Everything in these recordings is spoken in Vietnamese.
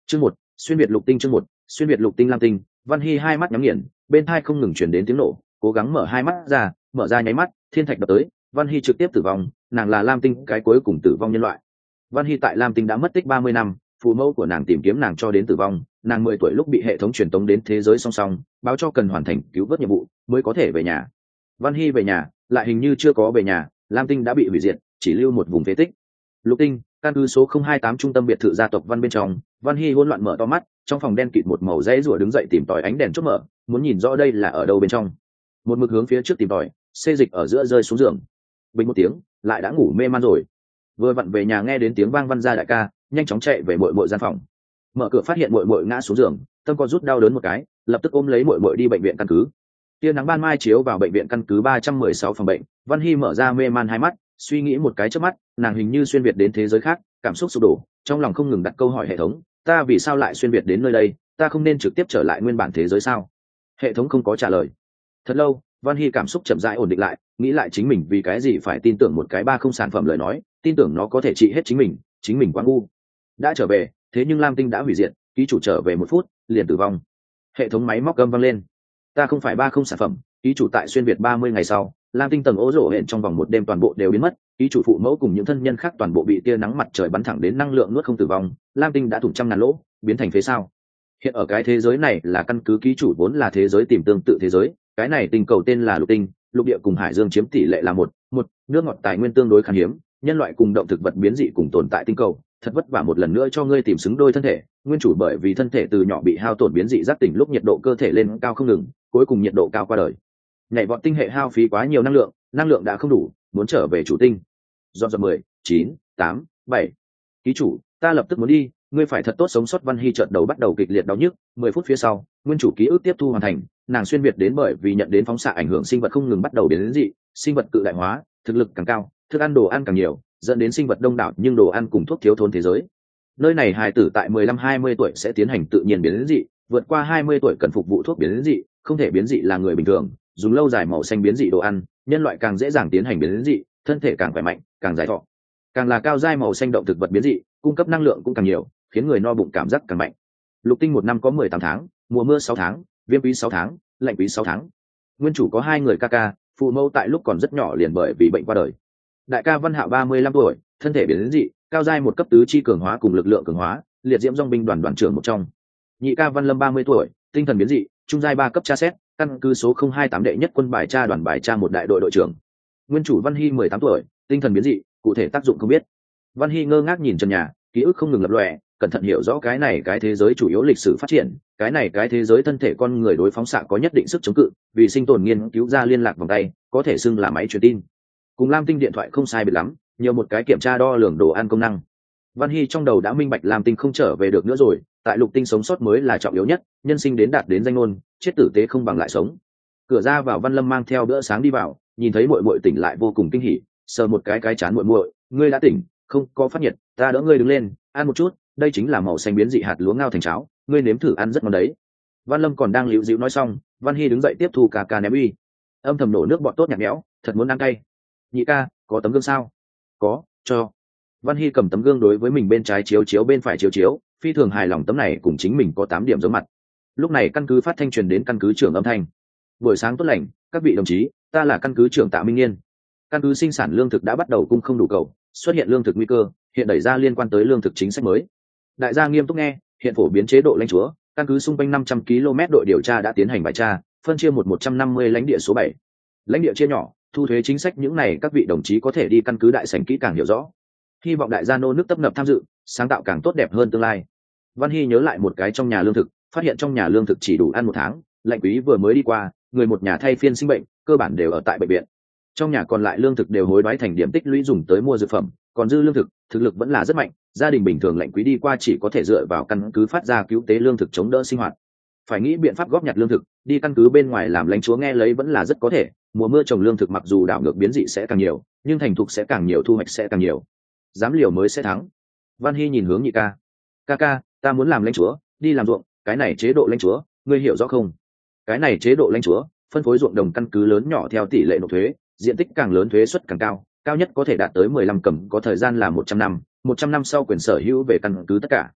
Chương một, xuyên việt lục tinh. Chương một, xuyên việt lục tinh. Lam Tinh, Văn Hy hai mắt nhắm nghiền, bên tai không ngừng truyền đến tiếng nổ, cố gắng mở hai mắt ra, mở ra nháy mắt, thiên thạch đập tới, Văn Hy trực tiếp tử vong, nàng là Lam Tinh cái cuối cùng tử vong nhân loại. Văn Hy tại Lam Tinh đã mất tích 30 năm, phụ mẫu của nàng tìm kiếm nàng cho đến tử vong, nàng 10 tuổi lúc bị hệ thống truyền tống đến thế giới song song, báo cho cần hoàn thành cứu vớt nhiệm vụ mới có thể về nhà. Văn Hy về nhà, lại hình như chưa có về nhà, Lam Tinh đã bị hủy diệt, chỉ lưu một vùng phế tích. Lục Tinh, căn cứ số 028 trung tâm biệt thự gia tộc Văn bên trong, Văn Hy hỗn loạn mở to mắt, trong phòng đen kịt một màu dãy rủa đứng dậy tìm tòi ánh đèn chốt mở, muốn nhìn rõ đây là ở đâu bên trong. Một mực hướng phía trước tìm tòi, xê dịch ở giữa rơi xuống giường. Bình một tiếng, lại đã ngủ mê man rồi. Vừa vặn về nhà nghe đến tiếng vang Văn gia đại ca, nhanh chóng chạy về muội muội gian phòng. Mở cửa phát hiện muội muội ngã xuống giường, tâm có rút đau đớn một cái, lập tức ôm lấy muội muội đi bệnh viện căn cứ. Tia nắng ban mai chiếu vào bệnh viện căn cứ 316 phòng bệnh, Văn Hy mở ra mê man hai mắt, suy nghĩ một cái chớp mắt, nàng hình như xuyên việt đến thế giới khác, cảm xúc sụp đổ, trong lòng không ngừng đặt câu hỏi hệ thống, ta vì sao lại xuyên việt đến nơi đây, ta không nên trực tiếp trở lại nguyên bản thế giới sao? Hệ thống không có trả lời. Thật lâu, Văn Hy cảm xúc chậm rãi ổn định lại, nghĩ lại chính mình vì cái gì phải tin tưởng một cái ba không sản phẩm lời nói, tin tưởng nó có thể trị hết chính mình quá ngu. Đã trở về, thế nhưng Lam Tinh đã hủy diệt, ký chủ trở về 1 phút, liền tử vong. Hệ thống máy móc gầm vang lên. Ta không phải ba không sản phẩm, ký chủ tại xuyên việt 30 ngày sau, Lam Tinh tầng ố rổ hẹn trong vòng 1 đêm toàn bộ đều biến mất, ký chủ phụ mẫu cùng những thân nhân khác toàn bộ bị tia nắng mặt trời bắn thẳng đến năng lượng nuốt không tử vong, Lam Tinh đã thủng trăm ngàn lỗ, biến thành phế sao. Hiện ở cái thế giới này là căn cứ ký chủ vốn là thế giới tìm tương tự thế giới, cái này tinh cầu tên là Lục Tinh, lục địa cùng hải dương chiếm tỷ lệ là 1:1, nước ngọt tài nguyên tương đối khan hiếm, nhân loại cùng động thực vật biến dị cùng tồn tại tinh cầu, thật vất vả một lần nữa cho ngươi tìm xứng đôi thân thể, nguyên chủ bởi vì thân thể từ nhỏ bị hao tổn biến dị giác tỉnh lúc nhiệt độ cơ thể lên cao không ngừng, cuối cùng nhiệt độ cao qua đời. Nhảy vọt tinh hệ hao phí quá nhiều năng lượng đã không đủ, muốn trở về chủ tinh. Dọn dọn 10, 9, 8, 7. Ký chủ, ta lập tức muốn đi, ngươi phải thật tốt sống sót. Văn Hy chợt đầu bắt đầu kịch liệt đau nhức, 10 phút phía sau, nguyên chủ ký ức tiếp thu hoàn thành, nàng xuyên việt đến bởi vì nhận đến phóng xạ ảnh hưởng sinh vật không ngừng bắt đầu biến dị, sinh vật cự đại hóa, thực lực càng cao, thức ăn đồ ăn càng nhiều, dẫn đến sinh vật đông đảo nhưng đồ ăn cùng thuốc thiếu thốn thế giới. Nơi này hài tử tại 15-20 tuổi sẽ tiến hành tự nhiên biến dị, vượt qua 20 tuổi cần phục vụ thuốc biến dị, không thể biến dị là người bình thường, dùng lâu dài màu xanh biến dị đồ ăn, nhân loại càng dễ dàng tiến hành biến dị, thân thể càng khỏe mạnh, càng dài thọ. Càng là cao giai màu xanh động thực vật biến dị, cung cấp năng lượng cũng càng nhiều, khiến người no bụng cảm giác càng mạnh. Lục Tinh 1 năm có 18 tháng, mùa mưa 6 tháng, viêm quý 6 tháng, lạnh quý 6 tháng. Nguyên chủ có 2 người ca ca, phụ mẫu tại lúc còn rất nhỏ liền bởi vì bệnh qua đời. Đại ca Văn Hạo 35 tuổi, thân thể biến dị, cao giai 1 cấp tứ chi cường hóa cùng lực lượng cường hóa, liệt diễm dòng binh đoàn đoàn trưởng một trong. Nhị ca Văn Lâm 30 tuổi, tinh thần biến dị, trung giai 3 cấp tra xét, căn cứ số 028 đệ nhất quân bài tra đoàn bài tra một đại đội đội trưởng. Nguyên chủ Văn Hy 18 tuổi, tinh thần biến dị, cụ thể tác dụng không biết. Văn Hy ngơ ngác nhìn trần nhà, ký ức không ngừng lập lòe, cẩn thận hiểu rõ cái thế giới chủ yếu lịch sử phát triển, cái thế giới thân thể con người đối phóng xạ có nhất định sức chống cự, vì sinh tồn nghiên cứu ra liên lạc vòng tay, có thể xưng là máy truyền tin. Cùng Lam Tinh điện thoại không sai biệt lắm, nhiều một cái kiểm tra đo lường đồ ăn công năng. Văn Hy trong đầu đã minh bạch Lam Tinh không trở về được nữa rồi, tại Lục Tinh sống sót mới là trọng yếu nhất, nhân sinh đến đạt đến danh ngôn, chết tử tế không bằng lại sống. Cửa ra vào Văn Lâm mang theo bữa sáng đi vào, nhìn thấy muội muội tỉnh lại vô cùng kinh hỉ, sờ một cái chán muội muội, ngươi đã tỉnh, không có phát nhiệt, ta đỡ ngươi đứng lên, ăn một chút, đây chính là màu xanh biến dị hạt lúa ngao thành cháo, ngươi nếm thử ăn rất ngon đấy. Văn Lâm còn đang liễu dĩu nói xong, Văn Hy đứng dậy tiếp thu ca ném uy, âm thầm nổ nước bọt tốt nhạt nhẽo, thật muốn ăn cay. Nhị ca, có tấm gương sao? Có, cho. Văn Hy cầm tấm gương đối với mình bên trái chiếu bên phải chiếu, phi thường hài lòng tấm này cùng chính mình có 8 điểm giống mặt. Lúc này căn cứ phát thanh truyền đến căn cứ trưởng âm thanh. Buổi sáng tốt lành, các vị đồng chí, ta là căn cứ trưởng Tạ Minh Nghiên. Căn cứ sinh sản lương thực đã bắt đầu cung không đủ cầu, xuất hiện lương thực nguy cơ, hiện đẩy ra liên quan tới lương thực chính sách mới. Đại gia nghiêm túc nghe, hiện phổ biến chế độ lãnh chúa, căn cứ xung quanh 500 km đội điều tra đã tiến hành bài tra, phân chia 150 lãnh địa số 7. Lãnh địa chia nhỏ, thu thuế chính sách những này các vị đồng chí có thể đi căn cứ đại sảnh kỹ càng hiểu rõ. Hy vọng đại gia nô nước tấp nập tham dự, sáng tạo càng tốt đẹp hơn tương lai. Văn Hy nhớ lại một cái trong nhà lương thực, phát hiện trong nhà lương thực chỉ đủ ăn 1 tháng, lạnh quý vừa mới đi qua, người một nhà thay phiên sinh bệnh, cơ bản đều ở tại bệnh viện. Trong nhà còn lại lương thực đều hối đoái thành điểm tích lũy dùng tới mua dược phẩm, còn dư lương thực lực vẫn là rất mạnh, gia đình bình thường lạnh quý đi qua chỉ có thể dựa vào căn cứ phát ra cứu tế lương thực chống đỡ sinh hoạt. Phải nghĩ biện pháp góp nhặt lương thực, đi căn cứ bên ngoài làm lãnh chúa nghe lấy vẫn là rất có thể, mùa mưa trồng lương thực mặc dù đảo ngược biến dị sẽ càng nhiều, nhưng thành thục sẽ càng nhiều, thu hoạch sẽ càng nhiều. Dám liều mới sẽ thắng. Văn Hy nhìn hướng nhị ca. Ca, ta muốn làm lãnh chúa, đi làm ruộng, cái này chế độ lãnh chúa, ngươi hiểu rõ không? Cái này chế độ lãnh chúa, phân phối ruộng đồng căn cứ lớn nhỏ theo tỷ lệ nộp thuế, diện tích càng lớn thuế suất càng cao, cao nhất có thể đạt tới 15 cầm, có thời gian là 100 năm, 100 năm sau quyền sở hữu về căn cứ tất cả.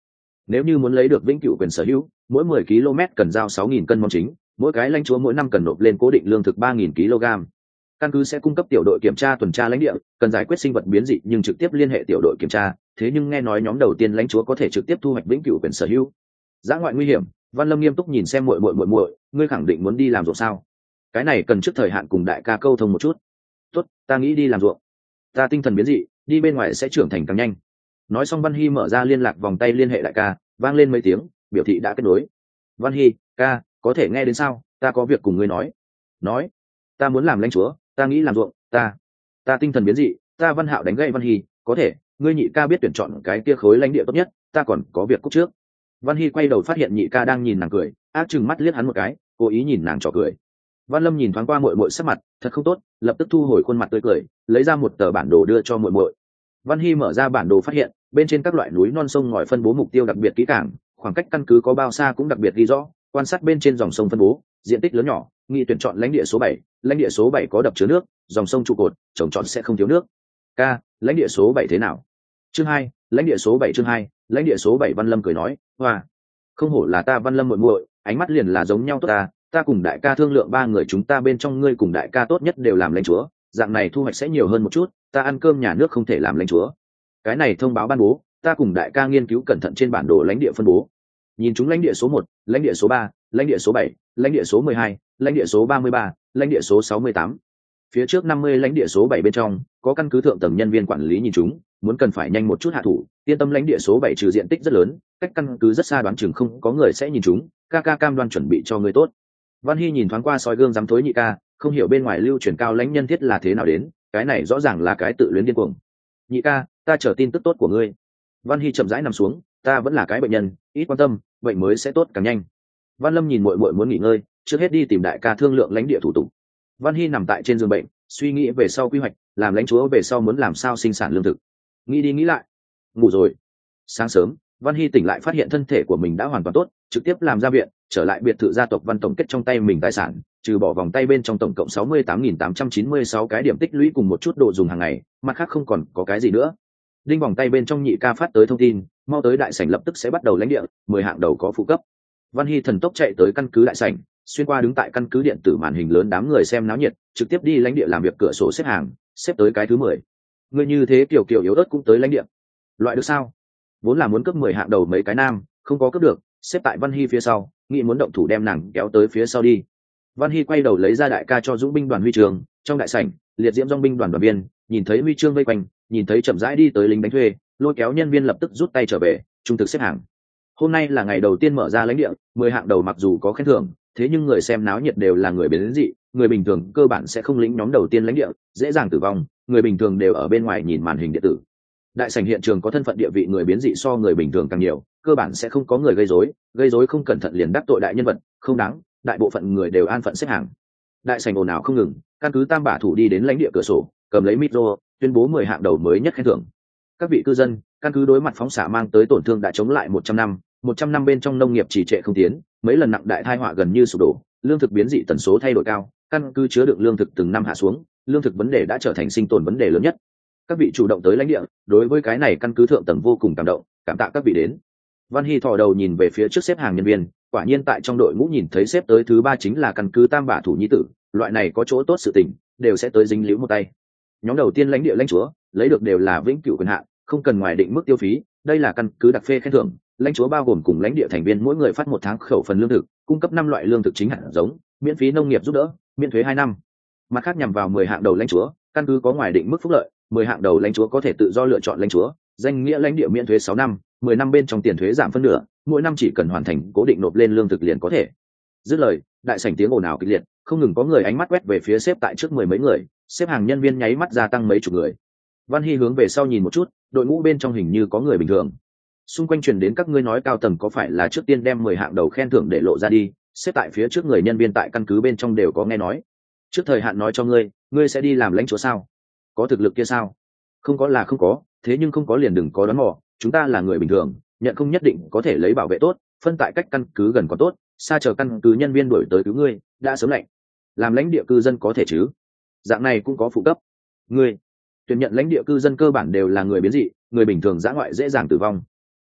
Nếu như muốn lấy được vĩnh cửu quyền sở hữu, mỗi 10 km cần giao 6.000 cân món chính, mỗi cái lãnh chúa mỗi năm cần nộp lên cố định lương thực 3.000 kg. Căn cứ sẽ cung cấp tiểu đội kiểm tra tuần tra lãnh địa, cần giải quyết sinh vật biến dị nhưng trực tiếp liên hệ tiểu đội kiểm tra, thế nhưng nghe nói nhóm đầu tiên lãnh chúa có thể trực tiếp thu hoạch vĩnh cửu quyền sở hữu. Dã ngoại nguy hiểm, Văn Lâm nghiêm túc nhìn xem muội, ngươi khẳng định muốn đi làm ruộng sao? Cái này cần trước thời hạn cùng đại ca câu thông một chút. Tốt, ta nghĩ đi làm ruộng. Ta tinh thần biến dị, đi bên ngoài sẽ trưởng thành càng nhanh. Nói xong Văn Hy mở ra liên lạc vòng tay liên hệ đại ca, vang lên mấy tiếng, biểu thị đã kết nối. Văn Hy, ca, có thể nghe đến sao? Ta có việc cùng ngươi nói. Nói, ta muốn làm lãnh chúa, ta nghĩ làm ruộng, ta tinh thần biến dị. Ta Văn Hạo đánh gậy Văn Hy, có thể, ngươi nhị ca biết tuyển chọn cái kia khối lãnh địa tốt nhất, ta còn có việc cúc trước. Văn Hy quay đầu phát hiện nhị ca đang nhìn nàng cười, ác chừng mắt liếc hắn một cái, cố ý nhìn nàng trò cười. Văn Lâm nhìn thoáng qua muội sắc mặt thật không tốt, lập tức thu hồi khuôn mặt tươi cười, lấy ra một tờ bản đồ đưa cho muội. Văn Hy mở ra bản đồ phát hiện bên trên các loại núi non sông ngòi phân bố mục tiêu đặc biệt kỹ càng, khoảng cách căn cứ có bao xa cũng đặc biệt ghi rõ, quan sát bên trên dòng sông phân bố diện tích lớn nhỏ, nghị tuyển chọn lãnh địa số 7. Lãnh địa số 7 có đập chứa nước, dòng sông trụ cột, trồng trọt sẽ không thiếu nước. Ca, lãnh địa số 7 thế nào? Chương 2, lãnh địa số 7 chương 2, lãnh địa số 7. Văn Lâm cười nói, hoa, không hổ là ta Văn Lâm muội, ánh mắt liền là giống nhau tốt ta cùng đại ca thương lượng 3 người chúng ta bên trong ngươi cùng đại ca tốt nhất đều làm lãnh chúa, dạng này thu hoạch sẽ nhiều hơn một chút, ta ăn cơm nhà nước không thể làm lãnh chúa. Cái này thông báo ban bố, ta cùng đại ca nghiên cứu cẩn thận trên bản đồ lãnh địa phân bố. Nhìn chúng lãnh địa số 1, lãnh địa số 3, lãnh địa số 7, lãnh địa số 12, lãnh địa số 33, lãnh địa số 68. Phía trước 50 lãnh địa số 7 bên trong, có căn cứ thượng tầng nhân viên quản lý nhìn chúng, muốn cần phải nhanh một chút hạ thủ, yên tâm lãnh địa số 7 trừ diện tích rất lớn, cách căn cứ rất xa đoán chừng không có người sẽ nhìn chúng, ca cam đoan chuẩn bị cho người tốt. Văn Hy nhìn thoáng qua soi gương dám thối nhị ca, không hiểu bên ngoài lưu truyền cao lãnh nhân thiết là thế nào đến, cái này rõ ràng là cái tự luyến điên cuồng. Nhị ca, ta chờ tin tức tốt của ngươi. Văn Hy chậm rãi nằm xuống, ta vẫn là cái bệnh nhân, ít quan tâm, bệnh mới sẽ tốt càng nhanh. Văn Lâm nhìn muội muốn nghỉ ngơi, trước hết đi tìm đại ca thương lượng lãnh địa thủ tục. Văn Hy nằm tại trên giường bệnh, suy nghĩ về sau quy hoạch, làm lãnh chúa về sau muốn làm sao sinh sản lương thực. Nghĩ đi nghĩ lại, ngủ rồi. Sáng sớm, Văn Hy tỉnh lại phát hiện thân thể của mình đã hoàn toàn tốt, trực tiếp làm ra viện, trở lại biệt thự gia tộc Văn tổng kết trong tay mình tài sản, trừ bỏ vòng tay bên trong tổng cộng 68.896 cái điểm tích lũy cùng một chút đồ dùng hàng ngày, mặt khác không còn có cái gì nữa. Đinh vòng tay bên trong nhị ca phát tới thông tin, mau tới đại sảnh lập tức sẽ bắt đầu lãnh địa, 10 hạng đầu có phụ cấp. Văn Hy thần tốc chạy tới căn cứ đại sảnh, xuyên qua đứng tại căn cứ điện tử màn hình lớn đám người xem náo nhiệt, trực tiếp đi lãnh địa làm việc cửa sổ xếp hàng, xếp tới cái thứ 10. Người như thế kiểu yếu ớt cũng tới lãnh địa. Loại được sao? Vốn là muốn cấp 10 hạng đầu mấy cái nam, không có cấp được, xếp tại Văn Hy phía sau, nghĩ muốn động thủ đem nàng kéo tới phía sau đi. Văn Hy quay đầu lấy ra đại ca cho dũng binh đoàn huy chương, trong đại sảnh, liệt diễm dòng binh đoàn đoàn viên, nhìn thấy huy chương vây quanh, nhìn thấy chậm rãi đi tới lính đánh thuê, lôi kéo nhân viên lập tức rút tay trở về, trung thực xếp hàng. Hôm nay là ngày đầu tiên mở ra lãnh địa, 10 hạng đầu mặc dù có khen thưởng, thế nhưng người xem náo nhiệt đều là người biến dị, người bình thường cơ bản sẽ không lĩnh nhóm đầu tiên lãnh địa, dễ dàng tử vong, người bình thường đều ở bên ngoài nhìn màn hình điện tử. Đại sảnh hiện trường có thân phận địa vị người biến dị so người bình thường càng nhiều, cơ bản sẽ không có người gây rối không cẩn thận liền đắc tội đại nhân vật, không đáng, đại bộ phận người đều an phận xếp hàng. Đại sảnh ồn ào không ngừng, căn cứ tam bả thủ đi đến lãnh địa cửa sổ, cầm lấy micro, tuyên bố 10 hạng đầu mới nhất khen thưởng. Các vị cư dân, căn cứ đối mặt phóng xạ mang tới tổn thương đã chống lại 100 năm bên trong nông nghiệp trì trệ không tiến, mấy lần nặng đại tai họa gần như sụp đổ, lương thực biến dị tần số thay đổi cao, căn cứ chứa đựng lương thực từng năm hạ xuống, lương thực vấn đề đã trở thành sinh tồn vấn đề lớn nhất. Các vị chủ động tới lãnh địa, đối với cái này căn cứ thượng tầng vô cùng cảm động, cảm tạ các vị đến. Văn Hy thò đầu nhìn về phía trước xếp hàng nhân viên, quả nhiên tại trong đội ngũ nhìn thấy xếp tới thứ 3 chính là căn cứ tam bả thủ nhi tử, loại này có chỗ tốt sự tình, đều sẽ tới dính líu một tay. Nhóm đầu tiên lãnh địa lãnh chúa, lấy được đều là vĩnh cửu quyền hạn, không cần ngoài định mức tiêu phí, đây là căn cứ đặc phê khen thưởng, lãnh chúa bao gồm cùng lãnh địa thành viên mỗi người phát 1 tháng khẩu phần lương thực, cung cấp 5 loại lương thực chính hạt giống, miễn phí nông nghiệp giúp đỡ, miễn thuế 2 năm. Mặt khác nhằm vào 10 hạng đầu lãnh chúa, căn cứ có ngoài định mức phúc lợi, 10 hạng đầu lãnh chúa có thể tự do lựa chọn lãnh chúa, danh nghĩa lãnh địa miễn thuế 6 năm, 10 năm bên trong tiền thuế giảm phân nửa, mỗi năm chỉ cần hoàn thành cố định nộp lên lương thực liền có thể. Dứt lời, đại sảnh tiếng ồn ào kịch liệt, không ngừng có người ánh mắt quét về phía xếp tại trước 10 mấy người, xếp hàng nhân viên nháy mắt gia tăng mấy chục người. Văn Hy hướng về sau nhìn một chút, đội ngũ bên trong hình như có người bình thường. Xung quanh truyền đến các ngươi nói cao tầng có phải là trước tiên đem 10 hạng đầu khen thưởng để lộ ra đi, xếp tại phía trước người nhân viên tại căn cứ bên trong đều có nghe nói. Trước thời hạn nói cho ngươi sẽ đi làm lãnh chúa sao? Có thực lực kia sao? Không có là không có, thế nhưng không có liền đừng có đoán mò, chúng ta là người bình thường, nhận không nhất định có thể lấy bảo vệ tốt, phân tại cách căn cứ gần có tốt, xa chờ căn cứ nhân viên đuổi tới cứu ngươi, đã sớm lạnh. Làm lãnh địa cư dân có thể chứ? Dạng này cũng có phụ cấp. Ngươi tuyển nhận lãnh địa cư dân cơ bản đều là người biến dị, người bình thường dã ngoại dễ dàng tử vong. Ca,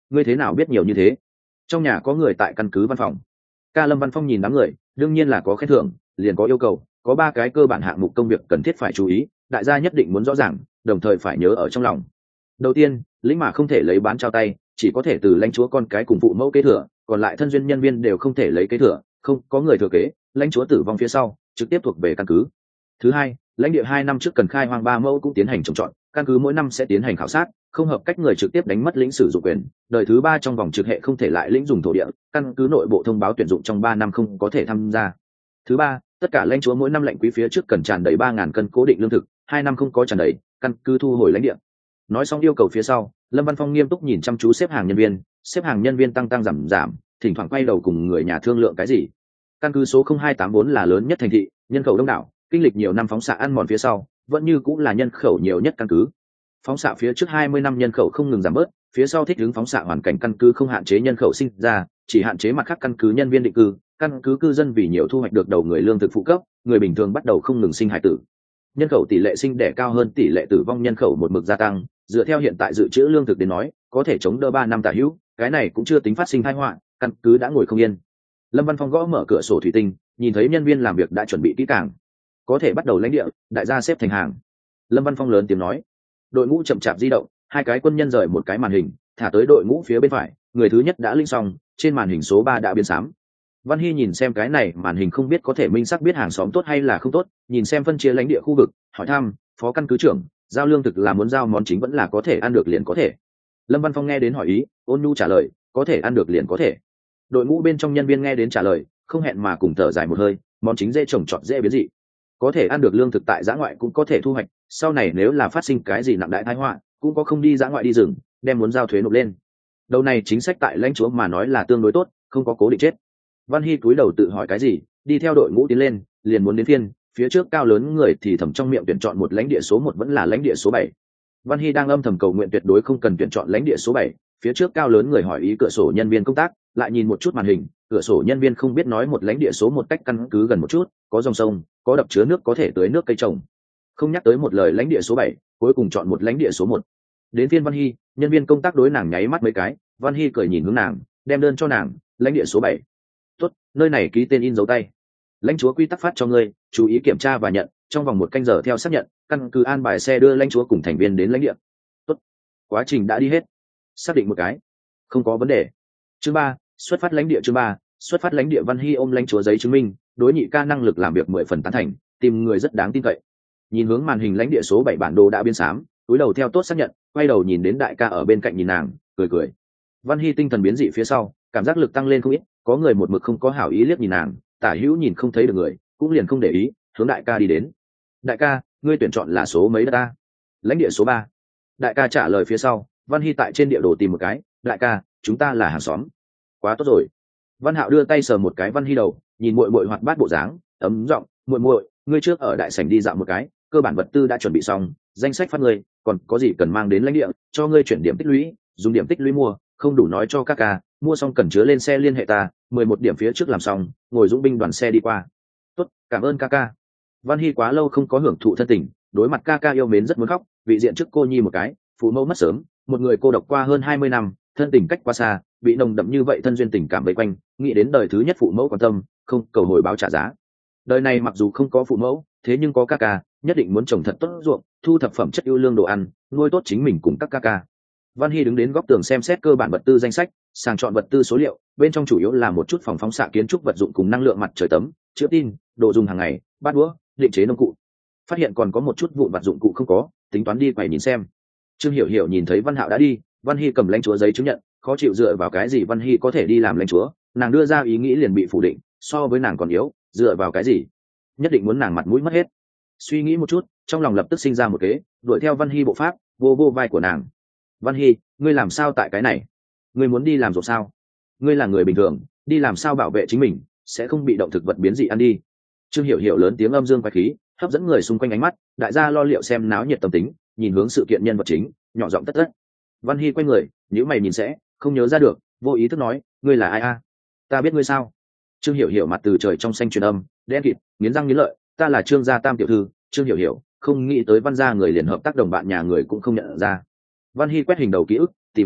ngươi thế nào biết nhiều như thế? Trong nhà có người tại căn cứ văn phòng. Ca Lâm Văn Phong nhìn đám người, đương nhiên là có khen thưởng, liền có yêu cầu, có 3 cái cơ bản hạng mục công việc cần thiết phải chú ý, đại gia nhất định muốn rõ ràng, đồng thời phải nhớ ở trong lòng. Đầu tiên, lĩnh mà không thể lấy bán trao tay, chỉ có thể từ lãnh chúa con cái cùng phụ mẫu kế thừa, còn lại thân duyên nhân viên đều không thể lấy kế thừa, không có người thừa kế, lãnh chúa tử vong phía sau, trực tiếp thuộc về căn cứ. Thứ hai, lãnh địa 2 năm trước cần khai hoang 3 mẫu cũng tiến hành trồng trọt, căn cứ mỗi năm sẽ tiến hành khảo sát, không hợp cách người trực tiếp đánh mất lĩnh sử dụng quyền. Đời thứ 3 trong vòng trực hệ không thể lại lĩnh dùng thổ địa, căn cứ nội bộ thông báo tuyển dụng trong 3 năm không có thể tham gia. Thứ ba, tất cả lãnh chúa mỗi năm lệnh quý phía trước cần tràn đầy 3.000 cân cố định lương thực, 2 năm không có tràn đầy, căn cứ thu hồi lãnh địa. Nói xong yêu cầu phía sau, Lâm Văn Phong nghiêm túc nhìn chăm chú xếp hàng nhân viên tăng giảm, thỉnh thoảng quay đầu cùng người nhà thương lượng cái gì. Căn cứ số 0284 là lớn nhất thành thị, nhân khẩu đông đảo, kinh lịch nhiều năm phóng xạ ăn mòn phía sau, vẫn như cũng là nhân khẩu nhiều nhất căn cứ. Phóng xạ phía trước 20 năm nhân khẩu không ngừng giảm bớt, phía sau thích ứng phóng xạ hoàn cảnh căn cứ không hạn chế nhân khẩu sinh ra, chỉ hạn chế mặt khác căn cứ nhân viên định cư, căn cứ cư dân vì nhiều thu hoạch được đầu người lương thực phụ cấp, người bình thường bắt đầu không ngừng sinh hải tử. Nhân khẩu tỷ lệ sinh đẻ cao hơn tỷ lệ tử vong nhân khẩu một mực gia tăng, dựa theo hiện tại dự trữ lương thực đến nói, có thể chống đỡ 3 năm tả hữu, cái này cũng chưa tính phát sinh tai họa, căn cứ đã ngồi không yên. Lâm Văn Phong gõ mở cửa sổ thủy tinh, nhìn thấy nhân viên làm việc đã chuẩn bị kỹ càng, có thể bắt đầu lãnh địa, đại gia xếp thành hàng. Lâm Văn Phong lớn tiếng nói. Đội ngũ chậm chạp di động, 2 cái quân nhân rời một cái màn hình, thả tới đội ngũ phía bên phải, người thứ nhất đã linh xong, trên màn hình số 3 đã biến xám. Văn Hy nhìn xem cái này màn hình không biết có thể minh xác biết hàng xóm tốt hay là không tốt, nhìn xem phân chia lãnh địa khu vực, hỏi thăm, phó căn cứ trưởng, giao lương thực là muốn giao món chính vẫn là có thể ăn được liền có thể. Lâm Văn Phong nghe đến hỏi ý, ôn nhu trả lời, có thể ăn được liền có thể. Đội ngũ bên trong nhân viên nghe đến trả lời, không hẹn mà cùng thở dài một hơi, món chính dễ trồng trọt dễ biến dị. Có thể ăn được lương thực tại dã ngoại cũng có thể thu hoạch, sau này nếu là phát sinh cái gì nặng đại tai họa, cũng có không đi dã ngoại đi rừng, đem muốn giao thuế nộp lên. Đầu này chính sách tại lãnh chúa mà nói là tương đối tốt, không có cố định chết. Văn Hy cúi đầu tự hỏi cái gì, đi theo đội ngũ tiến lên, liền muốn đến phiên, phía trước cao lớn người thì thầm trong miệng tuyển chọn một lãnh địa số 1 vẫn là lãnh địa số 7. Văn Hy đang âm thầm cầu nguyện tuyệt đối không cần tuyển chọn lãnh địa số 7, phía trước cao lớn người hỏi ý cửa sổ nhân viên công tác, lại nhìn một chút màn hình, cửa sổ nhân viên không biết nói một lãnh địa số 1 cách căn cứ gần một chút, có dòng sông, có đập chứa nước có thể tưới nước cây trồng. Không nhắc tới một lời lãnh địa số 7, cuối cùng chọn một lãnh địa số 1. Đến phiên Văn Hy, nhân viên công tác đối nàng nháy mắt mấy cái, Văn Hy cười nhìn hướng nàng, đem đơn cho nàng, lãnh địa số 7. Tốt, nơi này ký tên in dấu tay. Lãnh chúa quy tắc phát cho ngươi, chú ý kiểm tra và nhận, trong vòng 1 canh giờ theo xác nhận, căn cứ an bài xe đưa lãnh chúa cùng thành viên đến lãnh địa. Tốt, quá trình đã đi hết. Xác định một cái, không có vấn đề. Chương 3, xuất phát lãnh địa. Chương 3, xuất phát lãnh địa. Văn Hy ôm lãnh chúa giấy chứng minh, đối nhị ca năng lực làm việc 10 phần tán thành, tìm người rất đáng tin cậy. Nhìn hướng màn hình lãnh địa số 7 bản đồ đã biến xám, túi đầu theo tốt xác nhận, quay đầu nhìn đến đại ca ở bên cạnh nhìn nàng, cười cười. Văn Hy tinh thần biến dị phía sau, cảm giác lực tăng lên không ít, có người một mực không có hảo ý liếc nhìn nàng, tả hữu nhìn không thấy được người, cũng liền không để ý, hướng đại ca đi đến. Đại ca, ngươi tuyển chọn là số mấy ta? Lãnh địa số 3. Đại ca trả lời phía sau, Văn Hy tại trên địa đồ tìm một cái, đại ca, chúng ta là hàng xóm. Quá tốt rồi. Văn Hạo đưa tay sờ một cái Văn Hy đầu, nhìn muội muội hoạt bát bộ dáng, ấm giọng, muội muội, ngươi trước ở đại sảnh đi dạo một cái, cơ bản vật tư đã chuẩn bị xong, danh sách phát ngươi, còn có gì cần mang đến lãnh địa, cho ngươi chuyển điểm tích lũy, dùng điểm tích lũy mua, không đủ nói cho các ca, mua xong cần chứa lên xe liên hệ ta, 11 điểm phía trước làm xong, ngồi dũng binh đoàn xe đi qua. Tốt, cảm ơn ca ca. Văn Hy quá lâu không có hưởng thụ thân tình, đối mặt ca ca yêu mến rất muốn khóc, vị diện trước cô nhi một cái, phụ mẫu mất sớm, một người cô độc qua hơn 20 năm, thân tình cách quá xa, bị nồng đậm như vậy thân duyên tình cảm vây quanh, nghĩ đến đời thứ nhất phụ mẫu quan tâm, không cầu hồi báo trả giá. Đời này mặc dù không có phụ mẫu, thế nhưng có ca ca, nhất định muốn trồng thật tốt ruộng, thu thập phẩm chất ưu lương đồ ăn, nuôi tốt chính mình cùng các ca ca. Văn Hy đứng đến góc tường xem xét cơ bản vật tư danh sách, sàng chọn vật tư số liệu, bên trong chủ yếu là một chút phòng phóng xạ kiến trúc vật dụng cùng năng lượng mặt trời tấm, chữa tin, đồ dùng hàng ngày, bát đũa, định chế nông cụ. Phát hiện còn có một chút vụn vặt dụng cụ không có, tính toán đi quầy nhìn xem. Trương Hiểu Hiểu nhìn thấy Văn Hạo đã đi, Văn Hy cầm lãnh chúa giấy chứng nhận, khó chịu dựa vào cái gì Văn Hy có thể đi làm lãnh chúa, nàng đưa ra ý nghĩ liền bị phủ định, so với nàng còn yếu, dựa vào cái gì? Nhất định muốn nàng mặt mũi mất hết. Suy nghĩ một chút, trong lòng lập tức sinh ra một kế, đuổi theo Văn Hy bộ pháp, vô vô vai của nàng. Văn Hy, ngươi làm sao tại cái này? Ngươi muốn đi làm rồi sao? Ngươi là người bình thường, đi làm sao bảo vệ chính mình, sẽ không bị động thực vật biến dị ăn đi. Trương Hiểu Hiểu lớn tiếng âm dương quái khí, hấp dẫn người xung quanh ánh mắt, đại gia lo liệu xem náo nhiệt tâm tính, nhìn hướng sự kiện nhân vật chính, nhỏ giọng tất tất. Văn Hy quay người, nhíu mày nhìn sẽ, không nhớ ra được, vô ý thức nói, ngươi là ai a? Ta biết ngươi sao? Trương Hiểu Hiểu mặt từ trời trong xanh truyền âm, đen kịt, nghiến răng nghiến lợi, ta là Trương gia tam tiểu thư, Trương Hiểu Hiểu, không nghĩ tới Văn gia người liền hợp tác đồng bạn nhà người cũng không nhận ra. Văn Hy quét hình đầu ký ức, tìm tới,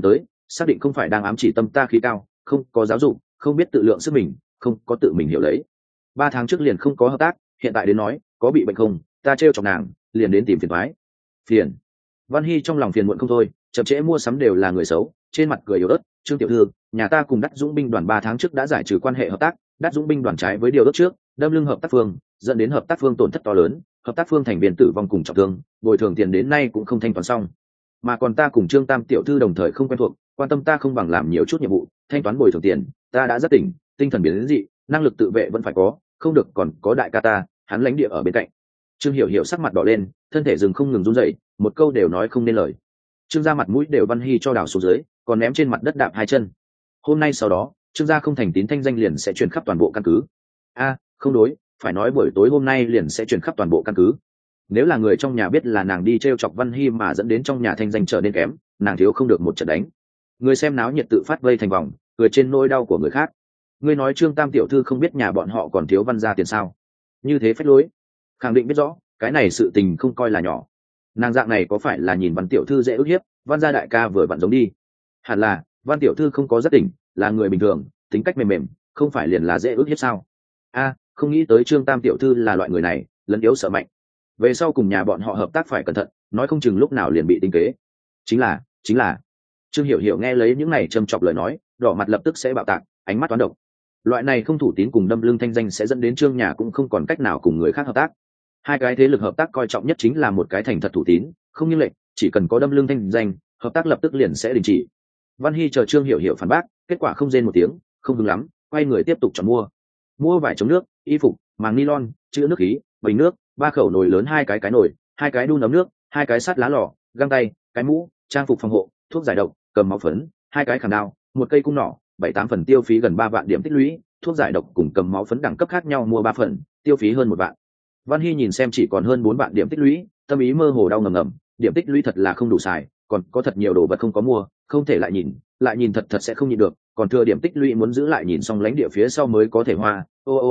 xác định không phải đang ám chỉ tâm ta khí cao, không có giáo dục, không biết tự lượng sức mình, không có tự mình hiểu lấy. 3 tháng trước liền không có hợp tác, hiện tại đến nói có bị bệnh không, ta trêu chọc nàng liền đến tìm phiền toái. Phiền. Văn Hy trong lòng phiền muộn không thôi, chậm trễ mua sắm đều là người xấu, trên mặt cười yếu ớt. Trương tiểu thư, nhà ta cùng Đắc Dũng binh đoàn 3 tháng trước đã giải trừ quan hệ hợp tác, Đắc Dũng binh đoàn trái với điều ước trước, đâm lưng hợp tác phương, dẫn đến hợp tác phương tổn thất to lớn, hợp tác phương thành viên tử vong cùng trọng thương, bồi thường tiền đến nay cũng không thanh toán xong. Mà còn ta cùng Trương Tam tiểu thư đồng thời không quen thuộc, quan tâm ta không bằng làm nhiều chút nhiệm vụ, thanh toán bồi thường tiền, ta đã rất tỉnh, tinh thần biến đến dị, năng lực tự vệ vẫn phải có, không được còn có đại ca ta, hắn lãnh địa ở bên cạnh. Trương Hiểu Hiểu sắc mặt đỏ lên, thân thể dừng không ngừng run rẩy, một câu đều nói không nên lời. Trương gia mặt mũi đều Văn Hy cho đảo xuống dưới, còn ném trên mặt đất đạp 2 chân. Hôm nay sau đó, Trương gia không thành tín thanh danh liền sẽ truyền khắp toàn bộ căn cứ. Không đối, phải nói buổi tối hôm nay liền sẽ truyền khắp toàn bộ căn cứ. Nếu là người trong nhà biết là nàng đi trêu chọc Văn Hy mà dẫn đến trong nhà thanh danh trở nên kém, nàng thiếu không được một trận đánh. Người xem náo nhiệt tự phát vây thành vòng, cười trên nỗi đau của người khác. Ngươi nói Trương Tam tiểu thư không biết nhà bọn họ còn thiếu Văn gia tiền sao? Như thế phách lối, khẳng định biết rõ, cái này sự tình không coi là nhỏ. Nàng dạng này có phải là nhìn Văn tiểu thư dễ ức hiếp, Văn gia đại ca vừa vặn giống đi. Hẳn là Văn tiểu thư không có rất tỉnh, là người bình thường, tính cách mềm mềm, không phải liền là dễ ức hiếp sao? Không nghĩ tới Trương Tam tiểu thư là loại người này, lấn yếu sợ mạnh. Về sau cùng nhà bọn họ hợp tác phải cẩn thận, nói không chừng lúc nào liền bị tính kế. Chính là Trương Hiểu Hiểu nghe lấy những này châm chọc lời nói, đỏ mặt lập tức sẽ bạo tạc, ánh mắt toán độc. Loại này không thủ tín cùng đâm lưng thanh danh sẽ dẫn đến Trương nhà cũng không còn cách nào cùng người khác hợp tác. Hai cái thế lực hợp tác coi trọng nhất chính là một cái thành thật thủ tín, không như lệnh, chỉ cần có đâm lưng thanh danh, hợp tác lập tức liền sẽ đình chỉ. Văn Hy chờ Trương Hiểu Hiểu phản bác, kết quả không rên một tiếng, không hứng lắm, quay người tiếp tục chọn mua vải chống nước, y phục, màng nylon, chữ nước khí, bình nước, 3 khẩu nồi lớn, 2 cái nồi, 2 cái đun ấm nước, 2 cái sắt lá lò, găng tay, cái mũ, trang phục phòng hộ, thuốc giải độc, cầm máu phấn, 2 cái khảm đao, 1 cây cung nỏ, 7-8 phần tiêu phí gần 3 vạn điểm tích lũy, thuốc giải độc cùng cầm máu phấn đẳng cấp khác nhau mua 3 phần, tiêu phí hơn 1 vạn. Văn Hy nhìn xem chỉ còn hơn 4 vạn điểm tích lũy, tâm ý mơ hồ đau ngầm ngầm, điểm tích lũy thật là không đủ xài, còn có thật nhiều đồ vật không có mua, không thể lại nhìn thật sẽ không nhịn được, còn thừa điểm tích lũy muốn giữ lại nhìn xong lãnh địa phía sau mới có thể hoa.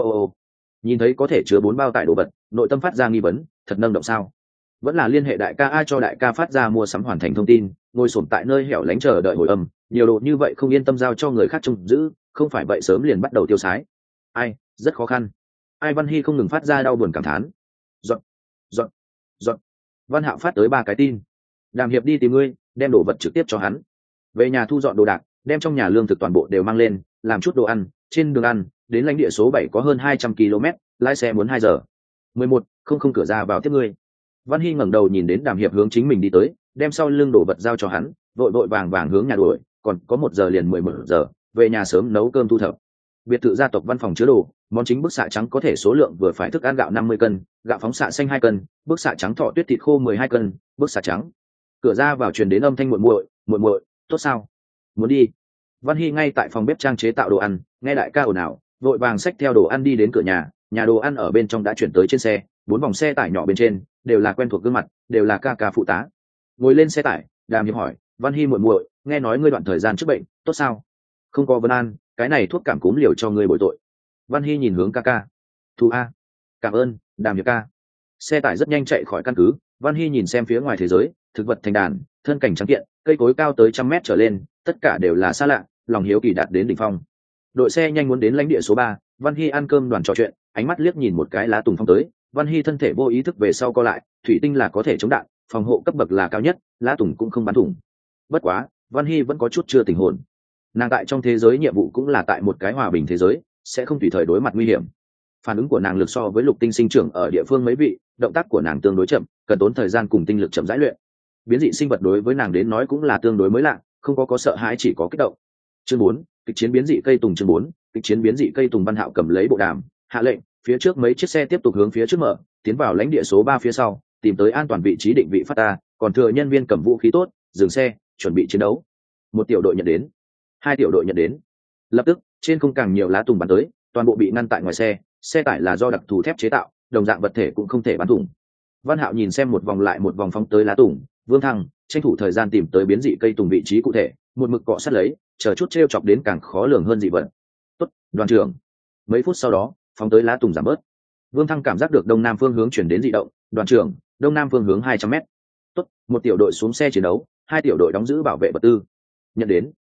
Nhìn thấy có thể chứa 4 bao tải đồ vật, nội tâm phát ra nghi vấn, thật nâng động sao? Vẫn là liên hệ đại ca ai cho đại ca phát ra mua sắm hoàn thành thông tin, ngồi xổm tại nơi hẻo lánh chờ đợi hồi âm, nhiều đồ như vậy không yên tâm giao cho người khác trông giữ, không phải vậy sớm liền bắt đầu tiêu xái. Rất khó khăn. Văn Hy không ngừng phát ra đau buồn cảm thán. Dọn. Văn Hạo phát tới 3 cái tin. Đàm Hiệp đi tìm ngươi, đem đồ vật trực tiếp cho hắn. Về nhà thu dọn đồ đạc, đem trong nhà lương thực toàn bộ đều mang lên, làm chút đồ ăn, trên đường ăn, đến lãnh địa số 7 có hơn 200 km, lái xe muốn 2 giờ. 11, không cửa ra vào tiếp ngươi. Văn Hy ngẩng đầu nhìn đến Đàm Hiệp hướng chính mình đi tới, đem sau lưng đồ vật giao cho hắn, vội vàng hướng nhà đuổi, còn có 1 giờ liền 11 giờ, về nhà sớm nấu cơm thu thập. Biệt thự gia tộc văn phòng chứa đồ, món chính bức xạ trắng có thể số lượng vừa phải, thức ăn gạo 50 cân, gạo phóng xạ xanh 2 cân, bức xạ trắng thọ tuyết thịt khô 12 cân, bức xạ trắng. Cửa ra vào truyền đến âm thanh muội, tốt sao? Muốn đi? Văn Hy ngay tại phòng bếp trang chế tạo đồ ăn, nghe đại ca ồn ào, vội vàng xách theo đồ ăn đi đến cửa nhà đồ ăn ở bên trong đã chuyển tới trên xe, 4 vòng xe tải nhỏ bên trên đều là quen thuộc gương mặt, đều là ca phụ tá. Ngồi lên xe tải, Đàm Hiệp hỏi, Văn Hy muội, nghe nói ngươi đoạn thời gian trước bệnh, tốt sao? Không có vấn an, cái này thuốc cảm cúm liều cho ngươi bồi tội. Văn Hy nhìn hướng ca. Thu a. Cảm ơn, Đàm Hiệp ca. Xe tải rất nhanh chạy khỏi căn cứ, Văn Hy nhìn xem phía ngoài thế giới, thực vật thành đàn, thân cảnh trắng kiện, cây cối cao tới 100 mét trở lên, tất cả đều là xa lạ, lòng hiếu kỳ đạt đến đỉnh phong. Đội xe nhanh muốn đến lãnh địa số 3, Văn Hy ăn cơm đoàn trò chuyện, ánh mắt liếc nhìn một cái lá tùng phong tới, Văn Hy thân thể vô ý thức về sau co lại, thủy tinh là có thể chống đạn, phòng hộ cấp bậc là cao nhất, lá tùng cũng không bắn thủng. Bất quá, Văn Hy vẫn có chút chưa tỉnh hồn. Nàng tại trong thế giới nhiệm vụ cũng là tại một cái hòa bình thế giới, sẽ không tùy thời đối mặt nguy hiểm. Phản ứng của nàng lực so với Lục Tinh sinh trưởng ở địa phương mấy vị, động tác của nàng tương đối chậm, cần tốn thời gian cùng tinh lực chậm rãi luyện. Biến dị sinh vật đối với nàng đến nói cũng là tương đối mới lạ, không có sợ hãi, chỉ có kích động. Chương 4, kịch chiến biến dị cây tùng. Chương 4, kịch chiến biến dị cây tùng. Văn Hạo cầm lấy bộ đàm, hạ lệnh, phía trước mấy chiếc xe tiếp tục hướng phía trước mở, tiến vào lãnh địa số 3 phía sau, tìm tới an toàn vị trí định vị phát ta, còn thừa nhân viên cầm vũ khí tốt, dừng xe, chuẩn bị chiến đấu. 1 tiểu đội nhận đến, 2 tiểu đội nhận đến. Lập tức, trên không càng nhiều lá tùng bắn tới, toàn bộ bị ngăn tại ngoài xe, xe tải là do đặc thù thép chế tạo, đồng dạng vật thể cũng không thể bắn thủng. Văn Hạo nhìn xem một vòng lại một vòng phóng tới lá tùng, Vương Thăng tranh thủ thời gian tìm tới biến dị cây tùng vị trí cụ thể, một mực cọ sát lấy, chờ chút trêu chọc đến càng khó lường hơn dị vật. Tốt, đoàn trưởng. Mấy phút sau đó, phóng tới lá tùng giảm bớt. Vương Thăng cảm giác được đông nam phương hướng chuyển đến dị động, đoàn trưởng, đông nam phương hướng 200 mét. Tốt, 1 tiểu đội xuống xe chiến đấu, 2 tiểu đội đóng giữ bảo vệ vật tư. Nhận đến,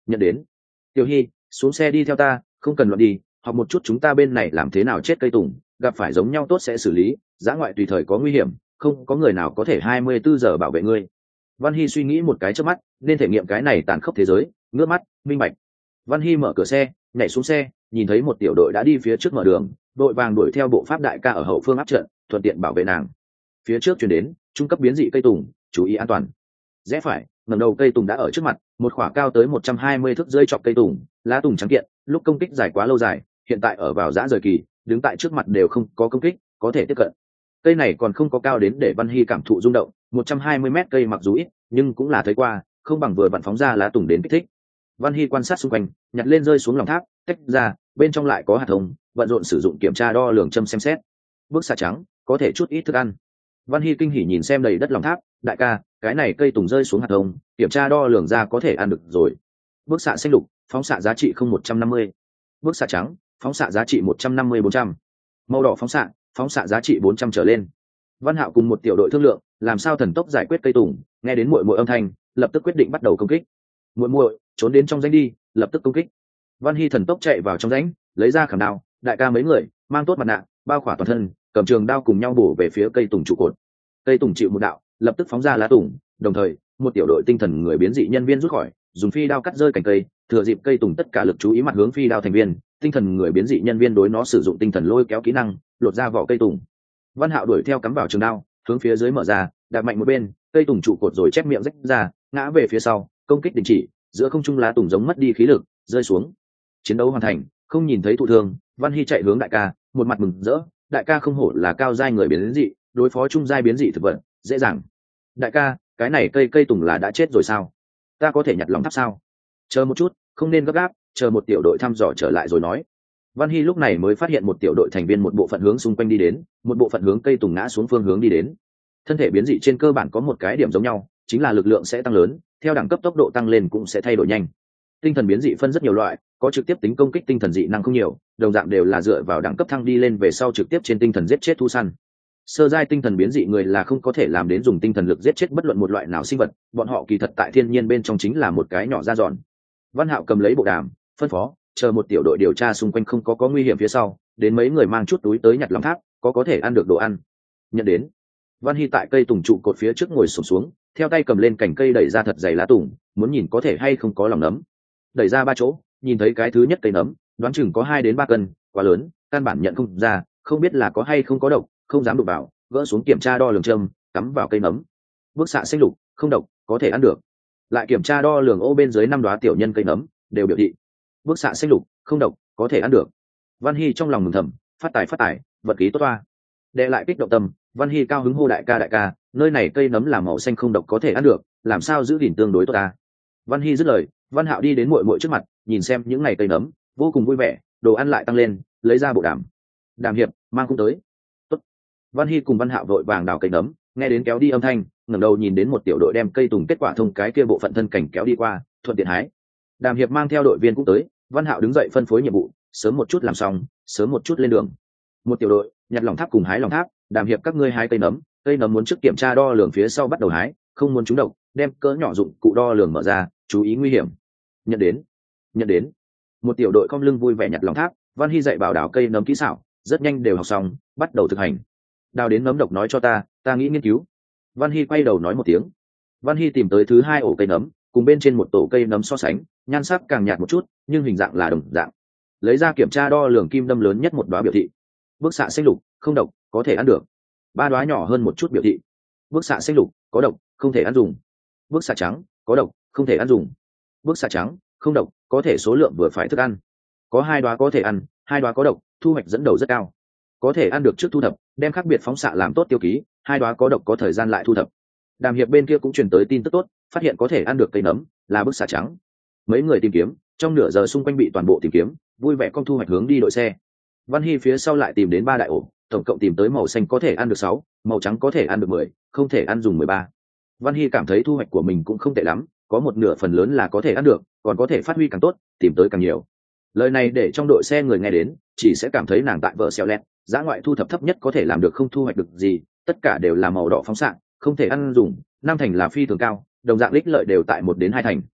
nhận đến. Tiểu Hy, xuống xe đi theo ta, không cần loạn đi, học một chút chúng ta bên này làm thế nào chết cây tùng, gặp phải giống nhau tốt sẽ xử lý, dã ngoại tùy thời có nguy hiểm, không có người nào có thể 24 giờ bảo vệ ngươi. Văn Hy suy nghĩ một cái trước mắt, nên thể nghiệm cái này tàn khốc thế giới, ngước mắt, minh bạch. Văn Hy mở cửa xe, nhảy xuống xe, nhìn thấy một tiểu đội đã đi phía trước mở đường, đội vàng đuổi theo bộ pháp đại ca ở hậu phương áp trận, thuận tiện bảo vệ nàng. Phía trước chuyển đến, trung cấp biến dị cây tùng, chú ý an toàn. Rẽ phải, ngẩng đầu cây tùng đã ở trước mặt, một khỏa cao tới 120 thước rơi chọc cây tùng, lá tùng trắng kiện, lúc công kích dài quá lâu dài, hiện tại ở vào giã rời kỳ, đứng tại trước mặt đều không có công kích, có thể tiếp cận. Cây này còn không có cao đến để Văn Hy cảm thụ rung động, 120 mét cây mặc dù ít, nhưng cũng là thấy qua, không bằng vừa vặn phóng ra lá tùng đến kích thích. Văn Hy quan sát xung quanh, nhặt lên rơi xuống lòng tháp, tách ra, bên trong lại có hạt thông, vận rộn sử dụng kiểm tra đo lường châm xem xét. Bức xạ trắng, có thể chút ít thức ăn. Văn Hy kinh hỉ nhìn xem đầy đất lòng tháp, đại ca, cái này cây tùng rơi xuống hạt thông, kiểm tra đo lường ra có thể ăn được rồi. Bức xạ xanh lục, phóng xạ giá trị không 150. Bức xạ trắng, phóng xạ giá trị 150-400. Màu đỏ phóng xạ giá trị 400 trở lên. Văn Hạo cùng một tiểu đội thương lượng, làm sao thần tốc giải quyết cây tùng, nghe đến muội muội âm thanh, lập tức quyết định bắt đầu công kích. Muội muội, trốn đến trong rãnh đi, lập tức công kích. Văn Hy thần tốc chạy vào trong rãnh, lấy ra khảm đao, đại ca mấy người, mang tốt mặt nạ, bao khỏa toàn thân, cầm trường đao cùng nhau bổ về phía cây tùng trụ cột. Cây tùng chịu một đạo, lập tức phóng ra lá tùng, đồng thời, một tiểu đội tinh thần người biến dị nhân viên rút khỏi, dùng phi đao cắt rơi cành cây, thừa dịp cây tùng tất cả lực chú ý mặt hướng phi đao thành viên, tinh thần người biến dị nhân viên đối nó sử dụng tinh thần lôi kéo kỹ năng, lột ra vỏ cây tùng. Văn Hạo đuổi theo cắm vào trường đao, hướng phía dưới mở ra, đạp mạnh một bên, cây tùng trụ cột rồi chép miệng rách ra, ngã về phía sau, công kích đình chỉ, giữa không trung lá tùng giống mất đi khí lực, rơi xuống. Chiến đấu hoàn thành, không nhìn thấy thụ thương, Văn Hy chạy hướng đại ca, một mặt mừng rỡ, đại ca không hổ là cao giai người biến dị, đối phó trung giai biến dị thực vật, dễ dàng. Đại ca, cái này cây tùng là đã chết rồi sao? Ta có thể nhặt lòng tháp sao? Chờ một chút, không nên gấp gáp, chờ một tiểu đội thăm dò trở lại rồi nói. Văn Hy lúc này mới phát hiện một tiểu đội thành viên một bộ phận hướng xung quanh đi đến, một bộ phận hướng cây tùng ngã xuống phương hướng đi đến. Thân thể biến dị trên cơ bản có một cái điểm giống nhau, chính là lực lượng sẽ tăng lớn, theo đẳng cấp tốc độ tăng lên cũng sẽ thay đổi nhanh. Tinh thần biến dị phân rất nhiều loại, có trực tiếp tính công kích tinh thần dị năng không nhiều, đồng dạng đều là dựa vào đẳng cấp thăng đi lên về sau trực tiếp trên tinh thần giết chết thú săn. Sơ giai tinh thần biến dị người là không có thể làm đến dùng tinh thần lực giết chết bất luận một loại nào sinh vật, bọn họ kỳ thật tại thiên nhiên bên trong chính là một cái nhỏ da giòn. Văn Hạo cầm lấy bộ đàm, phân phó, chờ một tiểu đội điều tra xung quanh không có nguy hiểm phía sau, đến mấy người mang chút túi tới nhặt lòng tháp, có thể ăn được đồ ăn. Nhận đến. Văn Hy tại cây tùng trụ cột phía trước ngồi xổm xuống, theo tay cầm lên cành cây đẩy ra thật dày lá tùng, muốn nhìn có thể hay không có lòng nấm. Đẩy ra 3 chỗ, nhìn thấy cái thứ nhất cây nấm, đoán chừng có 2 đến 3 cân, quá lớn, căn bản nhận không ra, không biết là có hay không có độc, không dám đụng vào, gỡ xuống kiểm tra đo lường châm, cắm vào cây nấm. Bức xạ xanh lục, không độc, có thể ăn được. Lại kiểm tra đo lường ô bên dưới 5 đóa tiểu nhân cây nấm, đều biểu thị. Bức xạ xanh lục, không độc, có thể ăn được. Văn Hy trong lòng mừng thầm, phát tài, vật khí tốt toa. Đệ lại kích động tâm, Văn Hy cao hứng hô đại ca, nơi này cây nấm là màu xanh không độc có thể ăn được, làm sao giữ gìn tương đối tốt ta. Văn Hy dứt lời, Văn Hạo đi đến muội muội trước mặt, nhìn xem những ngày cây nấm, vô cùng vui vẻ, đồ ăn lại tăng lên, lấy ra bộ đàm. Đàm hiệp, mang cung tới. Tốt. Văn Hy cùng Văn Hạo vội vàng đào cây nấm, nghe đến kéo đi âm thanh, ngẩng đầu nhìn đến một tiểu đội đem cây tùng kết quả thông cái kia bộ phận thân cảnh kéo đi qua, thuận tiện hái. Đàm hiệp mang theo đội viên cũng tới, Văn Hạo đứng dậy phân phối nhiệm vụ, sớm một chút làm xong, sớm một chút lên đường. Một tiểu đội nhặt lòng tháp cùng hái lòng tháp, Đàm hiệp các ngươi hái cây nấm muốn trước kiểm tra đo lường phía sau bắt đầu hái, không muốn trúng độc, đem cỡ nhỏ dụng cụ đo lường mở ra, chú ý nguy hiểm. Nhận đến. Một tiểu đội cong lưng vui vẻ nhặt lòng tháp, Văn Hy dạy bảo đào cây nấm kỹ xảo, rất nhanh đều học xong, bắt đầu thực hành. Đào đến nấm độc nói cho ta nghĩ nghiên cứu. Văn Hy quay đầu nói một tiếng. Văn Hy tìm tới thứ 2 ổ cây nấm, cùng bên trên một tổ cây nấm so sánh, nhan sắc càng nhạt một chút, nhưng hình dạng là đồng dạng. Lấy ra kiểm tra đo lường kim đâm lớn nhất một đóa biểu thị. Bức xạ xanh lục, không độc, có thể ăn được. 3 đóa nhỏ hơn một chút biểu thị. Bức xạ xanh lục, có độc, không thể ăn dùng. Bức xạ trắng, có độc, không thể ăn dùng. Bức xạ trắng, không độc, có thể số lượng vừa phải thức ăn. Có 2 đóa có thể ăn, 2 đóa có độc, thu hoạch dẫn đầu rất cao. Có thể ăn được trước thu thập, đem khác biệt phóng xạ làm tốt tiêu ký, 2 đóa có độc có thời gian lại thu thập. Đàm hiệp bên kia cũng truyền tới tin tức tốt, phát hiện có thể ăn được cây nấm, là bức xạ trắng. Mấy người tìm kiếm, trong nửa giờ xung quanh bị toàn bộ tìm kiếm, vui vẻ con thu hoạch hướng đi đội xe. Văn Hy phía sau lại tìm đến 3 đại ổ, tổng cộng tìm tới màu xanh có thể ăn được 6, màu trắng có thể ăn được 10, không thể ăn dùng 13. Văn Hy cảm thấy thu hoạch của mình cũng không tệ lắm, có một nửa phần lớn là có thể ăn được, còn có thể phát huy càng tốt, tìm tới càng nhiều. Lời này để trong đội xe người nghe đến, chỉ sẽ cảm thấy nàng tại vợ xèo lẹt, giá ngoại thu thập thấp nhất có thể làm được không thu hoạch được gì, tất cả đều là màu đỏ phóng xạ, không thể ăn dùng, 5 thành là phi thường cao, đồng dạng lích lợi đều tại 1 đến 2 thành.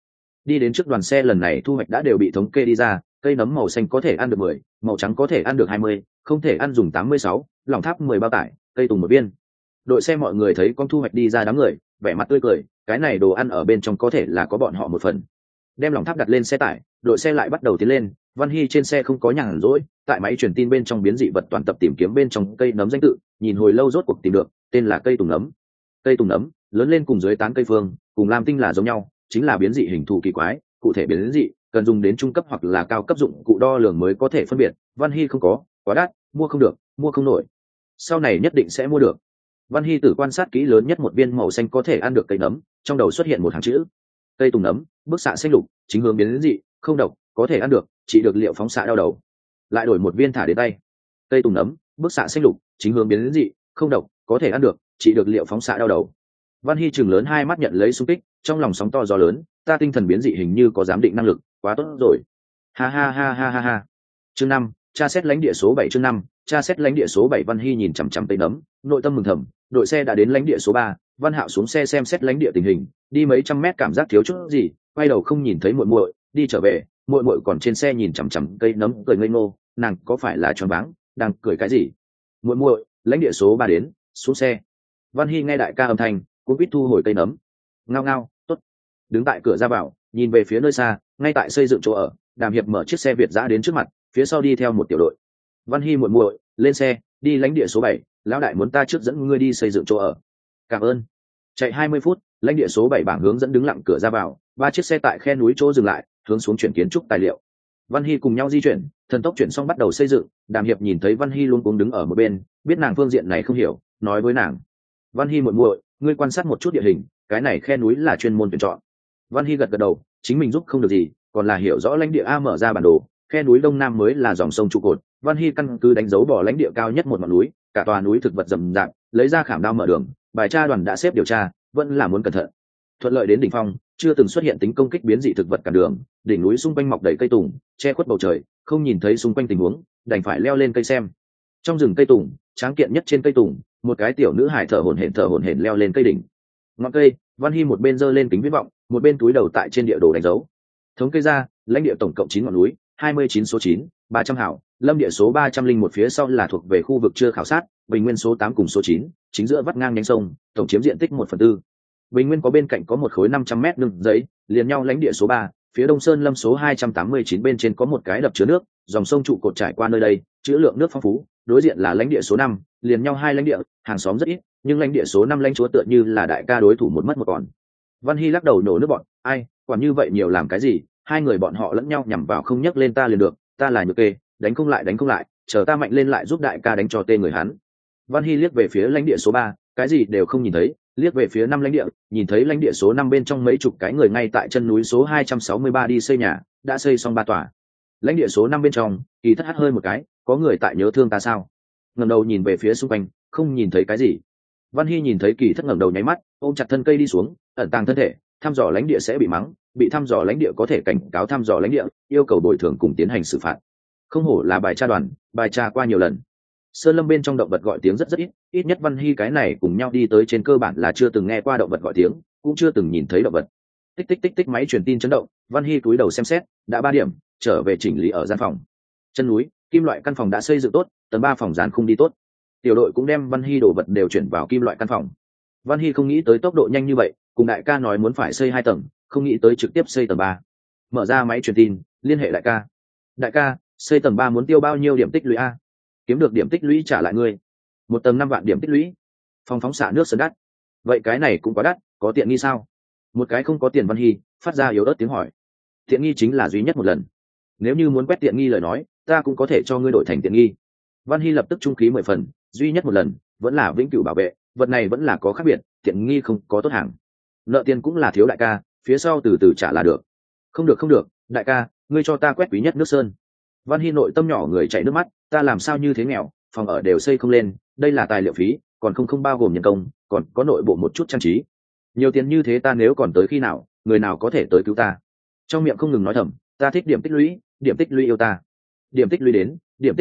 đi đến trước đoàn xe. Lần này thu hoạch đã đều bị thống kê đi ra, cây nấm màu xanh có thể ăn được 10, màu trắng có thể ăn được 20, không thể ăn dùng 86, lòng tháp 10 bao tải, cây tùng 1 viên. Đội xe mọi người thấy con thu hoạch đi ra đám người, vẻ mặt tươi cười, cái này đồ ăn ở bên trong có thể là có bọn họ một phần. Đem lòng tháp đặt lên xe tải, đội xe lại bắt đầu tiến lên. Văn Hy trên xe không có nhàn rỗi, tại máy truyền tin bên trong biến dị vật toàn tập tìm kiếm bên trong cây nấm danh tự, nhìn hồi lâu rốt cuộc tìm được, tên là cây tùng nấm. Cây tùng nấm lớn lên cùng dưới tán cây phương, cùng lam tinh là giống nhau, chính là biến dị hình thù kỳ quái, cụ thể biến dị cần dùng đến trung cấp hoặc là cao cấp dụng cụ đo lường mới có thể phân biệt. Văn Hy không có, quá đắt, mua không được, mua không nổi. Sau này nhất định sẽ mua được. Văn Hy tử quan sát kỹ lớn nhất một viên màu xanh có thể ăn được cây nấm, trong đầu xuất hiện một hàng chữ: cây tùng nấm, bức xạ xanh lục, chính hướng biến dị, không độc, có thể ăn được, trị được liệu phóng xạ đau đầu. Lại đổi một viên thả đến tay: cây tùng nấm, bức xạ xanh lục, chính hướng biến dị, không độc, có thể ăn được, trị được liệu phóng xạ đau đầu. Văn Hy chừng lớn hai mắt nhận lấy xung kích, trong lòng sóng to gió lớn, ta tinh thần biến dị hình như có giám định năng lực, quá tốt rồi. Ha ha ha ha ha ha. Chương 5, tra xét lãnh địa số 7. Chương 5, tra xét lãnh địa số 7. Văn Hy nhìn chằm chằm cây nấm, nội tâm mừng thầm, đội xe đã đến lãnh địa số 3. Văn Hạo xuống xe xem xét lãnh địa tình hình, đi mấy trăm mét cảm giác thiếu chút gì, quay đầu không nhìn thấy muội muội, đi trở về, muội muội còn trên xe nhìn chằm chằm cây nấm cười ngây ngô, nàng có phải là choáng váng, đang cười cái gì? Muội muội, lãnh địa số 3 đến, xuống xe. Văn Hy nghe đại ca âm thanh, cũng biết thu hồi cây nấm. Ngao ngao, tốt. Đứng tại cửa ra vào, nhìn về phía nơi xa, ngay tại xây dựng chỗ ở, Đàm Hiệp mở chiếc xe Việt dã đến trước mặt, phía sau đi theo một tiểu đội. Văn Hy muội muội, lên xe, đi lãnh địa số 7, lão đại muốn ta trước dẫn ngươi đi xây dựng chỗ ở. Cảm ơn. Chạy 20 phút, lãnh địa số 7 bảng hướng dẫn đứng lặng cửa ra vào, 3 chiếc xe tại khe núi chỗ dừng lại, hướng xuống chuyển kiến trúc tài liệu. Văn Hy cùng nhau di chuyển, thần tốc chuyển xong bắt đầu xây dựng. Đàm Hiệp nhìn thấy Văn Hy luôn cuống đứng ở một bên, biết nàng phương diện này không hiểu, nói với nàng: Văn Hy muội muội, ngươi quan sát một chút địa hình, cái này khe núi là chuyên môn tuyển chọn. Văn Hy gật gật đầu, chính mình giúp không được gì, còn là hiểu rõ lãnh địa a. Mở ra bản đồ, khe núi đông nam mới là dòng sông trụ cột. Văn Hy căn cứ đánh dấu bỏ lãnh địa cao nhất một ngọn núi, cả tòa núi thực vật rậm rạp, lấy ra khảm đao mở đường. Bài tra đoàn đã xếp điều tra, vẫn là muốn cẩn thận. Thuận lợi đến đỉnh phong, chưa từng xuất hiện tính công kích biến dị thực vật cản đường. Đỉnh núi xung quanh mọc đầy cây tùng, che khuất bầu trời, không nhìn thấy xung quanh tình huống, đành phải leo lên cây xem. Trong rừng cây tùng, tráng kiện nhất trên cây tùng, một cái tiểu nữ hải thở hổn hển leo lên cây đỉnh. Ngọn cây, Văn Hy một bên giơ lên kính viễn vọng, một bên túi đầu tại trên địa đồ đánh dấu. Thống kê ra, lãnh địa tổng cộng 9 ngọn núi, 29 số 9, 300 hảo, lâm địa số 301 phía sau là thuộc về khu vực chưa khảo sát, bình nguyên số 8 cùng số 9, chính giữa vắt ngang nhánh sông, tổng chiếm diện tích 1/4. Bình nguyên có bên cạnh có một khối 500 mét đường giấy, liền nhau lãnh địa số 3, phía đông sơn lâm số 289 bên trên có một cái đập chứa nước, dòng sông trụ cột trải qua nơi đây, trữ lượng nước phong phú. Đối diện là lãnh địa số 5, liền nhau hai lãnh địa, hàng xóm rất ít, nhưng lãnh địa số 5 lãnh chúa tựa như là đại ca đối thủ một mất một còn. Văn Hy lắc đầu nổ nước bọn, ai, quản như vậy nhiều làm cái gì, hai người bọn họ lẫn nhau nhằm vào không nhắc lên ta liền được, ta là nhược kê, đánh không lại, chờ ta mạnh lên lại giúp đại ca đánh cho tên người hắn. Văn Hy liếc về phía lãnh địa số 3, cái gì đều không nhìn thấy, liếc về phía 5 lãnh địa, nhìn thấy lãnh địa số 5 bên trong mấy chục cái người ngay tại chân núi số 263 đi xây nhà, đã xây xong 3 tòa. Lãnh địa số 5 bên trong, Kỳ Thất hắt hơi một cái, có người tại nhớ thương ta sao? Ngẩng đầu nhìn về phía xung quanh, không nhìn thấy cái gì. Văn Hy nhìn thấy Kỳ Thất ngẩng đầu nháy mắt, ôm chặt thân cây đi xuống, ẩn tàng thân thể, thăm dò lãnh địa sẽ bị mắng, bị thăm dò lãnh địa có thể cảnh cáo thăm dò lãnh địa, yêu cầu bồi thường cùng tiến hành xử phạt. Không hổ là bài tra đoàn, bài tra qua nhiều lần. Sơn lâm bên trong động vật gọi tiếng rất ít, ít nhất Văn Hy cái này cùng nhau đi tới trên cơ bản là chưa từng nghe qua động vật gọi tiếng, cũng chưa từng nhìn thấy động vật. Tích tích tích tích, máy truyền tin chấn động, Văn Hy cúi đầu xem xét, đã 3 điểm, trở về chỉnh lý ở gian phòng. Chân núi, kim loại căn phòng đã xây dựng tốt, tầng 3 phòng dàn khung đi tốt. Tiểu đội cũng đem Văn Hy đồ vật đều chuyển vào kim loại căn phòng. Văn Hy không nghĩ tới tốc độ nhanh như vậy, cùng đại ca nói muốn phải xây 2 tầng, không nghĩ tới trực tiếp xây tầng 3. Mở ra máy truyền tin, liên hệ đại ca. Đại ca, xây tầng 3 muốn tiêu bao nhiêu điểm tích lũy a? Kiếm được điểm tích lũy trả lại ngươi. 1 tầng 5 vạn điểm tích lũy. Phòng phóng xạ nước sơn đắt. Vậy cái này cũng quá đắt, có tiện nghi sao? Một cái không có tiền. Văn Hy phát ra yếu ớt tiếng hỏi. Tiện nghi chính là duy nhất một lần. Nếu như muốn quét tiện nghi lời nói, ta cũng có thể cho ngươi đổi thành tiện nghi. Văn Hy lập tức trung khí 10 phần, duy nhất một lần, vẫn là vĩnh cửu bảo vệ, vật này vẫn là có khác biệt, tiện nghi không có tốt hàng. Nợ tiền cũng là thiếu đại ca, phía sau từ từ trả là được. Không được, đại ca, ngươi cho ta quét quý nhất nước sơn. Văn Hy nội tâm nhỏ người chảy nước mắt, ta làm sao như thế nghèo, phòng ở đều xây không lên, đây là tài liệu phí, còn không bao gồm nhân công, còn có nội bộ một chút trang trí. Nhiều tiền như thế ta nếu còn tới khi nào, người nào có thể tới cứu ta? Trong miệng không ngừng nói thầm, ta thích điểm tích lũy yêu ta. Điểm tích lũy đến,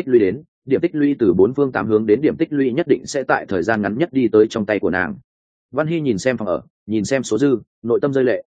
điểm tích lũy từ 4 phương 8 hướng đến, điểm tích lũy nhất định sẽ tại thời gian ngắn nhất đi tới trong tay của nàng. Văn Hy nhìn xem phòng ở, nhìn xem số dư, nội tâm rơi lệ.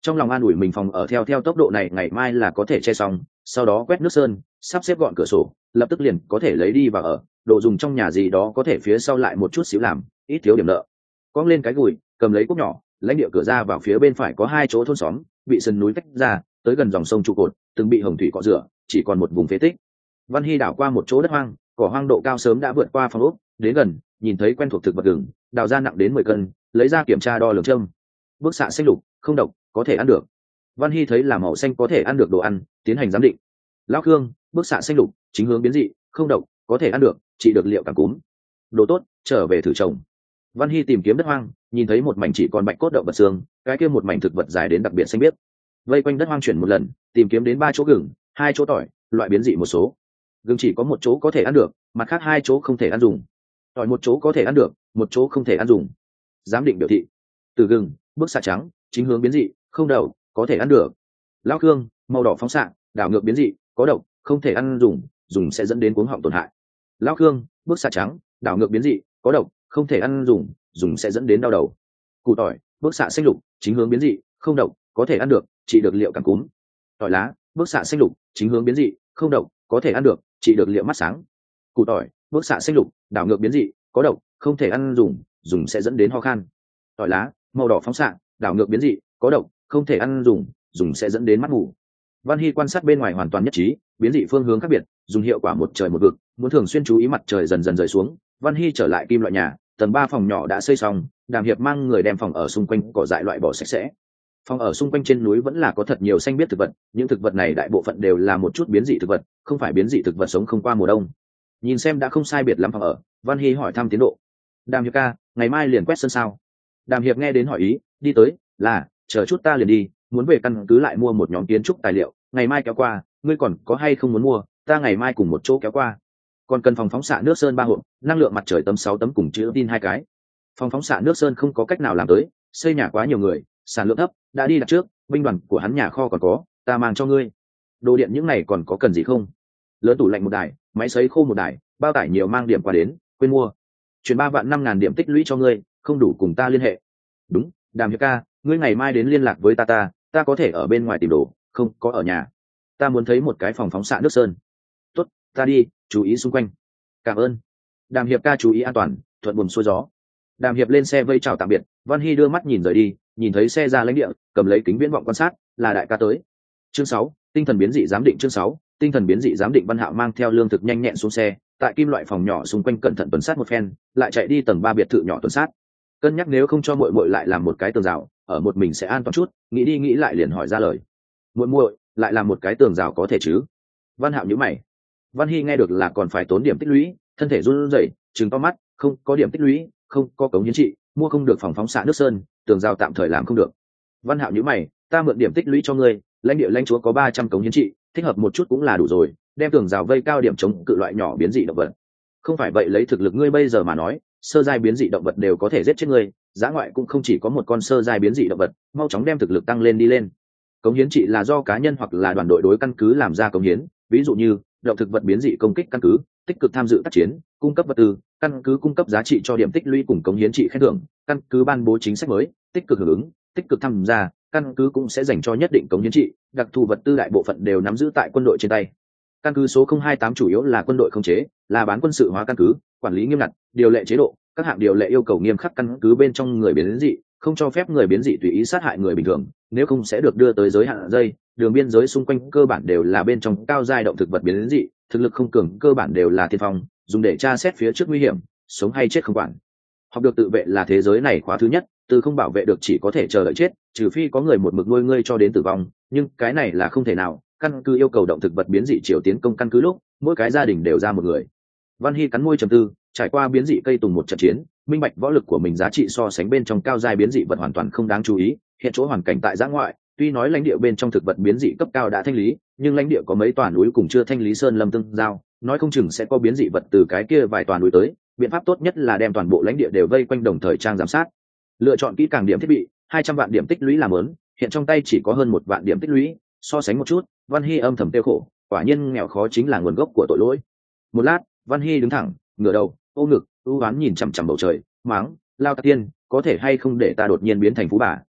Trong lòng an ủi mình phòng ở theo tốc độ này ngày mai là có thể che xong, sau đó quét nước sơn, sắp xếp gọn cửa sổ, lập tức liền có thể lấy đi và ở, đồ dùng trong nhà gì đó có thể phía sau lại một chút xíu làm, ít thiếu điểm nợ. Cong lên cái gùi, cầm lấy cốc nhỏ, lãnh địa cửa ra vào phía bên phải có hai chỗ thôn xóm, bị sườn núi tách ra, tới gần dòng sông trụ cột, từng bị hồng thủy cọ rửa, chỉ còn một vùng phế tích. Văn Hy đảo qua một chỗ đất hoang, cỏ hoang độ cao sớm đã vượt qua phòng ốc, đến gần, nhìn thấy quen thuộc thực vật gừng, đào ra nặng đến 10 cân, lấy ra kiểm tra đo lường châm. Bức xạ xanh lục, không độc, có thể ăn được. Văn Hy thấy là màu xanh có thể ăn được đồ ăn, tiến hành giám định. Lão Khương, bức xạ xanh lục, chính hướng biến dị, không độc, có thể ăn được, trị được liệu cảm cúm. Đồ tốt, trở về thử trồng. Văn Hy tìm kiếm đất hoang, nhìn thấy một mảnh chỉ còn bạch cốt động vật xương, cái kia một mảnh thực vật dài đến đặc biệt xanh biếc. Vây quanh đất hoang chuyển một lần, tìm kiếm đến 3 chỗ gừng, 2 chỗ tỏi, loại biến dị một số. Gừng chỉ có một chỗ có thể ăn được, mặt khác 2 chỗ không thể ăn dùng. Tỏi một chỗ có thể ăn được, một chỗ không thể ăn dùng. Giám định biểu thị. Từ gừng, bức xạ trắng, chính hướng biến dị, không độc, có thể ăn được. Lão Khương, màu đỏ phóng xạ, đảo ngược biến dị, có độc, không thể ăn dùng, dùng sẽ dẫn đến cuống họng tổn hại. Lão Khương, bức xạ trắng, đảo ngược biến dị, có độc, không thể ăn dùng, dùng sẽ dẫn đến đau đầu. Củ tỏi, bức xạ xanh lục, chính hướng biến dị, không độc, có thể ăn được, trị được liệu cảm cúm. Tỏi lá, bức xạ xanh lục, chính hướng biến dị, không độc, có thể ăn được, trị được liệu mắt sáng. Củ tỏi, bức xạ xanh lục, đảo ngược biến dị, có độc, không thể ăn dùng, dùng sẽ dẫn đến ho khan. Tỏi lá, màu đỏ phóng xạ, đảo ngược biến dị, có độc, không thể ăn dùng sẽ dẫn đến mắt mù. Văn Hy quan sát bên ngoài hoàn toàn nhất trí, biến dị phương hướng khác biệt, dùng hiệu quả một trời một vực, muốn thường xuyên chú ý mặt trời dần dần rời xuống. Văn Hy trở lại kim loại nhà, tầng 3 phòng nhỏ đã xây xong, Đàm Hiệp mang người đem phòng ở xung quanh cỏ dại loại bỏ sạch sẽ. Phòng ở xung quanh trên núi vẫn là có thật nhiều xanh biếc thực vật, những thực vật này đại bộ phận đều là một chút biến dị thực vật, không phải biến dị thực vật sống không qua mùa đông. Nhìn xem đã không sai biệt lắm phòng ở, Văn Hy hỏi thăm tiến độ. Đàm Hiệp ca, ngày mai liền quét sân sao? Đàm Hiệp nghe đến hỏi ý, đi tới, là, chờ chút ta liền đi, muốn về căn cứ lại mua một nhóm kiến trúc tài liệu, ngày mai kéo qua, ngươi còn có hay không muốn mua, ta ngày mai cùng một chỗ kéo qua. Còn cần phòng phóng xạ nước sơn 3 hộp, năng lượng mặt trời tấm 6 tấm cùng chữ tin 2 cái. Phòng phóng xạ nước sơn không có cách nào làm tới, xây nhà quá nhiều người, sản lượng thấp, đã đi đặt trước, binh đoàn của hắn nhà kho còn có, ta mang cho ngươi. Đồ điện những này còn có cần gì không? Lớn tủ lạnh một đài, máy sấy khô một đài, bao tải nhiều mang điểm qua đến, quên mua. Chuyển 3.500.000 điểm tích lũy cho ngươi, không đủ cùng ta liên hệ. Đúng, Đàm Hiệp ca, ngươi ngày mai đến liên lạc với ta có thể ở bên ngoài tìm đồ, không có ở nhà. Ta muốn thấy một cái phòng phóng xạ nước sơn. Tốt, ta đi, chú ý xung quanh. Cảm ơn. Đàm Hiệp ca chú ý an toàn, thuận buồm xuôi gió. Đàm Hiệp lên xe vây chào tạm biệt, Văn Hy đưa mắt nhìn rời đi, nhìn thấy xe ra lãnh địa, cầm lấy kính viễn vọng quan sát, là đại ca tới. Chương 6, tinh thần biến dị giám định. Chương 6, tinh thần biến dị giám định. Văn Hạo mang theo lương thực nhanh nhẹn xuống xe, tại kim loại phòng nhỏ xung quanh cẩn thận tuần sát một phen, lại chạy đi tầng 3 biệt thự nhỏ tuần sát. Cân nhắc nếu không cho muội muội lại làm một cái tường rào, ở một mình sẽ an toàn chút, nghĩ đi nghĩ lại liền hỏi ra lời. Muội muội, lại làm một cái tường rào có thể chứ? Văn Hạo nhíu mày. Văn Hy nghe được là còn phải tốn điểm tích lũy, thân thể run rẩy, trừng to mắt, không có điểm tích lũy, không có cống hiến trị, mua không được phòng phóng xạ nước sơn, tường rào tạm thời làm không được. Văn Hạo nhíu mày, ta mượn điểm tích lũy cho ngươi, lãnh địa lãnh chúa có 300 cống hiến trị, thích hợp một chút cũng là đủ rồi, đem tường rào vây cao điểm chống cự loại nhỏ biến dị động vật. Không phải vậy lấy thực lực ngươi bây giờ mà nói, sơ giai biến dị động vật đều có thể giết chết ngươi, dã ngoại cũng không chỉ có một con sơ giai biến dị động vật, mau chóng đem thực lực tăng lên đi lên. Cống hiến trị là do cá nhân hoặc là đoàn đội đối căn cứ làm ra cống hiến, ví dụ như động thực vật biến dị công kích căn cứ, tích cực tham dự tác chiến, cung cấp vật tư, căn cứ cung cấp giá trị cho điểm tích lũy cùng cống hiến trị khen thưởng, căn cứ ban bố chính sách mới, tích cực hưởng ứng, tích cực tham gia, căn cứ cũng sẽ dành cho nhất định cống hiến trị, đặc thù vật tư đại bộ phận đều nắm giữ tại quân đội trên tay. Căn cứ số 028 chủ yếu là quân đội khống chế, là bán quân sự hóa căn cứ, quản lý nghiêm ngặt, điều lệ chế độ, các hạng điều lệ yêu cầu nghiêm khắc căn cứ bên trong người biến dị, không cho phép người biến dị tùy ý sát hại người bình thường, nếu không sẽ được đưa tới giới hạn dây, đường biên giới xung quanh cơ bản đều là bên trong cao giai động thực vật biến dị, thực lực không cường cơ bản đều là tiên phong, dùng để tra xét phía trước nguy hiểm, sống hay chết không quản. Học được tự vệ là thế giới này khóa thứ nhất, từ không bảo vệ được chỉ có thể chờ đợi chết, trừ phi có người một mực nuôi ngươi cho đến tử vong, nhưng cái này là không thể nào. Căn cứ yêu cầu động thực vật biến dị chiều tiến công căn cứ lúc, mỗi cái gia đình đều ra một người. Văn Hy cắn môi trầm tư, trải qua biến dị cây tùng một trận chiến, minh bạch võ lực của mình giá trị so sánh bên trong cao giai biến dị vật hoàn toàn không đáng chú ý. Hiện chỗ hoàn cảnh tại giã ngoại, tuy nói lãnh địa bên trong thực vật biến dị cấp cao đã thanh lý, nhưng lãnh địa có mấy tòa núi cùng chưa thanh lý sơn lâm tương giao, nói không chừng sẽ có biến dị vật từ cái kia vài tòa núi tới. Biện pháp tốt nhất là đem toàn bộ lãnh địa đều vây quanh đồng thời trang giám sát. Lựa chọn kỹ càng điểm thiết bị, 200 vạn điểm tích lũy làm lớn, hiện trong tay chỉ có hơn 1 vạn điểm tích lũy, so sánh một chút, Văn Hy âm thầm tiêu khổ, quả nhiên nghèo khó chính là nguồn gốc của tội lỗi. Một lát, Văn Hy đứng thẳng, ngửa đầu, ôm ngực, ưu oán nhìn chằm chằm bầu trời, mắng, Lao Tạc Tiên, có thể hay không để ta đột nhiên biến thành phú bà,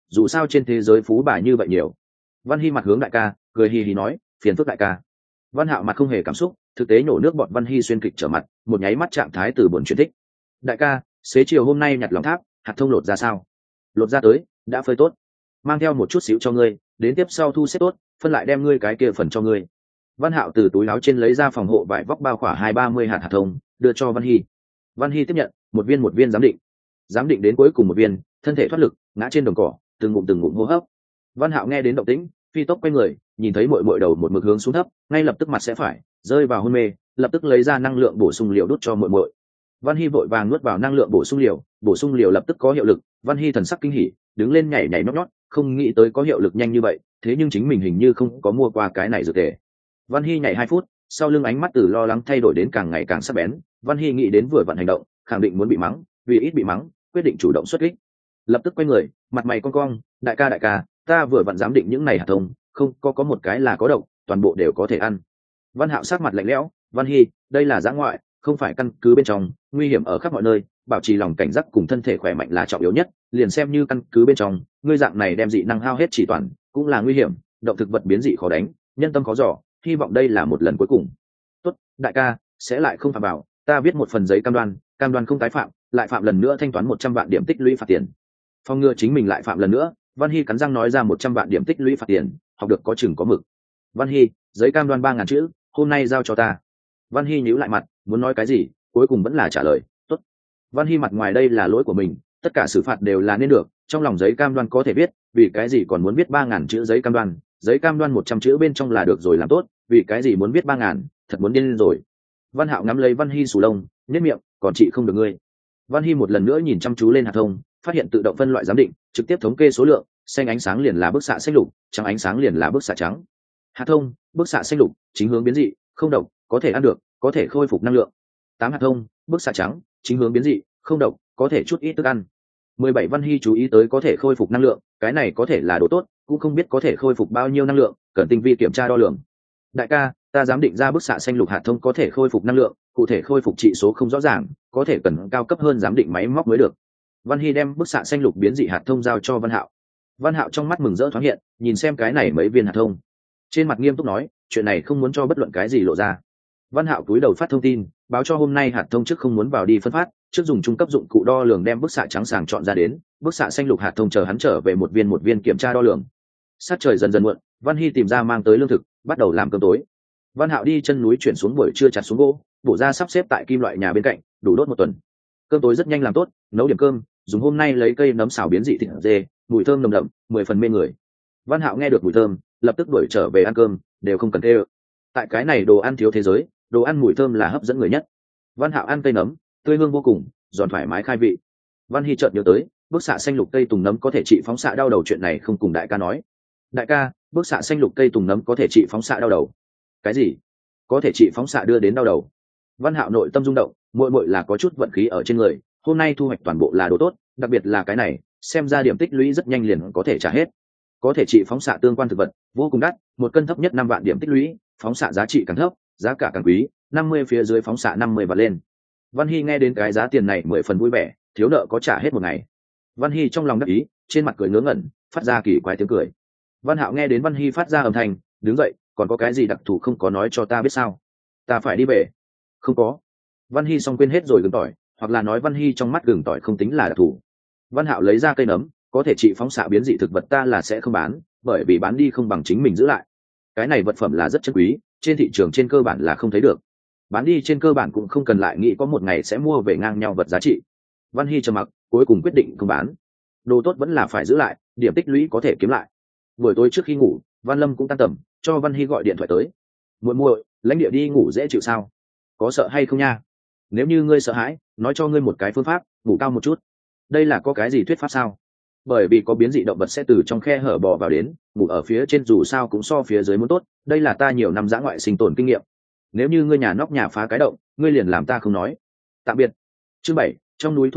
dù sao trên thế giới phú bà như vậy nhiều. Văn Hy mặt hướng đại ca cười hì hì nói, phiền phức đại ca. Văn Hạo mặt không hề cảm xúc, thực tế nổ nước bọn Văn Hy xuyên kịch trở mặt, một nháy mắt trạng thái từ buồn chuyển thích. Đại ca, xế chiều hôm nay nhặt lòng tháp, hạt thông lột ra sao? Lột ra tới, đã phơi tốt, mang theo một chút xíu cho ngươi, đến tiếp sau thu xếp tốt, phân lại đem ngươi cái kia phần cho ngươi. Văn Hạo từ túi áo trên lấy ra phòng hộ vải vóc bao khỏa 2-30 hạt thông, đưa cho Văn Hy. Văn Hy tiếp nhận, một viên giám định đến cuối cùng một viên, thân thể thoát lực, ngã trên đồng cỏ, từng ngụm hô hấp. Văn Hạo nghe đến động tĩnh, phi tốc quay người, nhìn thấy muội đầu một mực hướng xuống thấp, ngay lập tức mặt sẽ phải rơi vào hôn mê, lập tức lấy ra năng lượng bổ sung liều đút cho muội. Văn Hy vội vàng nuốt vào năng lượng bổ sung liều lập tức có hiệu lực. Văn Hy thần sắc kinh hỉ, đứng lên nhảy nhót nhót, không nghĩ tới có hiệu lực nhanh như vậy, thế nhưng chính mình hình như không có mua qua cái này dược tề. Văn Hy nhảy 2 phút, sau lưng ánh mắt từ lo lắng thay đổi đến càng ngày càng sắc bén. Văn Hy nghĩ đến vừa vận hành động, khẳng định muốn bị mắng, vì ít bị mắng, quyết định chủ động xuất kích. Lập tức quay người, mặt mày cong cong, đại ca, ta vừa vặn giám định những này hạt thông, không có một cái là có độc, toàn bộ đều có thể ăn. Văn Hạo sát mặt lạnh lẽo, Văn Hy, đây là dã ngoại, không phải căn cứ bên trong, nguy hiểm ở khắp mọi nơi, bảo trì lòng cảnh giác cùng thân thể khỏe mạnh là trọng yếu nhất, liền xem như căn cứ bên trong, ngươi dạng này đem dị năng hao hết chỉ toàn, cũng là nguy hiểm, động thực vật biến dị khó đánh, nhân tâm khó dò, hy vọng đây là một lần cuối cùng. Tốt, đại ca, sẽ lại không phạm vào, ta viết một phần giấy cam đoan không tái phạm, lại phạm lần nữa thanh toán 100 vạn điểm tích lũy phạt tiền. Phòng ngừa chính mình lại phạm lần nữa, Văn Hy cắn răng nói ra 100 vạn điểm tích lũy phạt tiền, học được có chừng có mực. Văn Hy, giấy cam đoan 3.000 chữ, hôm nay giao cho ta. Văn Hy nhíu lại mặt, muốn nói cái gì, cuối cùng vẫn là trả lời, tốt. Văn Hy mặt ngoài đây là lỗi của mình, tất cả xử phạt đều là nên được, trong lòng giấy cam đoan có thể viết, vì cái gì còn muốn viết 3.000 chữ giấy cam đoan 100 chữ bên trong là được rồi làm tốt, vì cái gì muốn viết 3.000, thật muốn điên lên rồi. Văn Hạo ngắm lấy Văn Hy sù lông, nhếch miệng, còn chị không được ngươi. Văn Hy một lần nữa nhìn chăm chú lên hạt thông, phát hiện tự động phân loại giám định, trực tiếp thống kê số lượng, xanh ánh sáng liền là bức xạ xanh lục, trắng ánh sáng liền là bức xạ trắng. Hạt thông, bức xạ xanh lục, chính hướng biến dị, không độc, có thể ăn được, có thể khôi phục năng lượng. 8 hạt thông, bức xạ trắng, chính hướng biến dị, không độc, có thể chút ít thức ăn. 17 Văn Hy chú ý tới có thể khôi phục năng lượng, cái này có thể là đồ tốt, cũng không biết có thể khôi phục bao nhiêu năng lượng, cần tinh vi kiểm tra đo lường. Đại ca, ta giám định ra bức xạ xanh lục hạt thông có thể khôi phục năng lượng, cụ thể khôi phục trị số không rõ ràng, có thể cần cao cấp hơn giám định máy móc mới được. Văn Hy đem bức xạ xanh lục biến dị hạt thông giao cho Văn Hạo. Văn Hạo trong mắt mừng rỡ thoáng hiện, nhìn xem cái này mấy viên hạt thông, trên mặt nghiêm túc nói, chuyện này không muốn cho bất luận cái gì lộ ra. Văn Hạo cúi đầu phát thông tin, báo cho hôm nay hạt thông trước không muốn vào đi phân phát, trước dùng trung cấp dụng cụ đo lường đem bức xạ trắng sàng chọn ra đến, bức xạ xanh lục hạt thông chờ hắn trở về một viên kiểm tra đo lường. Sát trời dần dần muộn, Văn Hy tìm ra mang tới lương thực, bắt đầu làm cơm tối. Văn Hạo đi chân núi chuyển xuống buổi trưa chặt xuống gỗ, bổ ra sắp xếp tại kim loại nhà bên cạnh, đủ đốt một tuần. Cơm tối rất nhanh làm tốt, nấu điểm cơm, dùng hôm nay lấy cây nấm xào biến dị thịt dê, mùi thơm nồng đậm, 10 phần mê người. Văn Hạo nghe được mùi thơm, lập tức đuổi trở về ăn cơm, đều không cần kêu. Tại cái này đồ ăn thiếu thế giới, đồ ăn mùi thơm là hấp dẫn người nhất. Văn Hạo ăn cây nấm, tươi hương vô cùng, giòn thoải mái khai vị. Văn Hy chợt nhớ tới, bức xạ xanh lục cây tùng nấm có thể trị phóng xạ đau đầu, chuyện này không cùng đại ca nói. Đại ca, bức xạ xanh lục cây tùng nấm có thể trị phóng xạ đau đầu. Cái gì? Có thể trị phóng xạ đưa đến đau đầu? Văn Hạo nội tâm rung động, muội là có chút vận khí ở trên người, hôm nay thu hoạch toàn bộ là đồ tốt, đặc biệt là cái này, xem ra điểm tích lũy rất nhanh liền có thể trả hết. Có thể trị phóng xạ tương quan thực vật, vô cùng đắt, một cân thấp nhất 5 vạn điểm tích lũy, phóng xạ giá trị càng thấp, giá cả càng quý, 50 phía dưới phóng xạ 50 và lên. Văn Hy nghe đến cái giá tiền này 10 phần vui vẻ, thiếu nợ có trả hết một ngày. Văn Hy trong lòng đắc ý, trên mặt cười ngớ ngẩn, phát ra kỳ quái tiếng cười. Văn Hạo nghe đến Văn Hy phát ra âm thanh, đứng dậy, còn có cái gì đặc thù không có nói cho ta biết sao? Ta phải đi về. Không có. Văn Hy xong quên hết rồi gừng tỏi, hoặc là nói Văn Hy trong mắt gừng tỏi không tính là đặc thù. Văn Hạo lấy ra cây nấm, có thể trị phóng xạ biến dị thực vật ta là sẽ không bán, bởi vì bán đi không bằng chính mình giữ lại. Cái này vật phẩm là rất chân quý, trên thị trường trên cơ bản là không thấy được. Bán đi trên cơ bản cũng không cần lại nghĩ có một ngày sẽ mua về ngang nhau vật giá trị. Văn Hy trầm mặc, cuối cùng quyết định không bán. Đồ tốt vẫn là phải giữ lại, điểm tích lũy có thể kiếm lại. Buổi tối trước khi ngủ, Văn Lâm cũng tan tầm, cho Văn Hy gọi điện thoại tới. Muội, lãnh địa đi ngủ dễ chịu sao? Có sợ hay không nha? Nếu như ngươi sợ hãi, nói cho ngươi một cái phương pháp, ngủ cao một chút. Đây là có cái gì thuyết pháp sao? Bởi vì có biến dị động vật sẽ từ trong khe hở bò vào đến, ngủ ở phía trên dù sao cũng so phía dưới muốn tốt, đây là ta nhiều năm dã ngoại sinh tồn kinh nghiệm. Nếu như ngươi nhà nóc nhà phá cái động, ngươi liền làm ta không nói. Tạm biệt. Chương 7, trong núi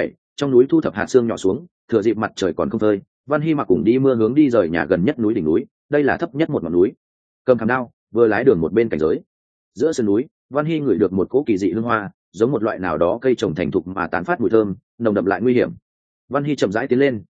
thu thập hạt sương nhỏ xuống, thừa dịp mặt trời còn không phơi, Văn Hy mặc cùng đi mưa hướng đi rời nhà gần nhất núi đỉnh núi, đây là thấp nhất một ngọn núi. Cầm khảm đao, vừa lái đường một bên cảnh giới. Giữa sườn núi, Văn Hy ngửi được một cỗ kỳ dị hương hoa, giống một loại nào đó cây trồng thành thục mà tán phát mùi thơm, nồng đậm lại nguy hiểm. Văn Hy chậm rãi tiến lên,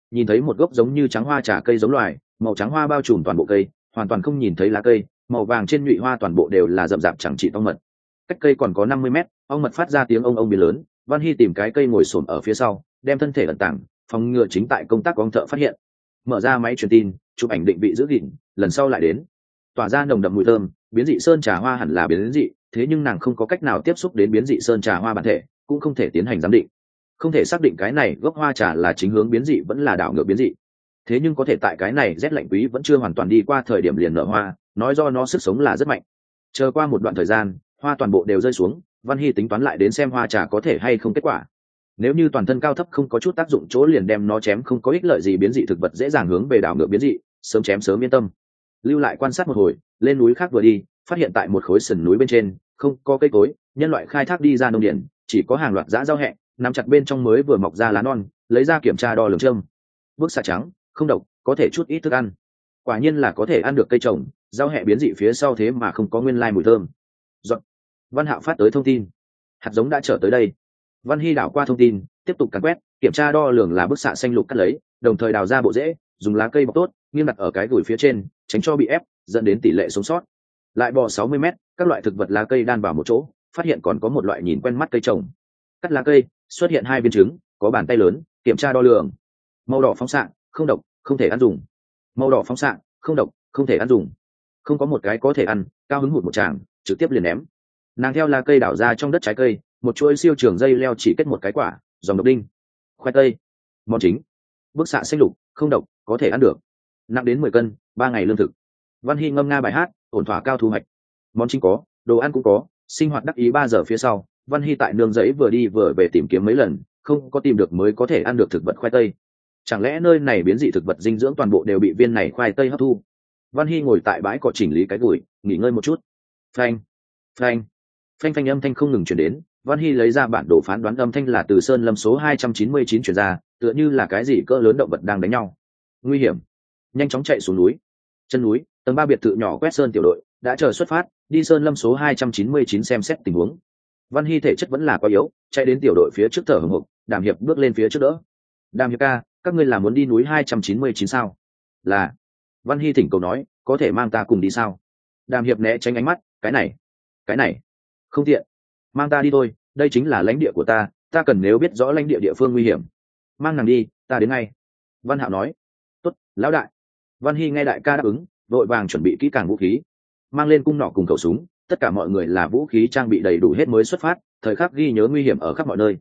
nhìn thấy một gốc giống như trắng hoa trà cây giống loài, màu trắng hoa bao trùm toàn bộ cây, hoàn toàn không nhìn thấy lá cây, màu vàng trên nhụy hoa toàn bộ đều là rậm rạp chẳng trị ong mật. Cách cây còn có 50 mét, ong mật phát ra tiếng ông biến lớn. Văn Hy tìm cái cây ngồi xổm ở phía sau, đem thân thể ẩn tàng, phòng ngừa chính tại công tác ong thợ phát hiện. Mở ra máy truyền tin, chụp ảnh định vị giữ gìn, lần sau lại đến. Tỏa ra nồng đậm mùi thơm, biến dị sơn trà hoa hẳn là biến dị, thế nhưng nàng không có cách nào tiếp xúc đến biến dị sơn trà hoa bản thể, cũng không thể tiến hành giám định, không thể xác định cái này gốc hoa trà là chính hướng biến dị vẫn là đảo ngược biến dị. Thế nhưng có thể tại cái này rét lạnh quý vẫn chưa hoàn toàn đi qua thời điểm liền nở hoa, nói do nó sức sống là rất mạnh. Chờ qua một đoạn thời gian, hoa toàn bộ đều rơi xuống, Văn Hy tính toán lại đến xem hoa trà có thể hay không kết quả. Nếu như toàn thân cao thấp không có chút tác dụng chỗ liền đem nó chém, không có ích lợi gì, biến dị thực vật dễ dàng hướng về đảo ngược biến dị, sớm chém sớm yên tâm. Lưu lại quan sát một hồi, lên núi khác vừa đi, phát hiện tại một khối sườn núi bên trên không có cây cối, nhân loại khai thác đi ra nông điển, chỉ có hàng loạt dã rau hẹ nắm chặt bên trong mới vừa mọc ra lá non, lấy ra kiểm tra đo lường châm. Bức xạ trắng, không độc, có thể chút ít thức ăn. Quả nhiên là có thể ăn được cây trồng, rau hẹ biến dị phía sau thế mà không có nguyên lai mùi thơm. Dọn. Văn Hạo phát tới thông tin, hạt giống đã trở tới đây. Văn Hy đảo qua thông tin, tiếp tục càn quét, kiểm tra đo lường là bức xạ xanh lục cắt lấy, đồng thời đào ra bộ rễ, dùng lá cây bọc tốt, nghiêm đặt ở cái gùi phía trên, tránh cho bị ép, dẫn đến tỷ lệ sống sót. Lại bò 60 mét, các loại thực vật lá cây đan vào một chỗ, phát hiện còn có một loại nhìn quen mắt cây trồng. Cắt lá cây, xuất hiện 2 viên trứng, có bàn tay lớn, kiểm tra đo lường. Màu đỏ phóng xạ, không độc, không thể ăn dùng. Màu đỏ phóng xạ, không độc, không thể ăn dùng. Không có một cái có thể ăn, cao hứng hụt một tràng, trực tiếp liền ném. Nàng theo lá cây đảo ra trong đất trái cây, một chuỗi siêu trường dây leo chỉ kết một cái quả, dòng độc đinh. Khoai tây, món chính. Bức xạ xanh lục, không độc, có thể ăn được. Nặng đến 10 cân, 3 ngày lương thực. Văn Hy ngâm nga bài hát, ổn thỏa cao thu hoạch. Món chính có, đồ ăn cũng có, sinh hoạt đắc ý 3 giờ phía sau, Văn Hy tại nương giấy vừa đi vừa về tìm kiếm mấy lần, không có tìm được mới có thể ăn được thực vật khoai tây. Chẳng lẽ nơi này biến dị thực vật dinh dưỡng toàn bộ đều bị viên này khoai tây hấp thu? Văn Hy ngồi tại bãi cỏ chỉnh lý cái gùi, nghỉ ngơi một chút. Phanh, phanh, phanh phanh âm thanh không ngừng chuyển đến. Văn Hy lấy ra bản đồ phán đoán âm thanh là từ sơn lâm số 299 chuyển ra, tựa như là cái gì cỡ lớn động vật đang đánh nhau. Nguy hiểm, nhanh chóng chạy xuống núi. Chân núi, tầng 3 biệt thự nhỏ quét sơn tiểu đội đã chờ xuất phát, đi sơn lâm số 299 xem xét tình huống. Văn Hy thể chất vẫn là quá yếu, chạy đến tiểu đội phía trước thở hổn hộc, Đàm Hiệp bước lên phía trước đỡ. Đàm Hiệp ca, các ngươi là muốn đi núi 299 sao? Là. Văn Hy thỉnh cầu nói, có thể mang ta cùng đi sao? Đàm Hiệp né tránh ánh mắt, cái này, không tiện. Mang ta đi thôi, đây chính là lãnh địa của ta, ta cần nếu biết rõ lãnh địa địa phương nguy hiểm. Mang nàng đi, ta đến ngay. Văn Hạo nói. Tốt, lão đại. Văn Hy nghe đại ca đáp ứng, vội vàng chuẩn bị kỹ càng vũ khí, mang lên cung nỏ cùng khẩu súng, tất cả mọi người là vũ khí trang bị đầy đủ hết mới xuất phát, thời khắc ghi nhớ nguy hiểm ở khắp mọi nơi.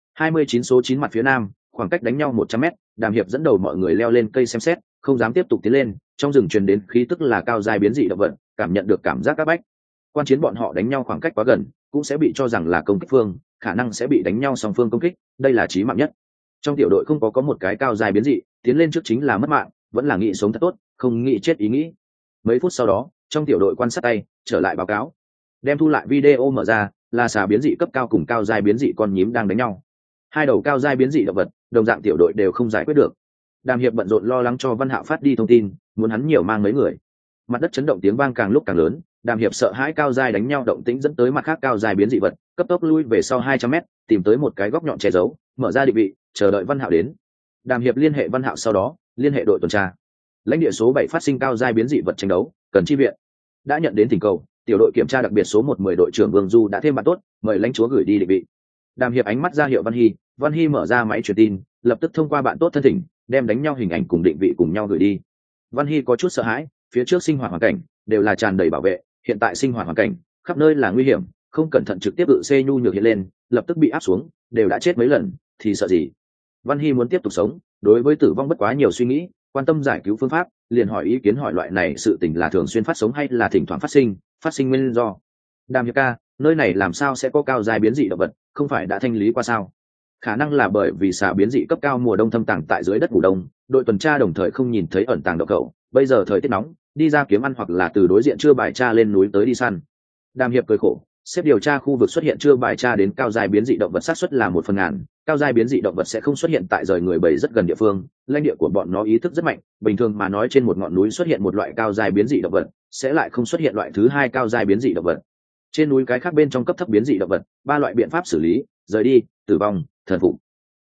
29 số 9 mặt phía nam, khoảng cách đánh nhau 100 mét, Đàm Hiệp dẫn đầu mọi người leo lên cây xem xét, không dám tiếp tục tiến lên, trong rừng truyền đến khí tức là cao giai biến dị động vật, cảm nhận được cảm giác các bách. Quan chiến bọn họ đánh nhau khoảng cách quá gần, cũng sẽ bị cho rằng là công kích phương, khả năng sẽ bị đánh nhau song phương công kích, đây là chí mạng nhất. Trong tiểu đội không có một cái cao giai biến dị, tiến lên trước chính là mất mạng, vẫn là nghĩ sống thật tốt, không nghĩ chết ý nghĩ. Mấy phút sau đó, trong tiểu đội quan sát tay trở lại báo cáo, đem thu lại video mở ra, là xà biến dị cấp cao cùng cao giai biến dị con nhím đang đánh nhau. 2 đầu cao giai biến dị động vật, đồng dạng tiểu đội đều không giải quyết được. Đàm Hiệp bận rộn lo lắng cho Văn Hạo phát đi thông tin, muốn hắn nhiều mang mấy người. Mặt đất chấn động tiếng vang càng lúc càng lớn, Đàm Hiệp sợ hãi cao giai đánh nhau động tĩnh dẫn tới mặt khác cao giai biến dị vật, cấp tốc lui về sau 200 mét, tìm tới một cái góc nhọn che giấu, mở ra định vị, chờ đợi Văn Hạo đến. Đàm Hiệp liên hệ Văn Hạo, sau đó liên hệ đội tuần tra. Lãnh địa số 7 phát sinh cao giai biến dị vật tranh đấu, cần chi viện. Đã nhận đến thỉnh cầu, tiểu đội kiểm tra đặc biệt số 110 đội trưởng Vương Du đã thêm bạn tốt, mời lãnh chúa gửi đi định vị. Đàm Hiệp ánh mắt ra hiệu Văn Hy mở ra máy truyền tin, lập tức thông qua bạn tốt thân thỉnh, đem đánh nhau hình ảnh cùng định vị cùng nhau gửi đi. Văn Hy có chút sợ hãi, phía trước sinh hoạt hoàn cảnh đều là tràn đầy bảo vệ, hiện tại sinh hoạt hoàn cảnh khắp nơi là nguy hiểm, không cẩn thận trực tiếp tự xê nhu nhược hiện lên, lập tức bị áp xuống, đều đã chết mấy lần thì sợ gì. Văn Hy muốn tiếp tục sống, đối với tử vong bất quá nhiều suy nghĩ, quan tâm giải cứu phương pháp, liền hỏi ý kiến hỏi loại này sự tình là thường xuyên phát sống hay là thỉnh thoảng phát sinh nguyên do. Đàm Hiệp ca, nơi này làm sao sẽ có cao giai biến dị động vật, không phải đã thanh lý qua sao? Khả năng là bởi vì xà biến dị cấp cao mùa đông thâm tàng tại dưới đất ngủ đông, đội tuần tra đồng thời không nhìn thấy ẩn tàng động khẩu, bây giờ thời tiết nóng, đi ra kiếm ăn hoặc là từ đối diện chưa bài tra lên núi tới đi săn. Đàm Hiệp cười khổ, xếp điều tra khu vực xuất hiện chưa bài tra đến cao giai biến dị động vật xác suất là 1/1000, cao giai biến dị động vật sẽ không xuất hiện tại rời người bầy rất gần địa phương, lãnh địa của bọn nó ý thức rất mạnh, bình thường mà nói trên một ngọn núi xuất hiện một loại cao giai biến dị động vật, sẽ lại không xuất hiện loại thứ 2 cao giai biến dị động vật. Trên núi cái khác bên trong cấp thấp biến dị động vật, 3 loại biện pháp xử lý: rời đi, tử vong, thần phục.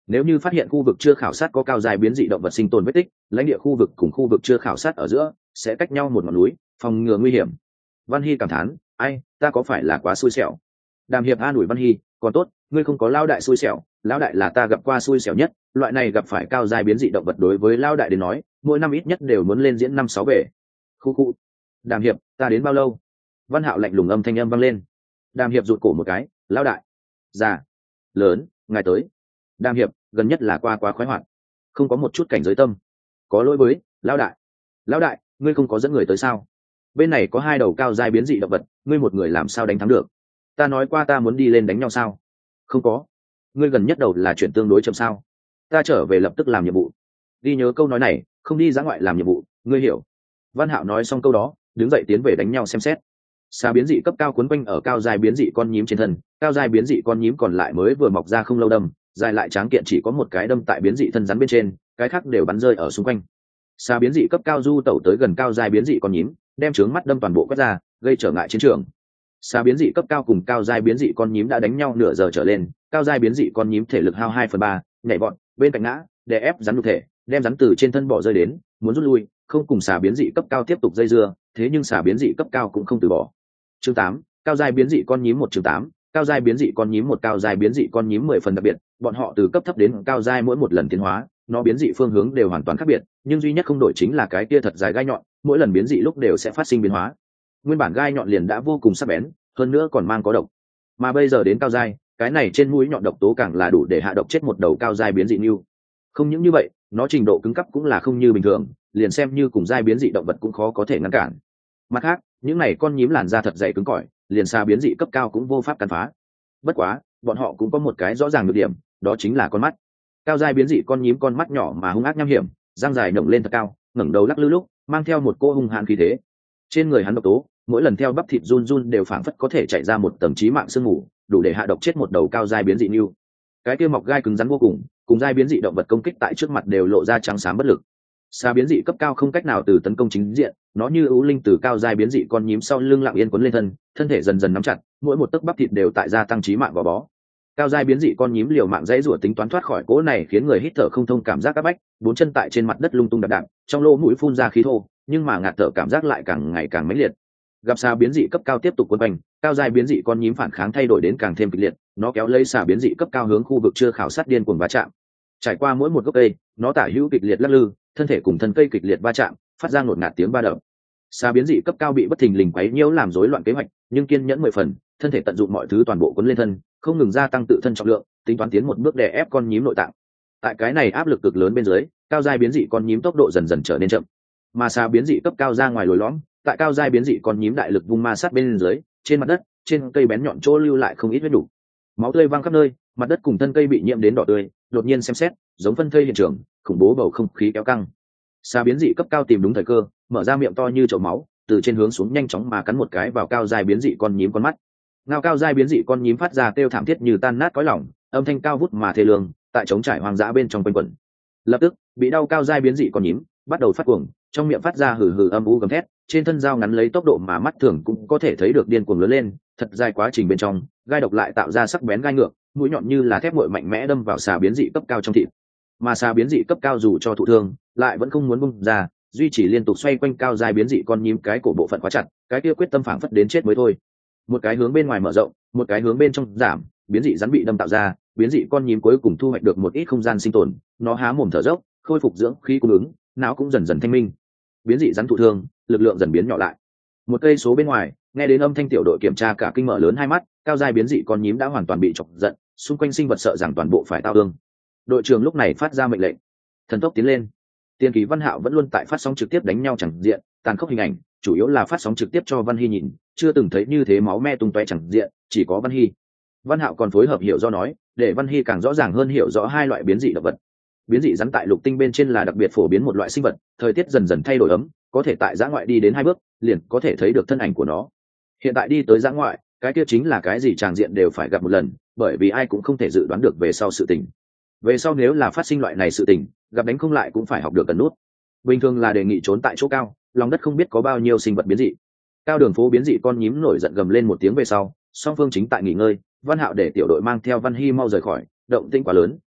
Nếu như phát hiện khu vực chưa khảo sát có cao dài biến dị động vật sinh tồn vết tích, lãnh địa khu vực cùng khu vực chưa khảo sát ở giữa sẽ cách nhau một ngọn núi, phòng ngừa nguy hiểm. Văn Hy cảm thán, ai, ta có phải là quá xui xẻo? Đàm Hiệp an ủi Văn Hy, còn tốt, ngươi không có lao đại xui xẻo, lao đại là ta gặp qua xui xẻo nhất, loại này gặp phải cao dài biến dị động vật đối với lao đại đến nói, mỗi năm ít nhất đều muốn lên diễn 5-6 về. Khu khu. Đàm Hiệp, ta đến bao lâu? Văn Hạo lạnh lùng âm thanh âm vang lên. Đàm Hiệp rụt cổ một cái, lao đại, già, lớn, ngài tới. Đàm Hiệp, gần nhất là qua quá khoái hoạt, không có một chút cảnh giới tâm. Có lỗi với, lao đại. Lao đại, ngươi không có dẫn người tới sao? Bên này có 2 đầu cao dài biến dị động vật, ngươi một người làm sao đánh thắng được? Ta nói qua ta muốn đi lên đánh nhau sao? Không có. Ngươi gần nhất đầu là chuyện tương đối chậm sao? Ta trở về lập tức làm nhiệm vụ. Đi nhớ câu nói này, không đi ra ngoại làm nhiệm vụ, ngươi hiểu. Văn Hạo nói xong câu đó, đứng dậy tiến về đánh nhau xem xét. Xà biến dị cấp cao quấn quanh ở cao dài biến dị con nhím trên thân, cao dài biến dị con nhím còn lại mới vừa mọc ra không lâu đâm, dài lại tráng kiện chỉ có một cái đâm tại biến dị thân rắn bên trên, cái khác đều bắn rơi ở xung quanh. Xà biến dị cấp cao du tẩu tới gần cao dài biến dị con nhím, đem trướng mắt đâm toàn bộ quét ra, gây trở ngại chiến trường. Xà biến dị cấp cao cùng cao dài biến dị con nhím đã đánh nhau nửa giờ trở lên, cao dài biến dị con nhím thể lực hao 2/3, nhảy vọt bên cạnh ngã, đè ép rắn nhục thể, đem rắn từ trên thân bỏ rơi đến, muốn rút lui, không cùng xà biến dị cấp cao tiếp tục dây dưa, thế nhưng xà biến dị cấp cao cũng không từ bỏ. Chương 8, cao dài biến dị con nhím 1 chương 8, cao dài biến dị con nhím 1 cao dài biến dị con nhím 10 phần đặc biệt, bọn họ từ cấp thấp đến cao dài mỗi một lần tiến hóa, nó biến dị phương hướng đều hoàn toàn khác biệt, nhưng duy nhất không đổi chính là cái kia thật dài gai nhọn, mỗi lần biến dị lúc đều sẽ phát sinh biến hóa. Nguyên bản gai nhọn liền đã vô cùng sắc bén, hơn nữa còn mang có độc. Mà bây giờ đến cao dài, cái này trên mũi nhọn độc tố càng là đủ để hạ độc chết một đầu cao dài biến dị nưu. Không những như vậy, nó trình độ cứng cấp cũng là không như bình thường, liền xem như cùng giai biến dị động vật cũng khó có thể ngăn cản. Mặt khác, những này con nhím làn da thật dày cứng cỏi, liền xa biến dị cấp cao cũng vô pháp cắn phá. Bất quá, bọn họ cũng có một cái rõ ràng nhược điểm, đó chính là con mắt. Cao giai biến dị con nhím con mắt nhỏ mà hung ác nham hiểm, răng dài nhổng lên thật cao, ngẩng đầu lắc lư lúc, mang theo một cô hung hãn khí thế. Trên người hắn độc tố, mỗi lần theo bắp thịt run run đều phảng phất có thể chạy ra một tầng chí mạng sương mù, đủ để hạ độc chết một đầu cao giai biến dị nưu. Cái kia mọc gai cứng rắn vô cùng giai biến dị động vật công kích tại trước mặt đều lộ ra trắng xám bất lực. Xa biến dị cấp cao không cách nào từ tấn công chính diện, nó như ưu linh từ cao giai biến dị con nhím sau lưng lặng yên quấn lên thân thể dần dần nắm chặt, mỗi một tấc bắp thịt đều tại gia tăng chí mạng gò bó. Cao giai biến dị con nhím liều mạng dãy rủa tính toán thoát khỏi cỗ này khiến người hít thở không thông cảm giác áp bách, 4 chân tại trên mặt đất lung tung đạp đạp, trong lỗ mũi phun ra khí thô, nhưng mà ngạt thở cảm giác lại càng ngày càng mãnh liệt. Gặp xà biến dị cấp cao tiếp tục quấn quanh, cao giai biến dị con nhím phản kháng thay đổi đến càng thêm kịch liệt, nó kéo lấy xà biến dị cấp cao hướng khu vực chưa khảo sát điên cuồng va chạm. Trải qua mỗi một gốc cây, nó tả hữu kịch liệt lắc lư, thân thể cùng thân cây kịch liệt va chạm, phát ra ngột ngạt tiếng va đập. Xà biến dị cấp cao bị bất thình lình quấy nhiễu làm rối loạn kế hoạch, nhưng kiên nhẫn 10 phần, thân thể tận dụng mọi thứ toàn bộ cuốn lên thân, không ngừng gia tăng tự thân trọng lượng, tính toán tiến một bước đè ép con nhím nội tạng. Tại cái này áp lực cực lớn bên dưới, cao giai biến dị con nhím tốc độ dần dần trở nên chậm, mà xà biến dị cấp cao ra ngoài lồi lõm, tại cao giai biến dị con nhím đại lực vung ma sát bên dưới, trên mặt đất, trên cây bén nhọn chỗ lưu lại không ít vết đủ. Máu tươi văng khắp nơi, mặt đất cùng thân cây bị nhiễm đến đỏ tươi, đột nhiên xem xét, giống phân thây hiện trường, khủng bố bầu không khí kéo căng. Xà biến dị cấp cao tìm đúng thời cơ, mở ra miệng to như chậu máu, từ trên hướng xuống nhanh chóng mà cắn một cái vào cao giai biến dị con nhím con mắt. Ngao cao giai biến dị con nhím phát ra kêu thảm thiết như tan nát cõi lòng, âm thanh cao vút mà thê lương, tại trống trải hoang dã bên trong quanh quẩn. Lập tức, bị đau cao giai biến dị con nhím bắt đầu phát cuồng, trong miệng phát ra hừ hừ âm u gầm thét, trên thân dao ngắn lấy tốc độ mà mắt thường cũng có thể thấy được điên cuồng lớn lên, thật dài quá trình bên trong, gai độc lại tạo ra sắc bén gai ngược, mũi nhọn như là thép nguội mạnh mẽ đâm vào xà biến dị cấp cao trong thịt. Mà xà biến dị cấp cao dù cho thụ thương, lại vẫn không muốn bung ra, duy trì liên tục xoay quanh cao giai biến dị con nhím cái cổ bộ phận quá chặt, cái kia quyết tâm phảng phất đến chết mới thôi. Một cái hướng bên ngoài mở rộng, một cái hướng bên trong giảm, biến dị rắn bị đâm tạo ra, biến dị con nhím cuối cùng thu hoạch được một ít không gian sinh tồn, nó há mồm thở dốc, khôi phục dưỡng khí cung ứng, não cũng dần dần thanh minh. Biến dị rắn thụ thương, lực lượng dần biến nhỏ lại. Một cây số bên ngoài, nghe đến âm thanh tiểu đội kiểm tra cả kinh mở lớn hai mắt, cao giai biến dị con nhím đã hoàn toàn bị chọc giận, xung quanh sinh vật sợ rằng toàn bộ phải tao ương. Đội trưởng lúc này phát ra mệnh lệnh, thần tốc tiến lên. Tiên kỳ Văn Hạo vẫn luôn tại phát sóng trực tiếp đánh nhau chẳng diện, tàn khốc hình ảnh, chủ yếu là phát sóng trực tiếp cho Văn Hy nhìn, chưa từng thấy như thế máu me tung tóe chẳng diện, chỉ có Văn Hy. Văn Hạo còn phối hợp hiểu do nói, để Văn Hy càng rõ ràng hơn hiểu rõ hai loại biến dị động vật. Biến dị rắn tại lục tinh bên trên là đặc biệt phổ biến một loại sinh vật, thời tiết dần dần thay đổi ấm, có thể tại dã ngoại đi đến 2 bước, liền có thể thấy được thân ảnh của nó. Hiện tại đi tới dã ngoại, cái kia chính là cái gì tràng diện đều phải gặp một lần, bởi vì ai cũng không thể dự đoán được về sau sự tình. Về sau nếu là phát sinh loại này sự tình, gặp đánh không lại cũng phải học được cần nút. Bình thường là đề nghị trốn tại chỗ cao, lòng đất không biết có bao nhiêu sinh vật biến dị. Cao đường phố biến dị con nhím nổi giận gầm lên một tiếng về sau, song phương chính tại nghỉ ngơi, Văn Hạo để tiểu đội mang theo Văn Hy mau rời khỏi, động tĩnh quá lớn,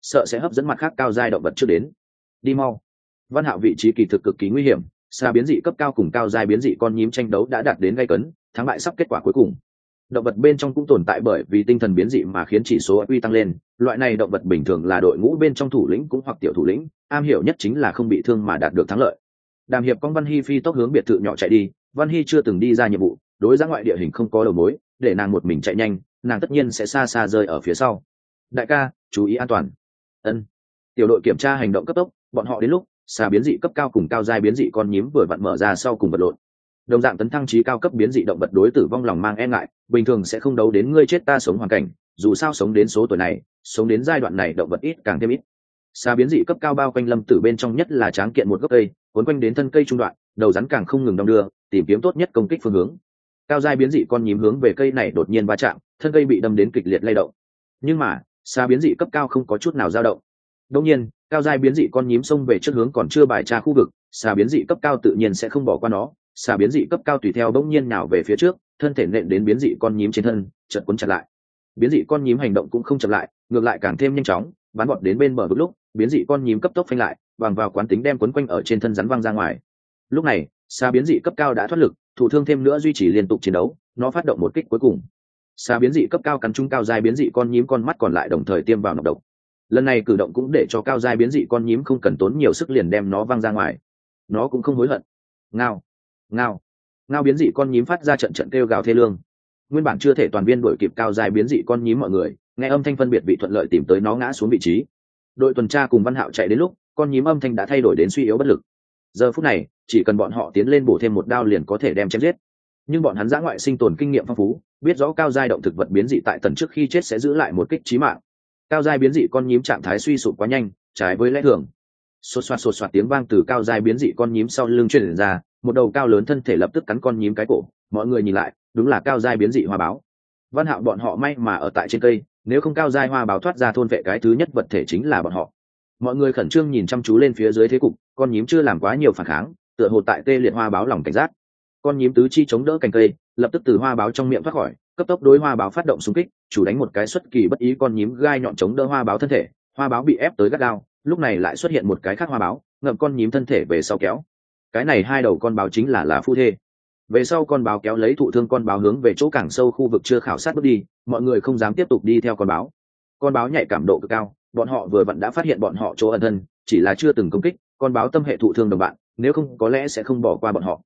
sợ sẽ hấp dẫn mặt khác cao giai động vật trước đến. Đi mau. Văn Hạo vị trí kỳ thực cực kỳ nguy hiểm, xa biến dị cấp cao cùng cao giai biến dị con nhím tranh đấu đã đạt đến gay cấn, thắng bại sắp kết quả cuối cùng. Động vật bên trong cũng tồn tại bởi vì tinh thần biến dị mà khiến chỉ số IQ tăng lên, loại này động vật bình thường là đội ngũ bên trong thủ lĩnh cũng hoặc tiểu thủ lĩnh, am hiểu nhất chính là không bị thương mà đạt được thắng lợi. Đàm Hiệp con Văn Hy phi tốc hướng biệt thự nhỏ chạy đi, Văn Hy chưa từng đi ra nhiệm vụ, đối ra ngoại địa hình không có đầu mối, để nàng một mình chạy nhanh, nàng tất nhiên sẽ xa xa rơi ở phía sau. Đại ca, chú ý an toàn. Ân. Tiểu đội kiểm tra hành động cấp tốc, bọn họ đến lúc xà biến dị cấp cao cùng cao giai biến dị con nhím vừa vặn mở ra sau cùng vật lộn. Đồng dạng tấn thăng trí cao cấp biến dị động vật đối tử vong lòng mang e ngại, bình thường sẽ không đấu đến ngươi chết ta sống hoàn cảnh, dù sao sống đến số tuổi này, sống đến giai đoạn này động vật ít càng thêm ít. Xà biến dị cấp cao bao quanh lâm tử bên trong nhất là tráng kiện một gốc cây, cuốn quanh đến thân cây trung đoạn, đầu rắn càng không ngừng đong đưa, tìm kiếm tốt nhất công kích phương hướng. Cao giai biến dị con nhím hướng về cây này đột nhiên va chạm, thân cây bị đâm đến kịch liệt lay động. Nhưng mà, xà biến dị cấp cao không có chút nào dao động. Đương nhiên, cao giai biến dị con nhím xông về trước hướng còn chưa bài tra khu vực, xà biến dị cấp cao tự nhiên sẽ không bỏ qua nó. Xà biến dị cấp cao tùy theo bỗng nhiên nào về phía trước, thân thể nện đến biến dị con nhím trên thân, chợt cuốn chặt lại. Biến dị con nhím hành động cũng không chậm lại, ngược lại càng thêm nhanh chóng, bắn bọt đến bên bờ vực lúc, biến dị con nhím cấp tốc phanh lại, bằng vào quán tính đem quấn quanh ở trên thân rắn văng ra ngoài. Lúc này, xà biến dị cấp cao đã thoát lực, thụ thương thêm nữa duy trì liên tục chiến đấu, nó phát động một kích cuối cùng. Xà biến dị cấp cao cắn trúng cao giai biến dị con nhím con mắt còn lại đồng thời tiêm vào nọc độc. Lần này cử động cũng để cho cao giai biến dị con nhím không cần tốn nhiều sức liền đem nó văng ra ngoài. Nó cũng không hối hận. Ngao, ngao, ngao biến dị con nhím phát ra trận trận kêu gào thê lương. Nguyên bản chưa thể toàn viên đuổi kịp cao giai biến dị con nhím mọi người, nghe âm thanh phân biệt vị thuận lợi tìm tới nó ngã xuống vị trí. Đội tuần tra cùng Văn Hạo chạy đến lúc, con nhím âm thanh đã thay đổi đến suy yếu bất lực. Giờ phút này, chỉ cần bọn họ tiến lên bổ thêm một đao liền có thể đem chém giết. Nhưng bọn hắn dã ngoại sinh tồn kinh nghiệm phong phú, biết rõ cao giai động thực vật biến dị tại tần trước khi chết sẽ giữ lại một kích chí mạng. Cao giai biến dị con nhím trạng thái suy sụp quá nhanh, trái với lẽ thường. Sột soạt tiếng vang từ cao giai biến dị con nhím sau lưng truyền ra, một đầu cao lớn thân thể lập tức cắn con nhím cái cổ. Mọi người nhìn lại, đúng là cao giai biến dị hoa báo. Văn Hạo bọn họ may mà ở tại trên cây, nếu không cao giai hoa báo thoát ra thôn vệ cái thứ nhất vật thể chính là bọn họ. Mọi người khẩn trương nhìn chăm chú lên phía dưới thế cục, con nhím chưa làm quá nhiều phản kháng, tựa hồ tại tê liệt hoa báo lòng cảnh giác. Con nhím tứ chi chống đỡ cành cây, lập tức từ hoa báo trong miệng thoát khỏi, cấp tốc đối hoa báo phát động xung kích, chủ đánh một cái xuất kỳ bất ý con nhím gai nhọn chống đỡ hoa báo thân thể, hoa báo bị ép tới gắt gao, lúc này lại xuất hiện một cái khác hoa báo, ngậm con nhím thân thể về sau kéo. Cái này hai đầu con báo chính là phu thê. Về sau con báo kéo lấy thụ thương con báo hướng về chỗ càng sâu khu vực chưa khảo sát bước đi, mọi người không dám tiếp tục đi theo con báo. Con báo nhạy cảm độ cực cao, bọn họ vừa vặn đã phát hiện bọn họ chỗ ẩn thân, chỉ là chưa từng công kích, con báo tâm hệ thụ thương đồng bạn, nếu không có lẽ sẽ không bỏ qua bọn họ.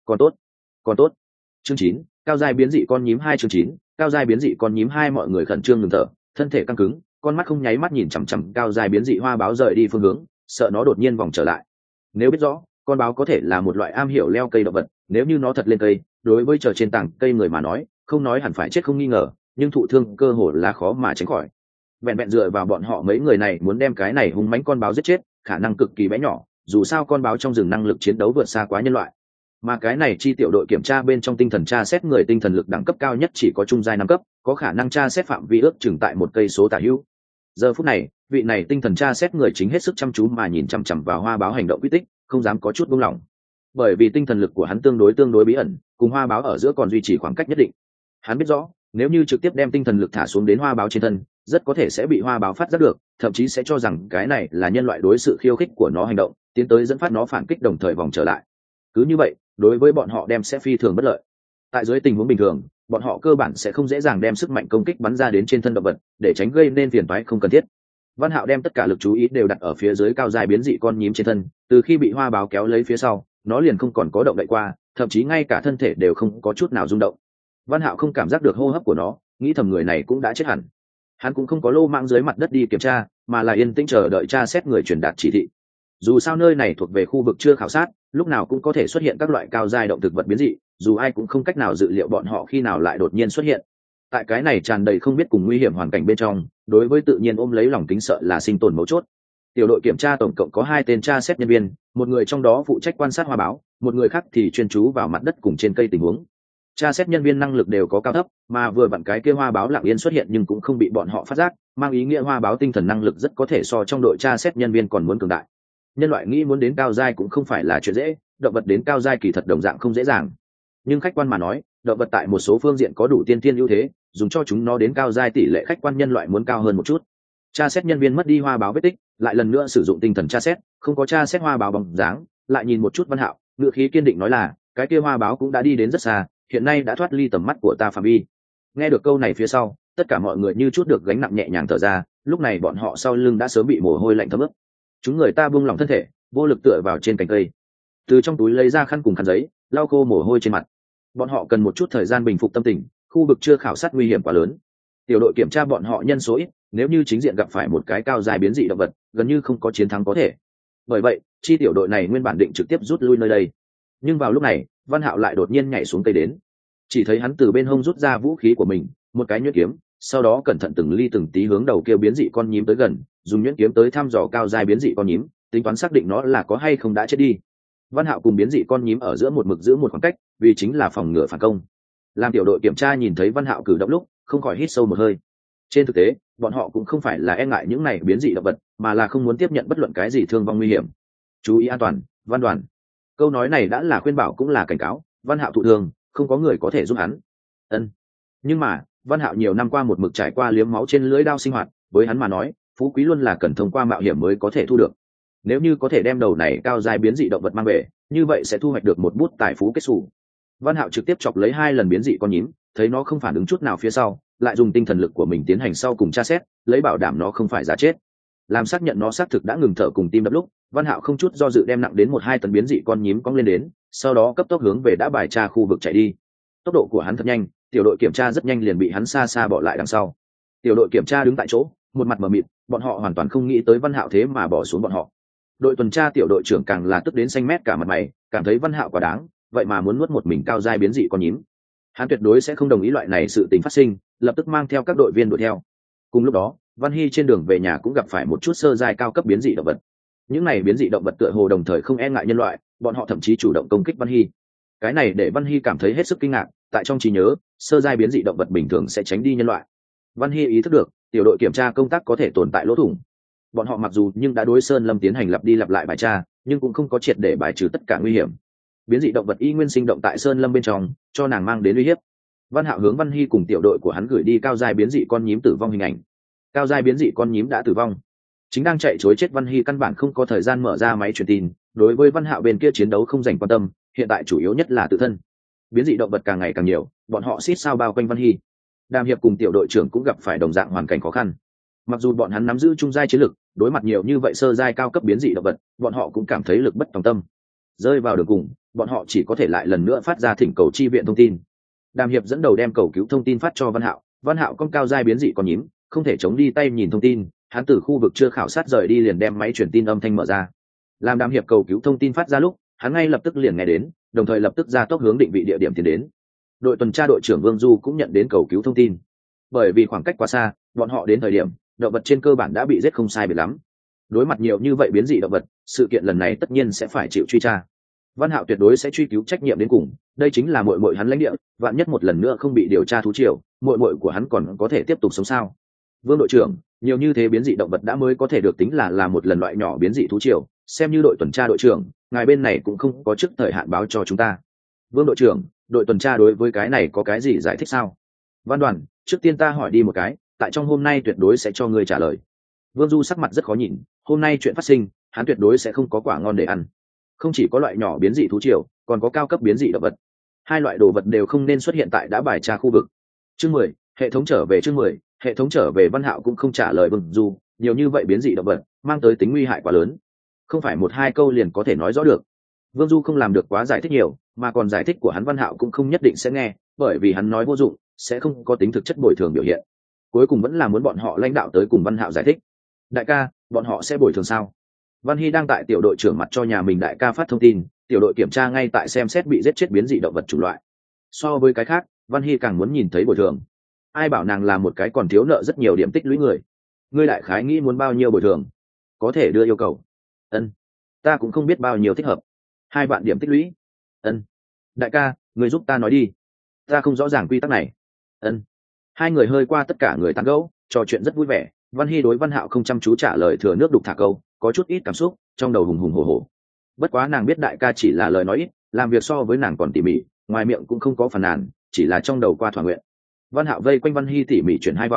Còn tốt. Chương 9, cao giai biến dị con nhím 2 chương 9, cao giai biến dị con nhím 2 mọi người khẩn trương ngừng thở, thân thể căng cứng, con mắt không nháy mắt nhìn chằm chằm cao giai biến dị hoa báo rời đi phương hướng, sợ nó đột nhiên vòng trở lại. Nếu biết rõ, con báo có thể là một loại am hiểu leo cây động vật, nếu như nó thật lên cây, đối với chờ trên tảng cây người mà nói, không nói hẳn phải chết không nghi ngờ, nhưng thụ thương cơ hồ là khó mà tránh khỏi. Vẹn dựa vào bọn họ mấy người này muốn đem cái này hung mãnh con báo giết chết, khả năng cực kỳ bé nhỏ, dù sao con báo trong rừng năng lực chiến đấu vượt xa quá nhân loại. Mà cái này chi tiểu đội kiểm tra bên trong tinh thần tra xét người tinh thần lực đẳng cấp cao nhất chỉ có trung giai 5 cấp, có khả năng tra xét phạm vi ước chừng tại 1 cây số tả hữu. Giờ phút này, vị này tinh thần tra xét người chính hết sức chăm chú mà nhìn chằm chằm vào hoa báo hành động quy tích, không dám có chút buông lỏng. Bởi vì tinh thần lực của hắn tương đối bí ẩn, cùng hoa báo ở giữa còn duy trì khoảng cách nhất định. Hắn biết rõ, nếu như trực tiếp đem tinh thần lực thả xuống đến hoa báo trên thân, rất có thể sẽ bị hoa báo phát giác được, thậm chí sẽ cho rằng cái này là nhân loại đối sự khiêu khích của nó hành động, tiến tới dẫn phát nó phản kích đồng thời vòng trở lại. Cứ như vậy, đối với bọn họ đem sẽ phi thường bất lợi. Tại dưới tình huống bình thường, bọn họ cơ bản sẽ không dễ dàng đem sức mạnh công kích bắn ra đến trên thân động vật, để tránh gây nên phiền toái không cần thiết. Văn Hạo đem tất cả lực chú ý đều đặt ở phía dưới cao giai biến dị con nhím trên thân, từ khi bị hoa báo kéo lấy phía sau, nó liền không còn có động đậy qua, thậm chí ngay cả thân thể đều không có chút nào rung động. Văn Hạo không cảm giác được hô hấp của nó, nghĩ thầm người này cũng đã chết hẳn. Hắn cũng không có lô mạng dưới mặt đất đi kiểm tra, mà là yên tĩnh chờ đợi tra xét người truyền đạt chỉ thị. Dù sao nơi này thuộc về khu vực chưa khảo sát, lúc nào cũng có thể xuất hiện các loại cao giai động thực vật biến dị, dù ai cũng không cách nào dự liệu bọn họ khi nào lại đột nhiên xuất hiện. Tại cái này tràn đầy không biết cùng nguy hiểm hoàn cảnh bên trong, đối với tự nhiên ôm lấy lòng kính sợ là sinh tồn mấu chốt. Tiểu đội kiểm tra tổng cộng có 2 tên tra xét nhân viên, một người trong đó phụ trách quan sát hoa báo, một người khác thì chuyên chú vào mặt đất cùng trên cây tình huống. Tra xét nhân viên năng lực đều có cao thấp, mà vừa vặn cái kia hoa báo lặng yên xuất hiện nhưng cũng không bị bọn họ phát giác, mang ý nghĩa hoa báo tinh thần năng lực rất có thể so trong đội tra xét nhân viên còn muốn cường đại. Nhân loại nghĩ muốn đến cao giai cũng không phải là chuyện dễ, động vật đến cao giai kỳ thật đồng dạng không dễ dàng. Nhưng khách quan mà nói, động vật tại một số phương diện có đủ tiên tiên ưu thế, dùng cho chúng nó đến cao giai tỷ lệ khách quan nhân loại muốn cao hơn một chút. Tra xét nhân viên mất đi hoa báo vết tích, lại lần nữa sử dụng tinh thần tra xét, không có tra xét hoa báo bóng dáng, lại nhìn một chút Văn Hạo, ngữ khí kiên định nói là, cái kia hoa báo cũng đã đi đến rất xa, hiện nay đã thoát ly tầm mắt của ta phạm vi. Nghe được câu này phía sau, tất cả mọi người như chút được gánh nặng nhẹ nhàng thở ra, lúc này bọn họ sau lưng đã sớm bị mồ hôi lạnh thấm ướt. Chúng người ta buông lỏng thân thể, vô lực tựa vào trên cành cây. Từ trong túi lấy ra khăn cùng khăn giấy, lau khô mồ hôi trên mặt. Bọn họ cần một chút thời gian bình phục tâm tình, khu vực chưa khảo sát nguy hiểm quá lớn. Tiểu đội kiểm tra bọn họ nhân số ít, nếu như chính diện gặp phải một cái cao dài biến dị động vật, gần như không có chiến thắng có thể. Bởi vậy, chi tiểu đội này nguyên bản định trực tiếp rút lui nơi đây. Nhưng vào lúc này, Văn Hạo lại đột nhiên nhảy xuống cây đến. Chỉ thấy hắn từ bên hông rút ra vũ khí của mình, một cái nhuyễn kiếm, sau đó cẩn thận từng ly từng tí hướng đầu kia biến dị con nhím tới gần, dùng nhuyễn kiếm tới thăm dò cao dài biến dị con nhím, tính toán xác định nó là có hay không đã chết đi. Văn Hạo cùng biến dị con nhím ở giữa một mực giữ một khoảng cách, vì chính là phòng ngừa phản công. Làm tiểu đội kiểm tra nhìn thấy Văn Hạo cử động lúc, không khỏi hít sâu một hơi. Trên thực tế, bọn họ cũng không phải là e ngại những này biến dị động vật, mà là không muốn tiếp nhận bất luận cái gì thương vong nguy hiểm. Chú ý an toàn, Văn Đoàn. Câu nói này đã là khuyên bảo cũng là cảnh cáo, Văn Hạo thụ thương, không có người có thể giúp hắn. Ân. Nhưng mà, Văn Hạo nhiều năm qua một mực trải qua liếm máu trên lưỡi đao sinh hoạt, với hắn mà nói, phú quý luôn là cần thông qua mạo hiểm mới có thể thu được. Nếu như có thể đem đầu này cao dài biến dị động vật mang về, như vậy sẽ thu hoạch được một bút tài phú kết xù. Văn Hạo trực tiếp chọc lấy 2 lần biến dị con nhím, thấy nó không phản ứng chút nào phía sau, lại dùng tinh thần lực của mình tiến hành sau cùng tra xét, lấy bảo đảm nó không phải giả chết. Làm xác nhận nó xác thực đã ngừng thở cùng tim đập lúc, Văn Hạo không chút do dự đem nặng đến 1-2 tấn biến dị con nhím cong lên đến, sau đó cấp tốc hướng về đã bài tra khu vực chạy đi. Tốc độ của hắn thật nhanh, tiểu đội kiểm tra rất nhanh liền bị hắn xa xa bỏ lại đằng sau. Tiểu đội kiểm tra đứng tại chỗ, một mặt mờ mịt, bọn họ hoàn toàn không nghĩ tới Văn Hạo thế mà bỏ xuống bọn họ. Đội tuần tra tiểu đội trưởng càng là tức đến xanh mét cả mặt mày, cảm thấy Văn Hạo quá đáng, vậy mà muốn nuốt một mình cao giai biến dị con nhím. Hắn tuyệt đối sẽ không đồng ý loại này sự tình phát sinh, lập tức mang theo các đội viên đuổi theo. Cùng lúc đó, Văn Hy trên đường về nhà cũng gặp phải một chút sơ giai cao cấp biến dị động vật. Những này biến dị động vật tựa hồ đồng thời không e ngại nhân loại, bọn họ thậm chí chủ động công kích Văn Hy. Cái này để Văn Hy cảm thấy hết sức kinh ngạc, tại trong trí nhớ, sơ giai biến dị động vật bình thường sẽ tránh đi nhân loại. Văn Hy ý thức được, tiểu đội kiểm tra công tác có thể tồn tại lỗ thủng. Bọn họ mặc dù nhưng đã đối Sơn Lâm tiến hành lặp đi lặp lại bài tra, nhưng cũng không có triệt để bài trừ tất cả nguy hiểm. Biến dị động vật y nguyên sinh động tại Sơn Lâm bên trong, cho nàng mang đến uy hiếp. Văn Hạo hướng Văn Hy cùng tiểu đội của hắn gửi đi cao giai biến dị con nhím tử vong hình ảnh. Cao giai biến dị con nhím đã tử vong. Chính đang chạy trối chết Văn Hy căn bản không có thời gian mở ra máy truyền tin, đối với Văn Hạo bên kia chiến đấu không dành quan tâm, hiện tại chủ yếu nhất là tự thân. Biến dị động vật càng ngày càng nhiều, bọn họ xít sao bao quanh Văn Hy. Đàm Hiệp cùng tiểu đội trưởng cũng gặp phải đồng dạng hoàn cảnh khó khăn. Mặc dù bọn hắn nắm giữ trung giai chiến lực, đối mặt nhiều như vậy sơ giai cao cấp biến dị động vật, bọn họ cũng cảm thấy lực bất tòng tâm. Rơi vào đường cùng, bọn họ chỉ có thể lại lần nữa phát ra thỉnh cầu chi viện thông tin. Đàm Hiệp dẫn đầu đem cầu cứu thông tin phát cho Văn Hạo. Văn Hạo con cao giai biến dị còn nhím, không thể chống đi tay nhìn thông tin, hắn từ khu vực chưa khảo sát rời đi liền đem máy truyền tin âm thanh mở ra. Làm Đàm Hiệp cầu cứu thông tin phát ra lúc, hắn ngay lập tức liền nghe đến, đồng thời lập tức ra tốc hướng định vị địa điểm tiến đến. Đội tuần tra đội trưởng Vương Du cũng nhận đến cầu cứu thông tin. Bởi vì khoảng cách quá xa, bọn họ đến thời điểm, động vật trên cơ bản đã bị giết không sai biệt lắm. Đối mặt nhiều như vậy biến dị động vật, sự kiện lần này tất nhiên sẽ phải chịu truy tra. Văn Hạo tuyệt đối sẽ truy cứu trách nhiệm đến cùng, đây chính là muội muội hắn lãnh địa, vạn nhất một lần nữa không bị điều tra thú triều, muội muội của hắn còn có thể tiếp tục sống sao? Vương đội trưởng, nhiều như thế biến dị động vật đã mới có thể được tính là một lần loại nhỏ biến dị thú triều, xem như đội tuần tra đội trưởng, ngài bên này cũng không có trước thời hạn báo cho chúng ta. Vương đội trưởng, đội tuần tra đối với cái này có cái gì giải thích sao? Văn Đoàn, trước tiên ta hỏi đi một cái, tại trong hôm nay tuyệt đối sẽ cho ngươi trả lời. Vương Du sắc mặt rất khó nhìn, hôm nay chuyện phát sinh, hắn tuyệt đối sẽ không có quả ngon để ăn. Không chỉ có loại nhỏ biến dị thú triều, còn có cao cấp biến dị động vật. Hai loại đồ vật đều không nên xuất hiện tại đã bài tra khu vực. Chương 10, hệ thống trở về chương 10, hệ thống trở về. Văn Hạo cũng không trả lời Vương Du, nhiều như vậy biến dị động vật, mang tới tính nguy hại quá lớn. Không phải 1-2 câu liền có thể nói rõ được. Vương Du không làm được quá giải thích nhiều, mà còn giải thích của hắn Văn Hạo cũng không nhất định sẽ nghe, bởi vì hắn nói vô dụng, sẽ không có tính thực chất bồi thường biểu hiện. Cuối cùng vẫn là muốn bọn họ lãnh đạo tới cùng Văn Hạo giải thích. Đại ca, bọn họ sẽ bồi thường sao? Văn Hy đang tại tiểu đội trưởng mặt cho nhà mình đại ca phát thông tin, tiểu đội kiểm tra ngay tại xem xét bị giết chết biến dị động vật chủng loại. So với cái khác, Văn Hy càng muốn nhìn thấy bồi thường. Ai bảo nàng là một cái còn thiếu nợ rất nhiều điểm tích lũy người. Ngươi đại khái nghĩ muốn bao nhiêu bồi thường? Có thể đưa yêu cầu. Ân, ta cũng không biết bao nhiêu thích hợp. 2 vạn điểm tích lũy. Ân, đại ca, ngươi giúp ta nói đi. Ta không rõ ràng quy tắc này. Ân. Hai người hơi qua tất cả người tán gẫu, trò chuyện rất vui vẻ. Văn Hy đối Văn Hạo không chăm chú trả lời thừa nước đục thả câu, có chút ít cảm xúc, trong đầu hùng hùng hổ hổ. Bất quá nàng biết đại ca chỉ là lời nói ít, làm việc so với nàng còn tỉ mỉ, ngoài miệng cũng không có phàn nàn, chỉ là trong đầu qua thỏa nguyện. Văn Hạo vây quanh Văn Hy tỉ mỉ chuyển 2 vòng,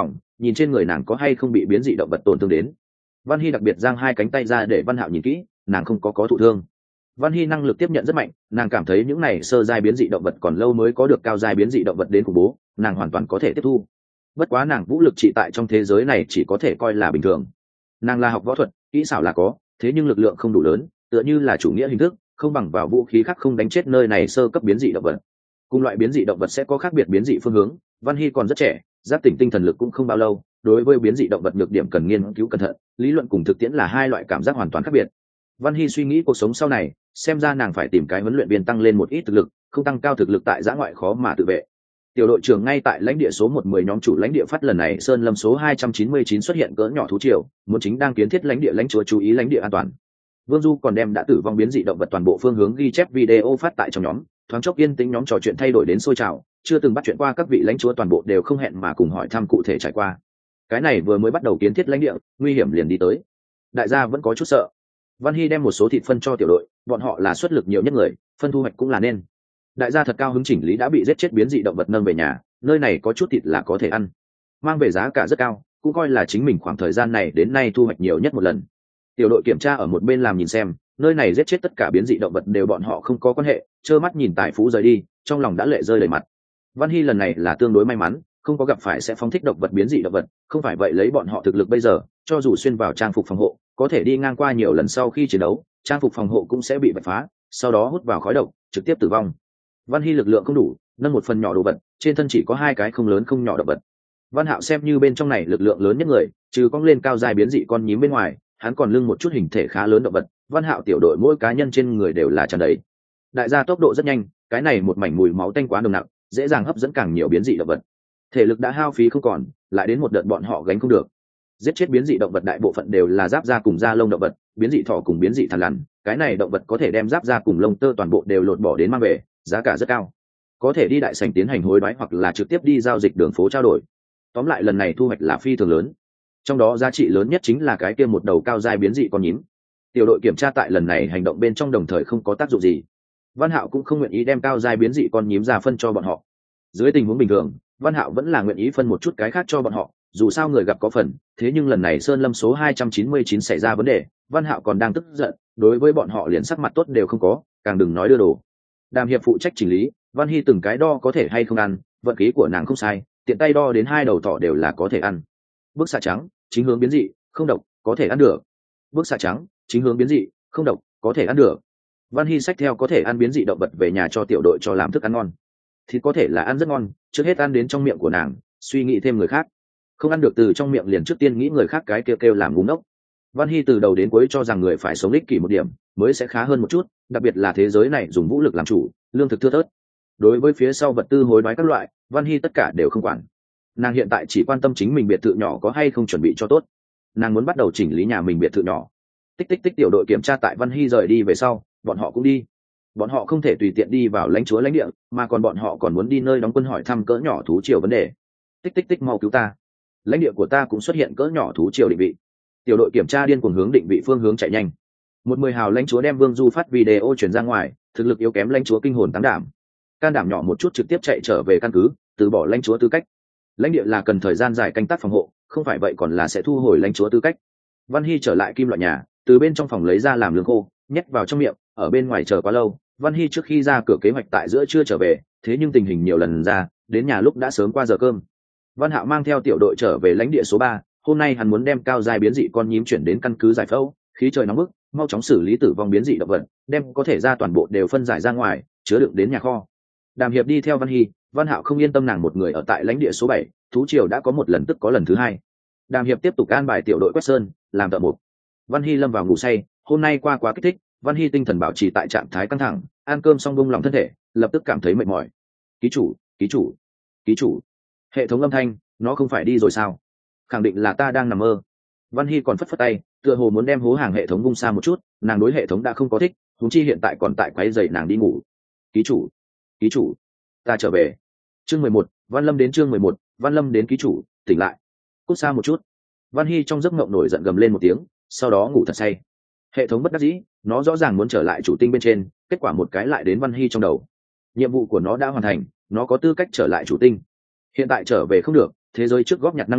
nhìn trên người nàng có hay không bị biến dị động vật tổn thương đến. Văn Hy đặc biệt giang hai cánh tay ra để Văn Hạo nhìn kỹ, nàng không có thụ thương. Văn Hy năng lực tiếp nhận rất mạnh, nàng cảm thấy những này sơ giai biến dị động vật còn lâu mới có được cao giai biến dị động vật đến khủng bố, nàng hoàn toàn có thể tiếp thu. Bất quá nàng vũ lực trị tại trong thế giới này chỉ có thể coi là bình thường. Nàng là học võ thuật, kỹ xảo là có, thế nhưng lực lượng không đủ lớn, tựa như là chủ nghĩa hình thức, không bằng vào vũ khí khác không đánh chết nơi này sơ cấp biến dị động vật. Cùng loại biến dị động vật sẽ có khác biệt biến dị phương hướng, Văn Hy còn rất trẻ, giác tỉnh tinh thần lực cũng không bao lâu, đối với biến dị động vật nhược điểm cần nghiên cứu cẩn thận, lý luận cùng thực tiễn là hai loại cảm giác hoàn toàn khác biệt. Văn Hy suy nghĩ cuộc sống sau này, xem ra nàng phải tìm cái huấn luyện viên tăng lên một ít thực lực, không tăng cao thực lực tại giã ngoại khó mà tự vệ. Tiểu đội trưởng ngay tại lãnh địa số 110 nhóm chủ lãnh địa phát lần này Sơn Lâm số 299 xuất hiện cỡ nhỏ thú triều, muốn chính đang kiến thiết lãnh địa lãnh chúa chú ý lãnh địa an toàn. Vương Du còn đem đã tử vong biến dị động vật toàn bộ phương hướng ghi chép video phát tại trong nhóm, thoáng chốc yên tĩnh, nhóm trò chuyện thay đổi đến sôi trào, chưa từng bắt chuyện qua các vị lãnh chúa toàn bộ đều không hẹn mà cùng hỏi thăm cụ thể trải qua. Cái này vừa mới bắt đầu kiến thiết lãnh địa, nguy hiểm liền đi tới. Đại gia vẫn có chút sợ. Văn Hy đem một số thịt phân cho tiểu đội, bọn họ là xuất lực nhiều nhất người, phân thu hoạch cũng là nên. Đại gia thật cao hứng, chỉnh lý đã bị giết chết biến dị động vật nâng về nhà, nơi này có chút thịt là có thể ăn, mang về giá cả rất cao, cũng coi là chính mình khoảng thời gian này đến nay thu hoạch nhiều nhất một lần. Tiểu đội kiểm tra ở một bên làm nhìn xem, nơi này giết chết tất cả biến dị động vật đều bọn họ không có quan hệ, trơ mắt nhìn tài phú rời đi, trong lòng đã lệ rơi đầy mặt. Văn Hy lần này là tương đối may mắn, không có gặp phải sẽ phóng thích động vật biến dị động vật, không phải vậy lấy bọn họ thực lực bây giờ, cho dù xuyên vào trang phục phòng hộ, có thể đi ngang qua nhiều lần sau khi chiến đấu, trang phục phòng hộ cũng sẽ bị bật phá, sau đó hút vào khói độc, trực tiếp tử vong. Văn Hy lực lượng không đủ, nâng một phần nhỏ đồ vật, trên thân chỉ có hai cái không lớn không nhỏ động vật. Văn Hạo xem như bên trong này lực lượng lớn nhất người, trừ cong lên cao dài biến dị con nhím bên ngoài, hắn còn lưng một chút hình thể khá lớn động vật. Văn Hạo tiểu đội mỗi cá nhân trên người đều là tràn đầy. Đại gia tốc độ rất nhanh, cái này một mảnh mùi máu tanh quá nồng nặc, dễ dàng hấp dẫn càng nhiều biến dị động vật. Thể lực đã hao phí không còn, lại đến một đợt bọn họ gánh không được. Giết chết biến dị động vật đại bộ phận đều là giáp da cùng da lông động vật, biến dị thỏ cùng biến dị thằn lằn, cái này động vật có thể đem giáp da cùng lông tơ toàn bộ đều lột bỏ đến mang về, giá cả rất cao, có thể đi đại sảnh tiến hành hối đoái hoặc là trực tiếp đi giao dịch đường phố trao đổi. Tóm lại lần này thu hoạch là phi thường lớn, trong đó giá trị lớn nhất chính là cái kia một đầu cao giai biến dị con nhím. Tiểu đội kiểm tra tại lần này hành động bên trong đồng thời không có tác dụng gì. Văn Hạo cũng không nguyện ý đem cao giai biến dị con nhím ra phân cho bọn họ. Dưới tình huống bình thường, Văn Hạo vẫn là nguyện ý phân một chút cái khác cho bọn họ, dù sao người gặp có phần. Thế nhưng lần này Sơn Lâm số 299 xảy ra vấn đề, Văn Hạo còn đang tức giận, đối với bọn họ liền sắc mặt tốt đều không có, càng đừng nói đưa đồ. Đàm Hiệp phụ trách chỉnh lý, Văn Hy từng cái đo có thể hay không ăn, vận khí của nàng không sai, tiện tay đo đến 2 đầu thỏ đều là có thể ăn. Bức xạ trắng, chính hướng biến dị, không độc, có thể ăn được. Bức xạ trắng, chính hướng biến dị, không độc, có thể ăn được. Văn Hy xách theo có thể ăn biến dị động vật về nhà cho tiểu đội cho làm thức ăn ngon. Thịt có thể là ăn rất ngon, trước hết ăn đến trong miệng của nàng, suy nghĩ thêm người khác. Không ăn được từ trong miệng liền trước tiên nghĩ người khác, cái kêu kêu làm ngu ngốc. Văn Hy từ đầu đến cuối cho rằng người phải sống ích kỷ một điểm mới sẽ khá hơn một chút, đặc biệt là thế giới này dùng vũ lực làm chủ, lương thực thưa thớt. Đối với phía sau vật tư hối đoái các loại, Văn Hy tất cả đều không quản. Nàng hiện tại chỉ quan tâm chính mình biệt thự nhỏ có hay không chuẩn bị cho tốt. Nàng muốn bắt đầu chỉnh lý nhà mình biệt thự nhỏ. Tích tích tích, tiểu đội kiểm tra tại Văn Hy rời đi về sau, bọn họ cũng đi. Bọn họ không thể tùy tiện đi vào lãnh chúa lãnh địa, mà còn bọn họ còn muốn đi nơi đóng quân hỏi thăm cỡ nhỏ thú triều vấn đề. Tích tích tích, mau cứu ta, lãnh địa của ta cũng xuất hiện cỡ nhỏ thú triều định vị. Tiểu đội kiểm tra điên cuồng hướng định vị phương hướng chạy nhanh. 10 hào lãnh chúa đem Vương Du phát video chuyển ra ngoài, thực lực yếu kém lãnh chúa kinh hồn táng đảm, can đảm nhỏ một chút trực tiếp chạy trở về căn cứ, từ bỏ lãnh chúa tư cách. Lãnh địa là cần thời gian dài canh tác phòng hộ, không phải vậy còn là sẽ thu hồi lãnh chúa tư cách. Văn Hy trở lại kim loại nhà, từ bên trong phòng lấy ra làm lương khô, nhét vào trong miệng. Ở bên ngoài chờ quá lâu, Văn Hy trước khi ra cửa kế hoạch tại giữa trưa trở về, thế nhưng tình hình nhiều lần ra, đến nhà lúc đã sớm qua giờ cơm. Văn Hạo mang theo tiểu đội trở về lãnh địa số 3, hôm nay hắn muốn đem cao giai biến dị con nhím chuyển đến căn cứ giải phẫu, khí trời nóng bức, mau chóng xử lý tử vong biến dị động vật, đem có thể ra toàn bộ đều phân giải ra ngoài, chứa đựng đến nhà kho. Đàm Hiệp đi theo Văn Hy, Văn Hạo không yên tâm nàng một người ở tại lãnh địa số 7, thú triều đã có một lần tức có lần thứ hai. Đàm Hiệp tiếp tục an bài tiểu đội quét sơn, làm thợ mộc. Văn Hy lâm vào ngủ say, hôm nay qua quá kích thích, Văn Hy tinh thần bảo trì tại trạng thái căng thẳng, ăn cơm xong buông lỏng thân thể, lập tức cảm thấy mệt mỏi. Ký chủ, ký chủ, ký chủ. Hệ thống âm thanh, nó không phải đi rồi sao? Khẳng định là ta đang nằm mơ. Văn Hy còn phất phất tay, tựa hồ muốn đem hố hàng hệ thống vung xa một chút, nàng đối hệ thống đã không có thích, huống chi hiện tại còn tại quấy rầy nàng đi ngủ. Ký chủ, ký chủ, ta trở về. Chương 11, Văn Lâm đến chương 11, Văn Lâm đến ký chủ, tỉnh lại. Cút xa một chút. Văn Hy trong giấc mộng nổi giận gầm lên một tiếng, sau đó ngủ thật say. Hệ thống bất đắc dĩ, nó rõ ràng muốn trở lại chủ tinh bên trên, kết quả một cái lại đến Văn Hy trong đầu. Nhiệm vụ của nó đã hoàn thành, nó có tư cách trở lại chủ tinh. Hiện tại trở về không được, thế giới trước góp nhặt năng lượng,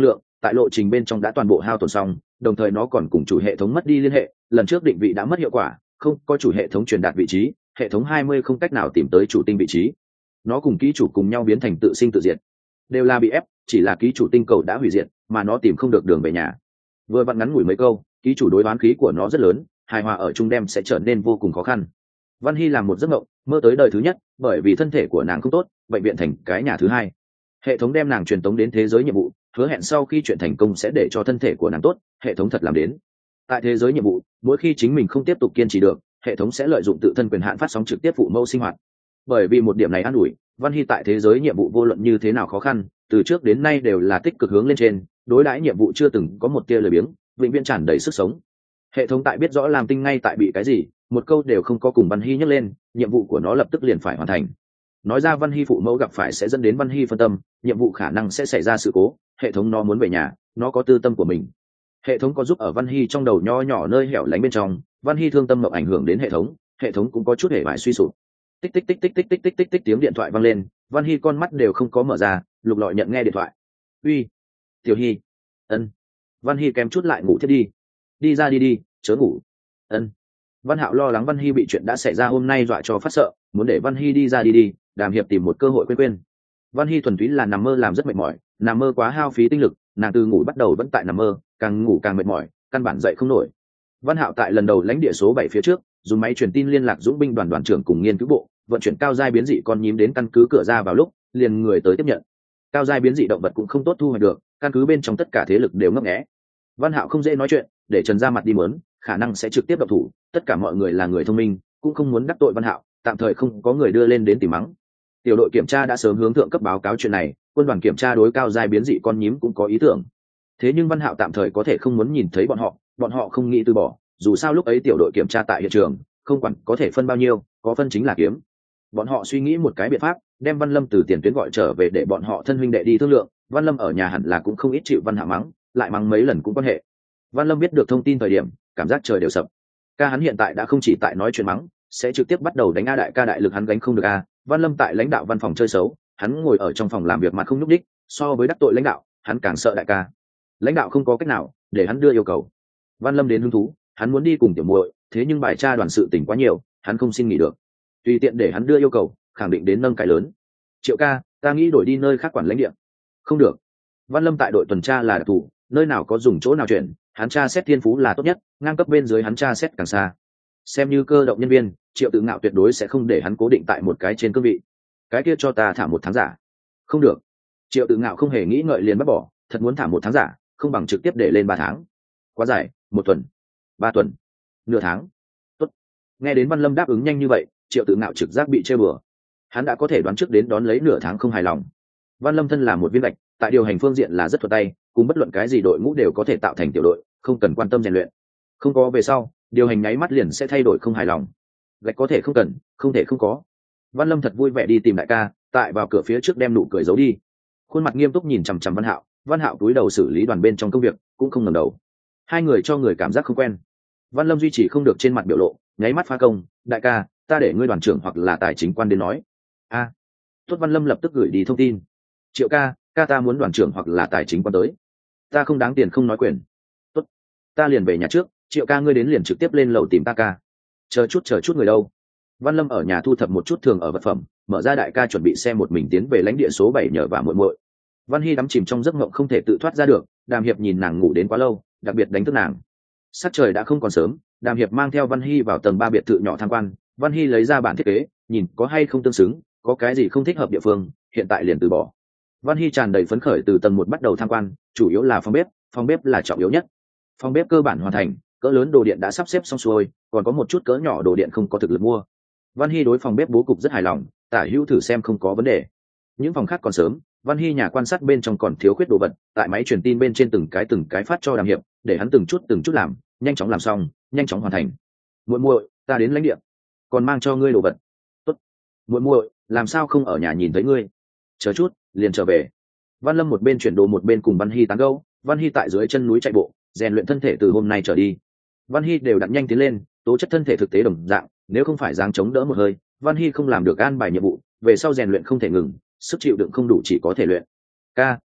tại lộ trình bên trong đã toàn bộ hao tổn xong, đồng thời nó còn cùng chủ hệ thống mất đi liên hệ, lần trước định vị đã mất hiệu quả, không có chủ hệ thống truyền đạt vị trí, hệ thống 20 không cách nào tìm tới chủ tinh vị trí. Nó cùng ký chủ cùng nhau biến thành tự sinh tự diệt, đều là bị ép, chỉ là ký chủ tinh cầu đã hủy diệt, mà nó tìm không được đường về nhà. Vừa vặn ngắn ngủi mấy câu, ký chủ đối đoán khí của nó rất lớn, hài hòa ở chung đem sẽ trở nên vô cùng khó khăn. Văn Hy làm một giấc mộng, mơ tới đời thứ nhất, bởi vì thân thể của nàng không tốt, bệnh viện thành cái nhà thứ hai. Hệ thống đem nàng truyền tống đến thế giới nhiệm vụ, hứa hẹn sau khi chuyện thành công sẽ để cho thân thể của nàng tốt, hệ thống thật làm đến. Tại thế giới nhiệm vụ, mỗi khi chính mình không tiếp tục kiên trì được, hệ thống sẽ lợi dụng tự thân quyền hạn phát sóng trực tiếp phụ mẫu sinh hoạt. Bởi vì một điểm này an ủi, Văn Hy tại thế giới nhiệm vụ vô luận như thế nào khó khăn, từ trước đến nay đều là tích cực hướng lên trên, đối đãi nhiệm vụ chưa từng có một tia lười biếng, vĩnh viễn tràn đầy sức sống. Hệ thống tại biết rõ Lam Tinh ngay tại bị cái gì, một câu đều không có cùng Văn Hy nhắc lên, nhiệm vụ của nó lập tức liền phải hoàn thành. Nói ra Văn Hy phụ mẫu gặp phải sẽ dẫn đến Văn Hy phân tâm, nhiệm vụ khả năng sẽ xảy ra sự cố, hệ thống nó muốn về nhà, nó có tư tâm của mình. Hệ thống có giúp ở Văn Hy trong đầu nho nhỏ nơi hẻo lánh bên trong, Văn Hy thương tâm mộng ảnh hưởng đến hệ thống cũng có chút hề bại suy sụp. Tích tích tích tích tích tích tích tích tích tiếng điện thoại vang lên, Văn Hy con mắt đều không có mở ra, lục lọi nhận nghe điện thoại. Uy, Tiểu Hy. Ân. Văn Hy kém chút lại ngủ thiết đi. Đi ra đi, chớ ngủ. Ân. Văn Hạo lo lắng Văn Hy bị chuyện đã xảy ra hôm nay dọa cho phát sợ, muốn để Văn Hy đi ra đi, Đàm Hiệp tìm một cơ hội quên. Văn Hy thuần túy là nằm mơ làm rất mệt mỏi, nằm mơ quá hao phí tinh lực, nàng từ ngủ bắt đầu vẫn tại nằm mơ, càng ngủ càng mệt mỏi, căn bản dậy không nổi. Văn Hạo tại lần đầu lãnh địa số 7 phía trước, dùng máy truyền tin liên lạc dũng binh đoàn trưởng cùng nghiên cứu bộ, vận chuyển cao giai biến dị con nhím đến căn cứ cửa ra vào lúc, liền người tới tiếp nhận. Cao giai biến dị động vật cũng không tốt thu hoạch được, căn cứ bên trong tất cả thế lực đều ngấp nghé. Văn Hạo không dễ nói chuyện, để Trần ra mặt đi mớn, khả năng sẽ trực tiếp động thủ, tất cả mọi người là người thông minh, cũng không muốn đắc tội Văn Hạo, tạm thời không có người đưa lên đến tìm mắng. Tiểu đội kiểm tra đã sớm hướng thượng cấp báo cáo chuyện này, quân đoàn kiểm tra đối cao giai biến dị con nhím cũng có ý tưởng. Thế nhưng Văn Hạo tạm thời có thể không muốn nhìn thấy bọn họ không nghĩ từ bỏ, dù sao lúc ấy tiểu đội kiểm tra tại hiện trường, không quản có thể phân bao nhiêu, có phân chính là kiếm. Bọn họ suy nghĩ một cái biện pháp, đem Văn Lâm từ tiền tuyến gọi trở về để bọn họ thân huynh đệ đi thương lượng. Văn Lâm ở nhà hẳn là cũng không ít chịu Văn Hạo mắng, lại mắng mấy lần cũng quan hệ. Văn Lâm biết được thông tin thời điểm, cảm giác trời đều sập. Ca hắn hiện tại đã không chỉ tại nói chuyện mắng, sẽ trực tiếp bắt đầu đánh a đại ca đại lực hắn gánh không được a. Văn Lâm tại lãnh đạo văn phòng chơi xấu, hắn ngồi ở trong phòng làm việc mà không nhúc đích, so với đắc tội lãnh đạo, hắn càng sợ đại ca. Lãnh đạo không có cách nào, để hắn đưa yêu cầu. Văn Lâm đến hứng thú, hắn muốn đi cùng tiểu muội, thế nhưng bài tra đoàn sự tình quá nhiều, hắn không xin nghỉ được. Tùy tiện để hắn đưa yêu cầu, khẳng định đến nâng cái lớn. Triệu ca, ta nghĩ đổi đi nơi khác quản lãnh địa. Không được. Văn Lâm tại đội tuần tra là đặc thù, nơi nào có dùng chỗ nào chuyển, hắn tra xét thiên phú là tốt nhất, ngang cấp bên dưới hắn tra xét càng xa. Xem như cơ động nhân viên, Triệu Tự Ngạo tuyệt đối sẽ không để hắn cố định tại một cái trên cương vị. Cái kia cho ta thả 1 tháng giả. Không được. Triệu Tự Ngạo không hề nghĩ ngợi liền bắt bỏ, thật muốn thả 1 tháng giả, không bằng trực tiếp để lên 3 tháng. Quá dài, 1 tuần, 3 tuần, nửa tháng. Tốt. Nghe đến Văn Lâm đáp ứng nhanh như vậy, Triệu Tự Ngạo trực giác bị chơi bừa. Hắn đã có thể đoán trước đến đón lấy nửa tháng không hài lòng. Văn Lâm thân là một viên gạch, tại điều hành phương diện là rất thuận tay, cùng bất luận cái gì đội ngũ đều có thể tạo thành tiểu đội, không cần quan tâm rèn luyện. Không có về sau, điều hành nháy mắt liền sẽ thay đổi không hài lòng. Gạch có thể không cần, không thể không có. Văn Lâm thật vui vẻ đi tìm đại ca, tại vào cửa phía trước đem nụ cười giấu đi. Khuôn mặt nghiêm túc nhìn chằm chằm Văn Hạo cúi đầu xử lý đoàn bên trong công việc, cũng không ngẩng đầu. Hai người cho người cảm giác không quen. Văn Lâm duy trì không được trên mặt biểu lộ, nháy mắt phá công, đại ca, ta để ngươi đoàn trưởng hoặc là tài chính quan đến nói. A. Tốt. Văn Lâm lập tức gửi đi thông tin. Triệu ca, ta muốn đoàn trưởng hoặc là tài chính quan tới. Ta không đáng tiền không nói quyền. Tốt. Ta liền về nhà trước, Triệu ca ngươi đến liền trực tiếp lên lầu tìm ta ca. Chờ chút người đâu? Văn Lâm ở nhà thu thập một chút thường ở vật phẩm, mở ra đại ca chuẩn bị xe một mình tiến về lãnh địa số 7 nhờ và muội. Văn Hy đắm chìm trong giấc mộng không thể tự thoát ra được, Đàm Hiệp nhìn nàng ngủ đến quá lâu, đặc biệt đánh thức nàng. Sắc trời đã không còn sớm, Đàm Hiệp mang theo Văn Hy vào tầng 3 biệt thự nhỏ tham quan. Văn Hy lấy ra bản thiết kế, nhìn có hay không tương xứng, có cái gì không thích hợp địa phương, hiện tại liền từ bỏ. Văn Hy tràn đầy phấn khởi từ tầng 1 bắt đầu tham quan, chủ yếu là phòng bếp là trọng yếu nhất. Phòng bếp cơ bản hoàn thành, cỡ lớn đồ điện đã sắp xếp xong xuôi, còn có một chút cỡ nhỏ đồ điện không có thực lực mua. Văn Hy đối phòng bếp bố cục rất hài lòng, tả hữu thử xem không có vấn đề. Những phòng khác còn sớm, Văn Hy nhà quan sát bên trong còn thiếu khuyết đồ vật, tại máy truyền tin bên trên từng cái phát cho Đàm Hiệp, để hắn từng chút làm, nhanh chóng làm xong, nhanh chóng hoàn thành. Muội, ta đến lãnh địa, còn mang cho ngươi đồ vật. Tốt. Muội, làm sao không ở nhà nhìn thấy ngươi? Chờ chút, liền trở về. Văn Lâm một bên chuyển đồ một bên cùng Văn Hy tán gẫu. Văn Hy tại dưới chân núi chạy bộ, rèn luyện thân thể từ hôm nay trở đi. Văn Hy đều đặn nhanh tiến lên, tố chất thân thể thực tế đồng dạng, nếu không phải giáng chống đỡ một hơi, Văn Hy không làm được an bài nhiệm vụ, về sau rèn luyện không thể ngừng, sức chịu đựng không đủ chỉ có thể luyện. Ca,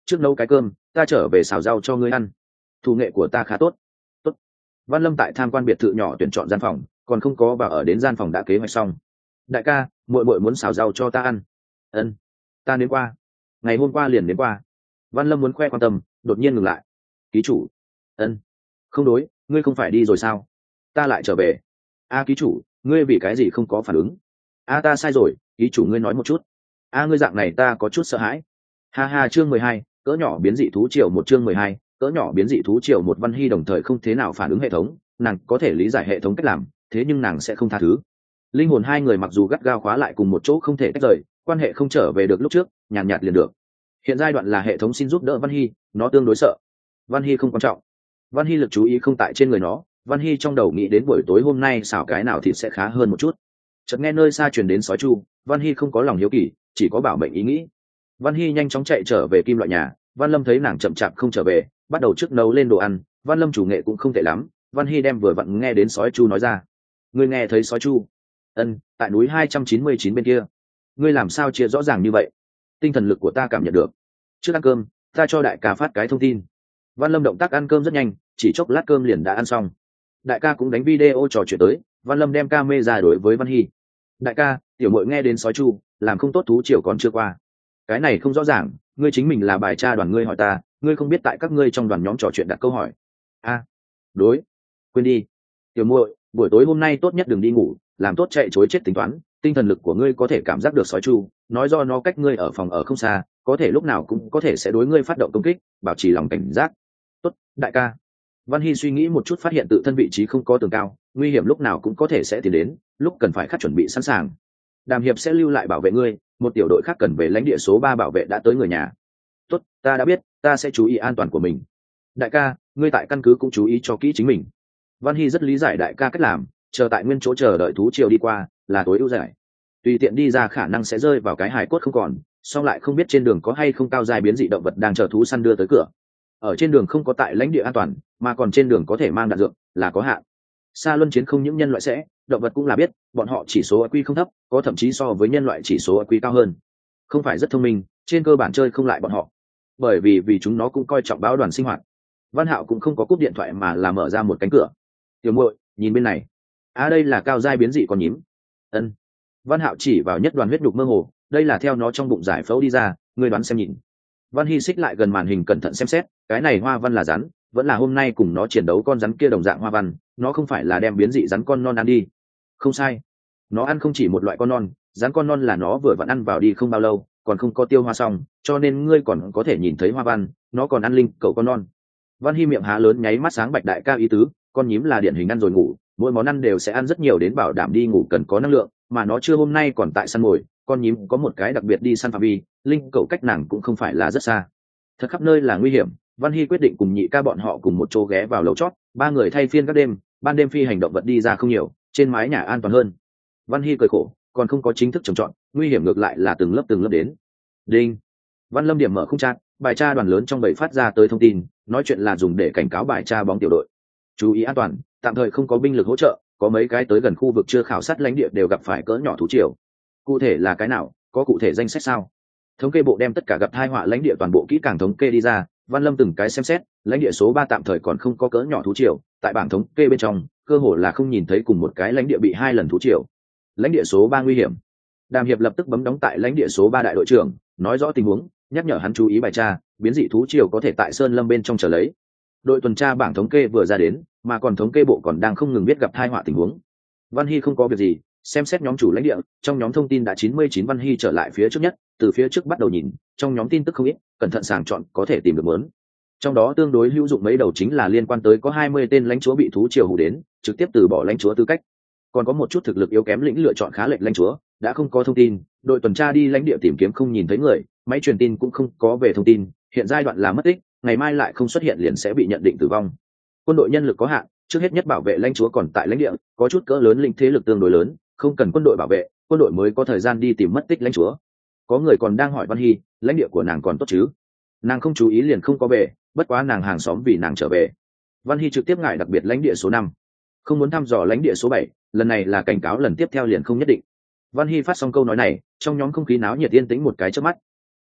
trước nấu cái cơm, ta trở về xào rau cho ngươi ăn. Thủ nghệ của ta khá tốt. Tốt. Văn Lâm tại tham quan biệt thự nhỏ tuyển chọn gian phòng, còn không có vào ở đến gian phòng đã kế hoạch xong. Đại ca, muội muội muốn xào rau cho ta ăn. Ân, ta đến qua. Ngày hôm qua liền đến qua. Văn Lâm muốn khoe quan tâm, đột nhiên ngừng lại. Ký chủ. Ân, không đối, ngươi không phải đi rồi sao? Ta lại trở về. A ký chủ, ngươi vì cái gì không có phản ứng? A ta sai rồi, ký chủ ngươi nói một chút. A ngươi dạng này ta có chút sợ hãi. Ha ha, chương 12, cỡ nhỏ biến dị thú triều một, chương 12, cỡ nhỏ biến dị thú triều một. Văn Hy đồng thời không thế nào phản ứng hệ thống, nàng có thể lý giải hệ thống cách làm, thế nhưng nàng sẽ không tha thứ. Linh hồn hai người mặc dù gắt gao khóa lại cùng một chỗ không thể tách rời, quan hệ không trở về được lúc trước, nhàn nhạt liền được. Hiện giai đoạn là hệ thống xin giúp đỡ Văn Hy, nó tương đối sợ. Văn Hy không quan trọng. Văn Hy lực chú ý không tại trên người nó. Văn Hy trong đầu nghĩ đến buổi tối hôm nay xào cái nào thì sẽ khá hơn một chút. Chợt nghe nơi xa truyền đến sói chu, Văn Hy không có lòng hiếu kỳ, chỉ có bảo mệnh ý nghĩ. Văn Hy nhanh chóng chạy trở về kim loại nhà. Văn Lâm thấy nàng chậm chạp không trở về, bắt đầu trước nấu lên đồ ăn. Văn Lâm chủ nghệ cũng không tệ lắm. Văn Hy đem vừa vặn nghe đến sói chu nói ra. Ngươi nghe thấy sói chu? Ân, tại núi 299 bên kia. Ngươi làm sao chia rõ ràng như vậy? Tinh thần lực của ta cảm nhận được. Trước ăn cơm, ta cho đại ca phát cái thông tin. Văn Lâm động tác ăn cơm rất nhanh, chỉ chốc lát cơm liền đã ăn xong. Đại ca cũng đánh video trò chuyện tới. Văn Lâm đem camera đối với Văn Hy. Đại ca, tiểu muội nghe đến sói chu, làm không tốt thú triều còn chưa qua. Cái này không rõ ràng, ngươi chính mình là bài tra đoàn, ngươi hỏi ta, ngươi không biết tại các ngươi trong đoàn nhóm trò chuyện đặt câu hỏi. A, đối, quên đi. Tiểu muội, buổi tối hôm nay tốt nhất đừng đi ngủ, làm tốt chạy chối chết tính toán. Tinh thần lực của ngươi có thể cảm giác được sói chu, nói do nó cách ngươi ở phòng ở không xa, có thể lúc nào cũng có thể sẽ đối ngươi phát động công kích, bảo trì lòng cảnh giác. Tốt, đại ca. Văn Hy suy nghĩ một chút, phát hiện tự thân vị trí không có tường cao, nguy hiểm lúc nào cũng có thể sẽ tìm đến, lúc cần phải khắc chuẩn bị sẵn sàng. Đàm hiệp sẽ lưu lại bảo vệ ngươi, một tiểu đội khác cần về lãnh địa số 3 bảo vệ đã tới người nhà. Tốt, ta đã biết, ta sẽ chú ý an toàn của mình. Đại ca, ngươi tại căn cứ cũng chú ý cho kỹ chính mình. Văn Hy rất lý giải đại ca cách làm, chờ tại nguyên chỗ chờ đợi thú triều đi qua là tối ưu giải. Tùy tiện đi ra khả năng sẽ rơi vào cái hài cốt không còn, song lại không biết trên đường có hay không cao giai biến dị động vật đang chờ thú săn đưa tới cửa. Ở trên đường không có tại lãnh địa an toàn, mà còn trên đường có thể mang đạn dược là có hạn. Xa luân chiến không những nhân loại sẽ, động vật cũng là biết, bọn họ chỉ số IQ không thấp, có thậm chí so với nhân loại chỉ số IQ cao hơn. Không phải rất thông minh, trên cơ bản chơi không lại bọn họ. Bởi vì chúng nó cũng coi trọng báo đoàn sinh hoạt. Văn Hạo cũng không có cúp điện thoại mà là mở ra một cánh cửa. Tiểu muội, nhìn bên này. Đây là cao giai biến dị con nhím. Ân. Văn Hạo chỉ vào nhất đoàn huyết nhục mơ hồ, đây là theo nó trong bụng giải phẫu đi ra, ngươi đoán xem nhìn. Văn Hy xích lại gần màn hình cẩn thận xem xét, cái này hoa văn là rắn, vẫn là hôm nay cùng nó chiến đấu con rắn kia đồng dạng hoa văn, nó không phải là đem biến dị rắn con non ăn đi. Không sai, nó ăn không chỉ một loại con non, rắn con non là nó vừa vặn ăn vào đi không bao lâu, còn không có tiêu hóa xong, cho nên ngươi còn có thể nhìn thấy hoa văn, nó còn ăn linh cậu con non. Văn Hy miệng há lớn nháy mắt sáng bạch đại ca ý tứ, con nhím là điển hình ăn rồi ngủ, mỗi món ăn đều sẽ ăn rất nhiều đến bảo đảm đi ngủ cần có năng lượng, mà nó chưa hôm nay còn tại săn mồi, con nhím có một cái đặc biệt đi săn phạm vi, linh cậu cách nàng cũng không phải là rất xa. Thật khắp nơi là nguy hiểm, Văn Hy quyết định cùng nhị ca bọn họ cùng một chỗ ghé vào lầu chót, ba người thay phiên các đêm, ban đêm phi hành động vật đi ra không nhiều, trên mái nhà an toàn hơn. Văn Hy cười khổ, còn không có chính thức trồng trọt, nguy hiểm ngược lại là từng lớp đến. Đinh. Văn Lâm điểm mở không chat, bài tra đoàn lớn trong bầy phát ra tới thông tin, nói chuyện là dùng để cảnh cáo bài tra bóng tiểu đội. Chú ý an toàn, tạm thời không có binh lực hỗ trợ, có mấy cái tới gần khu vực chưa khảo sát lãnh địa đều gặp phải cỡ nhỏ thú triều. Cụ thể là cái nào, có cụ thể danh sách sao? Thống kê bộ đem tất cả gặp tai họa lãnh địa toàn bộ kỹ càng thống kê đi ra, Văn Lâm từng cái xem xét, lãnh địa số 3 tạm thời còn không có cỡ nhỏ thú triều, tại bảng thống kê bên trong, cơ hồ là không nhìn thấy cùng một cái lãnh địa bị 2 lần thú triều. Lãnh địa số 3 nguy hiểm. Đàm Hiệp lập tức bấm đóng tại lãnh địa số 3 đại đội trưởng, nói rõ tình huống, nhắc nhở hắn chú ý bài tra, biến dị thú triều có thể tại sơn lâm bên trong chờ lấy. Đội tuần tra bảng thống kê vừa ra đến, mà còn thống kê bộ còn đang không ngừng biết gặp tai họa tình huống. Văn Hy không có việc gì, xem xét nhóm chủ lãnh địa, trong nhóm thông tin đã 99. Văn Hy trở lại phía trước nhất, từ phía trước bắt đầu nhìn, trong nhóm tin tức không ít, cẩn thận sàng chọn có thể tìm được muốn. Trong đó tương đối hữu dụng mấy đầu chính là liên quan tới có 20 tên lãnh chúa bị thú triều hù đến, trực tiếp từ bỏ lãnh chúa tư cách. Còn có một chút thực lực yếu kém lĩnh lựa chọn khá lệch lãnh chúa, đã không có thông tin, đội tuần tra đi lãnh địa tìm kiếm không nhìn thấy người, máy truyền tin cũng không có về thông tin, hiện giai đoạn là mất tích, ngày mai lại không xuất hiện liền sẽ bị nhận định tử vong. Quân đội nhân lực có hạn, trước hết nhất bảo vệ lãnh chúa còn tại lãnh địa, có chút cỡ lớn lĩnh thế lực tương đối lớn, không cần quân đội bảo vệ, quân đội mới có thời gian đi tìm mất tích lãnh chúa. Có người còn đang hỏi Văn Hy, lãnh địa của nàng còn tốt chứ? Nàng không chú ý liền không có về, bất quá nàng hàng xóm vì nàng trở về. Văn Hy trực tiếp ngại đặc biệt lãnh địa số 5, không muốn thăm dò lãnh địa số 7, lần này là cảnh cáo lần tiếp theo liền không nhất định. Văn Hy phát xong câu nói này, trong nhóm không khí náo nhiệt yên tĩnh một cái chớp mắt.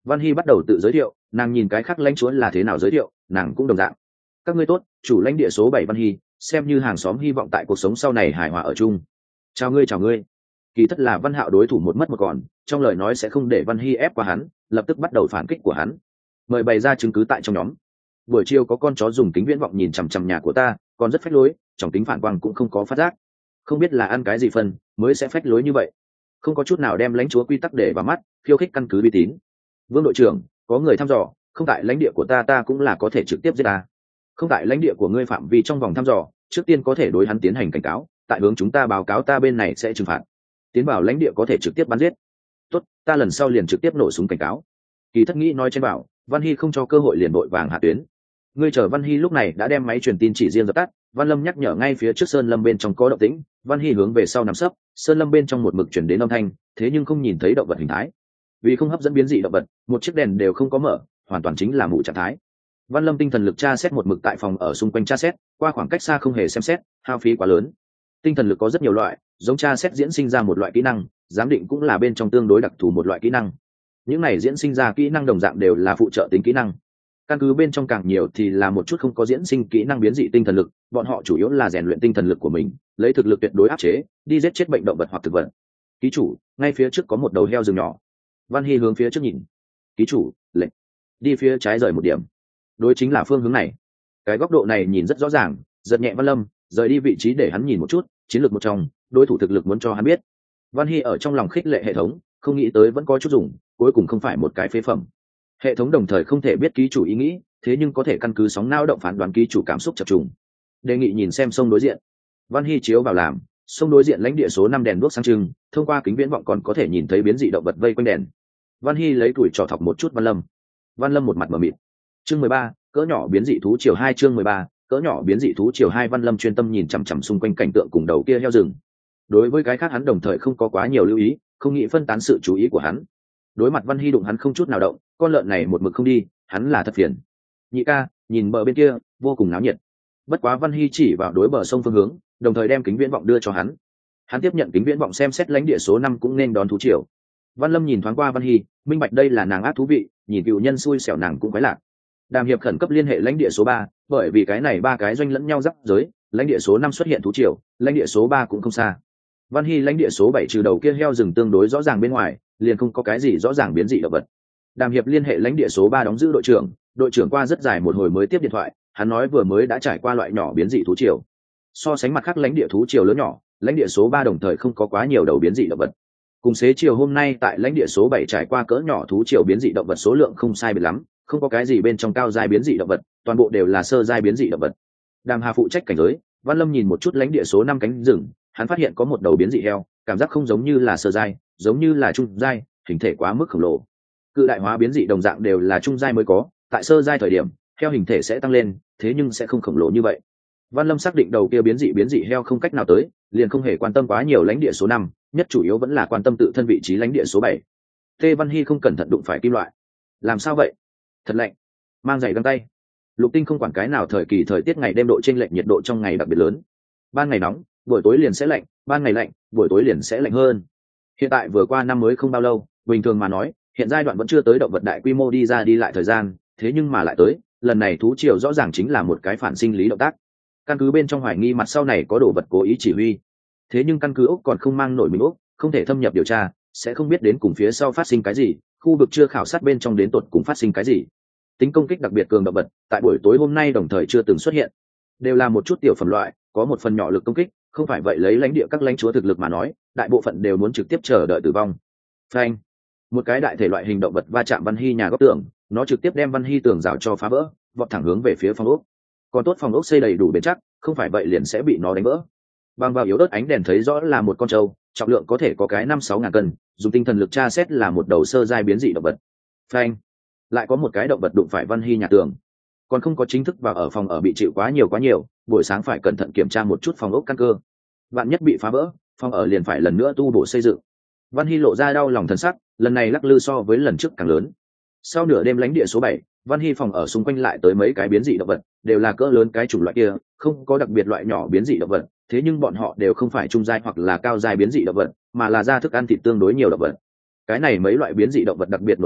Văn Hy bắt đầu tự giới thiệu, nàng nhìn cái khác lãnh chúa là thế nào giới thiệu, nàng cũng đồng dạng. Các ngươi tốt, chủ lãnh địa số 7 Văn Hy, xem như hàng xóm hy vọng tại cuộc sống sau này hài hòa ở chung. Chào ngươi chào ngươi. Kỳ thật là Văn Hạo đối thủ một mất một còn, trong lời nói sẽ không để Văn Hy ép qua hắn, lập tức bắt đầu phản kích của hắn. Mời bày ra chứng cứ tại trong nhóm. Buổi chiều có con chó dùng kính viễn vọng nhìn chằm chằm nhà của ta, còn rất phách lối, trong kính phản quang cũng không có phát giác. Không biết là ăn cái gì phân, mới sẽ phách lối như vậy. Không có chút nào đem lãnh chúa quy tắc để vào mắt, khiêu khích căn cứ uy tín. Vương đội trưởng, có người thăm dò, không tại lãnh địa của ta cũng là có thể trực tiếp giết ta. Không tại lãnh địa của ngươi phạm vi trong vòng thăm dò, trước tiên có thể đối hắn tiến hành cảnh cáo, tại hướng chúng ta báo cáo ta bên này sẽ trừng phạt. Tiến vào lãnh địa có thể trực tiếp bắn giết. Tốt, ta lần sau liền trực tiếp nổ súng cảnh cáo. Kỳ Thất nghĩ nói trên bảo, Văn Hy không cho cơ hội liền đội vàng hạ tuyến. Ngươi chờ Văn Hy lúc này đã đem máy truyền tin chỉ riêng dập tắt, Văn Lâm nhắc nhở ngay phía trước sơn lâm bên trong có động tĩnh, Văn Hy hướng về sau nằm sấp, sơn lâm bên trong một mực chuyển đến âm thanh, thế nhưng không nhìn thấy động vật hình thái. Vì không hấp dẫn biến dị động vật, một chiếc đèn đều không có mở, hoàn toàn chính là mù trạng thái. Văn Lâm tinh thần lực tra xét một mực tại phòng ở xung quanh tra xét, qua khoảng cách xa không hề xem xét, hao phí quá lớn. Tinh thần lực có rất nhiều loại, giống tra xét diễn sinh ra một loại kỹ năng, giám định cũng là bên trong tương đối đặc thù một loại kỹ năng. Những này diễn sinh ra kỹ năng đồng dạng đều là phụ trợ tính kỹ năng. Căn cứ bên trong càng nhiều thì là một chút không có diễn sinh kỹ năng biến dị tinh thần lực, bọn họ chủ yếu là rèn luyện tinh thần lực của mình, lấy thực lực tuyệt đối áp chế, đi giết chết bệnh động vật hoặc thực vật. Ký chủ, ngay phía trước có một đầu heo rừng nhỏ. Văn Hy hướng phía trước nhìn. Ký chủ, lệnh. Đi phía trái rời một điểm. Đối chính là phương hướng này. Cái góc độ này nhìn rất rõ ràng, giật nhẹ Văn Lâm, rời đi vị trí để hắn nhìn một chút, chiến lược một trong, đối thủ thực lực muốn cho hắn biết. Văn Hy ở trong lòng khích lệ hệ thống, không nghĩ tới vẫn có chút dùng, cuối cùng không phải một cái phế phẩm. Hệ thống đồng thời không thể biết ký chủ ý nghĩ, thế nhưng có thể căn cứ sóng não động phán đoán ký chủ cảm xúc chập trùng. Đề nghị nhìn xem sông đối diện. Văn Hy chiếu vào làm, sông đối diện lãnh địa số 5 đèn đuốc sáng trưng, thông qua kính viễn vọng còn có thể nhìn thấy biến dị động vật vây quanh đèn. Văn Hy lấy tuổi trò thọc một chút Văn Lâm. Văn Lâm một mặt mờ mịt. Chương 13, cỡ nhỏ biến dị thú chiều 2 chương 13, cỡ nhỏ biến dị thú chiều 2 Văn Lâm chuyên tâm nhìn chằm chằm xung quanh cảnh tượng cùng đầu kia heo rừng. Đối với cái khác hắn đồng thời không có quá nhiều lưu ý, không nghĩ phân tán sự chú ý của hắn. Đối mặt Văn Hy đụng hắn không chút nào động, con lợn này một mực không đi, hắn là thật phiền. Nhị ca, nhìn bờ bên kia, vô cùng náo nhiệt. Bất quá Văn Hy chỉ vào đối bờ sông phương hướng, đồng thời đem kính viễn vọng đưa cho hắn. Hắn tiếp nhận kính viễn vọng xem xét lãnh địa số 5 cũng nên đón thú triều. Văn Lâm nhìn thoáng qua Văn Hy, minh bạch đây là nàng ác thú vị, nhìn cựu nhân xui xẻo nàng cũng quái lạc. Đàm hiệp khẩn cấp liên hệ lãnh địa số 3, bởi vì cái này ba cái doanh lẫn nhau giáp giới, lãnh địa số 5 xuất hiện thú triều, lãnh địa số 3 cũng không xa. Văn Hy lãnh địa số 7 trừ đầu kia heo rừng tương đối rõ ràng bên ngoài, liền không có cái gì rõ ràng biến dị động vật. Đàm hiệp liên hệ lãnh địa số 3 đóng giữ đội trưởng qua rất dài một hồi mới tiếp điện thoại, hắn nói vừa mới đã trải qua loại nhỏ biến dị thú triều. So sánh mặt khác lãnh địa thú triều lớn nhỏ, lãnh địa số 3 đồng thời không có quá nhiều đầu biến dị động vật. Cùng xế chiều hôm nay tại lãnh địa số 7 trải qua cỡ nhỏ thú triều biến dị động vật số lượng không sai biệt lắm, không có cái gì bên trong cao giai biến dị động vật, toàn bộ đều là sơ giai biến dị động vật. Đàm Hà phụ trách cảnh giới, Văn Lâm nhìn một chút lãnh địa số 5 cánh rừng, hắn phát hiện có một đầu biến dị heo, cảm giác không giống như là sơ giai, giống như là trung giai, hình thể quá mức khổng lồ. Cự đại hóa biến dị đồng dạng đều là trung giai mới có, tại sơ giai thời điểm, heo hình thể sẽ tăng lên, thế nhưng sẽ không khổng lồ như vậy. Văn Lâm xác định đầu kia biến dị heo không cách nào tới, liền không hề quan tâm quá nhiều lãnh địa số 5, nhất chủ yếu vẫn là quan tâm tự thân vị trí lãnh địa số 7. Tê Văn Hy không cẩn thận đụng phải kim loại. Làm sao vậy? Thật lạnh. Mang giày găng tay. Lục Tinh không quản cái nào thời kỳ thời tiết ngày đêm độ chênh lệch nhiệt độ trong ngày đặc biệt lớn. Ban ngày nóng, buổi tối liền sẽ lạnh, ban ngày lạnh, buổi tối liền sẽ lạnh hơn. Hiện tại vừa qua năm mới không bao lâu, bình thường mà nói, hiện giai đoạn vẫn chưa tới động vật đại quy mô đi ra đi lại thời gian, thế nhưng mà lại tới, lần này thú triều rõ ràng chính là một cái phản sinh lý động tác. Căn cứ bên trong hoài nghi mặt sau này có đồ vật cố ý chỉ huy. Thế nhưng căn cứ Úc còn không mang nổi mình Úc, không thể thâm nhập điều tra, sẽ không biết đến cùng phía sau phát sinh cái gì, khu vực chưa khảo sát bên trong đến tột cùng phát sinh cái gì. Tính công kích đặc biệt cường động vật, tại buổi tối hôm nay đồng thời chưa từng xuất hiện. Đều là một chút tiểu phẩm loại, có một phần nhỏ lực công kích, không phải vậy lấy lãnh địa các lãnh chúa thực lực mà nói, đại bộ phận đều muốn trực tiếp chờ đợi tử vong. Phanh! Một cái đại thể loại hình động vật va chạm Văn Hy nhà góc tường, nó trực tiếp đem Văn Hy tường rào cho phá vỡ, vọt thẳng hướng về phía phòng ốc. Còn tốt phòng ốc xây đầy đủ bền chắc, không phải vậy liền sẽ bị nó đánh vỡ. Bằng vào yếu ớt ánh đèn thấy rõ là một con trâu, trọng lượng có thể có cái 5-6 ngàn cân, dùng tinh thần lực tra xét là một đầu sơ giai biến dị động vật. Phanh! Lại có một cái động vật đụng phải Văn Hy nhà tường. Còn không có chính thức vào ở phòng ở bị chịu quá nhiều, buổi sáng phải cẩn thận kiểm tra một chút phòng ốc căn cơ. Vạn nhất bị phá vỡ, phòng ở liền phải lần nữa tu bổ xây dựng. Văn Hy lộ ra đau lòng thần sắc, lần này lắc lư so với lần trước càng lớn. Sau nửa đêm lãnh địa số 7, Văn Hy phòng ở xung quanh lại tới mấy cái biến dị động vật, đều là cỡ lớn cái chủng loại kia, không có đặc biệt loại nhỏ biến dị động vật, thế nhưng bọn họ đều không phải trung giai hoặc là cao giai biến dị động vật, mà là ra thức ăn thịt tương đối nhiều động vật. Cái này mấy loại biến dị động vật đặc biệt nổi danh,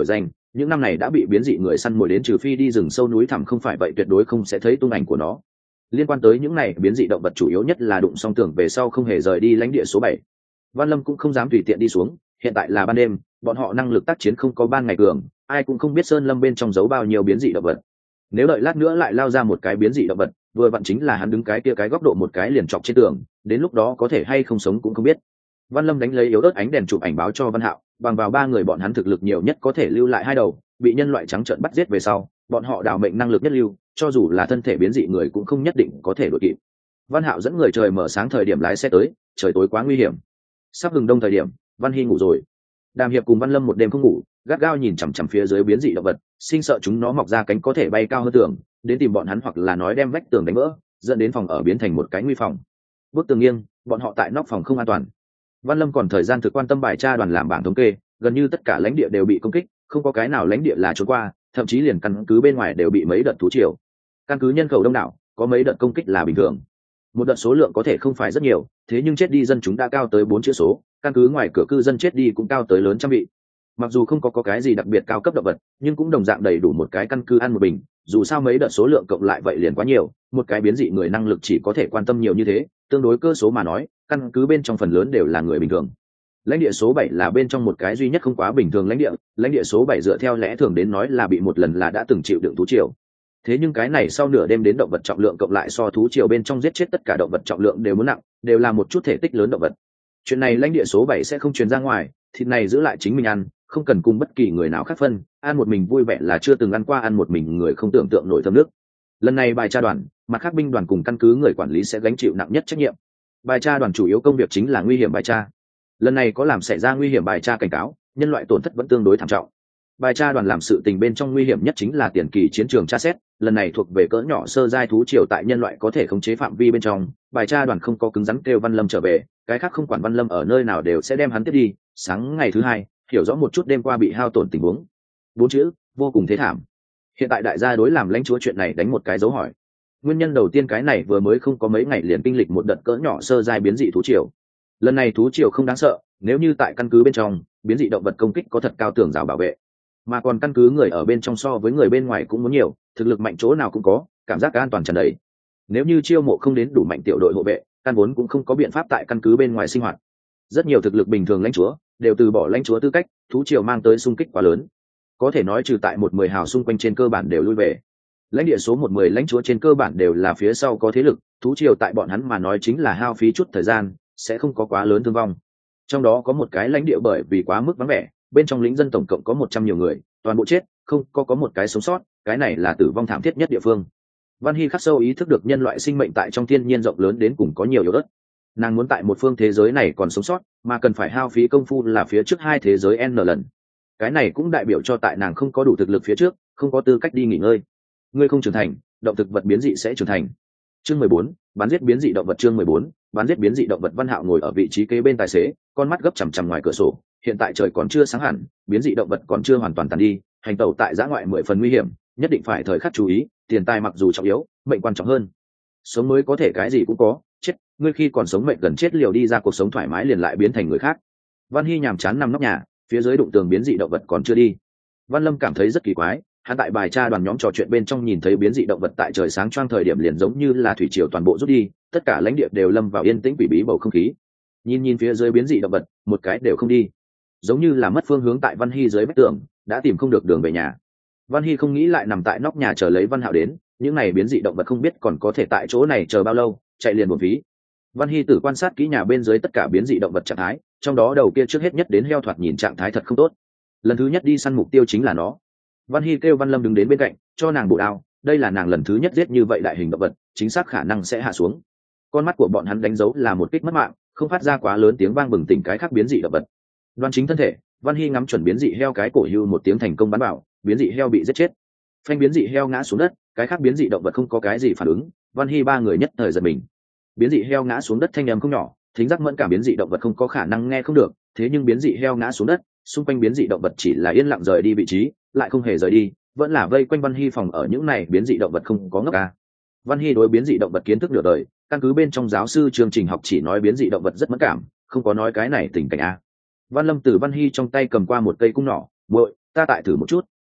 những năm này đã bị biến dị người săn mồi đến, trừ phi đi rừng sâu núi thẳm, không phải vậy tuyệt đối không sẽ thấy tung ảnh của nó. Liên quan tới những này biến dị động vật, chủ yếu nhất là đụng song tưởng về sau không hề rời đi lãnh địa số 7. Văn Lâm cũng không dám tùy tiện đi xuống, hiện tại là ban đêm, bọn họ năng lực tác chiến không có ban ngày cường, ai cũng không biết sơn lâm bên trong giấu bao nhiêu biến dị động vật. Nếu đợi lát nữa lại lao ra một cái biến dị động vật, vừa vặn chính là hắn đứng cái kia cái góc độ một cái liền chọc trên tường, đến lúc đó có thể hay không sống cũng không biết. Văn Lâm đánh lấy yếu ớt ánh đèn chụp ảnh báo cho Văn Hạo, bằng vào 3 người bọn hắn thực lực nhiều nhất có thể lưu lại 2 đầu, bị nhân loại trắng trợn bắt giết về sau, bọn họ đào mệnh năng lực nhất lưu, cho dù là thân thể biến dị người cũng không nhất định có thể đuổi kịp. Văn Hạo dẫn người trời mở sáng thời điểm lái xe tới, trời tối quá nguy hiểm. Sắp hừng đông thời điểm, Văn Hy ngủ rồi. Đàm Hiệp cùng Văn Lâm một đêm không ngủ, gắt gao nhìn chằm chằm phía dưới biến dị động vật, sinh sợ chúng nó mọc ra cánh có thể bay cao hơn tường, đến tìm bọn hắn hoặc là nói đem vách tường đánh vỡ, dẫn đến phòng ở biến thành một cái nguy phòng. Bức tường nghiêng, bọn họ tại nóc phòng không an toàn. Văn Lâm còn thời gian thực quan tâm bài tra đoàn làm bảng thống kê, gần như tất cả lãnh địa đều bị công kích, không có cái nào lãnh địa là trốn qua, thậm chí liền căn cứ bên ngoài đều bị mấy đợt thú triều. Căn cứ nhân khẩu đông đảo, có mấy đợt công kích là bình thường. Một đợt số lượng có thể không phải rất nhiều, thế nhưng chết đi dân chúng đã cao tới 4 chữ số, căn cứ ngoài cửa cư dân chết đi cũng cao tới lớn trăm vị. Mặc dù không có cái gì đặc biệt cao cấp động vật, nhưng cũng đồng dạng đầy đủ một cái căn cứ ăn một bình, dù sao mấy đợt số lượng cộng lại vậy liền quá nhiều, một cái biến dị người năng lực chỉ có thể quan tâm nhiều như thế, tương đối cơ số mà nói, căn cứ bên trong phần lớn đều là người bình thường. Lãnh địa số 7 là bên trong một cái duy nhất không quá bình thường lãnh địa số 7 dựa theo lẽ thường đến nói là bị một lần là đã từng chịu đựng thú triều. Thế nhưng cái này sau nửa đêm đến động vật trọng lượng cộng lại so thú triều bên trong giết chết tất cả động vật trọng lượng đều muốn nặng, đều là một chút thể tích lớn động vật. Chuyện này lãnh địa số 7 sẽ không truyền ra ngoài, thịt này giữ lại chính mình ăn, không cần cùng bất kỳ người nào khác phân, ăn một mình vui vẻ là chưa từng ăn qua, ăn một mình người không tưởng tượng nổi thơm nước. Lần này bài tra đoàn, mặt khác binh đoàn cùng căn cứ người quản lý sẽ gánh chịu nặng nhất trách nhiệm. Bài tra đoàn chủ yếu công việc chính là nguy hiểm bài tra. Lần này có làm xảy ra nguy hiểm bài tra cảnh cáo, nhân loại tổn thất vẫn tương đối thảm trọng. Bài tra đoàn làm sự tình bên trong nguy hiểm nhất chính là tiền kỳ chiến trường tra xét, lần này thuộc về cỡ nhỏ sơ giai thú triều tại nhân loại có thể khống chế phạm vi bên trong, bài tra đoàn không có cứng rắn kêu Văn Lâm trở về, cái khác không quản Văn Lâm ở nơi nào đều sẽ đem hắn tiếp đi. Sáng ngày thứ 2, hiểu rõ một chút đêm qua bị hao tổn tình huống. 4 chữ, vô cùng thế thảm. Hiện tại đại gia đối làm lãnh chúa chuyện này đánh một cái dấu hỏi. Nguyên nhân đầu tiên, cái này vừa mới không có mấy ngày liền kinh lịch một đợt cỡ nhỏ sơ giai biến dị thú triều. Lần này thú triều không đáng sợ, nếu như tại căn cứ bên trong, biến dị động vật công kích có thật cao tường rào bảo vệ, mà còn căn cứ người ở bên trong so với người bên ngoài cũng muốn nhiều, thực lực mạnh chỗ nào cũng có, cảm giác an toàn tràn đầy. Nếu như chiêu mộ không đến đủ mạnh tiểu đội hộ vệ, căn vốn cũng không có biện pháp tại căn cứ bên ngoài sinh hoạt. Rất nhiều thực lực bình thường lãnh chúa đều từ bỏ lãnh chúa tư cách, thú triều mang tới xung kích quá lớn, có thể nói trừ tại 1-10 hào xung quanh trên cơ bản đều lui về. Lãnh địa số 1-10 lãnh chúa trên cơ bản đều là phía sau có thế lực, thú triều tại bọn hắn mà nói chính là hao phí chút thời gian, sẽ không có quá lớn thương vong. Trong đó có một cái lãnh địa bởi vì quá mức vắng vẻ, bên trong lính dân tổng cộng có 100 nhiều người, toàn bộ chết, không có một cái sống sót, cái này là tử vong thảm thiết nhất địa phương. Văn Hy khắc sâu ý thức được nhân loại sinh mệnh tại trong thiên nhiên rộng lớn đến cùng có nhiều yếu ớt. Nàng muốn tại một phương thế giới này còn sống sót, mà cần phải hao phí công phu là phía trước 2 thế giới n lần. Cái này cũng đại biểu cho tại nàng không có đủ thực lực phía trước, không có tư cách đi nghỉ ngơi. Ngươi không trưởng thành, động thực vật biến dị sẽ trưởng thành. Chương 14, bán giết biến dị động vật. Chương 14, bán giết biến dị động vật. Văn Hạo ngồi ở vị trí kế bên tài xế, con mắt gấp chằm chằm ngoài cửa sổ. Hiện tại trời còn chưa sáng hẳn, biến dị động vật còn chưa hoàn toàn tàn đi, hành tẩu tại dã ngoại 10 phần nguy hiểm, nhất định phải thời khắc chú ý, tiền tài mặc dù trọng yếu, mệnh quan trọng hơn. Sống mới có thể cái gì cũng có, chết, ngươi khi còn sống mệnh gần chết liều đi ra cuộc sống thoải mái liền lại biến thành người khác. Văn Hy nhàm chán nằm nóc nhà, phía dưới đụng tường biến dị động vật còn chưa đi. Văn Lâm cảm thấy rất kỳ quái, hắn tại bài tra đoàn nhóm trò chuyện bên trong nhìn thấy biến dị động vật tại trời sáng choang thời điểm liền giống như là thủy triều toàn bộ rút đi, tất cả lãnh địa đều lâm vào yên tĩnh quỷ bí bầu không khí. Nhìn phía dưới biến dị động vật, một cái đều không đi, giống như là mất phương hướng tại Văn Hy dưới vách tường, đã tìm không được đường về nhà. Văn Hy không nghĩ lại nằm tại nóc nhà chờ lấy Văn Hạo đến, những này biến dị động vật không biết còn có thể tại chỗ này chờ bao lâu, chạy liền một phí. Văn Hy tử quan sát kỹ nhà bên dưới tất cả biến dị động vật trạng thái, trong đó đầu kia trước hết nhất đến heo thoạt nhìn trạng thái thật không tốt. Lần thứ nhất đi săn mục tiêu chính là nó. Văn Hy kêu Văn Lâm đứng đến bên cạnh, cho nàng bộ đao, đây là nàng lần thứ nhất giết như vậy đại hình động vật, chính xác khả năng sẽ hạ xuống. Con mắt của bọn hắn đánh dấu là một kích mất mạng, không phát ra quá lớn tiếng vang bừng tỉnh cái khác biến dị động vật. Đoan chính thân thể, Văn Hy ngắm chuẩn biến dị heo cái cổ hưu một tiếng thành công bắn vào, biến dị heo bị giết chết. Phanh, biến dị heo ngã xuống đất, cái khác biến dị động vật không có cái gì phản ứng, Văn Hy 3 người nhất thời giật mình. Biến dị heo ngã xuống đất thanh âm không nhỏ, thính giác mẫn cảm biến dị động vật không có khả năng nghe không được, thế nhưng biến dị heo ngã xuống đất, xung quanh biến dị động vật chỉ là yên lặng rời đi vị trí, lại không hề rời đi, vẫn là vây quanh Văn Hy phòng ở. Những này biến dị động vật không có ngốc à. Văn Hy đối biến dị động vật kiến thức nửa đời, căn cứ bên trong giáo sư chương trình học chỉ nói biến dị động vật rất mẫn cảm, không có nói cái này tình cảnh a. Văn Lâm từ Văn Hy trong tay cầm qua một cây cung nỏ, "Muội, ta tại thử một chút,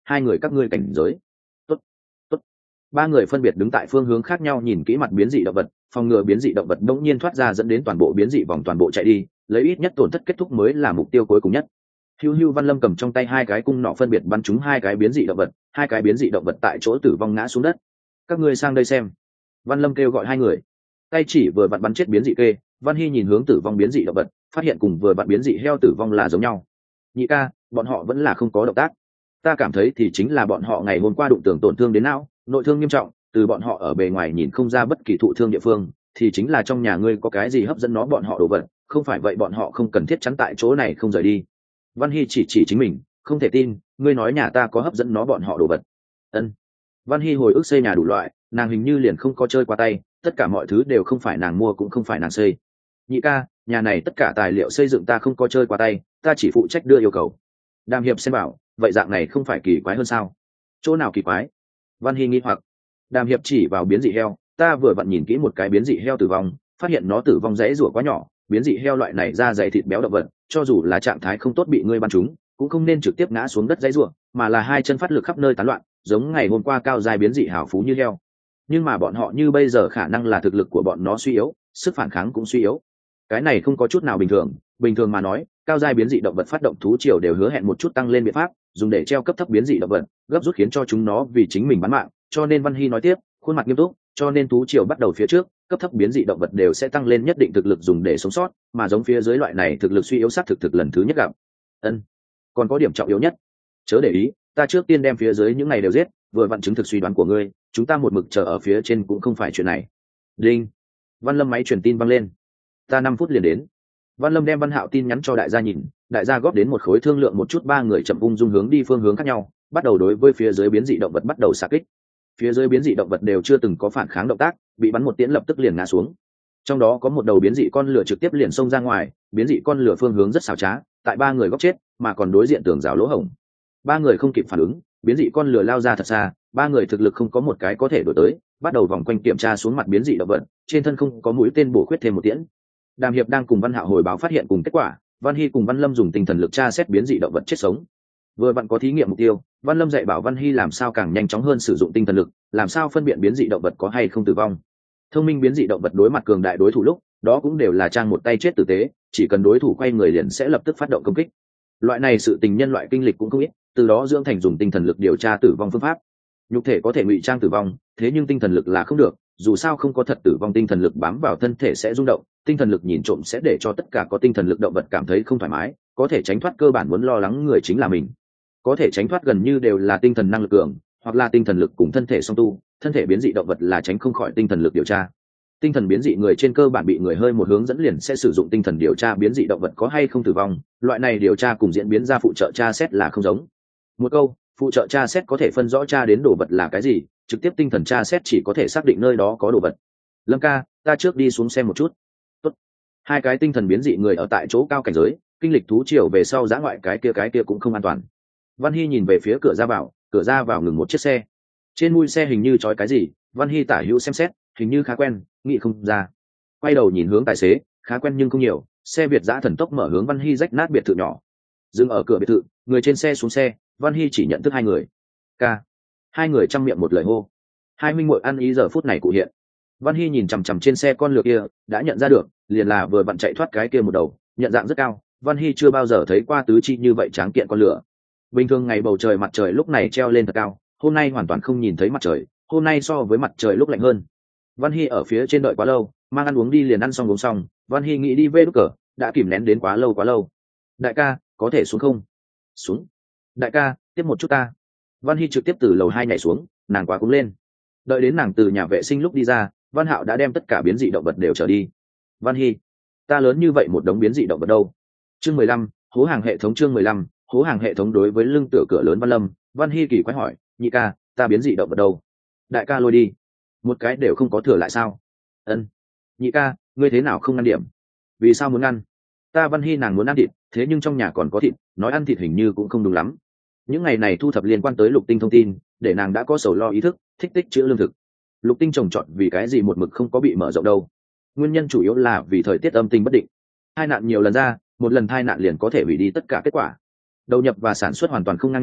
hai người các ngươi cảnh giới. Tốt, tốt. Ba người phân biệt đứng tại phương hướng khác nhau nhìn kỹ mặt biến dị động vật, phòng ngừa biến dị động vật đột nhiên thoát ra dẫn đến toàn bộ biến dị vòng toàn bộ chạy đi, lấy ít nhất tổn thất kết thúc mới là mục tiêu cuối cùng nhất. Hưu Hưu Văn Lâm cầm trong tay hai cái cung nọ phân biệt bắn trúng hai cái biến dị động vật, hai cái biến dị động vật tại chỗ tử vong ngã xuống đất. Các ngươi sang đây xem. Văn Lâm kêu gọi hai người. Tay chỉ vừa vặn bắn chết biến dị kê, Văn Hy nhìn hướng tử vong biến dị động vật, phát hiện cùng vừa vặn biến dị heo tử vong là giống nhau. Nhị ca, bọn họ vẫn là không có động tác. Ta cảm thấy thì chính là bọn họ ngày hôm qua đụng tưởng tổn thương đến não, nội thương nghiêm trọng, từ bọn họ ở bề ngoài nhìn không ra bất kỳ thụ thương địa phương, thì chính là trong nhà ngươi có cái gì hấp dẫn nó bọn họ đổ vật, không phải vậy bọn họ không cần thiết chắn tại chỗ này không rời đi. Văn Hy chỉ chính mình, không thể tin, ngươi nói nhà ta có hấp dẫn nó bọn họ đồ vật. Ân. Văn Hy hồi ức xây nhà đủ loại, nàng hình như liền không có chơi qua tay, tất cả mọi thứ đều không phải nàng mua cũng không phải nàng xây. Nhị ca, nhà này tất cả tài liệu xây dựng ta không có chơi qua tay, ta chỉ phụ trách đưa yêu cầu. Đàm Hiệp xem bảo, vậy dạng này không phải kỳ quái hơn sao? Chỗ nào kỳ quái? Văn Hy nghi hoặc. Đàm Hiệp chỉ vào biến dị heo, ta vừa vặn nhìn kỹ một cái biến dị heo tử vong, phát hiện nó tử vong dễ rủa quá nhỏ, biến dị heo loại này da dày thịt béo động vật, cho dù là trạng thái không tốt bị ngươi bắn trúng, cũng không nên trực tiếp ngã xuống đất dãy rủa, mà là hai chân phát lực khắp nơi tán loạn, giống ngày hôm qua cao dài biến dị hào phú như heo. Nhưng mà bọn họ như bây giờ khả năng là thực lực của bọn nó suy yếu, sức phản kháng cũng suy yếu. Cái này không có chút nào bình thường mà nói, cao giai biến dị động vật phát động thú triều đều hứa hẹn một chút tăng lên biện pháp, dùng để treo cấp thấp biến dị động vật, gấp rút khiến cho chúng nó vì chính mình bán mạng, cho nên Văn Hy nói tiếp, khuôn mặt nghiêm túc, cho nên thú triều bắt đầu phía trước, cấp thấp biến dị động vật đều sẽ tăng lên nhất định thực lực dùng để sống sót, mà giống phía dưới loại này thực lực suy yếu sát thực lần thứ nhất gặp. Ân, còn có điểm trọng yếu nhất, chớ để ý, ta trước tiên đem phía dưới những này đều giết, vừa vặn chứng thực suy đoán của ngươi, chúng ta một mực chờ ở phía trên cũng không phải chuyện này. Đinh. Văn Lâm máy truyền tin vang lên. Ta 5 phút liền đến. Văn Lâm đem Văn Hạo tin nhắn cho đại gia nhìn, đại gia góp đến một khối thương lượng một chút, ba người chậm ung dung hướng đi phương hướng khác nhau, bắt đầu đối với phía dưới biến dị động vật bắt đầu xạ kích. Phía dưới biến dị động vật đều chưa từng có phản kháng động tác, bị bắn một tiễn lập tức liền ngã xuống. Trong đó có một đầu biến dị con lửa trực tiếp liền xông ra ngoài, biến dị con lửa phương hướng rất xảo trá, tại ba người góc chết, mà còn đối diện tường rào lỗ hổng. Ba người không kịp phản ứng, biến dị con lửa lao ra thật xa, ba người thực lực không có một cái có thể đuổi tới, bắt đầu vòng quanh kiểm tra xuống mặt biến dị động vật, trên thân không có mũi tên bổ khuyết thêm một tiễn. Đàm Hiệp đang cùng Văn Hạo hồi báo phát hiện cùng kết quả, Văn Hy cùng Văn Lâm dùng tinh thần lực tra xét biến dị động vật chết sống. Vừa vặn có thí nghiệm mục tiêu, Văn Lâm dạy bảo Văn Hy làm sao càng nhanh chóng hơn sử dụng tinh thần lực, làm sao phân biệt biến dị động vật có hay không tử vong. Thông minh biến dị động vật đối mặt cường đại đối thủ lúc, đó cũng đều là trang một tay chết tử tế, chỉ cần đối thủ quay người liền sẽ lập tức phát động công kích. Loại này sự tình nhân loại kinh lịch cũng không ít, từ đó dưỡng thành dùng tinh thần lực điều tra tử vong phương pháp. Nhục thể có thể ngụy trang tử vong, thế nhưng tinh thần lực là không được, dù sao không có thật tử vong, tinh thần lực bám vào thân thể sẽ rung động, tinh thần lực nhìn trộm sẽ để cho tất cả có tinh thần lực động vật cảm thấy không thoải mái, có thể tránh thoát cơ bản muốn lo lắng người chính là mình. Có thể tránh thoát gần như đều là tinh thần năng lực cường, hoặc là tinh thần lực cùng thân thể song tu, thân thể biến dị động vật là tránh không khỏi tinh thần lực điều tra. Tinh thần biến dị người trên cơ bản bị người hơi một hướng dẫn liền sẽ sử dụng tinh thần điều tra biến dị động vật có hay không tử vong, loại này điều tra cùng diễn biến ra phụ trợ tra xét là không giống. Một câu, phụ trợ tra xét có thể phân rõ tra đến đồ vật là cái gì, trực tiếp tinh thần tra xét chỉ có thể xác định nơi đó có đồ vật. Lâm ca, ta trước đi xuống xem một chút. Tốt. Hai cái tinh thần biến dị người ở tại chỗ cao cảnh giới, kinh lịch thú triều về sau giã ngoại cái kia cũng không an toàn. Văn Hy nhìn về phía cửa ra vào ngừng một chiếc xe. Trên mui xe hình như trói cái gì, Văn Hy tả hữu xem xét, hình như khá quen, nghĩ không ra. Quay đầu nhìn hướng tài xế, khá quen nhưng không nhiều, xe Việt dã thần tốc mở hướng Văn Hy rách nát biệt thự nhỏ. Dừng ở cửa biệt thự, người trên xe xuống xe, Văn Hy chỉ nhận thức hai người. Ca. Hai người chăm miệng một lời hô. Hai minh muội ăn ý giờ phút này cụ hiện. Văn Hy nhìn chằm chằm trên xe con lừa kia, đã nhận ra được, liền là vừa vặn chạy thoát cái kia một đầu, nhận dạng rất cao. Văn Hy chưa bao giờ thấy qua tứ chi như vậy tráng kiện con lừa. Bình thường ngày bầu trời mặt trời lúc này treo lên thật cao, hôm nay hoàn toàn không nhìn thấy mặt trời, hôm nay so với mặt trời lúc lạnh hơn. Văn Hy ở phía trên đợi quá lâu, mang ăn uống đi liền ăn xong uống xong, Văn Hy nghĩ đi về đúc cờ, đã kìm nén đến quá lâu. Đại ca, có thể xuống không? Xuống. Đại ca, tiếp một chút ta. Văn Hy trực tiếp từ lầu 2 nhảy xuống, nàng quá cúng lên. Đợi đến nàng từ nhà vệ sinh lúc đi ra, Văn Hạo đã đem tất cả biến dị động vật đều trở đi. Văn Hy, ta lớn như vậy một đống biến dị động vật đâu? Chương 15, hố hàng hệ thống. Chương 15, hố hàng hệ thống. Đối với lưng tựa cửa lớn Văn Lâm, Văn Hy kỳ quái hỏi, nhị ca, ta biến dị động vật đâu? Đại ca lôi đi. Một cái đều không có thừa lại sao? Ân. Nhị ca, ngươi thế nào không ngăn điểm? Vì sao muốn ngăn? Ta Văn Hy nàng muốn ăn thịt, thế nhưng trong nhà còn có thịt, nói ăn thịt hình như cũng không đúng lắm. Những ngày này thu thập liên quan tới Lục Tinh thông tin, để nàng đã có sầu lo ý thức, thích tích trữ lương thực. Lục Tinh trồng trọt vì cái gì một mực không có bị mở rộng đâu? Nguyên nhân chủ yếu là vì thời tiết âm tinh bất định. Hai nạn nhiều lần ra, một lần thai nạn liền có thể hủy đi tất cả kết quả. Đầu nhập và sản xuất hoàn toàn không ngang nhau,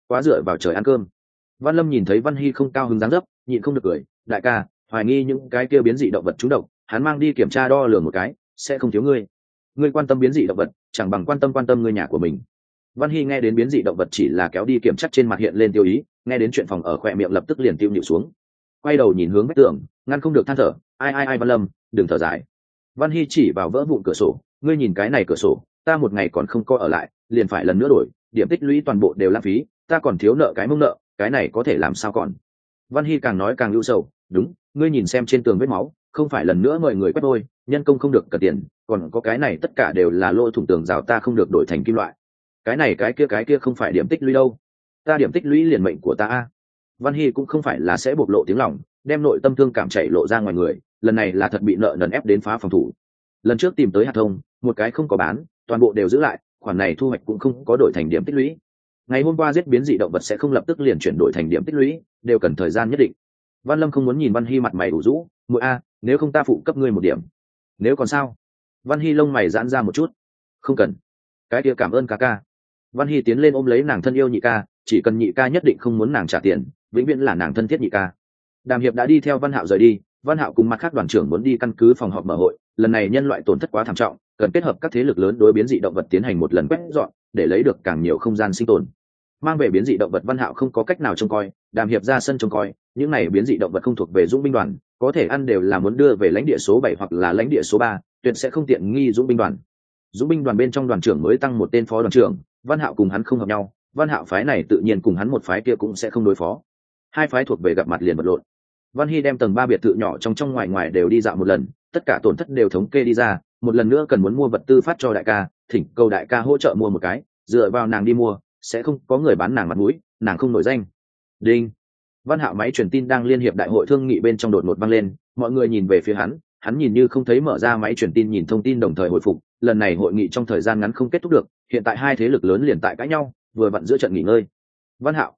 quá dựa vào trời ăn cơm. Văn Lâm nhìn thấy Văn Hy không cao hứng dáng dấp, nhịn không được cười, đại ca, hoài nghi những cái kia biến dị động vật trúng độc, hắn mang đi kiểm tra đo lường một cái, sẽ không thiếu ngươi. Ngươi quan tâm biến dị động vật, chẳng bằng quan tâm người nhà của mình. Văn Hy nghe đến biến dị động vật chỉ là kéo đi kiểm chắc, trên mặt hiện lên tiêu ý, nghe đến chuyện phòng ở khỏe miệng lập tức liền tiêu nhịu xuống. Quay đầu nhìn hướng vách tường, ngăn không được than thở, ai Văn Lâm, đừng thở dài. Văn Hy chỉ vào vỡ vụn cửa sổ, ngươi nhìn cái này cửa sổ, ta một ngày còn không co ở lại, liền phải lần nữa đổi, điểm tích lũy toàn bộ đều lãng phí, ta còn thiếu nợ cái mông nợ, cái này có thể làm sao còn. Văn Hy càng nói càng ưu sầu, đúng, ngươi nhìn xem trên tường vết máu, không phải lần nữa mời người quét vôi, nhân công không được cần tiền, còn có cái này tất cả đều là lỗ thủng tường rào, ta không được đổi thành kim loại. Cái này cái kia không phải điểm tích lũy đâu, ta điểm tích lũy liền mệnh của ta a. Văn Hy cũng không phải là sẽ bộc lộ tiếng lòng, đem nội tâm thương cảm chảy lộ ra ngoài người, lần này là thật bị nợ nần ép đến phá phòng thủ. Lần trước tìm tới hạt thông, một cái không có bán, toàn bộ đều giữ lại, khoản này thu hoạch cũng không có đổi thành điểm tích lũy. Ngày hôm qua giết biến dị động vật sẽ không lập tức liền chuyển đổi thành điểm tích lũy, đều cần thời gian nhất định. Văn Lâm không muốn nhìn Văn Hy mặt mày ủ rũ, muội a, nếu không ta phụ cấp ngươi một điểm. Nếu còn sao? Văn Hy lông mày giãn ra một chút. Không cần. Cái kia cảm ơn ca ca. Văn Hy tiến lên ôm lấy nàng thân yêu nhị ca, chỉ cần nhị ca nhất định không muốn nàng trả tiền, vĩnh viễn là nàng thân thiết nhị ca. Đàm Hiệp đã đi theo Văn Hạo rời đi, Văn Hạo cùng mặt khác đoàn trưởng muốn đi căn cứ phòng họp mở hội, lần này nhân loại tổn thất quá thảm trọng, cần kết hợp các thế lực lớn đối biến dị động vật tiến hành một lần quét dọn, để lấy được càng nhiều không gian sinh tồn. Mang về biến dị động vật Văn Hạo không có cách nào trông coi, Đàm Hiệp ra sân trông coi, những này biến dị động vật không thuộc về dũng binh đoàn, có thể ăn đều là muốn đưa về lãnh địa số 7 hoặc là lãnh địa số 3, tuyệt sẽ không tiện nghi dũng binh đoàn. Dũng binh đoàn bên trong đoàn trưởng mới tăng một tên phó đoàn trưởng, Văn Hạo cùng hắn không hợp nhau, Văn Hạo phái này tự nhiên cùng hắn một phái kia cũng sẽ không đối phó. Hai phái thuộc về gặp mặt liền vật lộn. Văn Hy đem tầng 3 biệt thự nhỏ trong ngoài đều đi dạo một lần, tất cả tổn thất đều thống kê đi ra, một lần nữa cần muốn mua vật tư phát cho đại ca, thỉnh cầu đại ca hỗ trợ mua một cái, dựa vào nàng đi mua, sẽ không có người bán nàng mặt mũi, nàng không nổi danh. Đinh. Văn Hạo máy truyền tin đang liên hiệp đại hội thương nghị bên trong đột ngột vang lên, mọi người nhìn về phía hắn nhìn như không thấy, mở ra máy truyền tin nhìn thông tin đồng thời hồi phục, lần này hội nghị trong thời gian ngắn không kết thúc được, hiện tại hai thế lực lớn liền tại cãi nhau, vừa vặn giữa trận nghỉ ngơi. Văn Hạo,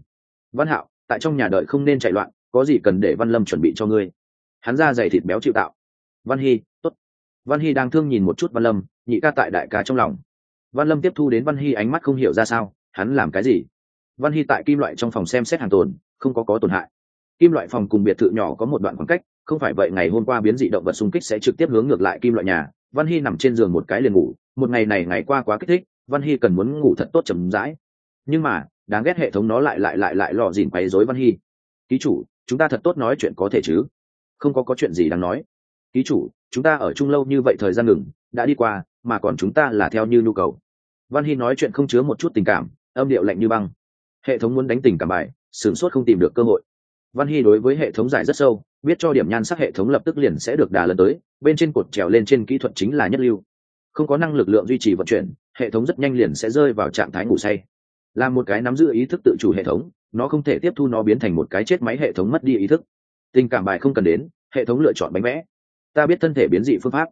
Văn Hạo, tại trong nhà đợi không nên chạy loạn, có gì cần để Văn Lâm chuẩn bị cho ngươi. Hắn ra dày thịt béo chịu tạo. Văn Hy, tốt. Văn Hy đang thương nhìn một chút Văn Lâm, nhị ca tại đại ca trong lòng. Văn Lâm tiếp thu đến Văn Hy ánh mắt không hiểu ra sao, hắn làm cái gì. Văn Hy tại kim loại trong phòng xem xét hàng tồn, không có tổn hại. Kim loại phòng cùng biệt thự nhỏ có một đoạn khoảng cách, không phải vậy ngày hôm qua biến dị động vật xung kích sẽ trực tiếp hướng ngược lại kim loại nhà. Văn Hy nằm trên giường một cái liền ngủ, một ngày này ngày qua quá kích thích, Văn Hy cần muốn ngủ thật tốt chậm rãi. Nhưng mà, đáng ghét hệ thống nó lại lò dìn quấy rối Văn Hy. Ký chủ, chúng ta thật tốt nói chuyện có thể chứ? Không có chuyện gì đáng nói. Ký chủ, chúng ta ở chung lâu như vậy thời gian ngừng đã đi qua, mà còn chúng ta là theo như nhu cầu. Văn Hy nói chuyện không chứa một chút tình cảm, âm điệu lạnh như băng. Hệ thống muốn đánh tình cảm bài, sửng sốt không tìm được cơ hội. Văn Hy đối với hệ thống giải rất sâu, biết cho điểm nhan sắc hệ thống lập tức liền sẽ được đà lần tới, bên trên cột trèo lên trên kỹ thuật chính là nhất lưu. Không có năng lực lượng duy trì vận chuyển, hệ thống rất nhanh liền sẽ rơi vào trạng thái ngủ say. Là một cái nắm giữ ý thức tự chủ hệ thống, nó không thể tiếp thu nó biến thành một cái chết máy, hệ thống mất đi ý thức. Tình cảm bài không cần đến, hệ thống lựa chọn bánh vẽ. Ta biết thân thể biến dị phương pháp.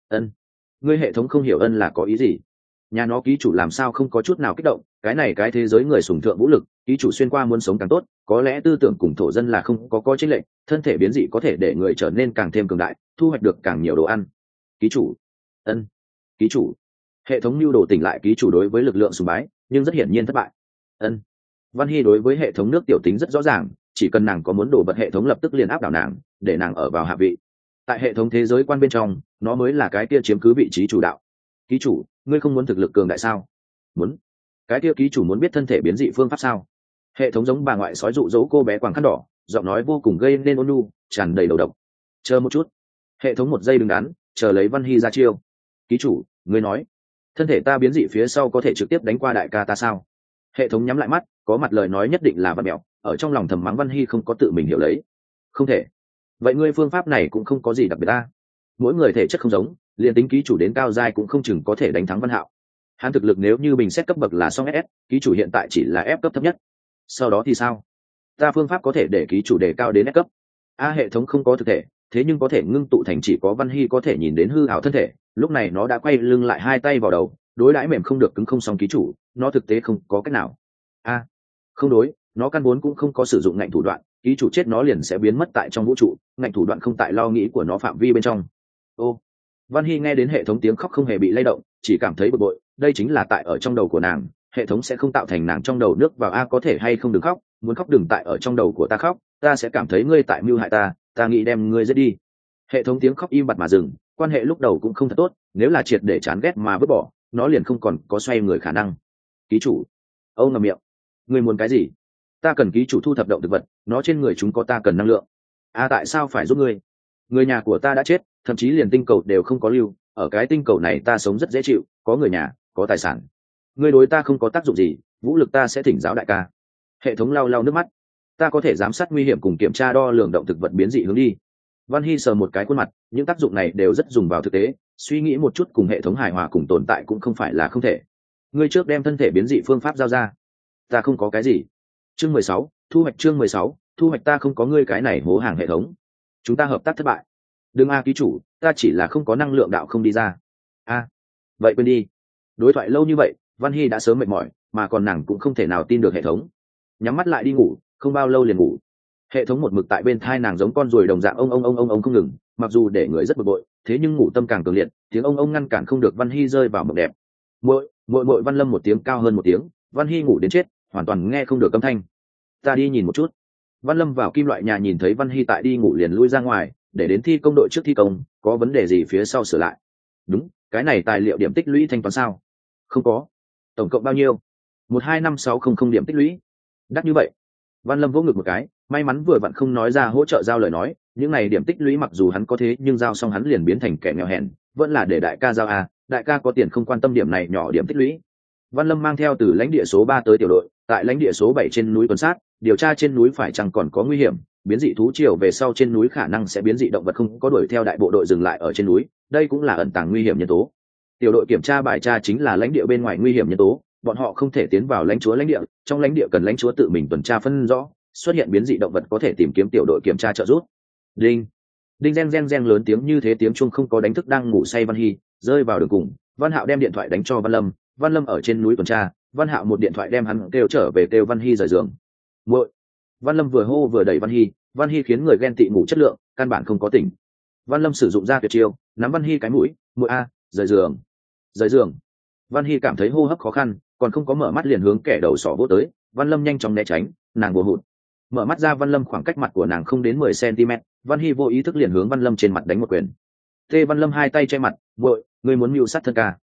Ngươi hệ thống không hiểu là có ý gì? Nhà nó ký chủ làm sao không có chút nào kích động, cái này cái thế giới người sùng thượng vũ lực, ký chủ xuyên qua muốn sống càng tốt, có lẽ tư tưởng cùng thổ dân là không có chênh lệch, thân thể biến dị có thể để người trở nên càng thêm cường đại, thu hoạch được càng nhiều đồ ăn. Ký chủ. Ký chủ. Hệ thống lưu đồ tỉnh lại ký chủ đối với lực lượng sùng bái, nhưng rất hiển nhiên thất bại. Văn Hy đối với hệ thống nước tiểu tính rất rõ ràng, chỉ cần nàng có muốn đổ bật hệ thống lập tức liền áp đảo nàng, để nàng ở vào hạ vị. Tại hệ thống thế giới quan bên trong, nó mới là cái kia chiếm cứ vị trí chủ đạo. Ký chủ, ngươi không muốn thực lực cường đại sao? Muốn. Cái kia ký chủ muốn biết thân thể biến dị phương pháp sao? Hệ thống giống bà ngoại sói dụ dỗ cô bé quàng khăn đỏ, giọng nói vô cùng gây nên ôn nhu, tràn đầy đầu độc. Chờ một chút. Hệ thống một giây đứng đắn, chờ lấy Văn Hy ra chiêu. Ký chủ, ngươi nói, thân thể ta biến dị phía sau có thể trực tiếp đánh qua đại ca ta sao? Hệ thống nhắm lại mắt, có mặt lời nói nhất định là vật mẹo, ở trong lòng thầm mắng Văn Hy không có tự mình hiểu lấy. Không thể. Vậy ngươi phương pháp này cũng không có gì đặc biệt ta. Mỗi người thể chất không giống, liền tính ký chủ đến cao giai cũng không chừng có thể đánh thắng Văn Hạo. Hắn thực lực nếu như bình xét cấp bậc là song SS, ký chủ hiện tại chỉ là F cấp thấp nhất. Sau đó thì sao? Ta phương pháp có thể để ký chủ đề cao đến S cấp. Hệ thống không có thực thể, thế nhưng có thể ngưng tụ thành chỉ có Văn Hy có thể nhìn đến hư ảo thân thể, lúc này nó đã quay lưng lại hai tay vào đầu, đối đãi mềm không được cứng không song ký chủ, nó thực tế không có cách nào. Không đối, nó căn vốn cũng không có sử dụng ngạnh thủ đoạn, ký chủ chết nó liền sẽ biến mất tại trong vũ trụ, ngạnh thủ đoạn không tại lo nghĩ của nó phạm vi bên trong. Văn Hy nghe đến hệ thống tiếng khóc không hề bị lay động, chỉ cảm thấy bực bội, đây chính là tại ở trong đầu của nàng, hệ thống sẽ không tạo thành nàng trong đầu nước vào. A có thể hay không đừng khóc, muốn khóc đừng tại ở trong đầu của ta khóc, ta sẽ cảm thấy ngươi tại mưu hại ta nghĩ đem ngươi giết đi. Hệ thống tiếng khóc im bặt mà dừng. Quan hệ lúc đầu cũng không thật tốt, nếu là triệt để chán ghét mà vứt bỏ, nó liền không còn có xoay người khả năng. Ký chủ, âu ngậm miệng, ngươi muốn cái gì? Ta cần ký chủ thu thập động thực vật, nó trên người chúng có ta cần năng lượng. A tại sao phải giúp ngươi? Người nhà của ta đã chết, thậm chí liền tinh cầu đều không có lưu, ở cái tinh cầu này ta sống rất dễ chịu, có người nhà, có tài sản. Ngươi đối ta không có tác dụng gì, vũ lực ta sẽ thỉnh giáo đại ca. Hệ thống lau lau nước mắt. Ta có thể giám sát nguy hiểm cùng kiểm tra đo lường động thực vật biến dị hướng đi. Văn Hy sờ một cái khuôn mặt, những tác dụng này đều rất dùng vào thực tế, suy nghĩ một chút cùng hệ thống hài hòa cùng tồn tại cũng không phải là không thể. Ngươi trước đem thân thể biến dị phương pháp giao ra. Ta không có cái gì. Chương 16, thu hoạch. Chương 16, thu hoạch. Ta không có ngươi cái này hố hàng hệ thống. Chúng ta hợp tác thất bại. Đừng ký chủ, ta chỉ là không có năng lượng đạo không đi ra. Vậy quên đi. Đối thoại lâu như vậy, Văn Hy đã sớm mệt mỏi, mà còn nàng cũng không thể nào tin được hệ thống. Nhắm mắt lại đi ngủ, không bao lâu liền ngủ. Hệ thống một mực tại bên thai nàng giống con ruồi đồng dạng ông không ngừng, mặc dù để người rất bực bội, thế nhưng ngủ tâm càng cường liệt, tiếng ông ngăn cản không được Văn Hy rơi vào mộng đẹp. Muội Văn Lâm một tiếng cao hơn một tiếng, Văn Hy ngủ đến chết, hoàn toàn nghe không được âm thanh. Ta đi nhìn một chút. Văn Lâm vào kim loại nhà nhìn thấy Văn Hy tại đi ngủ liền lui ra ngoài, để đến thi công đội trước thi công, có vấn đề gì phía sau sửa lại. Đúng, cái này tài liệu điểm tích lũy thanh toán sao? Không có. Tổng cộng bao nhiêu? 125.600 điểm tích lũy. Đắt như vậy. Văn Lâm vỗ ngực một cái, may mắn vừa vặn không nói ra hỗ trợ giao lời nói, những này điểm tích lũy mặc dù hắn có thế nhưng giao xong hắn liền biến thành kẻ nghèo hèn, vẫn là để đại ca giao đại ca có tiền không quan tâm điểm này nhỏ điểm tích lũy. Văn Lâm mang theo từ lãnh địa số 3 tới tiểu đội, tại lãnh địa số 7 trên núi tuần sát, điều tra trên núi phải chăng còn có nguy hiểm, biến dị thú triều về sau trên núi khả năng sẽ biến dị động vật không có đuổi theo đại bộ đội dừng lại ở trên núi, đây cũng là ẩn tàng nguy hiểm nhân tố. Tiểu đội kiểm tra bài tra chính là lãnh địa bên ngoài nguy hiểm nhân tố, bọn họ không thể tiến vào lãnh chúa lãnh địa, trong lãnh địa cần lãnh chúa tự mình tuần tra phân rõ, xuất hiện biến dị động vật có thể tìm kiếm tiểu đội kiểm tra trợ giúp. Đinh gen lớn tiếng như thế, tiếng chuông không có đánh thức đang ngủ say Văn Hy, rơi vào đường cùng. Văn Hạo đem điện thoại đánh cho Văn Lâm ở trên núi tuần tra, Văn Hạo một điện thoại đem hắn kêu trở về, kêu Văn Hy rời giường. Muội. Văn Lâm vừa hô vừa đẩy Văn Hy khiến người ghen tị ngủ chất lượng, căn bản không có tỉnh. Văn Lâm sử dụng ra tuyệt chiêu, nắm Văn Hy cái mũi, muội rời giường. Văn Hy cảm thấy hô hấp khó khăn, còn không có mở mắt liền hướng kẻ đầu sỏ vỗ tới, Văn Lâm nhanh chóng né tránh, nàng bùa hụt. Mở mắt ra Văn Lâm khoảng cách mặt của nàng không đến 10 cm, Văn Hy vô ý thức liền hướng Văn Lâm trên mặt đánh một quyền. Văn Lâm hai tay che mặt, "Muội, ngươi muốn mưu sát thân ca?"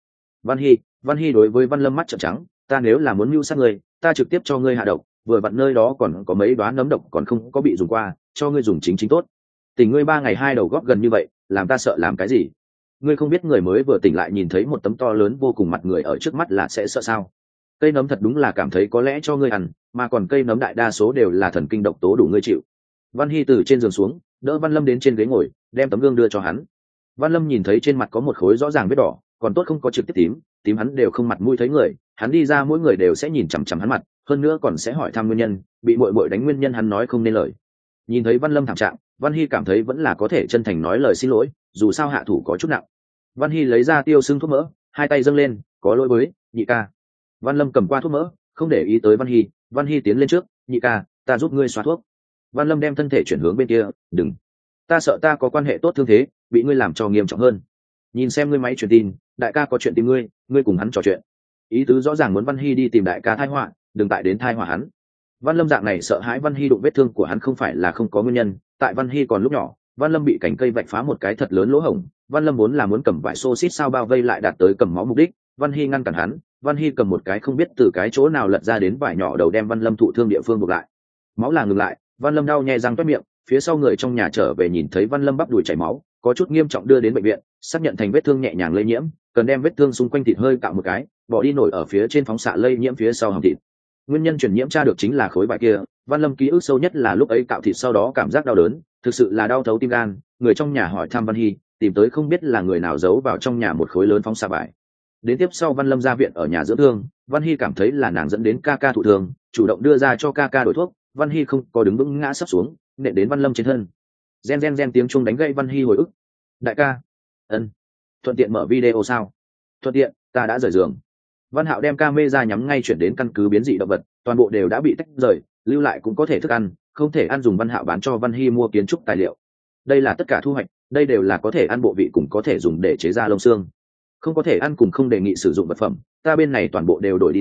Văn Hy đối với Văn Lâm mắt trợn trắng, "Ta nếu là muốn mưu sát ngươi, ta trực tiếp cho ngươi hạ độc, vừa vặn nơi đó còn có mấy đoán nấm độc còn không có bị dùng qua, cho ngươi dùng chính tốt. Tỉnh ngươi 3 ngày 2 đầu góp gần như vậy, làm ta sợ làm cái gì? Ngươi không biết người mới vừa tỉnh lại nhìn thấy một tấm to lớn vô cùng mặt người ở trước mắt là sẽ sợ sao? Cây nấm thật đúng là cảm thấy có lẽ cho ngươi ăn, mà còn cây nấm đại đa số đều là thần kinh độc tố đủ ngươi chịu." Văn Hy từ trên giường xuống, đỡ Văn Lâm đến trên ghế ngồi, đem tấm gương đưa cho hắn. Văn Lâm nhìn thấy trên mặt có một khối rõ ràng vết đỏ, còn tốt không có trực tiếp tím hắn đều không mặt mũi thấy người, hắn đi ra mỗi người đều sẽ nhìn chằm chằm hắn mặt, hơn nữa còn sẽ hỏi thăm nguyên nhân, bị muội đánh nguyên nhân hắn nói không nên lời. Nhìn thấy Văn Lâm thảm trạng, Văn Hy cảm thấy vẫn là có thể chân thành nói lời xin lỗi, dù sao hạ thủ có chút nặng. Văn Hy lấy ra tiêu xương thuốc mỡ, hai tay dâng lên, "Có lỗi với nhị ca." Văn Lâm cầm qua thuốc mỡ, không để ý tới Văn Hy tiến lên trước, "Nhị ca, ta giúp ngươi xoa thuốc." Văn Lâm đem thân thể chuyển hướng bên kia, "Đừng, ta sợ ta có quan hệ tốt thương thế, bị ngươi làm cho nghiêm trọng hơn. Nhìn xem ngươi máy truyền tin, đại ca có chuyện tìm ngươi, ngươi cùng hắn trò chuyện." Ý tứ rõ ràng muốn Văn Hy đi tìm đại ca thai họa, đừng tại đến thai họa hắn. Văn Lâm dạng này sợ hãi Văn Hy đụng vết thương của hắn không phải là không có nguyên nhân, tại Văn Hy còn lúc nhỏ, Văn Lâm bị cành cây vạch phá một cái thật lớn lỗ hổng, Văn Lâm muốn cầm vải xô xít sao bao vây lại đạt tới cầm máu mục đích, Văn Hy ngăn cản hắn, Văn Hy cầm một cái không biết từ cái chỗ nào lật ra đến vải nhỏ đầu đem Văn Lâm thụ thương địa phương buộc lại. Máu là ngừng lại, Văn Lâm đau nhè răng toét miệng, phía sau người trong nhà trở về nhìn thấy Văn Lâm bắp đùi chảy máu, có chút nghiêm trọng đưa đến bệnh viện, xác nhận thành vết thương nhẹ nhàng lây nhiễm, cần đem vết thương xung quanh thịt hơi cạo một cái, bỏ đi nổi ở phía trên phóng xạ lây nhiễm phía sau hàm thịt. Nguyên nhân truyền nhiễm tra được chính là khối vải kia, Văn Lâm ký ức sâu nhất là lúc ấy cạo thịt sau đó cảm giác đau đớn, thực sự là đau thấu tim gan, người trong nhà hỏi thăm Văn Hy, tìm tới không biết là người nào giấu vào trong nhà một khối lớn phóng xạ vải. Đến tiếp sau Văn Lâm ra viện ở nhà dưỡng thương, Văn Hy cảm thấy là nàng dẫn đến ca ca thụ thương, chủ động đưa ra cho ca ca đổi thuốc, Văn Hy không có đứng vững ngã sắp xuống, nện đến Văn Lâm trên thân. Gen tiếng chuông đánh gậy Văn Hy hồi ức. "Đại ca." "Ân." "Thuận tiện mở video sao?" "Thuận tiện, ta đã rời giường." Văn Hạo đem camera nhắm ngay chuyển đến căn cứ biến dị động vật, toàn bộ đều đã bị tách rời, lưu lại cũng có thể thức ăn, không thể ăn dùng Văn Hạo bán cho Văn Hy mua kiến trúc tài liệu. Đây là tất cả thu hoạch, đây đều là có thể ăn bộ vị cũng có thể dùng để chế ra lông xương. Không có thể ăn cùng không đề nghị sử dụng vật phẩm, ta bên này toàn bộ đều đổi đi ra,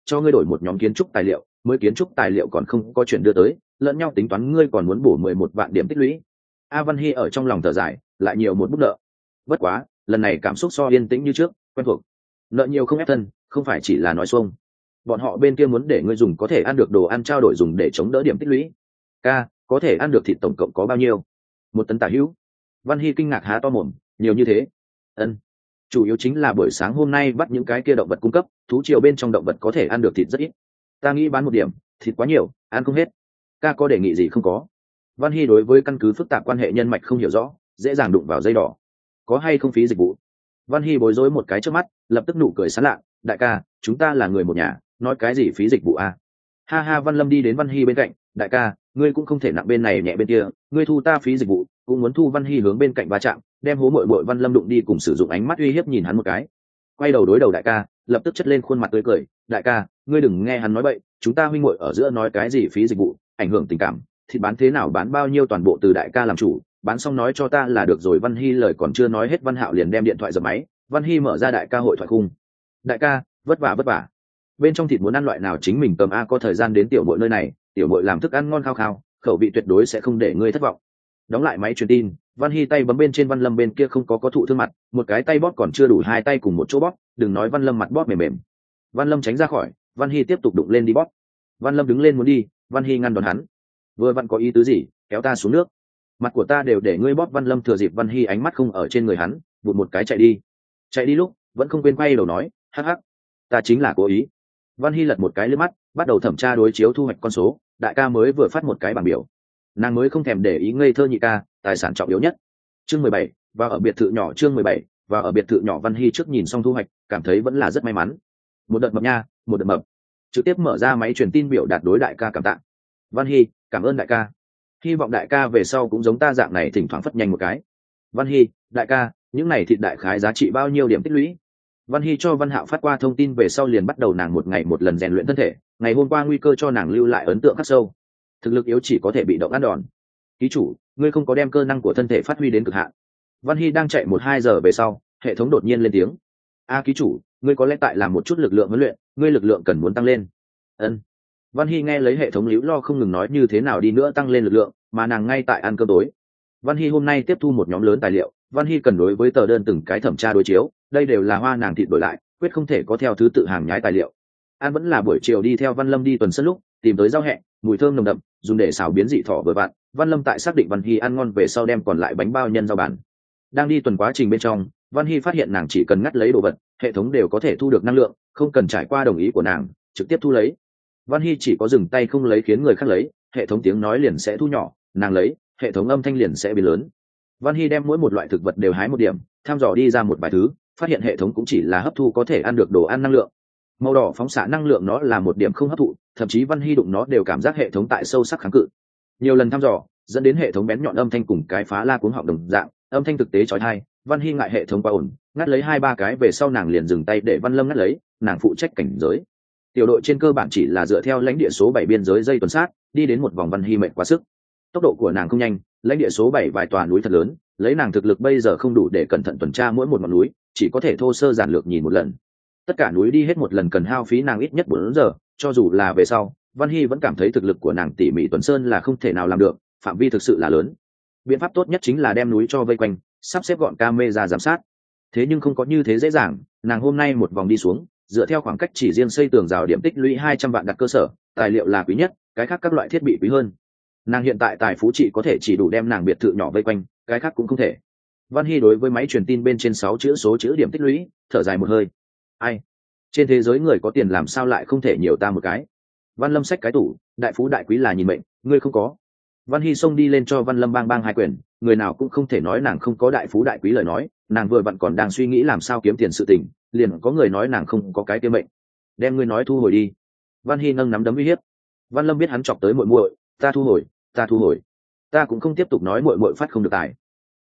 cho ngươi đổi một nhóm kiến trúc tài liệu, mới kiến trúc tài liệu còn không có chuyện đưa tới, lẫn nhau tính toán ngươi còn muốn bổ 11 vạn điểm tích lũy. A Văn Hy ở trong lòng thở dài, lại nhiều một bút nợ. Bất quá, lần này cảm xúc so yên tĩnh như trước, quen thuộc. Nợ nhiều không ép thân, không phải chỉ là nói xuông. Bọn họ bên kia muốn để ngươi dùng có thể ăn được đồ ăn trao đổi dùng để chống đỡ điểm tích lũy. Ca, có thể ăn được thịt tổng cộng có bao nhiêu? 1 tấn tả hữu. Văn Hy kinh ngạc há to mồm, nhiều như thế. Ân, chủ yếu chính là buổi sáng hôm nay bắt những cái kia động vật cung cấp, thú triều bên trong động vật có thể ăn được thịt rất ít. Ta nghĩ bán 1 điểm, thịt quá nhiều, ăn không hết. Ca có đề nghị gì không có? Văn Hy đối với căn cứ phức tạp quan hệ nhân mạch không hiểu rõ, dễ dàng đụng vào dây đỏ. Có hay không phí dịch vụ? Văn Hy bối rối một cái trước mắt, lập tức nụ cười sán lạ. Đại ca, chúng ta là người một nhà, nói cái gì phí dịch vụ à? Ha ha, Văn Lâm đi đến Văn Hy bên cạnh. Đại ca, ngươi cũng không thể nặng bên này nhẹ bên kia, ngươi thu ta phí dịch vụ, cũng muốn thu. Văn Hy hướng bên cạnh va chạm, đem hố mội Văn Lâm đụng đi, cùng sử dụng ánh mắt uy hiếp nhìn hắn một cái. Quay đầu đối đầu đại ca, lập tức chất lên khuôn mặt tươi cười. Đại ca, ngươi đừng nghe hắn nói bậy, chúng ta huynh muội ở giữa nói cái gì phí dịch vụ, ảnh hưởng tình cảm, thì bán thế nào bán bao nhiêu toàn bộ từ đại ca làm chủ, bán xong nói cho ta là được rồi. Văn Hy lời còn chưa nói hết, Văn Hạo liền đem điện thoại giật máy. Văn Hy mở ra đại ca hội thoại khung. Đại ca, vất vả. Bên trong thịt muốn ăn loại nào chính mình cầm a, có thời gian đến tiểu muội nơi này, tiểu muội làm thức ăn ngon khao khao, khẩu vị tuyệt đối sẽ không để ngươi thất vọng. Đóng lại máy truyền tin, Văn Hy tay bấm bên trên. Văn Lâm bên kia không có thụ thương mặt, một cái tay bóp còn chưa đủ, 2 tay cùng một chỗ bóp, đừng nói Văn Lâm mặt bóp mềm mềm. Văn Lâm tránh ra khỏi, Văn Hy tiếp tục đụng lên đi bóp. Văn Lâm đứng lên muốn đi, Văn Hy ngăn đón hắn. Vừa vặn có ý tứ gì, kéo ta xuống nước, mặt của ta đều để ngươi bóp. Văn Lâm thừa dịp Văn Hy ánh mắt không ở trên người hắn, vụt một cái chạy đi lúc vẫn không quên quay đầu nói, hắc hắc, ta chính là cố ý. Văn Hy lật một cái liếc mắt, bắt đầu thẩm tra đối chiếu thu hoạch con số. Đại ca mới vừa phát một cái bảng biểu, nàng mới không thèm để ý ngây thơ nhị ca, tài sản trọng yếu nhất. Chương 17, và ở biệt thự nhỏ. Chương 17, và ở biệt thự nhỏ. Văn Hy trước nhìn xong thu hoạch, cảm thấy vẫn là rất may mắn. Một đợt mập nha, một đợt mập. Trực tiếp mở ra máy truyền tin biểu đạt đối đại ca cảm tạ. Văn Hy, cảm ơn đại ca, hy vọng đại ca về sau cũng giống ta dạng này thỉnh thoảng phất nhanh một cái. Văn Hy, đại ca, những này thịt đại khái giá trị bao nhiêu điểm tích lũy? Văn Hy cho Văn Hạo phát qua thông tin về sau liền bắt đầu nàng một ngày một lần rèn luyện thân thể. Ngày hôm qua nguy cơ cho nàng lưu lại ấn tượng khắc sâu, thực lực yếu chỉ có thể bị động ăn đòn. Ký chủ, ngươi không có đem cơ năng của thân thể phát huy đến cực hạn. Văn Hy đang chạy 1-2 giờ về sau, hệ thống đột nhiên lên tiếng. A ký chủ, ngươi có lẽ tại làm một chút lực lượng huấn luyện, ngươi lực lượng cần muốn tăng lên. Ân. Văn Hy nghe lấy hệ thống líu lo không ngừng nói như thế nào đi nữa tăng lên lực lượng, mà nàng ngay tại ăn cơm tối. Văn Hy hôm nay tiếp thu một nhóm lớn tài liệu, Văn Hy cần đối với tờ đơn từng cái thẩm tra đối chiếu, đây đều là hoa nàng thịt đổi lại, quyết không thể có theo thứ tự hàng nhái tài liệu. An vẫn là buổi chiều đi theo Văn Lâm đi tuần sân lúc tìm tới rau hẹ, mùi thơm nồng đậm, dùng để xào biến dị thỏ vừa vặn. Văn Lâm tại xác định Văn Hy ăn ngon về sau đem còn lại bánh bao nhân rau bản. Đang đi tuần quá trình bên trong, Văn Hy phát hiện nàng chỉ cần ngắt lấy đồ vật, hệ thống đều có thể thu được năng lượng, không cần trải qua đồng ý của nàng, trực tiếp thu lấy. Văn Hy chỉ có dừng tay không lấy khiến người khác lấy, hệ thống tiếng nói liền sẽ thu nhỏ, nàng lấy, hệ thống âm thanh liền sẽ biến lớn. Văn Hy đem mỗi một loại thực vật đều hái 1 điểm, thăm dò đi ra một vài thứ, phát hiện hệ thống cũng chỉ là hấp thu có thể ăn được đồ ăn năng lượng. Màu đỏ phóng xạ năng lượng nó là 1 điểm không hấp thụ, thậm chí Văn Hy đụng nó đều cảm giác hệ thống tại sâu sắc kháng cự. Nhiều lần thăm dò dẫn đến hệ thống bén nhọn âm thanh cùng cái phá la cuống họng đồng dạng, âm thanh thực tế chói tai. Văn Hy ngại hệ thống quá ổn, ngắt lấy 2-3 cái về sau nàng liền dừng tay để Văn Lâm ngắt lấy, nàng phụ trách cảnh giới. Tiểu đội trên cơ bản chỉ là dựa theo lãnh địa số 7 biên giới dây tuần sát, đi đến một vòng. Văn Hy mệt quá sức, tốc độ của nàng không nhanh, lãnh địa số 7 vài tòa núi thật lớn, lấy nàng thực lực bây giờ không đủ để cẩn thận tuần tra mỗi một ngọn núi, chỉ có thể thô sơ giản lược nhìn một lần. Tất cả núi đi hết một lần cần hao phí nàng ít nhất 4 giờ, cho dù là về sau, Văn Hy vẫn cảm thấy thực lực của nàng tỉ mỉ tuần sơn là không thể nào làm được, phạm vi thực sự là lớn. Biện pháp tốt nhất chính là đem núi cho vây quanh, sắp xếp gọn camera giám sát. Thế nhưng không có như thế dễ dàng, nàng hôm nay một vòng đi xuống, dựa theo khoảng cách chỉ riêng xây tường rào điểm tích lũy 200 vạn đặt cơ sở, tài liệu là quý nhất, cái khác các loại thiết bị quý hơn. Nàng hiện tại tài phú trị có thể chỉ đủ đem nàng biệt thự nhỏ vây quanh, cái khác cũng không thể. Văn Hy đối với máy truyền tin bên trên 6 chữ số chữ điểm tích lũy, thở dài một hơi. Ai? Trên thế giới người có tiền làm sao lại không thể nhiều ta một cái? Văn Lâm xách cái tủ, đại phú đại quý là nhìn mệnh, ngươi không có. Văn Hy xông đi lên cho Văn Lâm bang 2 quyền, người nào cũng không thể nói nàng không có đại phú đại quý lời nói, nàng vừa vặn còn đang suy nghĩ làm sao kiếm tiền sự tình, liền có người nói nàng không có cái kia mệnh. Đem ngươi nói thu hồi đi. Văn Hy nâng nắm đấm uy hiếp. Văn Lâm biết hắn chọc tới muội muội, ta thu hồi, ta cũng không tiếp tục nói muội muội phát không được tài.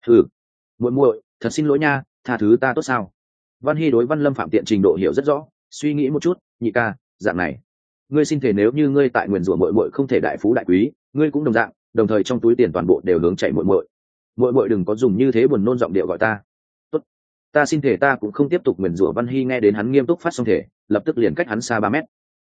Muội muội, thật xin lỗi nha, tha thứ ta tốt sao? Văn Hy đối Văn Lâm phạm tiện trình độ hiểu rất rõ, suy nghĩ một chút, nhị ca, dạng này, ngươi xin thể nếu như ngươi tại nguyền rủa muội muội không thể đại phú đại quý, ngươi cũng đồng dạng, đồng thời trong túi tiền toàn bộ đều hướng chạy muội muội. Muội muội đừng có dùng như thế buồn nôn giọng điệu gọi ta. Tốt, ta xin thể ta cũng không tiếp tục nguyền rủa. Văn Hy nghe đến hắn nghiêm túc phát xong thể, lập tức liền cách hắn xa 3 mét.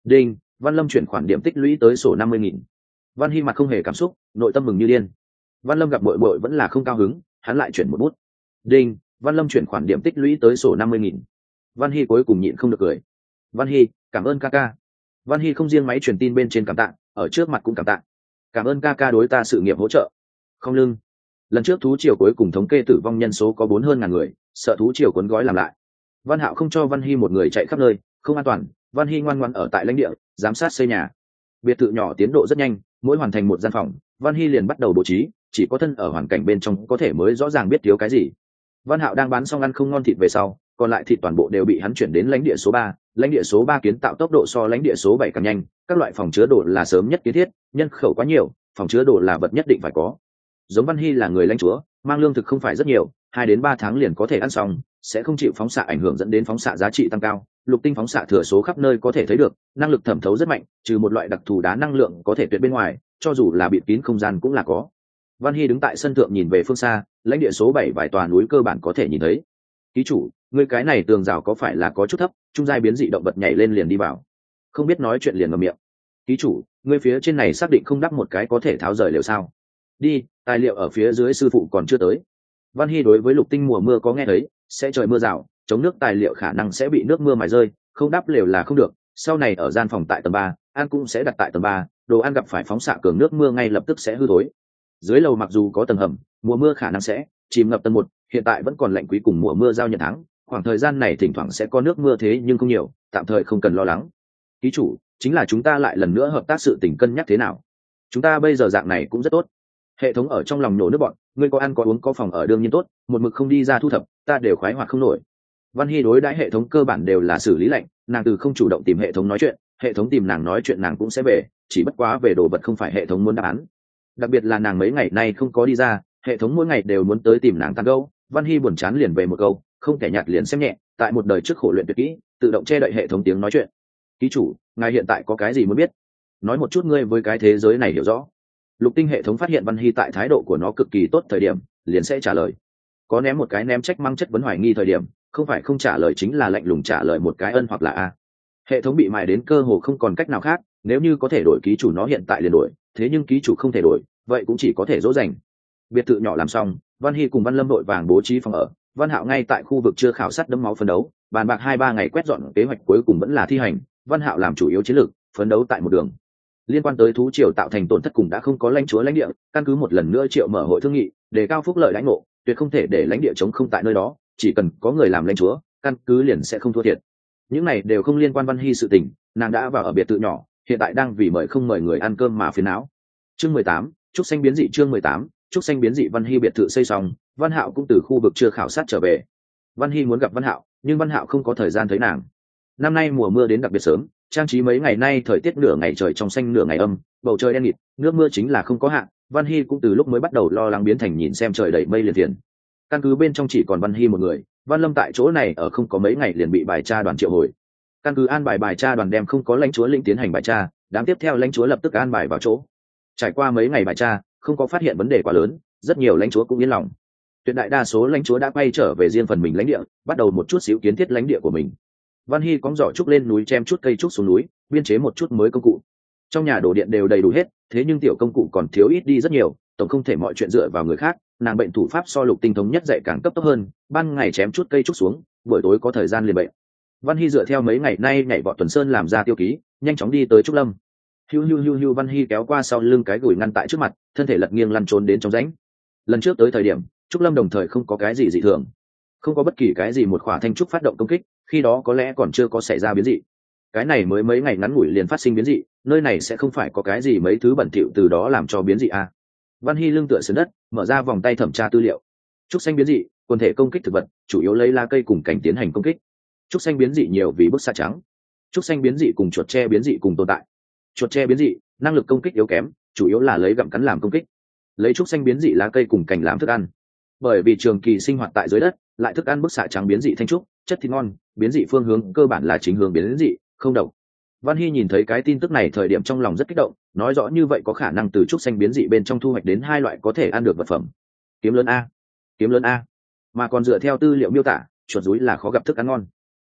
Đinh, Văn Lâm chuyển khoản điểm tích lũy tới sổ 50.000. Văn Hy mặt không hề cảm xúc, nội tâm mừng như điên. Văn Lâm gặp bội bội vẫn là không cao hứng, hắn lại chuyển một bút. Đinh, Văn Lâm chuyển khoản điểm tích lũy tới sổ 50.000. Văn Hy cuối cùng nhịn không được cười. Văn Hy, cảm ơn ca ca. Văn Hy không riêng máy truyền tin bên trên cảm tạ, ở trước mặt cũng cảm tạ. Cảm ơn ca ca đối ta sự nghiệp hỗ trợ. Không lưng. Lần trước thú triều cuối cùng thống kê tử vong nhân số có 4 hơn ngàn người, sợ thú triều cuốn gói làm lại. Văn Hạo không cho Văn Hy một người chạy khắp nơi, không an toàn. Văn Hy ngoan ngoãn ở tại lãnh địa, giám sát xây nhà. Biệt thự nhỏ tiến độ rất nhanh, mỗi hoàn thành một gian phòng, Văn Hy liền bắt đầu bố trí, chỉ có thân ở hoàn cảnh bên trong có thể mới rõ ràng biết thiếu cái gì. Văn Hạo đang bán xong ăn không ngon thịt về sau, còn lại thịt toàn bộ đều bị hắn chuyển đến lãnh địa số 3. Lãnh địa số 3 kiến tạo tốc độ so lãnh địa số 7 càng nhanh, các loại phòng chứa đồ là sớm nhất kiến thiết, nhân khẩu quá nhiều, phòng chứa đồ là vật nhất định phải có. Giống Văn Hy là người lãnh chúa, mang lương thực không phải rất nhiều, 2 đến 3 tháng liền có thể ăn xong, sẽ không chịu phóng xạ ảnh hưởng dẫn đến phóng xạ giá trị tăng cao. Lục tinh phóng xạ thừa số khắp nơi có thể thấy được, năng lực thẩm thấu rất mạnh, trừ một loại đặc thù đá năng lượng có thể tuyệt bên ngoài, cho dù là bịt kín không gian cũng là có. Văn Hy đứng tại sân thượng nhìn về phương xa, lãnh địa số 7 vài tòa núi cơ bản có thể nhìn thấy. Ký chủ, ngươi cái này tường rào có phải là có chút thấp, trung giai biến dị động vật nhảy lên liền đi vào. Không biết nói chuyện liền ngậm miệng. Ký chủ, ngươi phía trên này xác định không đắp một cái có thể tháo rời liệu sao? Đi, tài liệu ở phía dưới sư phụ còn chưa tới. Văn Hy đối với lục tinh mùa mưa có nghe thấy, sẽ trời mưa rào, chống nước tài liệu khả năng sẽ bị nước mưa mài rơi, không đắp lều là không được. Sau này ở gian phòng tại tầng 3, ăn cũng sẽ đặt tại tầng 3, đồ ăn gặp phải phóng xạ cường nước mưa ngay lập tức sẽ hư thối. Dưới lầu mặc dù có tầng hầm, mùa mưa khả năng sẽ chìm ngập tầng 1, hiện tại vẫn còn lạnh quý cùng mùa mưa giao nhận tháng, khoảng thời gian này thỉnh thoảng sẽ có nước mưa thế nhưng không nhiều, tạm thời không cần lo lắng. Ký chủ, chính là chúng ta lại lần nữa hợp tác sự tình cân nhắc thế nào? Chúng ta bây giờ dạng này cũng rất tốt. Hệ thống ở trong lòng nổ nước bọn, ngươi có ăn có uống có phòng ở đương nhiên tốt, một mực không đi ra thu thập, ta đều khoái hoạt không nổi. Văn Hy đối đãi hệ thống cơ bản đều là xử lý lạnh, nàng từ không chủ động tìm hệ thống nói chuyện, hệ thống tìm nàng nói chuyện nàng cũng sẽ về, chỉ bất quá về đồ vật không phải hệ thống muốn đáp án. Đặc biệt là nàng mấy ngày nay không có đi ra, hệ thống mỗi ngày đều muốn tới tìm nàng tán gẫu. Văn Hy buồn chán liền về một câu, không thể nhạt liền xem nhẹ, tại một đời trước khổ luyện tuyệt kỹ, tự động che đậy hệ thống tiếng nói chuyện. Ký chủ, ngài hiện tại có cái gì muốn biết? Nói một chút ngươi với cái thế giới này hiểu rõ. Lục tinh hệ thống phát hiện Văn Hy tại thái độ của nó cực kỳ tốt thời điểm, liền sẽ trả lời. Có ném một cái ném trách măng chất vấn hoài nghi thời điểm, không phải không trả lời chính là lạnh lùng trả lời một cái ân hoặc là a. Hệ thống bị mài đến cơ hồ không còn cách nào khác, nếu như có thể đổi ký chủ nó hiện tại liền đổi, thế nhưng ký chủ không thể đổi, vậy cũng chỉ có thể dỗ dành. Biệt thự nhỏ làm xong, Văn Hy cùng Văn Lâm đội vàng bố trí phòng ở, Văn Hạo ngay tại khu vực chưa khảo sát đẫm máu phấn đấu, bàn bạc 2-3 ngày quét dọn kế hoạch cuối cùng vẫn là thi hành, Văn Hạo làm chủ yếu chiến lược, phấn đấu tại một đường. Liên quan tới thú triều tạo thành tổn thất cùng đã không có lãnh chúa lãnh địa, căn cứ một lần nữa triệu mở hội thương nghị, đề cao phúc lợi lãnh ngộ, tuyệt không thể để lãnh địa chống không tại nơi đó, chỉ cần có người làm lãnh chúa, căn cứ liền sẽ không thua thiệt. Những này đều không liên quan Văn Hy sự tình, nàng đã vào ở biệt thự nhỏ, hiện tại đang vì mời không mời người ăn cơm mà phiền não. Chương 18, trúc xanh biến dị. Chương 18, trúc xanh biến dị. Văn Hy biệt thự xây xong, Văn Hạo cũng từ khu vực chưa khảo sát trở về. Văn Hy muốn gặp Văn Hạo, nhưng Văn Hạo không có thời gian thấy nàng. Năm nay mùa mưa đến đặc biệt sớm, trang trí mấy ngày nay thời tiết nửa ngày trời trong xanh nửa ngày âm, bầu trời đen nghịt, nước mưa chính là không có hạn. Văn Hy cũng từ lúc mới bắt đầu lo lắng biến thành nhìn xem trời đầy mây liền tiền. Căn cứ bên trong chỉ còn Văn Hy một người, Văn Lâm tại chỗ này ở không có mấy ngày liền bị bài tra đoàn triệu hồi. Căn cứ an bài bài tra đoàn đem không có lãnh chúa lĩnh tiến hành bài tra, đám tiếp theo lãnh chúa lập tức an bài vào chỗ. Trải qua mấy ngày bài tra, không có phát hiện vấn đề quá lớn, rất nhiều lãnh chúa cũng yên lòng. Tuyệt đại đa số lãnh chúa đã quay trở về riêng phần mình lãnh địa, bắt đầu một chút xíu kiến thiết lãnh địa của mình. Văn Hy cóng giỏ trúc lên núi chém chút cây trúc xuống núi, biên chế một chút mới công cụ. Trong nhà đồ điện đều đầy đủ hết, thế nhưng tiểu công cụ còn thiếu ít đi rất nhiều, tổng không thể mọi chuyện dựa vào người khác. Nàng bệnh thủ pháp so Lục tinh thống nhất dạy càng cấp tốc hơn, ban ngày chém chút cây trúc xuống, buổi tối có thời gian liền bệnh. Văn Hy dựa theo mấy ngày nay nhảy vọt tuần sơn làm ra tiêu ký, nhanh chóng đi tới trúc lâm. Hiu hiu hiu hiu, Văn Hy kéo qua sau lưng cái gùi ngăn tại trước mặt, thân thể lật nghiêng lăn trốn đến trong rãnh. Lần trước tới thời điểm, trúc lâm đồng thời không có cái gì dị thường, không có bất kỳ cái gì một khỏa thanh trúc phát động công kích, khi đó có lẽ còn chưa có xảy ra biến dị. Cái này mới mấy ngày ngắn ngủi liền phát sinh biến dị, nơi này sẽ không phải có cái gì mấy thứ bẩn thỉu từ đó làm cho biến dị à? Văn Hy lưng tựa sườn đất, mở ra vòng tay thẩm tra tư liệu. Trúc xanh biến dị, quần thể công kích thực vật, chủ yếu lấy lá cây cùng cành tiến hành công kích. Trúc xanh biến dị nhiều vì bức xạ trắng. Trúc xanh biến dị cùng chuột tre biến dị cùng tồn tại. Chuột tre biến dị, năng lực công kích yếu kém, chủ yếu là lấy gặm cắn làm công kích. Lấy trúc xanh biến dị lá cây cùng cành làm thức ăn. Bởi vì trường kỳ sinh hoạt tại dưới đất, lại thức ăn bức xạ trắng biến dị thanh trúc, chất thịt ngon, biến dị phương hướng cơ bản là chính hướng biến dị, không độc. Văn Hy nhìn thấy cái tin tức này thời điểm trong lòng rất kích động, nói rõ như vậy có khả năng từ trúc xanh biến dị bên trong thu hoạch đến 2 loại có thể ăn được vật phẩm. Kiếm lớn a, kiếm lớn a. Mà còn dựa theo tư liệu miêu tả, chuột rúi là khó gặp thức ăn ngon.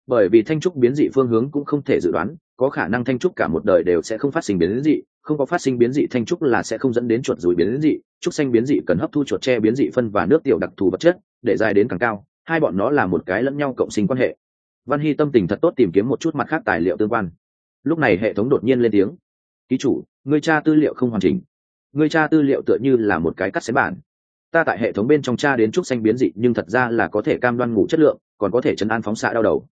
bởi vì thanh trúc biến dị phương hướng cũng không thể dự đoán, có khả năng thanh trúc cả một đời đều sẽ không phát sinh biến dị, không có phát sinh biến dị thanh trúc là sẽ không dẫn đến chuột rùi biến dị. Trúc xanh biến dị cần hấp thu chuột tre biến dị phân và nước tiểu đặc thù vật chất để dài đến càng cao, hai bọn nó là một cái lẫn nhau cộng sinh quan hệ. Văn Hy tâm tình thật tốt tìm kiếm một chút mặt khác tài liệu tương quan. Lúc này hệ thống đột nhiên lên tiếng: ký chủ, người tra tư liệu không hoàn chỉnh. Người tra tư liệu tựa như là một cái cắt xé bản. Ta tại hệ thống bên trong tra đến trúc xanh biến dị nhưng thật ra là có thể cam đoan ngủ chất lượng, còn có thể chấn an phóng xạ đau đầu.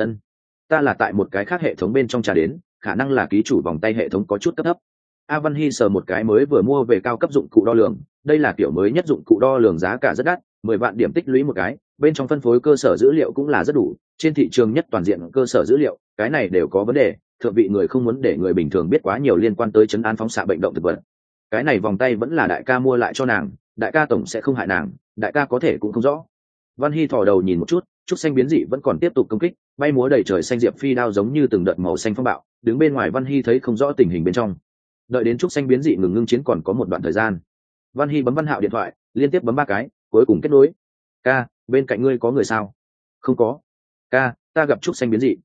Ta là tại một cái khác hệ thống bên trong tra đến, khả năng là ký chủ vòng tay hệ thống có chút cấp thấp. A Văn Hy sờ một cái mới vừa mua về cao cấp dụng cụ đo lường, đây là kiểu mới nhất dụng cụ đo lường, giá cả rất đắt, 10 vạn điểm tích lũy một cái, bên trong phân phối cơ sở dữ liệu cũng là rất đủ, trên thị trường nhất toàn diện cơ sở dữ liệu, cái này đều có vấn đề, thượng vị người không muốn để người bình thường biết quá nhiều liên quan tới chấn an phóng xạ bệnh động thực vật. Cái này vòng tay vẫn là đại ca mua lại cho nàng, đại ca tổng sẽ không hại nàng, đại ca có thể cũng không rõ. Văn Hy thò đầu nhìn một chút, trúc xanh biến dị vẫn còn tiếp tục công kích, bay múa đầy trời xanh diệp phi đao giống như từng đợt màu xanh phong bạo, đứng bên ngoài Văn Hy thấy không rõ tình hình bên trong. Đợi đến trúc xanh biến dị ngừng chiến còn có một đoạn thời gian, Văn Hy bấm Văn Hạo điện thoại, liên tiếp bấm 3 cái, cuối cùng kết nối. Ca, bên cạnh ngươi có người sao? Không có. Ca, ta gặp trúc xanh biến dị.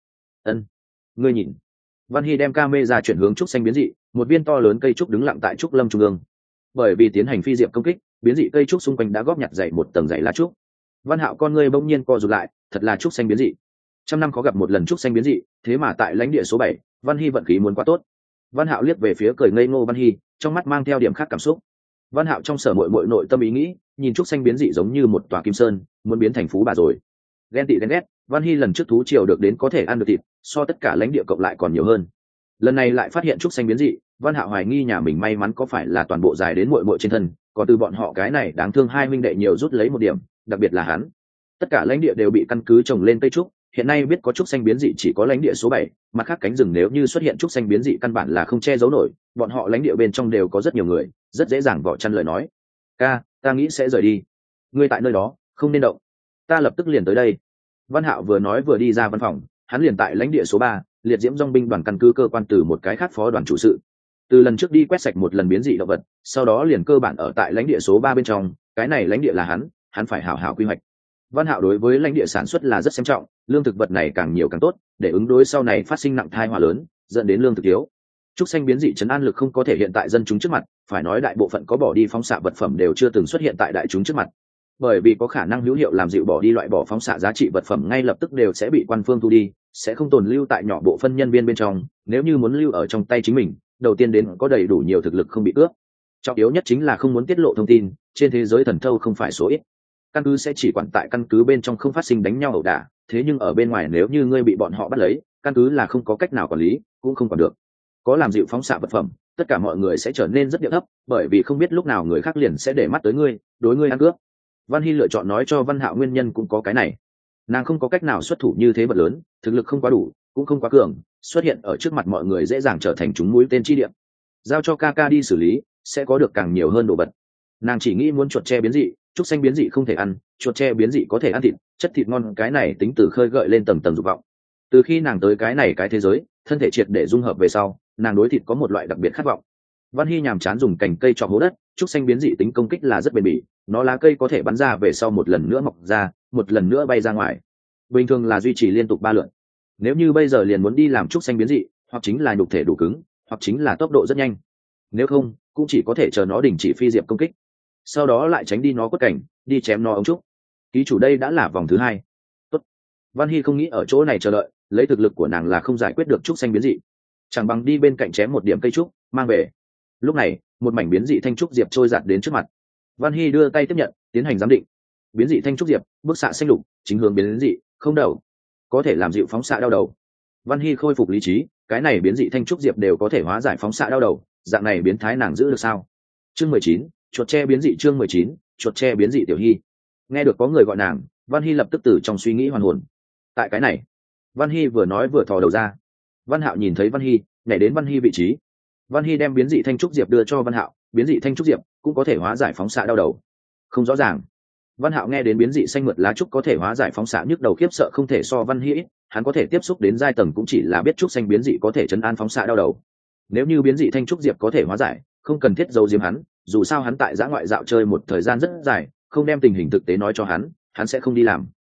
Ngươi nhìn. Văn Hy đem camera chuyển hướng trúc xanh biến dị, một viên to lớn cây trúc đứng lặng tại trúc lâm trung ương. Bởi vì tiến hành phi diệp công kích, biến dị cây trúc xung quanh đã góp nhặt dày một tầng dày lá trúc. Văn Hạo con ngươi bỗng nhiên co rụt lại, thật là trúc xanh biến dị. Trăm năm khó gặp một lần trúc xanh biến dị, thế mà tại lãnh địa số 7, Văn Hy vận khí muốn quá tốt. Văn Hạo liếc về phía cười ngây ngô Văn Hy, trong mắt mang theo điểm khác cảm xúc. Văn Hạo trong sở muội nội tâm ý nghĩ, nhìn trúc xanh biến dị giống như một tòa kim sơn, muốn biến thành phú bà rồi. Ghen tị ghen ghét, Văn Hy lần trước thú triều được đến có thể ăn được thịt, so tất cả lãnh địa cộng lại còn nhiều hơn. Lần này lại phát hiện trúc xanh biến dị, Văn Hạo hoài nghi nhà mình may mắn có phải là toàn bộ dài đến muội trên thân, còn từ bọn họ cái này đáng thương hai huynh đệ nhiều rút lấy một điểm, đặc biệt là hắn. Tất cả lãnh địa đều bị căn cứ trồng lên cây trúc, hiện nay biết có trúc xanh biến dị chỉ có lãnh địa số 7, mặt khác cánh rừng nếu như xuất hiện trúc xanh biến dị căn bản là không che giấu nổi, bọn họ lãnh địa bên trong đều có rất nhiều người, rất dễ dàng vỏ chăn lời nói. Ca, ta nghĩ sẽ rời đi. Ngươi tại nơi đó, không nên động. Ta lập tức liền tới đây. Văn Hạo vừa nói vừa đi ra văn phòng, hắn liền tại lãnh địa số 3, liệt diễm dòng binh đoàn căn cứ cơ quan từ một cái khác phó đoàn chủ sự. Từ lần trước đi quét sạch một lần biến dị động vật, sau đó liền cơ bản ở tại lãnh địa số 3 bên trong, cái này lãnh địa là hắn phải hảo hảo quy hoạch. Văn Hạo đối với lãnh địa sản xuất là rất xem trọng, lương thực vật này càng nhiều càng tốt, để ứng đối sau này phát sinh nặng thai họa lớn, dẫn đến lương thực thiếu. Trúc xanh biến dị trấn an lực không có thể hiện tại dân chúng trước mặt, phải nói đại bộ phận có bỏ đi phóng xạ vật phẩm đều chưa từng xuất hiện tại đại chúng trước mặt. Bởi vì có khả năng hữu hiệu làm dịu bỏ đi loại bỏ phóng xạ giá trị vật phẩm ngay lập tức đều sẽ bị quan phương thu đi, sẽ không tồn lưu tại nhỏ bộ phân nhân viên bên trong, nếu như muốn lưu ở trong tay chính mình, đầu tiên đến có đầy đủ nhiều thực lực không bị cướp. Trọng yếu nhất chính là không muốn tiết lộ thông tin, trên thế giới thần thâu không phải số ít. Căn cứ sẽ chỉ quản tại căn cứ bên trong không phát sinh đánh nhau ẩu đả, thế nhưng ở bên ngoài nếu như ngươi bị bọn họ bắt lấy, căn cứ là không có cách nào quản lý, cũng không quản được. Có làm dịu phóng xạ vật phẩm, tất cả mọi người sẽ trở nên rất điệu thấp, bởi vì không biết lúc nào người khác liền sẽ để mắt tới ngươi, đối ngươi ăn cướp. Văn Hy lựa chọn nói cho Văn Hạo nguyên nhân cũng có cái này. Nàng không có cách nào xuất thủ như thế vật lớn, thực lực không quá đủ, cũng không quá cường, xuất hiện ở trước mặt mọi người dễ dàng trở thành chúng mũi tên chi điểm. Giao cho Kaka đi xử lý, sẽ có được càng nhiều hơn đồ vật. Nàng chỉ nghĩ muốn chuột tre biến dị, trúc xanh biến dị không thể ăn, chuột tre biến dị có thể ăn thịt, chất thịt ngon, cái này tính từ khơi gợi lên tầng tầng dục vọng. Từ khi nàng tới cái này cái thế giới, thân thể triệt để dung hợp về sau, nàng đối thịt có một loại đặc biệt khát vọng. Văn Hy nhàm chán dùng cành cây chọc hố đất, trúc xanh biến dị tính công kích là rất bền bỉ, nó lá cây có thể bắn ra về sau một lần nữa mọc ra, một lần nữa bay ra ngoài. Bình thường là duy trì liên tục 3 lượt. Nếu như bây giờ liền muốn đi làm trúc xanh biến dị, hoặc chính là nhục thể đủ cứng, hoặc chính là tốc độ rất nhanh. Nếu không, cũng chỉ có thể chờ nó đình chỉ phi diệp công kích, sau đó lại tránh đi nó quất cảnh, đi chém nó ống trúc. Ký chủ đây đã là vòng thứ 2. Tốt. Văn Hy không nghĩ ở chỗ này chờ đợi, lấy thực lực của nàng là không giải quyết được trúc xanh biến dị, chẳng bằng đi bên cạnh chém một điểm cây trúc, mang về. Lúc này, một mảnh biến dị thanh trúc diệp trôi giạt đến trước mặt. Văn Hy đưa tay tiếp nhận, tiến hành giám định. Biến dị thanh trúc diệp, bức xạ xanh lục, chính hướng biến dị, không đầu, có thể làm dịu phóng xạ đau đầu. Văn Hy khôi phục lý trí, cái này biến dị thanh trúc diệp đều có thể hóa giải phóng xạ đau đầu, dạng này biến thái nàng giữ được sao? Chương 19, chuột tre biến dị. Chương 19, chuột tre biến dị. Tiểu Hy nghe được có người gọi nàng, Văn Hy lập tức từ trong suy nghĩ hoàn hồn. Tại cái này, Văn Hy vừa nói vừa thò đầu ra. Văn Hạo nhìn thấy Văn Hy, nhảy đến Văn Hy vị trí. Văn Hy đem biến dị thanh trúc diệp đưa cho Văn Hạo, biến dị thanh trúc diệp cũng có thể hóa giải phóng xạ đau đầu. Không rõ ràng. Văn Hạo nghe đến biến dị xanh mượt lá trúc có thể hóa giải phóng xạ nhức đầu khiếp sợ không thể so Văn Hy ít, hắn có thể tiếp xúc đến giai tầng cũng chỉ là biết trúc xanh biến dị có thể chấn an phóng xạ đau đầu. Nếu như biến dị thanh trúc diệp có thể hóa giải, không cần thiết giấu giếm hắn, dù sao hắn tại giã ngoại dạo chơi một thời gian rất dài, không đem tình hình thực tế nói cho hắn sẽ không đi làm.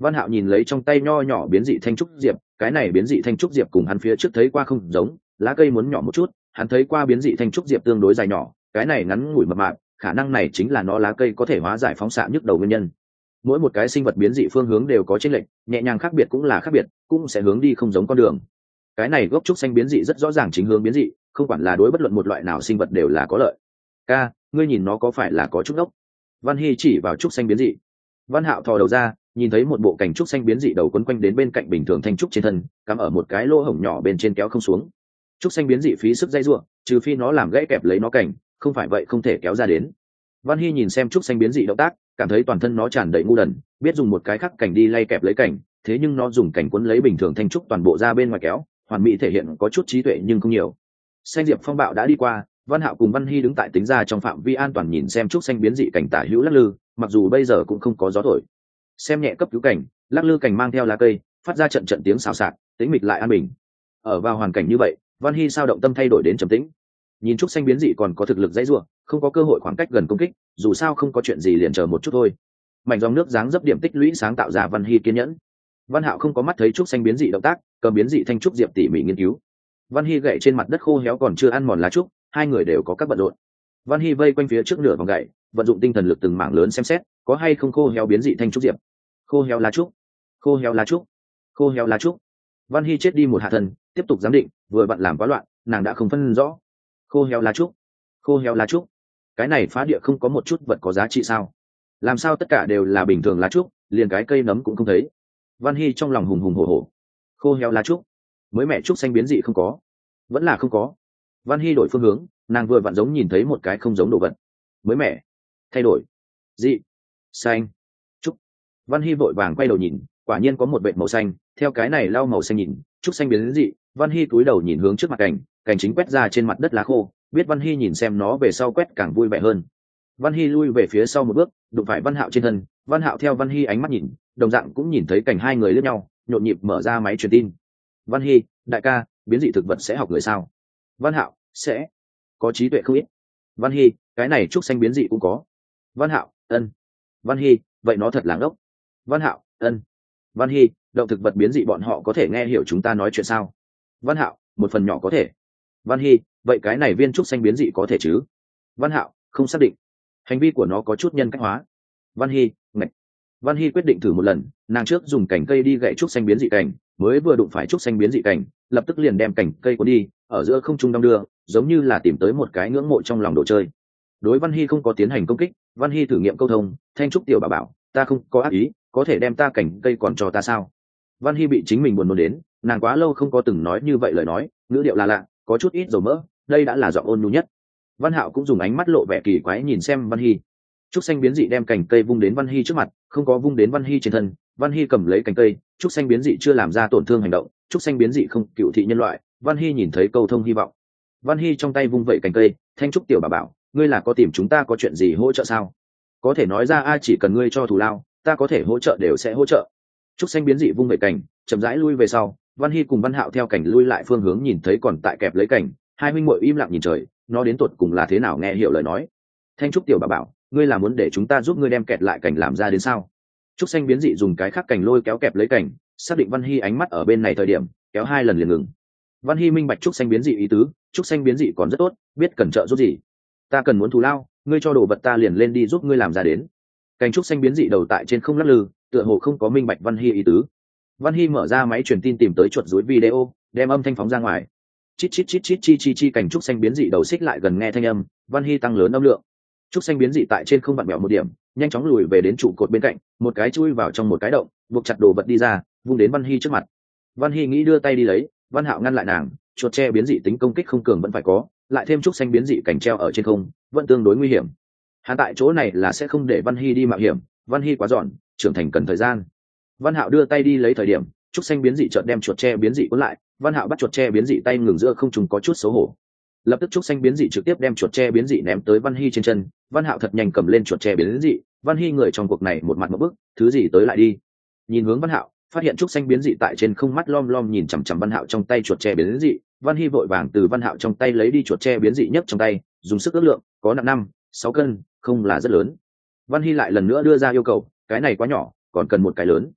Văn Hạo nhìn lấy trong tay nho nhỏ biến dị thanh trúc diệp, cái này biến dị thanh trúc diệp cùng hắn phía trước thấy qua không giống, lá cây muốn nhỏ một chút, hắn thấy qua biến dị thanh trúc diệp tương đối dài nhỏ, cái này ngắn ngủi mập mạp, khả năng này chính là nó lá cây có thể hóa giải phóng xạ nhức đầu nguyên nhân. Mỗi một cái sinh vật biến dị phương hướng đều có chênh lệch, nhẹ nhàng khác biệt cũng là khác biệt, cũng sẽ hướng đi không giống con đường. Cái này gốc trúc xanh biến dị rất rõ ràng chính hướng biến dị, không quản là đối bất luận một loại nào sinh vật đều là có lợi. Ca, ngươi nhìn nó có phải là có chút ốc? Văn Hy chỉ vào trúc xanh biến dị. Văn Hạo thò đầu ra, nhìn thấy một bộ cành trúc xanh biến dị đầu quấn quanh đến bên cạnh bình thường thanh trúc trên thân, cắm ở một cái lỗ hổng nhỏ bên trên kéo không xuống. Trúc xanh biến dị phí sức dây rủa, trừ phi nó làm gãy kẹp lấy nó cành, không phải vậy không thể kéo ra đến. Văn Hy nhìn xem trúc xanh biến dị động tác, cảm thấy toàn thân nó tràn đầy ngu đần, biết dùng một cái khắc cành đi lay kẹp lấy cành, thế nhưng nó dùng cành quấn lấy bình thường thanh trúc toàn bộ ra bên ngoài kéo, hoàn mỹ thể hiện có chút trí tuệ nhưng không nhiều. Xanh diệp phong bạo đã đi qua, Văn Hạo cùng Văn Hy đứng tại tính ra trong phạm vi an toàn nhìn xem trúc xanh biến dị cảnh tả hữu lắc lư, mặc dù bây giờ cũng không có gió thổi. Xem nhẹ cấp cứu cảnh, lắc lư cảnh mang theo lá cây, phát ra trận trận tiếng xào xạc, tĩnh mịch lại an bình. Ở vào hoàn cảnh như vậy, Văn Hy sao động tâm thay đổi đến trầm tĩnh. Nhìn trúc xanh biến dị còn có thực lực dãy rủa, không có cơ hội khoảng cách gần công kích, dù sao không có chuyện gì liền chờ một chút thôi. Mảnh dòng nước dáng dấp điểm tích lũy sáng tạo ra Văn Hy kiên nhẫn. Văn Hạo không có mắt thấy trúc xanh biến dị động tác, cầm biến dị thanh trúc diệp tỉ mỉ nghiên cứu. Văn Hy gậy trên mặt đất khô héo còn chưa ăn mòn lá trúc, hai người đều có các bận rộn. Văn Hy vây quanh phía trước nửa vòng gậy, vận dụng tinh thần lực từng mảng lớn xem xét, có hay không khô héo biến dị thanh trúc diệp. Khô héo lá trúc, khô héo lá trúc, khô héo lá trúc. Văn Hy chết đi một hạ thần, tiếp tục giám định, vừa vặn làm quá loạn, nàng đã không phân rõ. Khô héo lá trúc, khô héo lá trúc. Cái này phá địa không có một chút vật có giá trị sao? Làm sao tất cả đều là bình thường lá trúc, liền cái cây nấm cũng không thấy. Văn Hy trong lòng hùng hùng hổ hổ. Khô héo lá trúc, mới mẹ trúc xanh biến dị không có, vẫn là không có. Văn Hy đổi phương hướng, nàng vừa vặn giống nhìn thấy một cái không giống đồ vật. Mới mẹ, thay đổi, dị, xanh, trúc. Văn Hy vội vàng quay đầu nhìn, quả nhiên có một vệt màu xanh, theo cái này lau màu xanh nhìn, trúc xanh biến dị. Văn Hy cúi đầu nhìn hướng trước mặt cành, cành chính quét ra trên mặt đất lá khô, biết Văn Hy nhìn xem nó về sau quét càng vui vẻ hơn. Văn Hy lui về phía sau một bước, đụng phải Văn Hạo trên thân. Văn Hạo theo Văn Hy ánh mắt nhìn, đồng dạng cũng nhìn thấy cảnh hai người liếc nhau, nhộn nhịp mở ra máy truyền tin. Văn Hy, đại ca, biến dị thực vật sẽ học người sao? Văn Hạo, sẽ. Có trí tuệ không ít. Văn Hy, cái này trúc xanh biến dị cũng có. Văn Hạo, ân. Văn Hy, vậy nó thật làng ốc. Văn Hạo, ân. Văn Hy, động thực vật biến dị bọn họ có thể nghe hiểu chúng ta nói chuyện sao? Văn Hạo, một phần nhỏ có thể. Văn Hy, vậy cái này viên trúc xanh biến dị có thể chứ? Văn Hạo, không xác định. Hành vi của nó có chút nhân cách hóa. Văn Hy, ngạch. Văn Hy quyết định thử một lần, nàng trước dùng cành cây đi gậy trúc xanh biến dị cành, mới vừa đụng phải trúc xanh biến dị cành, lập tức liền đem cành cây cuốn đi, ở giữa không trung đong đưa, giống như là tìm tới một cái ngưỡng mộ trong lòng đồ chơi. Đối Văn Hy không có tiến hành công kích, Văn Hy thử nghiệm câu thông, thanh trúc tiểu bảo, ta không có ác ý, có thể đem ta cành cây còn cho ta sao? Văn Hy bị chính mình buồn nôn đến, nàng quá lâu không có từng nói như vậy lời nói, ngữ điệu là lạ, có chút ít dầu mỡ, đây đã là giọng ôn nhu nhất. Văn Hạo cũng dùng ánh mắt lộ vẻ kỳ quái nhìn xem Văn Hy. Trúc xanh biến dị đem cành cây vung đến Văn Hy trước mặt, không có vung đến Văn Hy trên thân. Văn Hy cầm lấy cành cây, trúc xanh biến dị chưa làm ra tổn thương hành động, trúc xanh biến dị không cựu thị nhân loại. Văn Hy nhìn thấy câu thông hy vọng. Văn Hy trong tay vung vẩy cành cây, thanh trúc tiểu bảo, ngươi là có tìm chúng ta có chuyện gì hỗ trợ sao? Có thể nói ra ai, chỉ cần ngươi cho thù lao, ta có thể hỗ trợ đều sẽ hỗ trợ. Trúc xanh biến dị vung vẩy cành, chậm rãi lui về sau. Văn Hy cùng Văn Hạo theo cảnh lui lại phương hướng nhìn thấy còn tại kẹp lấy cảnh, hai huynh muội im lặng nhìn trời, nó đến tột cùng là thế nào nghe hiểu lời nói. Thanh trúc tiểu bảo, ngươi là muốn để chúng ta giúp ngươi đem kẹt lại cảnh làm ra đến sao? Trúc xanh biến dị dùng cái khác cảnh lôi kéo kẹp lấy cảnh, xác định Văn Hy ánh mắt ở bên này thời điểm, kéo hai lần liền ngừng. Văn Hy minh bạch trúc xanh biến dị ý tứ, trúc xanh biến dị còn rất tốt, biết cần trợ giúp gì. Ta cần muốn thù lao, ngươi cho đồ vật ta liền lên đi giúp ngươi làm ra đến. Cành trúc xanh biến dị đầu tại trên không lắc lư, tựa hồ không có minh bạch Văn Hy ý tứ. Văn Hy mở ra máy truyền tin tìm tới chuột rối video, đem âm thanh phóng ra ngoài. Chít chít chít chít chi chi chi, cành trúc xanh biến dị đầu xích lại gần nghe thanh âm, Văn Hy tăng lớn âm lượng. Trúc xanh biến dị tại trên không vặn mèo một điểm, nhanh chóng lùi về đến trụ cột bên cạnh, một cái chui vào trong một cái động, buộc chặt đồ vật đi ra, vung đến Văn Hy trước mặt. Văn Hy nghĩ đưa tay đi lấy, Văn Hạo ngăn lại nàng, chuột tre biến dị tính công kích không cường vẫn phải có, lại thêm trúc xanh biến dị cảnh treo ở trên không, vẫn tương đối nguy hiểm. Hắn tại chỗ này là sẽ không để Văn Hy đi mạo hiểm, Văn Hy quá giòn, trưởng thành cần thời gian. Văn Hạo đưa tay đi lấy thời điểm, trúc xanh biến dị chợt đem chuột tre biến dị cuốn lại, Văn Hạo bắt chuột tre biến dị tay ngừng giữa không trung có chút xấu hổ. Lập tức trúc xanh biến dị trực tiếp đem chuột tre biến dị ném tới Văn Hy trên chân, Văn Hạo thật nhanh cầm lên chuột tre biến dị, Văn Hy người trong cuộc này một mặt một bức, thứ gì tới lại đi. Nhìn hướng Văn Hạo, phát hiện trúc xanh biến dị tại trên không mắt lom lom nhìn chằm chằm Văn Hạo trong tay chuột tre biến dị, Văn Hy vội vàng từ Văn Hạo trong tay lấy đi chuột tre biến dị nhấc trong tay, dùng sức ước lượng, có nặng 5-6 cân, không là rất lớn. Văn Hy lại lần nữa đưa ra yêu cầu, cái này quá nhỏ, còn cần một cái lớn.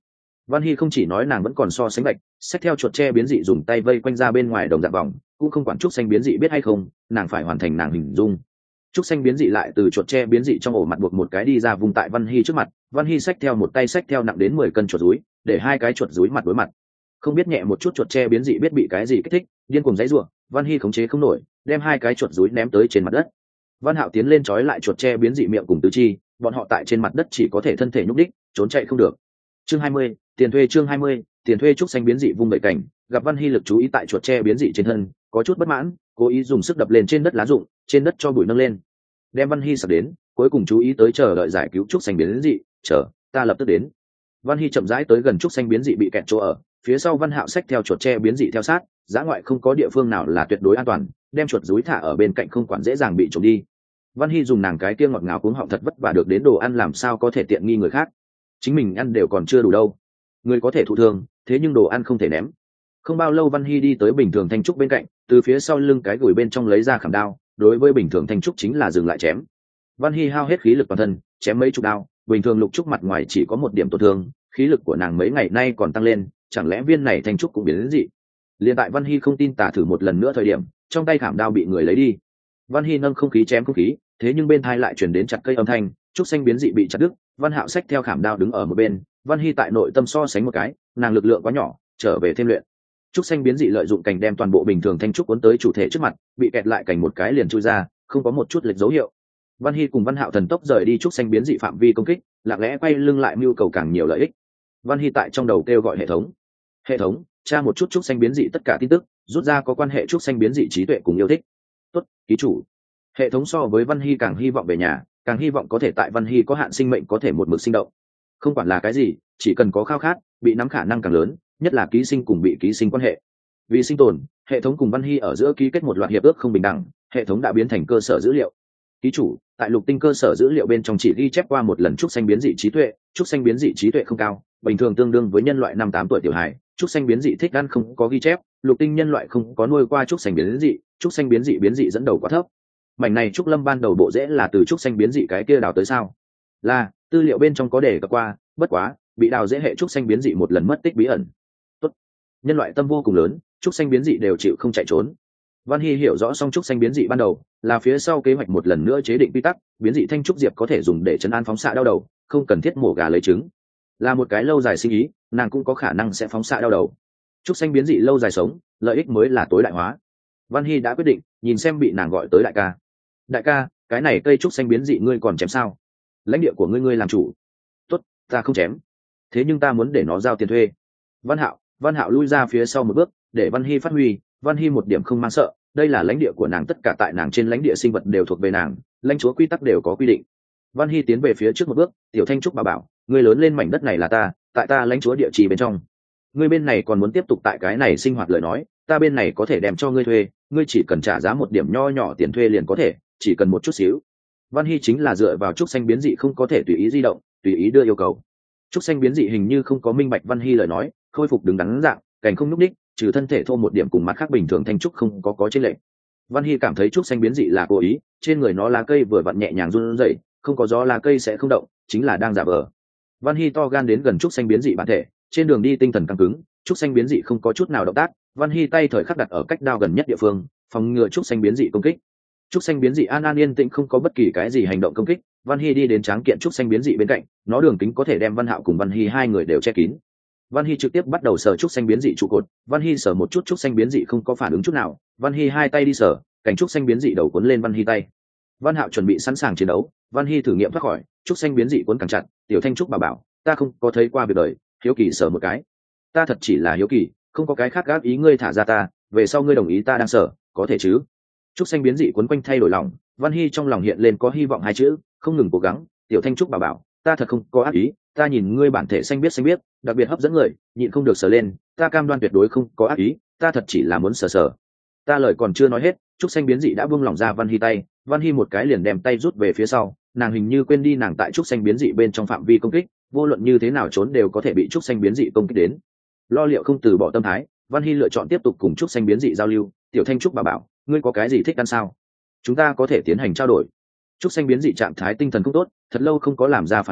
Văn Hy không chỉ nói nàng vẫn còn so sánh bạch, xách theo chuột tre biến dị dùng tay vây quanh ra bên ngoài đồng dạng vòng, cũng không quản trúc xanh biến dị biết hay không, nàng phải hoàn thành nàng hình dung. Trúc xanh biến dị lại từ chuột tre biến dị trong ổ mặt buộc một cái đi ra vùng tại Văn Hy trước mặt, Văn Hy xách theo một tay xách theo nặng đến 10 cân chuột rúi, để hai cái chuột rúi mặt đối mặt. Không biết nhẹ một chút chuột tre biến dị biết bị cái gì kích thích, điên cuồng giãy giụa, Văn Hy khống chế không nổi, đem hai cái chuột rúi ném tới trên mặt đất. Văn Hạo tiến lên trói lại chuột tre biến dị miệng cùng tứ chi, bọn họ tại trên mặt đất chỉ có thể thân thể nhúc đích, trốn chạy không được. Chương 20, tiền thuê chương 20, tiền thuê trúc xanh biến dị vung bậy cảnh, gặp Văn Hy lực chú ý tại chuột tre biến dị trên thân, có chút bất mãn, cố ý dùng sức đập lên trên đất lá rụng, trên đất cho bụi nâng lên. Đem Văn Hy sập đến, cuối cùng chú ý tới chờ đợi giải cứu trúc xanh biến dị, chờ, ta lập tức đến. Văn Hy chậm rãi tới gần trúc xanh biến dị bị kẹt chỗ ở, phía sau Văn Hạo xách theo chuột tre biến dị theo sát, dã ngoại không có địa phương nào là tuyệt đối an toàn, đem chuột rúi thả ở bên cạnh không quản dễ dàng bị trộm đi. Văn Hy dùng nàng cái kia ngọt ngào cuống họng thật vất vả được đến đồ ăn làm sao có thể tiện nghi người khác, chính mình ăn đều còn chưa đủ đâu, người có thể thụ thương, thế nhưng đồ ăn không thể ném. Không bao lâu Văn Hy đi tới bình thường thanh trúc bên cạnh, từ phía sau lưng cái gùi bên trong lấy ra khảm đao, đối với bình thường thanh trúc chính là dừng lại chém. Văn Hy hao hết khí lực toàn thân, chém mấy chục đao, bình thường lục trúc mặt ngoài chỉ có một điểm tổn thương, khí lực của nàng mấy ngày nay còn tăng lên, chẳng lẽ viên này thanh trúc cũng biến đến gì? Liên tại Văn Hy không tin tả thử một lần nữa thời điểm, trong tay khảm đao bị người lấy đi. Văn Hy nâng không khí chém không khí, thế nhưng bên thai lại truyền đến chặt cây âm thanh, trúc xanh biến dị bị chặt đứt. Văn Hạo xách theo khảm đao đứng ở một bên, Văn Hy tại nội tâm so sánh một cái, nàng lực lượng quá nhỏ, trở về thêm luyện. Trúc xanh biến dị lợi dụng cành đem toàn bộ bình thường thanh trúc cuốn tới chủ thể trước mặt, bị kẹt lại cành một cái liền chui ra, không có một chút lệch dấu hiệu. Văn Hy cùng Văn Hạo thần tốc rời đi trúc xanh biến dị phạm vi công kích, lặng lẽ quay lưng lại mưu cầu càng nhiều lợi ích. Văn Hy tại trong đầu kêu gọi hệ thống. Hệ thống, tra một chút trúc xanh biến dị tất cả tin tức, rút ra có quan hệ trúc xanh biến dị trí tuệ cùng yêu thích. Tốt, ký chủ. Hệ thống so với Văn Hy càng hy vọng về nhà, càng hy vọng có thể tại Văn Hy có hạn sinh mệnh có thể một mực sinh động. Không quản là cái gì, chỉ cần có khao khát, bị nắm khả năng càng lớn, nhất là ký sinh cùng bị ký sinh quan hệ. Vì sinh tồn, hệ thống cùng Văn Hy ở giữa ký kết một loạt hiệp ước không bình đẳng, hệ thống đã biến thành cơ sở dữ liệu. Ký chủ, tại lục tinh cơ sở dữ liệu bên trong chỉ ghi chép qua một lần trúc xanh biến dị trí tuệ, trúc xanh biến dị trí tuệ không cao, bình thường tương đương với nhân loại 5-8 tuổi tiểu hài, trúc xanh biến dị thích ăn không có ghi chép, lục tinh nhân loại không có nuôi qua trúc xanh biến dị, trúc xanh biến dị dẫn đầu quá thấp. Mảnh này trúc lâm ban đầu bộ rễ là từ trúc xanh biến dị cái kia đào tới sao? Là, tư liệu bên trong có đề cập qua, bất quá, bị đào rễ hệ trúc xanh biến dị một lần mất tích bí ẩn. Tốt. Nhân loại tâm vô cùng lớn, trúc xanh biến dị đều chịu không chạy trốn. Văn Hy hiểu rõ xong trúc xanh biến dị ban đầu, là phía sau kế hoạch một lần nữa chế định quy tắc, biến dị thanh trúc diệp có thể dùng để chấn an phóng xạ đau đầu, không cần thiết mổ gà lấy trứng. Là một cái lâu dài sinh ý, nàng cũng có khả năng sẽ phóng xạ đau đầu. Trúc xanh biến dị lâu dài sống, lợi ích mới là tối đại hóa. Văn Hy đã quyết định, nhìn xem bị nàng gọi tới đại ca. Đại ca, cái này cây trúc xanh biến dị ngươi còn chém sao? Lãnh địa của ngươi làm chủ. Tốt, ta không chém. Thế nhưng ta muốn để nó giao tiền thuê. Văn Hạo lui ra phía sau một bước, để Văn Hy phát huy. Văn Hy một điểm không mang sợ, đây là lãnh địa của nàng, tất cả tại nàng trên lãnh địa sinh vật đều thuộc về nàng, lãnh chúa quy tắc đều có quy định. Văn Hy tiến về phía trước một bước, tiểu thanh trúc bà bảo, ngươi lớn lên mảnh đất này là ta, tại ta lãnh chúa địa chỉ bên trong. Ngươi bên này còn muốn tiếp tục tại cái này sinh hoạt lời nói, ta bên này có thể đem cho ngươi thuê, ngươi chỉ cần trả giá một điểm nho nhỏ tiền thuê liền có thể, chỉ cần một chút xíu. Văn Hy chính là dựa vào trúc xanh biến dị không có thể tùy ý di động, tùy ý đưa yêu cầu. Trúc xanh biến dị hình như không có minh bạch Văn Hy lời nói, khôi phục đứng đắn dạng, cảnh không nhúc đích, trừ thân thể thô một điểm cùng mặt khác bình thường thanh trúc không có trên lệ. Văn Hy cảm thấy trúc xanh biến dị là cố ý, trên người nó lá cây vừa vặn nhẹ nhàng run rẩy, không có gió lá cây sẽ không động, chính là đang giả vờ. Văn Hy to gan đến gần trúc xanh biến dị bản thể, trên đường đi tinh thần căng cứng, trúc xanh biến dị không có chút nào động tác. Văn Hy tay thời khắc đặt ở cách đao gần nhất địa phương, phòng ngừa trúc xanh biến dị công kích. Trúc xanh biến dị an an yên tĩnh không có bất kỳ cái gì hành động công kích. Văn Hy đi đến tráng kiện trúc xanh biến dị bên cạnh, nó đường kính có thể đem Văn Hạo cùng Văn Hy hai người đều che kín. Văn Hy trực tiếp bắt đầu sờ trúc xanh biến dị trụ cột. Văn Hy sờ một chút trúc xanh biến dị không có phản ứng chút nào. Văn Hy hai tay đi sờ, cành trúc xanh biến dị đầu cuốn lên Văn Hy tay. Văn Hạo chuẩn bị sẵn sàng chiến đấu. Văn Hy thử nghiệm thoát khỏi, trúc xanh biến dị cuốn càng chặt. Tiểu thanh trúc bà bảo, ta không có thấy qua việc đời, hiếu kỳ sờ một cái. Ta thật chỉ là hiếu kỳ, không có cái khác gác ý, ngươi thả ra ta, về sau ngươi đồng ý ta đang sờ, có thể chứ? Trúc xanh biến dị cuốn quanh thay đổi lòng. Văn Hy trong lòng hiện lên có hy vọng hai chữ, không ngừng cố gắng. Tiểu thanh trúc bà bảo, ta thật không có ác ý, ta nhìn ngươi bản thể xanh biết, đặc biệt hấp dẫn người, nhịn không được sờ lên, ta cam đoan tuyệt đối không có ác ý, ta thật chỉ là muốn sờ. Ta lời còn chưa nói hết, trúc xanh biến dị đã buông lỏng ra Văn Hy tay. Văn Hy một cái liền đem tay rút về phía sau, nàng hình như quên đi nàng tại trúc xanh biến dị bên trong phạm vi công kích, vô luận như thế nào trốn đều có thể bị trúc xanh biến dị công kích đến. Lo liệu không từ bỏ tâm thái, Văn Hy lựa chọn tiếp tục cùng trúc xanh biến dị giao lưu. Tiểu thanh trúc bà bảo, ngươi có cái gì thích ăn sao? Chúng ta có thể tiến hành trao đổi. Trúc xanh biến dị trạng thái tinh thần không tốt, thật lâu không có làm ra phản ứng,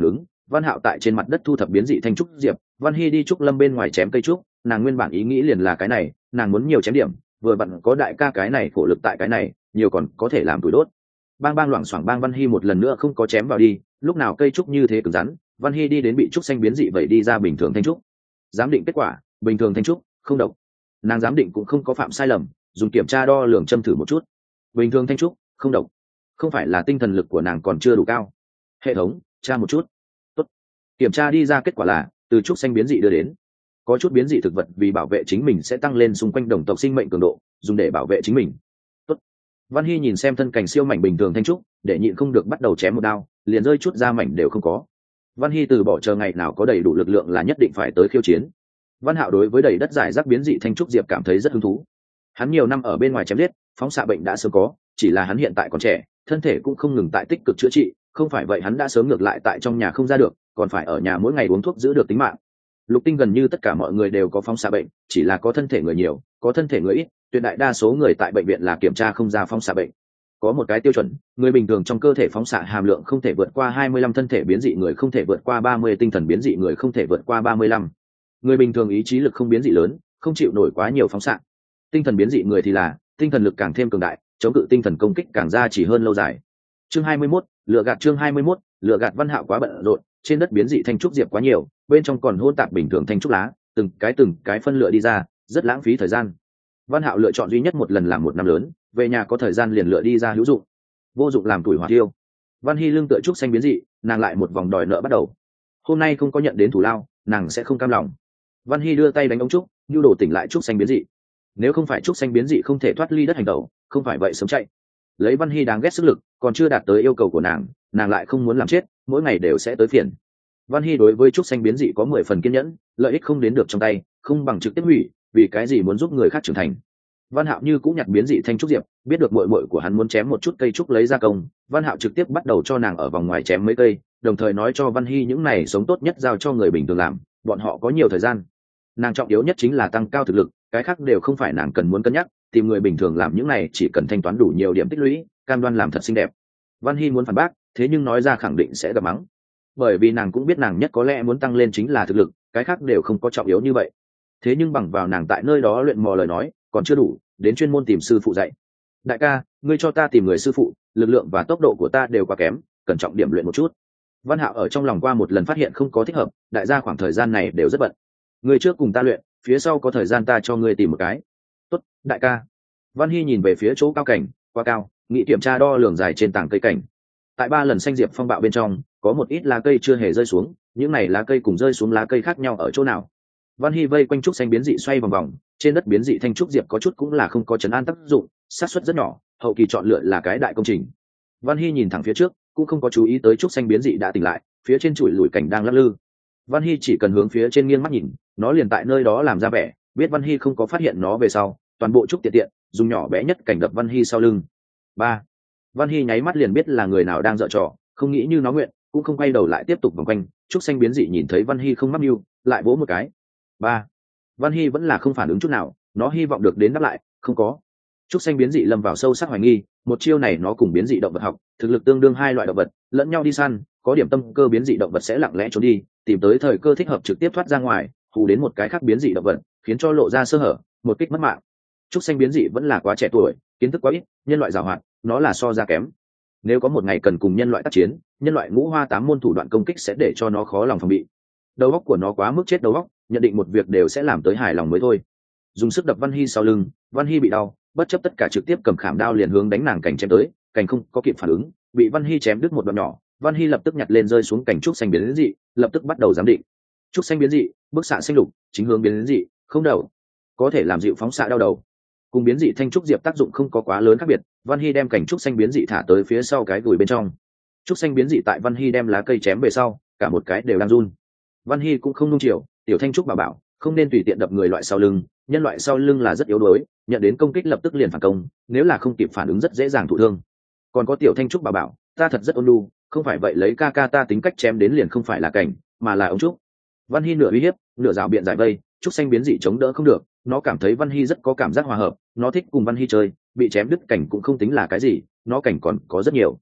Văn Hạo tại trên mặt đất thu thập biến dị thanh trúc diệp, Văn Hy đi trúc lâm bên ngoài chém cây trúc, nàng nguyên bản ý nghĩ liền là cái này, nàng muốn nhiều chém điểm, vừa vặn có đại ca cái này khổ lực tại cái này, nhiều còn có thể làm tuổi đốt. Bang bang loảng xoảng bang, Văn Hy một lần nữa không có chém vào đi, lúc nào cây trúc như thế cứng rắn, Văn Hy đi đến bị trúc xanh biến dị vậy đi ra bình thường thanh trúc. Giám định kết quả, bình thường thanh trúc, không độc. Nàng giám định cũng không có phạm sai lầm, dùng kiểm tra đo lường châm thử một chút. Bình thường thanh trúc, không độc. Không phải là tinh thần lực của nàng còn chưa đủ cao. Hệ thống, tra một chút. Tốt. Kiểm tra đi ra kết quả là từ trúc xanh biến dị đưa đến. Có chút biến dị thực vật vì bảo vệ chính mình sẽ tăng lên xung quanh đồng tộc sinh mệnh cường độ, dùng để bảo vệ chính mình. Tốt. Văn Hy nhìn xem thân cảnh siêu mảnh bình thường thanh trúc, để nhịn không được bắt đầu chém một đao, liền rơi chút ra mảnh đều không có. Văn Hy từ bỏ chờ ngày nào có đầy đủ lực lượng là nhất định phải tới khiêu chiến. Văn Hạo đối với đầy đất giải rác biến dị thanh trúc diệp cảm thấy rất hứng thú. Hắn nhiều năm ở bên ngoài chém giết, phóng xạ bệnh đã sớm có, chỉ là hắn hiện tại còn trẻ, thân thể cũng không ngừng tại tích cực chữa trị, không phải vậy hắn đã sớm ngược lại tại trong nhà không ra được, còn phải ở nhà mỗi ngày uống thuốc giữ được tính mạng. Lục Tinh gần như tất cả mọi người đều có phóng xạ bệnh, chỉ là có thân thể người nhiều, có thân thể người ít, tuyệt đại đa số người tại bệnh viện là kiểm tra không ra phóng xạ bệnh. Có một cái tiêu chuẩn, người bình thường trong cơ thể phóng xạ hàm lượng không thể vượt qua 25, thân thể biến dị người không thể vượt qua 30, tinh thần biến dị người không thể vượt qua 35. Người bình thường ý chí lực không biến dị lớn, không chịu nổi quá nhiều phóng xạ. Tinh thần biến dị người thì là tinh thần lực càng thêm cường đại, chống cự tinh thần công kích càng ra chỉ hơn lâu dài. Chương 21, lựa gạt. Chương 21, lựa gạt. Văn Hạo quá bận rộn, trên đất biến dị thanh trúc diệp quá nhiều, bên trong còn hỗn tạp bình thường thanh trúc lá, từng cái phân lựa đi ra, rất lãng phí thời gian. Văn Hạo lựa chọn duy nhất một lần làm một năm lớn, về nhà có thời gian liền lựa đi ra hữu dụng, vô dụng làm tuổi hỏa tiêu. Văn Hy lưng tựa trúc xanh biến dị, nàng lại một vòng đòi nợ bắt đầu. Hôm nay không có nhận đến thủ lao, nàng sẽ không cam lòng. Văn Hy đưa tay đánh ống trúc, nhu đồ tỉnh lại trúc xanh biến dị. Nếu không phải trúc xanh biến dị không thể thoát ly đất hành tẩu, không phải vậy sớm chạy. Lấy Văn Hy đáng ghét sức lực, còn chưa đạt tới yêu cầu của nàng lại không muốn làm chết, mỗi ngày đều sẽ tới phiền. Văn Hy đối với trúc xanh biến dị có 10 phần kiên nhẫn, lợi ích không đến được trong tay, không bằng trực tiếp hủy, vì cái gì muốn giúp người khác trưởng thành. Văn Hạo như cũng nhặt biến dị thanh trúc diệp, biết được muội muội của hắn muốn chém một chút cây trúc lấy ra công, Văn Hạo trực tiếp bắt đầu cho nàng ở vòng ngoài chém mấy cây, đồng thời nói cho Văn Hy những này sống tốt nhất giao cho người bình thường làm, bọn họ có nhiều thời gian. Nàng trọng yếu nhất chính là tăng cao thực lực, cái khác đều không phải nàng cần muốn cân nhắc, tìm người bình thường làm những này chỉ cần thanh toán đủ nhiều điểm tích lũy, cam đoan làm thật xinh đẹp. Văn Hy muốn phản bác, thế nhưng nói ra khẳng định sẽ gặp mắng, bởi vì nàng cũng biết nàng nhất có lẽ muốn tăng lên chính là thực lực, cái khác đều không có trọng yếu như vậy. Thế nhưng bằng vào nàng tại nơi đó luyện mò lời nói còn chưa đủ, đến chuyên môn tìm sư phụ dạy. Đại ca, ngươi cho ta tìm người sư phụ, lực lượng và tốc độ của ta đều quá kém, cần trọng điểm luyện một chút. Văn Hạo ở trong lòng qua một lần phát hiện không có thích hợp, đại gia khoảng thời gian này đều rất bận. Ngươi trước cùng ta luyện, phía sau có thời gian ta cho ngươi tìm một cái. Tốt, đại ca. Văn Hy nhìn về phía chỗ cao cảnh, quá cao, nghĩ kiểm tra đo lường dài trên tảng cây cảnh. Tại 3 lần xanh diệp phong bạo bên trong, có một ít lá cây chưa hề rơi xuống, những này lá cây cùng rơi xuống lá cây khác nhau ở chỗ nào? Văn Hy vây quanh trúc xanh biến dị xoay vòng vòng, trên đất biến dị thanh trúc diệp có chút cũng là không có trấn an tác dụng, xác suất rất nhỏ, hậu kỳ chọn lựa là cái đại công trình. Văn Hy nhìn thẳng phía trước, cũng không có chú ý tới trúc xanh biến dị đã tỉnh lại, phía trên chuỗi lùi cảnh đang lắc lư. Văn Hy chỉ cần hướng phía trên nghiêng mắt nhìn, nó liền tại nơi đó làm ra vẻ, biết Văn Hy không có phát hiện nó về sau, toàn bộ trúc tiện dùng nhỏ bé nhất cảnh đập Văn Hy sau lưng. 3. Văn Hy nháy mắt liền biết là người nào đang giở trò, không nghĩ như nó nguyện, cũng không quay đầu lại tiếp tục vòng quanh. Trúc xanh biến dị nhìn thấy Văn Hy không mắc mưu, lại vỗ một cái. 3. Văn Hy vẫn là không phản ứng chút nào, nó hy vọng được đến đáp lại, không có. Trúc xanh biến dị lâm vào sâu sắc hoài nghi, một chiêu này nó cùng biến dị động vật học, thực lực tương đương hai loại động vật, lẫn nhau đi săn, có điểm tâm cơ biến dị động vật sẽ lặng lẽ trốn đi, tìm tới thời cơ thích hợp trực tiếp thoát ra ngoài, hù đến một cái khác biến dị động vật, khiến cho lộ ra sơ hở, một kích mất mạng. Trúc xanh biến dị vẫn là quá trẻ tuổi, kiến thức quá ít, nhân loại giàu hoạt, nó là so ra kém. Nếu có một ngày cần cùng nhân loại tác chiến, nhân loại ngũ hoa tám môn thủ đoạn công kích sẽ để cho nó khó lòng phòng bị. Đầu óc của nó quá mức chết đầu óc, nhận định một việc đều sẽ làm tới hài lòng mới thôi. Dùng sức đập Văn Hy sau lưng, Văn Hy bị đau, bất chấp tất cả trực tiếp cầm khảm đao liền hướng đánh nàng cảnh chém tới, cảnh không có kịp phản ứng, bị Văn Hy chém đứt một đoạn nhỏ. Văn Hy lập tức nhặt lên rơi xuống cảnh trúc xanh biến dị, lập tức bắt đầu giám định. Trúc xanh biến dị, bức xạ xanh lục, chính hướng biến dị, không đầu, có thể làm dịu phóng xạ đau đầu. Cùng biến dị thanh trúc diệp tác dụng không có quá lớn khác biệt. Văn Hy đem cảnh trúc xanh biến dị thả tới phía sau cái gùi bên trong. Trúc xanh biến dị tại Văn Hy đem lá cây chém về sau, cả một cái đều đang run. Văn Hy cũng không nung chiều, tiểu thanh trúc bảo không nên tùy tiện đập người loại sau lưng, nhân loại sau lưng là rất yếu đuối, nhận đến công kích lập tức liền phản công, nếu là không kịp phản ứng rất dễ dàng thụ thương. Còn có tiểu thanh trúc bảo ta thật rất ôn nhu, không phải vậy lấy ca ca ta tính cách chém đến liền không phải là cảnh, mà là ống trúc. Văn Hy nửa uy hiếp, nửa rào biện giải vây, trúc xanh biến dị chống đỡ không được, nó cảm thấy Văn Hy rất có cảm giác hòa hợp, nó thích cùng Văn Hy chơi, bị chém đứt cảnh cũng không tính là cái gì, nó cảnh còn có rất nhiều.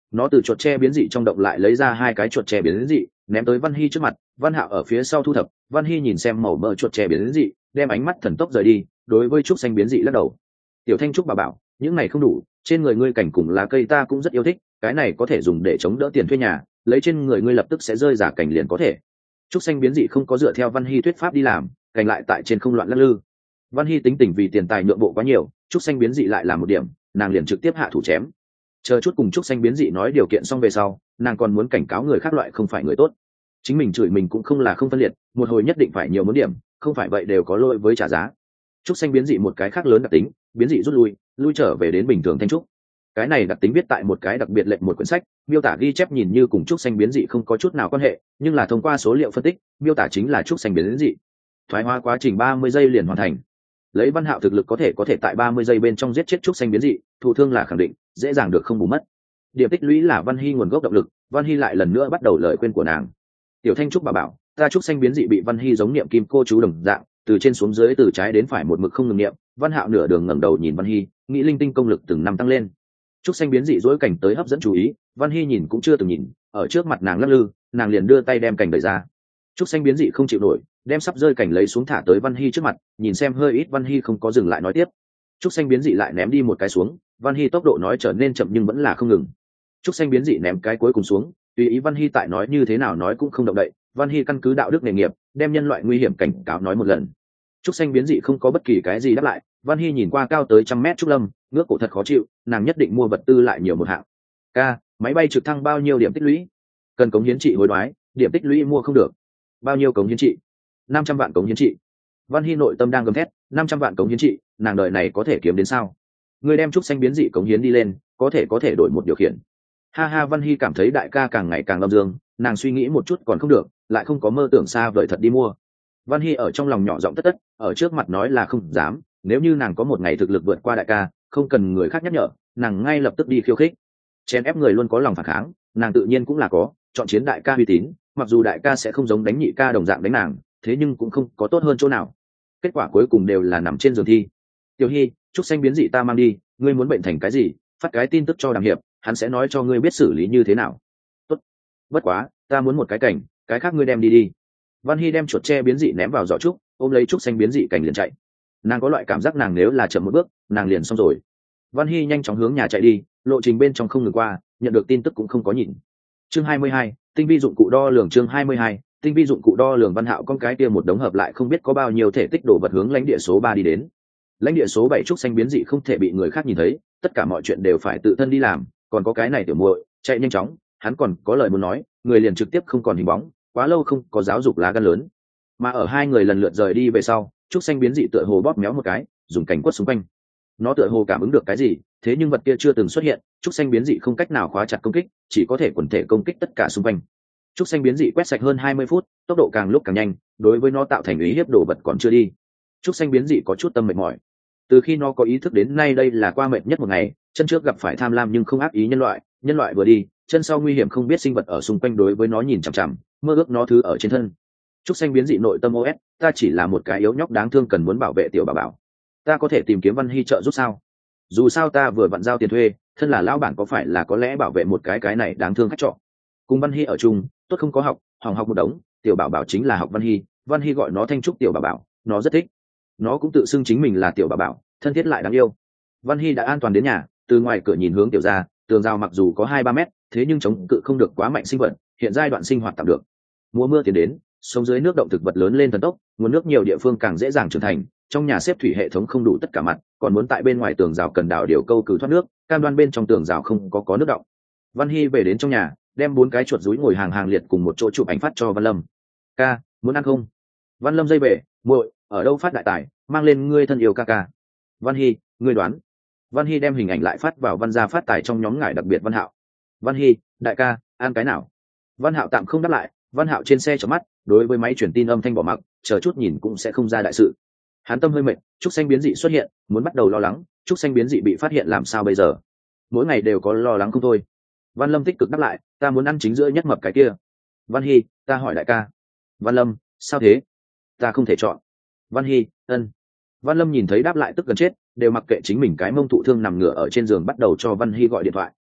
nó từ chuột tre biến dị trong động lại lấy ra 2 cái chuột tre biến dị, ném tới Văn Hy trước mặt. Văn Hạo ở phía sau thu thập. Văn Hy nhìn xem màu mỡ chuột tre biến dị, đem ánh mắt thần tốc rời đi, đối với trúc xanh biến dị lắc đầu. Tiểu Thanh Trúc bà bảo, những này không đủ, trên người ngươi cảnh cùng lá cây ta cũng rất yêu thích, cái này có thể dùng để chống đỡ tiền thuê nhà, lấy trên người ngươi lập tức sẽ rơi giả cảnh liền có thể. Trúc xanh biến dị không có dựa theo Văn Hy thuyết pháp đi làm, cảnh lại tại trên không loạn lắc lư. Văn Hy tính tình vì tiền tài nhượng bộ quá nhiều, Trúc xanh biến dị lại là một điểm, nàng liền trực tiếp hạ thủ chém. Chờ chút cùng Trúc xanh biến dị nói điều kiện xong về sau, nàng còn muốn cảnh cáo người khác loại không phải người tốt. Chính mình chửi mình cũng không là không phân liệt, một hồi nhất định phải nhiều muốn điểm, không phải vậy đều có lỗi với trả giá. Trúc xanh biến dị một cái khác lớn đặc tính, biến dị rút lui trở về đến bình thường thanh trúc. Cái này đặc tính viết tại một cái đặc biệt lệnh một quyển sách, miêu tả ghi chép nhìn như cùng trúc xanh biến dị không có chút nào quan hệ, nhưng là thông qua số liệu phân tích, miêu tả chính là trúc xanh biến dị. Thoái hóa quá trình 30 giây liền hoàn thành. Lấy Văn Hạo thực lực có thể tại 30 giây bên trong giết chết trúc xanh biến dị, thụ thương là khẳng định, dễ dàng được không bù mất. Điểm tích lũy là Văn Hy nguồn gốc động lực, Văn Hy lại lần nữa bắt đầu lời khuyên của nàng. Tiểu Thanh Trúc bà bảo, ta trúc xanh biến dị bị Văn Hy giống niệm kim cô chú đồng dạng, từ trên xuống dưới từ trái đến phải một mực không ngừng niệm. Văn Hạo nửa đường ngẩng đầu nhìn Văn Hy, nghĩ linh tinh công lực từng năm tăng lên. Trúc xanh biến dị dỗi cảnh tới hấp dẫn chú ý, Văn Hy nhìn cũng chưa từng nhìn, ở trước mặt nàng lắc lư, nàng liền đưa tay đem cảnh đẩy ra. Trúc xanh biến dị không chịu nổi, đem sắp rơi cảnh lấy xuống thả tới Văn Hy trước mặt, nhìn xem hơi ít Văn Hy không có dừng lại nói tiếp. Trúc xanh biến dị lại ném đi một cái xuống, Văn Hy tốc độ nói trở nên chậm nhưng vẫn là không ngừng. Trúc xanh biến dị ném cái cuối cùng xuống, tùy ý Văn Hy tại nói như thế nào nói cũng không động đậy. Văn Hy căn cứ đạo đức nghề nghiệp, đem nhân loại nguy hiểm cảnh cáo nói một lần. Trúc xanh biến dị không có bất kỳ cái gì đáp lại. Văn Hy nhìn qua cao tới 100 mét trúc lâm, ngước cổ thật khó chịu, nàng nhất định mua vật tư lại nhiều một hạng. Ca, máy bay trực thăng bao nhiêu điểm tích lũy? Cần cống hiến trị hối đoái, điểm tích lũy mua không được. Bao nhiêu cống hiến trị? 500 vạn cống hiến trị. Văn Hy nội tâm đang gầm thét, 500 vạn cống hiến trị, nàng đời này có thể kiếm đến sao? Người đem trúc xanh biến dị cống hiến đi lên, có thể đổi một điều khiển. Ha ha, Văn Hy cảm thấy đại ca càng ngày càng âm dương, nàng suy nghĩ một chút còn không được, lại không có mơ tưởng xa vời thật đi mua. Văn Hy ở trong lòng nhỏ giọng tất, ở trước mặt nói là không dám, nếu như nàng có một ngày thực lực vượt qua đại ca, không cần người khác nhắc nhở, nàng ngay lập tức đi khiêu khích. Chèn ép người luôn có lòng phản kháng, nàng tự nhiên cũng là có, chọn chiến đại ca uy tín, mặc dù đại ca sẽ không giống đánh nhị ca đồng dạng đánh nàng, thế nhưng cũng không có tốt hơn chỗ nào. Kết quả cuối cùng đều là nằm trên giường thi. Tiểu Hy, trúc xanh biến dị ta mang đi, ngươi muốn bệnh thành cái gì, phát cái tin tức cho Đàm Hiệp, hắn sẽ nói cho ngươi biết xử lý như thế nào. Tốt. Bất quá, ta muốn một cái cảnh, cái khác ngươi đem đi đi. Văn Hy đem chuột tre biến dị ném vào giỏ trúc, ôm lấy trúc xanh biến dị cảnh liền chạy. Nàng có loại cảm giác nàng nếu là chậm một bước, nàng liền xong rồi. Văn Hy nhanh chóng hướng nhà chạy đi, lộ trình bên trong không ngừng qua, nhận được tin tức cũng không có nhìn. Chương 22, tinh vi dụng cụ đo lường. Chương 22, tinh vi dụng cụ đo lường. Văn Hạo con cái kia một đống hợp lại không biết có bao nhiêu thể tích đồ vật hướng lãnh địa số 3 đi đến. Lãnh địa số 7 trúc xanh biến dị không thể bị người khác nhìn thấy, tất cả mọi chuyện đều phải tự thân đi làm, còn có cái này tiểu muội, chạy nhanh chóng, hắn còn có lời muốn nói, người liền trực tiếp không còn hình bóng, quá lâu không có giáo dục lá gan lớn. Mà ở hai người lần lượt rời đi về sau, trúc xanh biến dị tựa hồ bóp méo một cái, dùng cánh quất xung quanh. Nó tựa hồ cảm ứng được cái gì, thế nhưng vật kia chưa từng xuất hiện, trúc xanh biến dị không cách nào khóa chặt công kích, chỉ có thể quần thể công kích tất cả xung quanh. Trúc xanh biến dị quét sạch hơn 20 phút, tốc độ càng lúc càng nhanh, đối với nó tạo thành uy hiếp đồ vật còn chưa đi. Trúc xanh biến dị có chút tâm mệt mỏi. Từ khi nó có ý thức đến nay đây là qua mệt nhất một ngày, chân trước gặp phải tham lam nhưng không ác ý nhân loại vừa đi, chân sau nguy hiểm không biết sinh vật ở xung quanh đối với nó nhìn chằm chằm, mơ ước nó thứ ở trên thân. Trúc xanh biến dị nội tâm OS, ta chỉ là một cái yếu nhóc đáng thương cần muốn bảo vệ tiểu bà bảo. Ta có thể tìm kiếm Văn Hy trợ giúp sao? Dù sao ta vừa vặn giao tiền thuê, thân là lão bản có phải là có lẽ bảo vệ một cái này đáng thương khách trọ. Cùng Văn Hy ở chung, tốt không có học, hỏng học một đống, tiểu bảo bảo chính là học Văn Hy gọi nó Thanh Trúc tiểu bà bảo, nó rất thích. Nó cũng tự xưng chính mình là tiểu bà bảo, thân thiết lại đáng yêu. Văn Hy đã an toàn đến nhà, từ ngoài cửa nhìn hướng tiểu ra, tường rào mặc dù có 2-3 mét, thế nhưng chống cự không được quá mạnh sinh vật, hiện giai đoạn sinh hoạt tạm được. Mùa mưa tiến đến, sông dưới nước động thực vật lớn lên thần tốc, nguồn nước nhiều địa phương càng dễ dàng trưởng thành, trong nhà xếp thủy hệ thống không đủ tất cả mặt, còn muốn tại bên ngoài tường rào cần đào điều câu cử thoát nước, cam đoan bên trong tường rào không có nước động. Văn Hy về đến trong nhà, đem 4 cái chuột rúi ngồi hàng liệt cùng một chỗ chụp ảnh phát cho Văn Lâm. Ca, muốn ăn không? Văn Lâm dây về, muội, ở đâu phát đại tài, mang lên ngươi thân yêu ca ca. Văn Hy, ngươi đoán. Văn Hy đem hình ảnh lại phát vào Văn gia phát tài trong nhóm ngải đặc biệt Văn Hạo. Văn Hy, đại ca, ăn cái nào? Văn Hạo tạm không đáp lại, Văn Hạo trên xe chớp mắt, đối với máy truyền tin âm thanh bỏ mặc, chờ chút nhìn cũng sẽ không ra đại sự. Hắn tâm hơi mệt, trúc xanh biến dị xuất hiện, muốn bắt đầu lo lắng, trúc xanh biến dị bị phát hiện làm sao bây giờ? Mỗi ngày đều có lo lắng không thôi. Văn Lâm tích cực đáp lại, ta muốn ăn chính giữa nhất mập cái kia. Văn Hy, ta hỏi đại ca. Văn Lâm, sao thế? Ta không thể chọn. Văn Hy, ân. Văn Lâm nhìn thấy đáp lại tức gần chết, đều mặc kệ chính mình cái mông thụ thương nằm ngửa ở trên giường bắt đầu cho Văn Hy gọi điện thoại.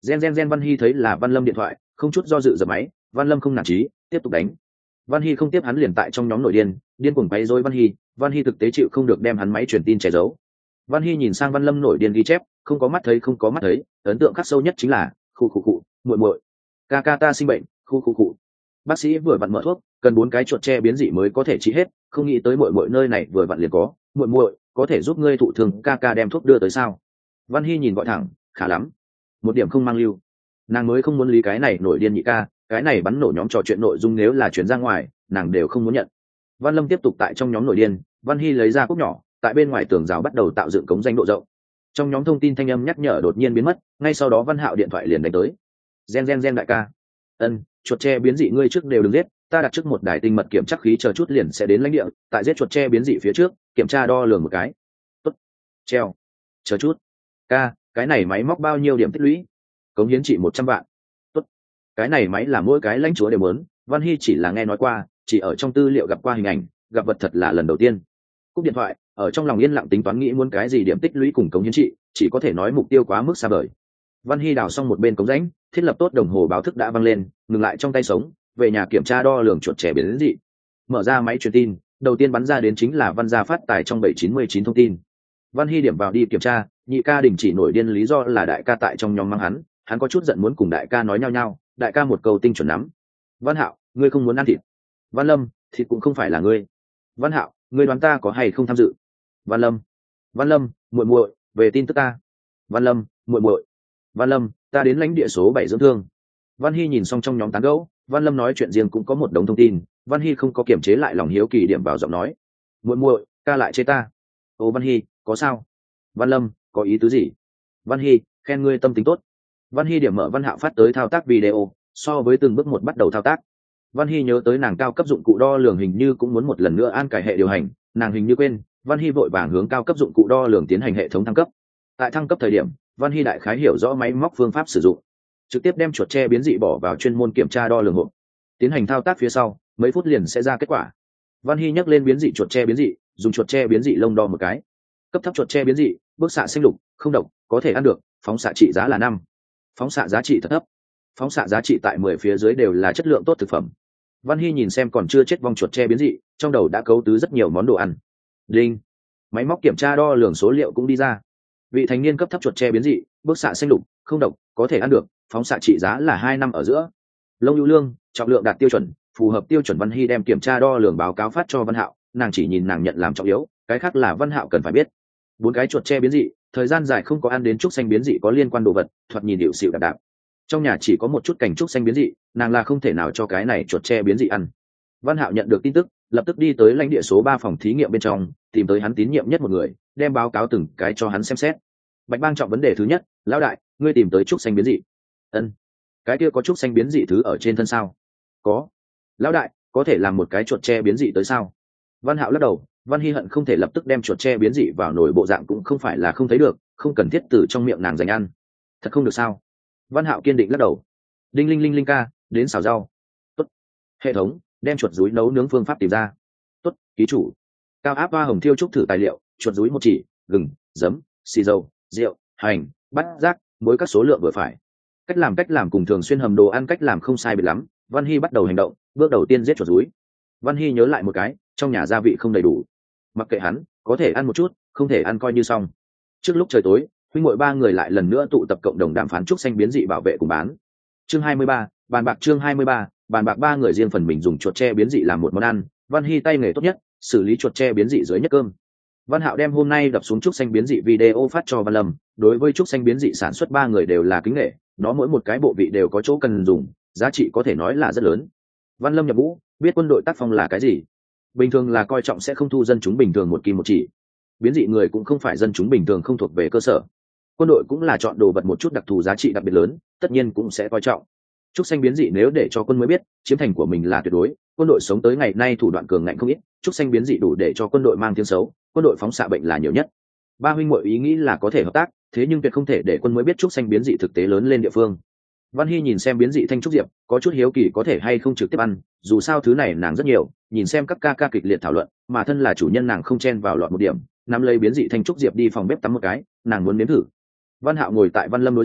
Gen Văn Hy thấy là Văn Lâm điện thoại, không chút do dự giật máy. Văn Lâm không nản chí, tiếp tục đánh. Văn Hy không tiếp hắn liền tại trong nhóm nội điên cuồng quấy rối Văn Hy. Văn Hy thực tế chịu không được đem hắn máy truyền tin che giấu. Văn Hy nhìn sang Văn Lâm nổi điên ghi chép, không có mắt thấy, ấn tượng khắc sâu nhất chính là khu muội muội, ca ca ta sinh bệnh, khu. Bác sĩ vừa vặn mở thuốc, cần 4 cái chuột tre biến dị mới có thể trị hết, không nghĩ tới muội muội nơi này vừa vặn liền có, muội có thể giúp ngươi thụ thương, ca ca đem thuốc đưa tới sao? Văn Hy nhìn gọi thẳng, khá lắm, một điểm không mang lưu. Nàng mới không muốn lý cái này nổi điên nhị ca, cái này bắn nổ nhóm trò chuyện nội dung nếu là chuyển ra ngoài, nàng đều không muốn nhận. Văn Lâm tiếp tục tại trong nhóm nổi điên, Văn Hy lấy ra cúc nhỏ, tại bên ngoài tường rào bắt đầu tạo dựng cống danh độ rộng. Trong nhóm thông tin thanh âm nhắc nhở đột nhiên biến mất, ngay sau đó Văn Hạo điện thoại liền đánh tới. Gen đại ca. Chuột tre biến dị ngươi trước đều đừng giết, ta đặt trước một đài tinh mật kiểm chắc khí chờ chút liền sẽ đến lãnh địa, tại giết chuột tre biến dị phía trước, kiểm tra đo lường một cái. Tốt. Treo. Chờ chút. Ca, cái này máy móc bao nhiêu điểm tích lũy? Cống hiến trị 100 vạn. Tốt. Cái này máy là mỗi cái lãnh chúa đều muốn, Văn Hy chỉ là nghe nói qua, chỉ ở trong tư liệu gặp qua hình ảnh, gặp vật thật là lần đầu tiên. Cúp điện thoại, ở trong lòng yên lặng tính toán nghĩ muốn cái gì điểm tích lũy cùng cống hiến trị, chỉ có thể nói mục tiêu quá mức xa vời. Văn Hy đào xong một bên cống rãnh, thiết lập tốt đồng hồ báo thức đã văng lên, ngừng lại trong tay sống, về nhà kiểm tra đo lường chuột trẻ biến dị. Mở ra máy truyền tin, đầu tiên bắn ra đến chính là Văn gia phát tài trong 799 thông tin. Văn Hy điểm vào đi kiểm tra, nhị ca đình chỉ nổi điên lý do là đại ca tại trong nhóm mắng hắn có chút giận muốn cùng đại ca nói nhau, đại ca một câu tinh chuẩn nắm. Văn Hạo, ngươi không muốn ăn thịt. Văn Lâm, thịt cũng không phải là ngươi. Văn Hạo, ngươi đoán ta có hay không tham dự. Văn Lâm, muội về tin tức ta. Văn Lâm, muội Văn Lâm, ta đến lãnh địa số 7 dưỡng thương. Văn Hy nhìn xong trong nhóm tán gẫu, Văn Lâm nói chuyện riêng cũng có một đống thông tin, Văn Hy không có kiềm chế lại lòng hiếu kỳ điểm vào giọng nói. Muội ca lại chế ta. Ô Văn Hy, có sao? Văn Lâm, có ý tứ gì? Văn Hy, khen ngươi tâm tính tốt. Văn Hy điểm mở Văn Hạo phát tới thao tác video, so với từng bước một bắt đầu thao tác. Văn Hy nhớ tới nàng cao cấp dụng cụ đo lường hình như cũng muốn một lần nữa an cải hệ điều hành, nàng hình như quên, Văn Hy vội vàng hướng cao cấp dụng cụ đo lường tiến hành hệ thống thăng cấp. Tại thăng cấp thời điểm, Văn Hy đại khái hiểu rõ máy móc phương pháp sử dụng, trực tiếp đem chuột tre biến dị bỏ vào chuyên môn kiểm tra đo lường hộp, tiến hành thao tác phía sau, mấy phút liền sẽ ra kết quả. Văn Hy nhắc lên biến dị chuột tre biến dị, dùng chuột tre biến dị lông đo một cái. Cấp thấp chuột tre biến dị, bức xạ xanh lục, không độc, có thể ăn được, phóng xạ trị giá là 5. Phóng xạ giá trị thật thấp. Phóng xạ giá trị tại 10 phía dưới đều là chất lượng tốt thực phẩm. Văn Hy nhìn xem còn chưa chết vong chuột tre biến dị, trong đầu đã cấu tứ rất nhiều món đồ ăn. Đinh. Máy móc kiểm tra đo lường số liệu cũng đi ra. Vị thành niên cấp thấp chuột tre biến dị, bức xạ xanh lục, không độc, có thể ăn được, phóng xạ trị giá là 2 năm ở giữa. Lông ưu lương, trọng lượng đạt tiêu chuẩn, phù hợp tiêu chuẩn. Văn Hy đem kiểm tra đo lường báo cáo phát cho Văn Hạo, nàng chỉ nhìn nàng nhận làm trọng yếu, cái khác là Văn Hạo cần phải biết. 4 cái chuột tre biến dị, thời gian dài không có ăn đến trúc xanh biến dị có liên quan đồ vật, thoạt nhìn điệu xịu đạp. Trong nhà chỉ có một chút cành trúc xanh biến dị, nàng là không thể nào cho cái này chuột tre biến dị ăn. Văn Hạo nhận được tin tức, lập tức đi tới lãnh địa số 3 phòng thí nghiệm bên trong, tìm tới hắn tín nhiệm nhất một người, đem báo cáo từng cái cho hắn xem xét. Bạch Bang trọng vấn đề thứ nhất, lão đại, ngươi tìm tới trúc xanh biến dị. Cái kia có trúc xanh biến dị thứ ở trên thân sao? Có. Lão đại, có thể làm một cái chuột tre biến dị tới sao? Văn Hạo lắc đầu, Văn Hy hận không thể lập tức đem chuột tre biến dị vào nồi bộ dạng cũng không phải là không thấy được, không cần thiết từ trong miệng nàng dành ăn. Thật không được sao? Văn Hạo kiên định lắc đầu. Đinh linh linh linh ca, đến xào rau. Tốt. Hệ thống, đem chuột rúi nấu nướng phương pháp tìm ra. Tốt, ký chủ. Cao áp hoa hồng thiêu trúc thử tài liệu, chuột rúi một chỉ, gừng, giấm, xì dầu, rượu, hành, bát giác, mỗi các số lượng vừa phải. Cách làm cùng thường xuyên hầm đồ ăn cách làm không sai biệt lắm. Văn Hy bắt đầu hành động, bước đầu tiên giết chuột rúi. Văn Hy nhớ lại một cái, trong nhà gia vị không đầy đủ. Mặc kệ hắn, có thể ăn một chút, không thể ăn coi như xong. Trước lúc trời tối, huynh muội 3 người lại lần nữa tụ tập cộng đồng đàm phán trúc xanh biến dị bảo vệ cùng bán. Chương 23, bàn bạc. Chương 23, bàn bạc. 3 người riêng phần mình dùng chuột tre biến dị làm một món ăn. Văn Hy tay nghề tốt nhất, xử lý chuột tre biến dị dưới nhất cơm. Văn Hạo đem hôm nay đập xuống trúc xanh biến dị video phát cho Văn Lâm. Đối với trúc xanh biến dị sản xuất 3 người đều là kính nghệ, nó mỗi một cái bộ vị đều có chỗ cần dùng, giá trị có thể nói là rất lớn. Văn Lâm nhập ngũ, biết quân đội tác phong là cái gì. Bình thường là coi trọng sẽ không thu dân chúng bình thường một kim một chỉ. Biến dị người cũng không phải dân chúng bình thường không thuộc về cơ sở. Quân đội cũng là chọn đồ vật một chút đặc thù giá trị đặc biệt lớn, tất nhiên cũng sẽ coi trọng. Trúc xanh biến dị nếu để cho quân mới biết, chiếm thành của mình là tuyệt đối. Quân đội sống tới ngày nay thủ đoạn cường ngạnh không ít, trúc xanh biến dị đủ để cho quân đội mang tiếng xấu, quân đội phóng xạ bệnh là nhiều nhất. 3 huynh muội ý nghĩ là có thể hợp tác, thế nhưng tuyệt không thể để quân mới biết trúc xanh biến dị thực tế lớn lên địa phương. Văn Hy nhìn xem biến dị thanh trúc diệp, có chút hiếu kỳ có thể hay không trực tiếp ăn, dù sao thứ này nàng rất nhiều, nhìn xem các ca kịch liệt thảo luận, mà thân là chủ nhân nàng không chen vào lọt một điểm, nắm lấy biến dị thanh trúc diệp đi phòng bếp tắm một cái, nàng muốn nếm thử. Văn Hạo ngồi tại Văn Lâm đối diện,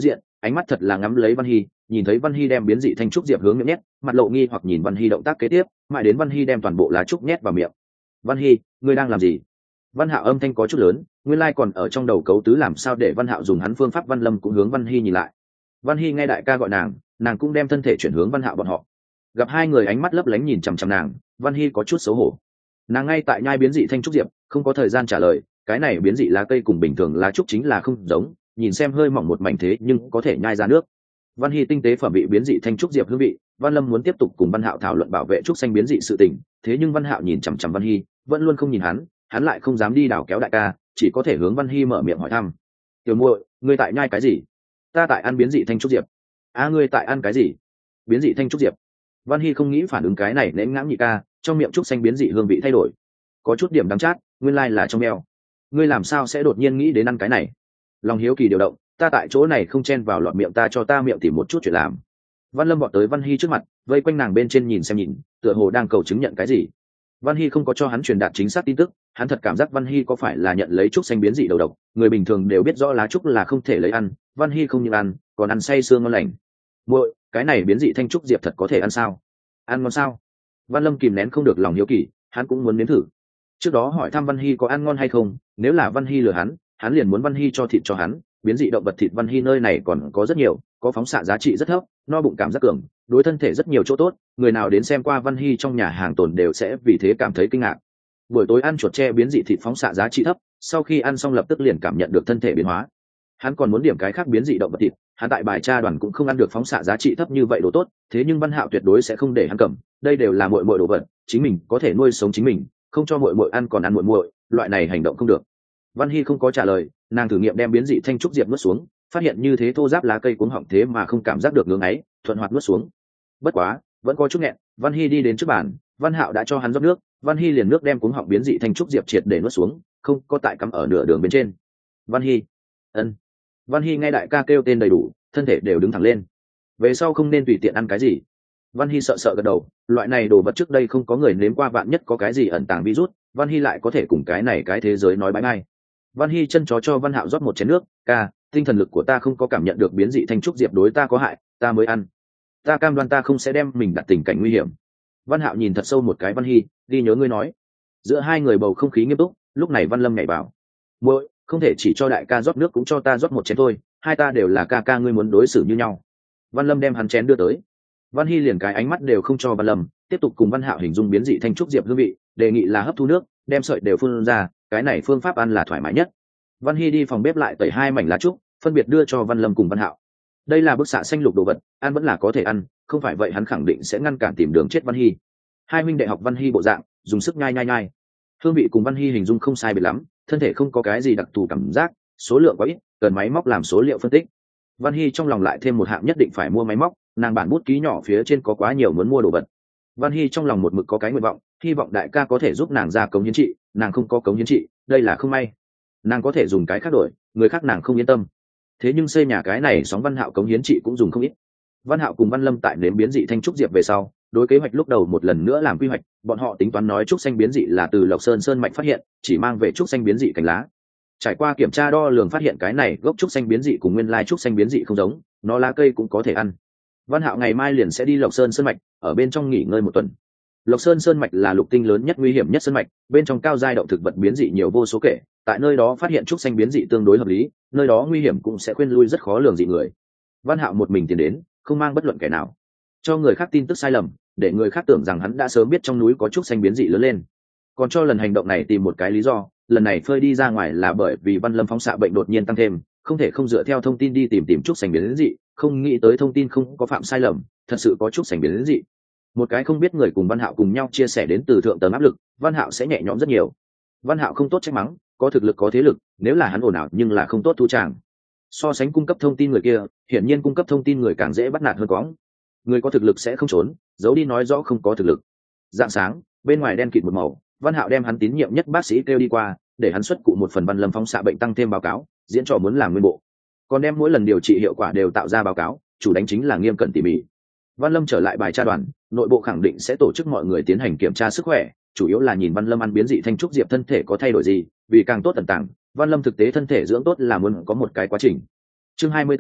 ánh mắt thật là ngắm lấy Văn Hy, nhìn thấy Văn Hy đem biến dị thanh trúc diệp hướng miệng nhét, mặt lộ nghi hoặc nhìn Văn Hy động tác kế tiếp, mãi đến Văn Hy đem toàn bộ lá trúc nhét vào miệng. Văn Hy, ngươi đang làm gì? Văn Hạo âm thanh có chút lớn, nguyên lai còn ở trong đầu cấu tứ làm sao để Văn Hạo dùng hắn phương pháp. Văn Lâm cũng hướng Văn Hy nhìn lại. Văn Hy nghe đại ca gọi nàng cũng đem thân thể chuyển hướng Văn Hạo bọn họ. Gặp hai người ánh mắt lấp lánh nhìn chằm chằm nàng, Văn Hy có chút xấu hổ. Nàng ngay tại nhai biến dị thanh trúc diệp, không có thời gian trả lời, cái này biến dị lá cây cùng bình thường lá trúc chính là không giống, nhìn xem hơi mỏng một mảnh thế nhưng có thể nhai ra nước. Văn Hy tinh tế phẩm vị biến dị thanh trúc diệp hương vị, Văn Lâm muốn tiếp tục cùng Văn Hạo thảo luận bảo vệ trúc xanh biến dị sự tình, thế nhưng Văn Hạo nhìn chằm chằm Văn Hy, vẫn luôn không nhìn hắn lại không dám đi đảo kéo đại ca, chỉ có thể hướng Văn Hy mở miệng hỏi thăm. Tiểu muội, ngươi tại nhai cái gì? Ta tại ăn biến dị thanh trúc diệp. Ngươi tại ăn cái gì? Biến dị thanh trúc diệp. Văn Hy không nghĩ phản ứng cái này nén ngãng nhị ca, trong miệng trúc xanh biến dị hương vị thay đổi, có chút điểm đắng chát, nguyên lai là trong mèo. Ngươi làm sao sẽ đột nhiên nghĩ đến ăn cái này? Lòng hiếu kỳ điều động, ta tại chỗ này không chen vào lọt miệng ta cho ta miệng tìm một chút chuyện làm. Văn Lâm vọt tới Văn Hy trước mặt, vây quanh nàng bên trên nhìn xem nhìn, tựa hồ đang cầu chứng nhận cái gì. Văn Hy không có cho hắn truyền đạt chính xác tin tức, hắn thật cảm giác Văn Hy có phải là nhận lấy trúc xanh biến dị đầu độc. Người bình thường đều biết rõ lá trúc là không thể lấy ăn, Văn Hy không những ăn, còn ăn say sưa ngon lành. Muội, cái này biến dị thanh trúc diệp thật có thể ăn sao? Ăn ngon sao? Văn Lâm kìm nén không được lòng hiếu kỳ, hắn cũng muốn nếm thử. Trước đó hỏi thăm Văn Hy có ăn ngon hay không, nếu là Văn Hy lừa hắn liền muốn Văn Hy cho thịt cho hắn. Biến dị động vật thịt Văn Hy nơi này còn có rất nhiều, có phóng xạ giá trị rất thấp, no bụng cảm giác cường, đối thân thể rất nhiều chỗ tốt, người nào đến xem qua Văn Hy trong nhà hàng tồn đều sẽ vì thế cảm thấy kinh ngạc. Buổi tối ăn chuột tre biến dị thịt phóng xạ giá trị thấp, sau khi ăn xong lập tức liền cảm nhận được thân thể biến hóa. Hắn còn muốn điểm cái khác biến dị động vật thịt, hắn tại bài tra đoàn cũng không ăn được phóng xạ giá trị thấp như vậy đồ tốt, thế nhưng Văn Hạo tuyệt đối sẽ không để hắn cầm, đây đều là muội muội đồ vật, chính mình có thể nuôi sống chính mình, không cho muội muội ăn còn ăn muội muội, loại này hành động không được. Văn Hy không có trả lời, nàng thử nghiệm đem biến dị thanh trúc diệp nuốt xuống, phát hiện như thế thô ráp lá cây cuống họng thế mà không cảm giác được ngứa ngáy, thuận hoạt nuốt xuống. Bất quá, vẫn có chút nghẹn, Văn Hy đi đến trước bàn, Văn Hạo đã cho hắn rót nước, Văn Hy liền nước đem cuống họng biến dị thanh trúc diệp triệt để nuốt xuống, không có tại cắm ở nửa đường bên trên. Văn Hy, ân. Văn Hy nghe đại ca kêu tên đầy đủ, thân thể đều đứng thẳng lên. Về sau không nên tùy tiện ăn cái gì. Văn Hy sợ sợ gật đầu, loại này đồ vật trước đây không có người nếm qua, vạn nhất có cái gì ẩn tàng virus, Văn Hy lại có thể cùng cái này cái thế giới nói bãi ngay. Văn Hy chân chó cho Văn Hạo rót một chén nước, ca, tinh thần lực của ta không có cảm nhận được biến dị thanh trúc diệp đối ta có hại, ta mới ăn. Ta cam đoan ta không sẽ đem mình đặt tình cảnh nguy hiểm. Văn Hạo nhìn thật sâu một cái Văn Hy, đi nhớ ngươi nói. Giữa hai người bầu không khí nghiêm túc, lúc này Văn Lâm nhảy vào. Muội, không thể chỉ cho đại ca rót nước cũng cho ta rót một chén thôi, hai ta đều là ca ca, ngươi muốn đối xử như nhau. Văn Lâm đem hắn chén đưa tới. Văn Hy liền cái ánh mắt đều không cho Văn Lâm, tiếp tục cùng Văn Hạo hình dung biến dị thanh trúc diệp hương vị, đề nghị là hấp thu nước, đem sợi đều phun ra, cái này phương pháp ăn là thoải mái nhất. Văn Hy đi phòng bếp lại tẩy hai mảnh lá trúc, phân biệt đưa cho Văn Lâm cùng Văn Hạo. Đây là bức xạ xanh lục đồ vật, ăn vẫn là có thể ăn, không phải vậy hắn khẳng định sẽ ngăn cản tìm đường chết Văn Hy. Hai huynh đệ học Văn Hy bộ dạng, dùng sức nhai nhai nhai. Hương vị cùng Văn Hy hình dung không sai biệt lắm, thân thể không có cái gì đặc thù cảm giác, số lượng quá ít, cần máy móc làm số liệu phân tích. Văn Hy trong lòng lại thêm một hạng nhất định phải mua máy móc, nàng bản bút ký nhỏ phía trên có quá nhiều muốn mua đồ vật. Văn Hy trong lòng một mực có cái nguyện vọng, hy vọng đại ca có thể giúp nàng ra cống hiến trị, nàng không có cống hiến trị, đây là không may. Nàng có thể dùng cái khác đổi, người khác nàng không yên tâm. Thế nhưng xây nhà cái này sóng Văn Hạo cống hiến trị cũng dùng không ít. Văn Hạo cùng Văn Lâm tại nếm biến dị thanh trúc diệp về sau, đối kế hoạch lúc đầu một lần nữa làm quy hoạch, bọn họ tính toán nói trúc xanh biến dị là từ Lộc Sơn sơn mạch phát hiện, chỉ mang về trúc xanh biến dị cành lá. Trải qua kiểm tra đo lường phát hiện cái này gốc trúc xanh biến dị cùng nguyên lai trúc xanh biến dị không giống, nó lá cây cũng có thể ăn. Văn Hạo ngày mai liền sẽ đi Lộc Sơn sơn mạch, ở bên trong nghỉ ngơi một tuần. Lộc Sơn sơn mạch là lục tinh lớn nhất nguy hiểm nhất sơn mạch, bên trong cao giai động thực vật biến dị nhiều vô số kể, tại nơi đó phát hiện trúc xanh biến dị tương đối hợp lý, nơi đó nguy hiểm cũng sẽ khuyên lui rất khó lường dị người. Văn Hạo một mình tiến đến, không mang bất luận kẻ nào, cho người khác tin tức sai lầm, để người khác tưởng rằng hắn đã sớm biết trong núi có trúc xanh biến dị lớn lên, còn cho lần hành động này tìm một cái lý do. Lần này phơi đi ra ngoài là bởi vì Văn Lâm phóng xạ bệnh đột nhiên tăng thêm, không thể không dựa theo thông tin đi tìm trúc xanh biến dị, không nghĩ tới thông tin không có phạm sai lầm, thật sự có trúc xanh biến dị. Một cái không biết người cùng Văn Hạo cùng nhau chia sẻ đến từ thượng tầng áp lực, Văn Hạo sẽ nhẹ nhõm rất nhiều. Văn Hạo không tốt trách mắng, có thực lực có thế lực, nếu là hắn ồn ào nhưng là không tốt thu tràng. So sánh cung cấp thông tin người kia, hiển nhiên cung cấp thông tin người càng dễ bắt nạt hơn quõng. Người có thực lực sẽ không trốn, giấu đi nói rõ không có thực lực. Dạng sáng, bên ngoài đen kịt một màu, Văn Hạo đem hắn tín nhiệm nhất bác sĩ kêu đi qua, để hắn xuất cụ một phần Văn Lâm phóng xạ bệnh tăng thêm báo cáo, diễn trò muốn làm nguyên bộ. Còn đem mỗi lần điều trị hiệu quả đều tạo ra báo cáo, chủ đánh chính là nghiêm cẩn tỉ mỉ. Văn Lâm trở lại bài tra đoàn, nội bộ khẳng định sẽ tổ chức mọi người tiến hành kiểm tra sức khỏe, chủ yếu là nhìn Văn Lâm ăn biến dị thanh trúc diệp thân thể có thay đổi gì, vì càng tốt tận tàng, Văn Lâm thực tế thân thể dưỡng tốt là muốn có một cái quá trình. Chương 24,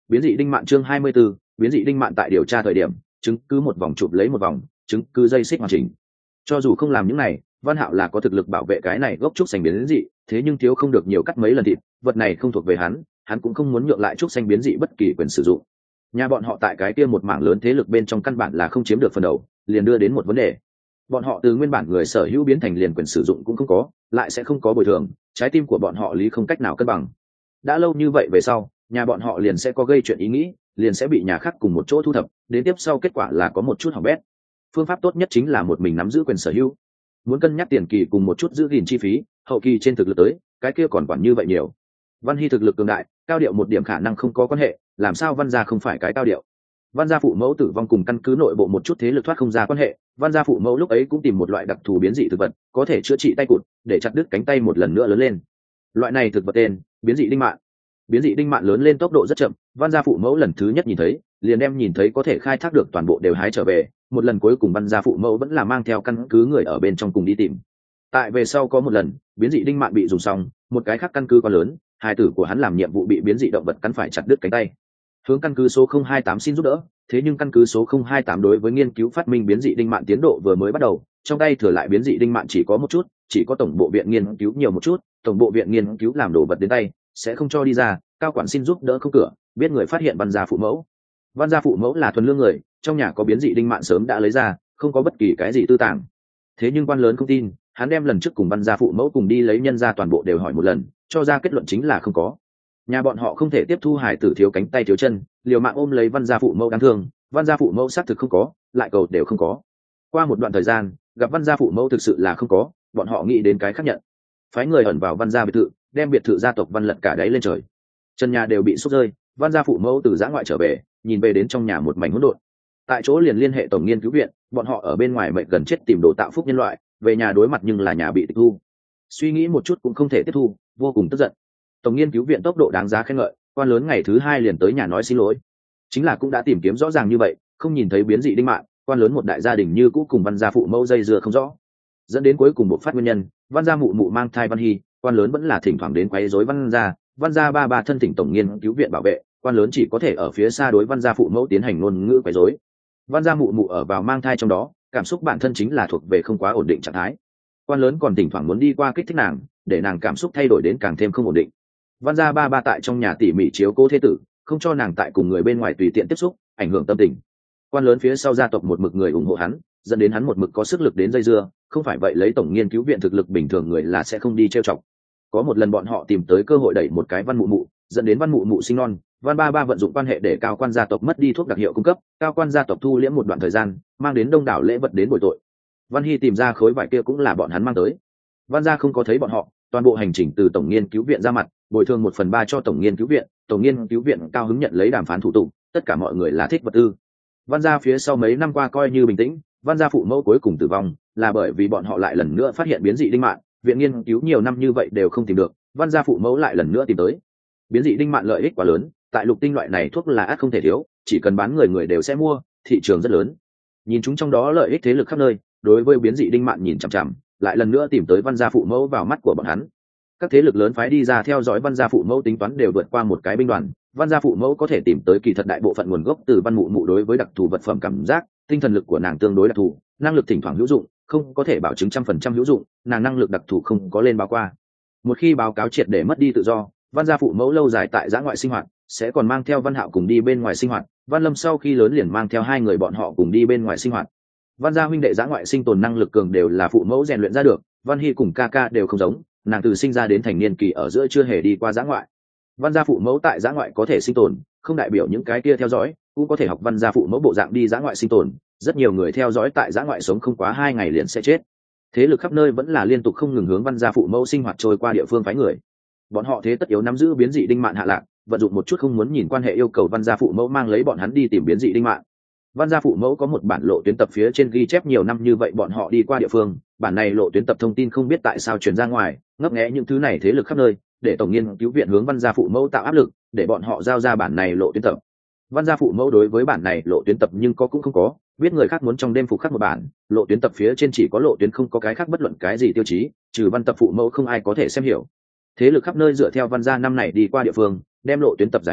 Biến dị đinh mạn chương 24, biến dị đinh mạn tại điều tra thời điểm, chứng cứ một vòng chụp lấy một vòng, chứng cứ dây xích hoàn chỉnh. Cho dù không làm những này, Văn Hạo là có thực lực bảo vệ cái này gốc trúc xanh biến dị, thế nhưng thiếu không được nhiều cắt mấy lần thịt, vật này không thuộc về hắn cũng không muốn nhượng lại trúc xanh biến dị bất kỳ quyền sử dụng. Nhà bọn họ tại cái kia một mảng lớn thế lực bên trong căn bản là không chiếm được phần đầu, liền đưa đến một vấn đề. Bọn họ từ nguyên bản người sở hữu biến thành liền quyền sử dụng cũng không có, lại sẽ không có bồi thường, trái tim của bọn họ lý không cách nào cân bằng. Đã lâu như vậy về sau, nhà bọn họ liền sẽ có gây chuyện ý nghĩ, liền sẽ bị nhà khác cùng một chỗ thu thập, đến tiếp sau kết quả là có một chút hỏng bét. Phương pháp tốt nhất chính là một mình nắm giữ quyền sở hữu. Muốn cân nhắc tiền kỳ cùng một chút giữ gìn chi phí, hậu kỳ trên thực lực tới, cái kia còn quản như vậy nhiều. Văn Hy thực lực cường đại, cao điệu một điểm khả năng không có quan hệ, làm sao Văn gia không phải cái cao điệu? Văn gia phụ mẫu tử vong cùng căn cứ nội bộ một chút thế lực thoát không ra quan hệ, Văn gia phụ mẫu lúc ấy cũng tìm một loại đặc thù biến dị thực vật, có thể chữa trị tay cụt, để chặt đứt cánh tay một lần nữa lớn lên. Loại này thực vật tên, biến dị đinh mạn. Biến dị đinh mạn lớn lên tốc độ rất chậm, Văn gia phụ mẫu lần thứ nhất nhìn thấy, liền đem nhìn thấy có thể khai thác được toàn bộ đều hái trở về, một lần cuối cùng Văn gia phụ mẫu vẫn là mang theo căn cứ người ở bên trong cùng đi tìm. Tại về sau có một lần, biến dị đinh mạn bị dùng xong, một cái khác căn cứ quá lớn, hài tử của hắn làm nhiệm vụ bị biến dị động vật cắn phải chặt đứt cánh tay. Hướng căn cứ số 028 xin giúp đỡ, thế nhưng căn cứ số 028 đối với nghiên cứu phát minh biến dị đinh mạn tiến độ vừa mới bắt đầu, trong tay thừa lại biến dị đinh mạn chỉ có một chút, chỉ có tổng bộ viện nghiên cứu nhiều một chút, tổng bộ viện nghiên cứu làm đồ vật đến tay, sẽ không cho đi ra, cao quản xin giúp đỡ không cửa, biết người phát hiện Văn gia phụ mẫu. Văn gia phụ mẫu là thuần lương người, trong nhà có biến dị đinh mạn sớm đã lấy ra, không có bất kỳ cái gì tư tàng. Thế nhưng quan lớn không tin, hắn đem lần trước cùng Văn gia phụ mẫu cùng đi lấy nhân ra toàn bộ đều hỏi một lần, cho ra kết luận chính là không có. Nhà bọn họ không thể tiếp thu hải tử thiếu cánh tay thiếu chân, liều mạng ôm lấy Văn gia phụ mẫu đáng thương, Văn gia phụ mẫu xác thực không có, lại cầu đều không có. Qua một đoạn thời gian, gặp Văn gia phụ mẫu thực sự là không có, bọn họ nghĩ đến cái khác nhận, phái người ẩn vào Văn gia biệt thự, đem biệt thự gia tộc Văn lật cả đáy lên trời. Chân nhà đều bị xúc rơi, Văn gia phụ mẫu từ giã ngoại trở về, nhìn về đến trong nhà một mảnh hỗn độn. Tại chỗ liền liên hệ tổng nghiên cứu viện, bọn họ ở bên ngoài mệnh gần chết tìm đồ tạo phúc nhân loại, về nhà đối mặt nhưng là nhà bị tịch thu. Suy nghĩ một chút cũng không thể tiếp thu, vô cùng tức giận. Tổng nghiên cứu viện tốc độ đáng giá khen ngợi, quan lớn ngày thứ 2 liền tới nhà nói xin lỗi. Chính là cũng đã tìm kiếm rõ ràng như vậy, không nhìn thấy biến dị đinh mạn, quan lớn một đại gia đình như cũ cùng Văn gia phụ mẫu dây dưa không rõ. Dẫn đến cuối cùng bộ phát nguyên nhân, Văn gia mụ mụ mang thai Văn Hy, quan lớn vẫn là thỉnh thoảng đến quấy rối Văn gia ba thân thỉnh tổng nghiên cứu viện bảo vệ, quan lớn chỉ có thể ở phía xa đối Văn gia phụ mẫu tiến hành ngôn ngữ quấy rối. Văn gia mụ mụ ở vào mang thai trong đó, cảm xúc bản thân chính là thuộc về không quá ổn định trạng thái. Quan lớn còn thỉnh thoảng muốn đi qua kích thích nàng, để nàng cảm xúc thay đổi đến càng thêm không ổn định. Văn gia ba tại trong nhà tỉ mỉ chiếu cố thế tử, không cho nàng tại cùng người bên ngoài tùy tiện tiếp xúc, ảnh hưởng tâm tình. Quan lớn phía sau gia tộc một mực người ủng hộ hắn, dẫn đến hắn một mực có sức lực đến dây dưa, không phải vậy lấy tổng nghiên cứu viện thực lực bình thường người là sẽ không đi trêu chọc. Có một lần bọn họ tìm tới cơ hội đẩy một cái Văn mụ mụ, dẫn đến Văn mụ mụ sinh non, Văn ba vận dụng quan hệ để cao quan gia tộc mất đi thuốc đặc hiệu cung cấp, cao quan gia tộc thu liễm một đoạn thời gian, mang đến đông đảo lễ vật đến bồi tội. Văn Hy tìm ra khối vải kia cũng là bọn hắn mang tới. Văn gia không có thấy bọn họ, toàn bộ hành trình từ tổng nghiên cứu viện ra mặt, bồi thường 1/3 cho tổng nghiên cứu viện, tổng nghiên cứu viện cao hứng nhận lấy đàm phán thủ tục, tất cả mọi người là thích vật tư. Văn gia phía sau mấy năm qua coi như bình tĩnh, Văn gia phụ mẫu cuối cùng tử vong, là bởi vì bọn họ lại lần nữa phát hiện biến dị đinh mạn, viện nghiên cứu nhiều năm như vậy đều không tìm được, Văn gia phụ mẫu lại lần nữa tìm tới. Biến dị đinh mạn lợi ích quá lớn, tại lục tinh loại này thuốc là ắt không thể thiếu, chỉ cần bán người đều sẽ mua, thị trường rất lớn. Nhìn chúng trong đó lợi ích thế lực khắp nơi, đối với biến dị đinh mạn nhìn chằm chằm, lại lần nữa tìm tới Văn gia phụ mẫu vào mắt của bọn hắn. Các thế lực lớn phái đi ra theo dõi Văn gia phụ mẫu tính toán đều vượt qua một cái binh đoàn, Văn gia phụ mẫu có thể tìm tới kỳ thật đại bộ phận nguồn gốc từ Văn mụ mụ đối với đặc thù vật phẩm cảm giác, tinh thần lực của nàng tương đối đặc thù, năng lực thỉnh thoảng hữu dụng, không có thể bảo chứng 100% hữu dụng, nàng năng lực đặc thù không có lên báo qua. Một khi báo cáo triệt để mất đi tự do, Văn gia phụ mẫu lâu dài tại giã ngoại sinh hoạt, sẽ còn mang theo Văn Hạo cùng đi bên ngoài sinh hoạt, Văn Lâm sau khi lớn liền mang theo 2 người bọn họ cùng đi bên ngoài sinh hoạt. Văn gia huynh đệ giã ngoại sinh tồn năng lực cường đều là phụ mẫu rèn luyện ra được, Văn Hy cùng ca đều không giống, nàng từ sinh ra đến thành niên kỳ ở giữa chưa hề đi qua giã ngoại. Văn gia phụ mẫu tại giã ngoại có thể sinh tồn, không đại biểu những cái kia theo dõi cũng có thể học Văn gia phụ mẫu bộ dạng đi giã ngoại sinh tồn, rất nhiều người theo dõi tại giã ngoại sống không quá 2 ngày liền sẽ chết. Thế lực khắp nơi vẫn là liên tục không ngừng hướng Văn gia phụ mẫu sinh hoạt trôi qua địa phương phái người. Bọn họ thế tất yếu nắm giữ biến dị đinh mạn hạ lạc, vận dụng một chút không muốn nhìn quan hệ yêu cầu Văn gia phụ mẫu mang lấy bọn hắn đi tìm biến dị đinh mạn. Văn gia phụ mẫu có một bản lộ tuyến tập phía trên ghi chép nhiều năm như vậy bọn họ đi qua địa phương, bản này lộ tuyến tập thông tin không biết tại sao truyền ra ngoài, ngấp nghé những thứ này thế lực khắp nơi, để tổng nghiên cứu viện hướng Văn gia phụ mẫu tạo áp lực, để bọn họ giao ra bản này lộ tuyến tập. Văn gia phụ mẫu đối với bản này lộ tuyến tập nhưng có cũng không có, biết người khác muốn trong đêm phục khắc một bản, lộ tuyến tập phía trên chỉ có lộ tuyến không có cái khác bất luận cái gì tiêu chí, trừ văn tập phụ mẫu không ai có thể xem hiểu. Thế lực khắp nơi dựa theo Văn gia năm này đi qua địa phương, đem lộ tuyến tập giải mã,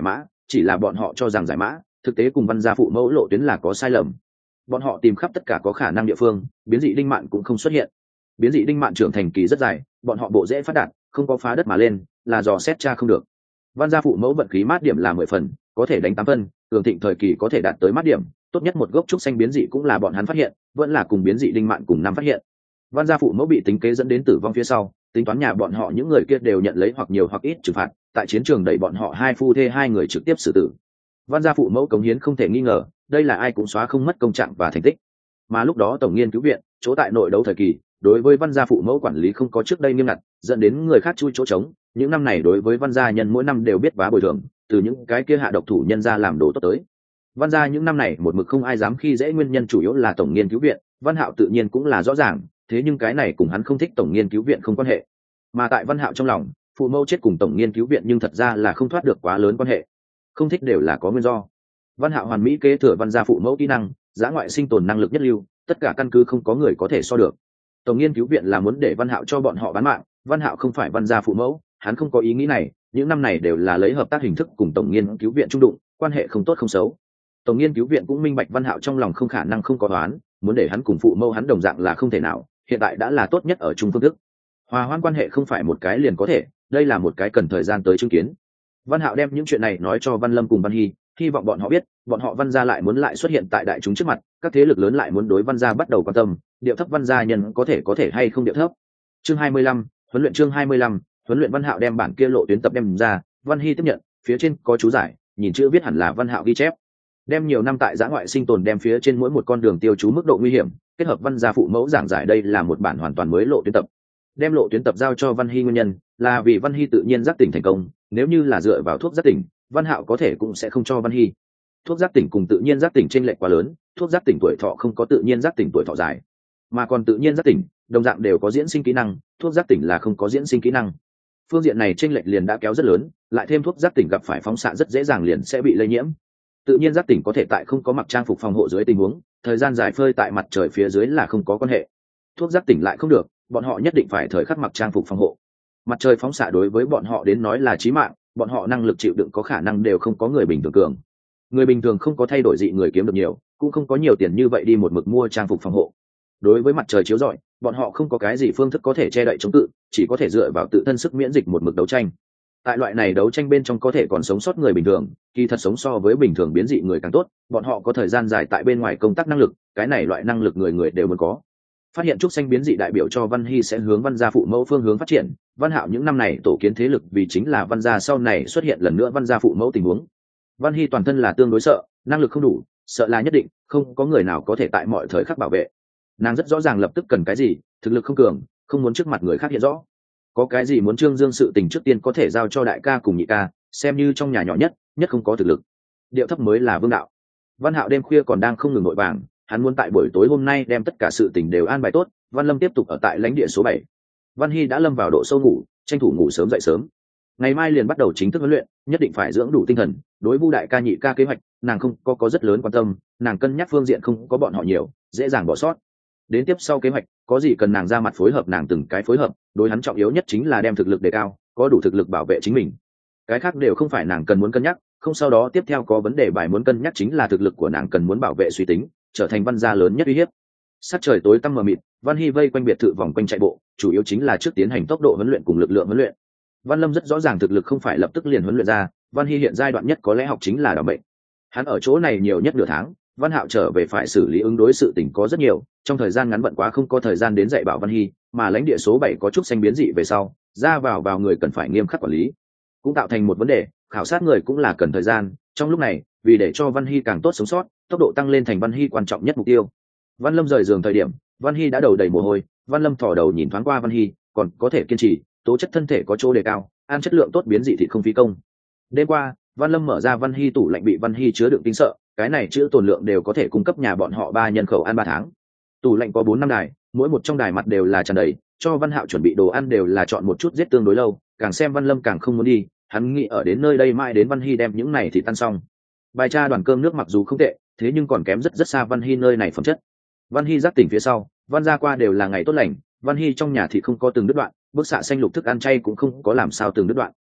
chỉ là bọn họ cho rằng giải mã thực tế cùng văn gia phụ mẫu lộ tuyến là có sai lầm. Bọn họ tìm khắp tất cả có khả năng địa phương, biến dị đinh mạn cũng không xuất hiện. Biến dị đinh mạn trưởng thành kỳ rất dài, bọn họ bộ dễ phát đạt, không có phá đất mà lên, là dò xét tra không được. Văn gia phụ mẫu vận khí mát điểm là 10 phần, có thể đánh 8 phân, cường thịnh thời kỳ có thể đạt tới mát điểm, tốt nhất một gốc trúc xanh biến dị cũng là bọn hắn phát hiện, vẫn là cùng biến dị đinh mạn cùng năm phát hiện. Văn gia phụ mẫu bị tính kế dẫn đến tử vong phía sau, tính toán nhà bọn họ những người kia đều nhận lấy hoặc nhiều hoặc ít trừng phạt, tại chiến trường đẩy bọn họ hai phu thê hai người trực tiếp xử tử. Văn gia phụ mẫu cống hiến không thể nghi ngờ, đây là ai cũng xóa không mất công trạng và thành tích. Mà lúc đó tổng nghiên cứu viện chỗ tại nội đấu thời kỳ, đối với văn gia phụ mẫu quản lý không có trước đây nghiêm ngặt, dẫn đến người khác chui chỗ trống. Những năm này đối với văn gia nhân mỗi năm đều biết vá bồi thường, từ những cái kia hạ độc thủ nhân gia làm đồ tốt tới. Văn gia những năm này một mực không ai dám khi dễ, nguyên nhân chủ yếu là tổng nghiên cứu viện. Văn Hạo tự nhiên cũng là rõ ràng, thế nhưng cái này cùng hắn không thích tổng nghiên cứu viện không quan hệ. Mà tại Văn Hạo trong lòng, phụ mẫu chết cùng tổng nghiên cứu viện nhưng thật ra là không thoát được quá lớn quan hệ. Không thích đều là có nguyên do. Văn Hạo hoàn mỹ kế thừa văn gia phụ mẫu kỹ năng, dã ngoại sinh tồn năng lực nhất lưu, tất cả căn cứ không có người có thể so được. Tổng nghiên cứu viện là muốn để Văn Hạo cho bọn họ bán mạng, Văn Hạo không phải văn gia phụ mẫu, hắn không có ý nghĩ này, những năm này đều là lấy hợp tác hình thức cùng tổng nghiên cứu viện trung đụng, quan hệ không tốt không xấu. Tổng nghiên cứu viện cũng minh bạch Văn Hạo trong lòng không khả năng không có đoán, muốn để hắn cùng phụ mẫu hắn đồng dạng là không thể nào, hiện tại đã là tốt nhất ở chung phương thức. Hòa hoãn quan hệ không phải một cái liền có thể, đây là một cái cần thời gian tới chứng kiến. Văn Hạo đem những chuyện này nói cho Văn Lâm cùng Văn Hy, hy vọng bọn họ biết, bọn họ Văn gia lại muốn lại xuất hiện tại đại chúng trước mặt, các thế lực lớn lại muốn đối Văn gia bắt đầu quan tâm, điệu thấp Văn gia nhân có thể hay không điệu thấp. Chương 25, huấn luyện chương 25, huấn luyện. Văn Hạo đem bản kia lộ tuyến tập đem ra, Văn Hy tiếp nhận, phía trên có chú giải, nhìn chữ viết hẳn là Văn Hạo ghi chép. Đem nhiều năm tại giã ngoại sinh tồn đem phía trên mỗi một con đường tiêu chú mức độ nguy hiểm, kết hợp Văn gia phụ mẫu giảng giải, đây là một bản hoàn toàn mới lộ tuyến tập. Đem lộ tuyến tập giao cho Văn Hy nguyên nhân là vì Văn Hy tự nhiên giác tỉnh thành công, nếu như là dựa vào thuốc giác tỉnh, Văn Hạo có thể cũng sẽ không cho Văn Hy. Thuốc giác tỉnh cùng tự nhiên giác tỉnh chênh lệch quá lớn, thuốc giác tỉnh tuổi thọ không có tự nhiên giác tỉnh tuổi thọ dài, mà còn tự nhiên giác tỉnh đồng dạng đều có diễn sinh kỹ năng, thuốc giác tỉnh là không có diễn sinh kỹ năng. Phương diện này chênh lệch liền đã kéo rất lớn, lại thêm thuốc giác tỉnh gặp phải phóng xạ rất dễ dàng liền sẽ bị lây nhiễm. Tự nhiên giác tỉnh có thể tại không có mặc trang phục phòng hộ dưới tình huống, thời gian dài phơi tại mặt trời phía dưới là không có quan hệ. Thuốc giác tỉnh lại không được, bọn họ nhất định phải thời khắc mặc trang phục phòng hộ. Mặt trời phóng xạ đối với bọn họ đến nói là chí mạng, bọn họ năng lực chịu đựng có khả năng đều không có người bình thường cường. Người bình thường không có thay đổi dị người kiếm được nhiều, cũng không có nhiều tiền như vậy đi một mực mua trang phục phòng hộ. Đối với mặt trời chiếu rọi, bọn họ không có cái gì phương thức có thể che đậy chống cự, chỉ có thể dựa vào tự thân sức miễn dịch một mực đấu tranh. Tại loại này đấu tranh bên trong có thể còn sống sót người bình thường, kỳ thật sống so với bình thường biến dị người càng tốt, bọn họ có thời gian dài tại bên ngoài công tác năng lực, cái này loại năng lực người người đều muốn có. Phát hiện trúc xanh biến dị đại biểu cho Văn Hy sẽ hướng Văn gia phụ mẫu phương hướng phát triển. Văn Hạo những năm này tổ kiến thế lực vì chính là Văn gia sau này xuất hiện lần nữa Văn gia phụ mẫu tình huống. Văn Hy toàn thân là tương đối sợ, năng lực không đủ, sợ là nhất định, không có người nào có thể tại mọi thời khắc bảo vệ. Nàng rất rõ ràng lập tức cần cái gì, thực lực không cường, không muốn trước mặt người khác hiện rõ. Có cái gì muốn trương dương sự tình trước tiên có thể giao cho đại ca cùng nhị ca, xem như trong nhà nhỏ nhất không có thực lực. Điệu thấp mới là vương đạo. Văn Hạo đêm khuya còn đang không ngừng nội vàng, hắn muốn tại buổi tối hôm nay đem tất cả sự tình đều an bài tốt. Văn Lâm tiếp tục ở tại lãnh địa số 7. Văn Hy đã lâm vào độ sâu ngủ, tranh thủ ngủ sớm dậy sớm. Ngày mai liền bắt đầu chính thức huấn luyện, nhất định phải dưỡng đủ tinh thần. Đối Vu đại ca nhị ca kế hoạch, nàng không có rất lớn quan tâm, nàng cân nhắc phương diện không có bọn họ nhiều, dễ dàng bỏ sót. Đến tiếp sau kế hoạch, có gì cần nàng ra mặt phối hợp nàng từng cái phối hợp, đối hắn trọng yếu nhất chính là đem thực lực đề cao, có đủ thực lực bảo vệ chính mình. Cái khác đều không phải nàng cần muốn cân nhắc, không sau đó tiếp theo có vấn đề bài muốn cân nhắc chính là thực lực của nàng cần muốn bảo vệ suy tính, trở thành Văn gia lớn nhất uy hiếp. Sát trời tối tăm mờ mịt, Văn Hy vây quanh biệt thự vòng quanh chạy bộ, chủ yếu chính là trước tiến hành tốc độ huấn luyện cùng lực lượng huấn luyện. Văn Lâm rất rõ ràng thực lực không phải lập tức liền huấn luyện ra, Văn Hy hiện giai đoạn nhất có lẽ học chính là đảm bệnh. Hắn ở chỗ này nhiều nhất nửa tháng, Văn Hạo trở về phải xử lý ứng đối sự tình có rất nhiều, trong thời gian ngắn bận quá không có thời gian đến dạy bảo Văn Hy, mà lãnh địa số 7 có chút xanh biến dị về sau, ra vào người cần phải nghiêm khắc quản lý, cũng tạo thành một vấn đề, khảo sát người cũng là cần thời gian. Trong lúc này, vì để cho Văn Hy càng tốt sống sót, tốc độ tăng lên thành Văn Hy quan trọng nhất mục tiêu. Văn Lâm rời giường thời điểm, Văn Hy đã đầu đầy mồ hôi, Văn Lâm thò đầu nhìn thoáng qua Văn Hy, còn có thể kiên trì, tố chất thân thể có chỗ đề cao, ăn chất lượng tốt biến dị thì không phí công. Đêm qua, Văn Lâm mở ra Văn Hy tủ lạnh bị Văn Hy chứa đựng tinh sợ, cái này chữ tồn lượng đều có thể cung cấp nhà bọn họ 3 nhân khẩu ăn 3 tháng. Tủ lạnh có 4-5 đài, mỗi một trong đài mặt đều là tràn đầy, cho Văn Hạo chuẩn bị đồ ăn đều là chọn một chút giết tương đối lâu, càng xem Văn Lâm càng không muốn đi, hắn nghĩ ở đến nơi đây mãi đến Văn Hy đem những này thì tan xong. Bài tra đoàn cơm nước mặc dù không tệ, thế nhưng còn kém rất xa Văn Hy nơi này phẩm chất. Văn Hy giác tỉnh phía sau, Văn gia qua đều là ngày tốt lành, Văn Hy trong nhà thì không có từng đứt đoạn, bức xạ xanh lục thức ăn chay cũng không có làm sao từng đứt đoạn.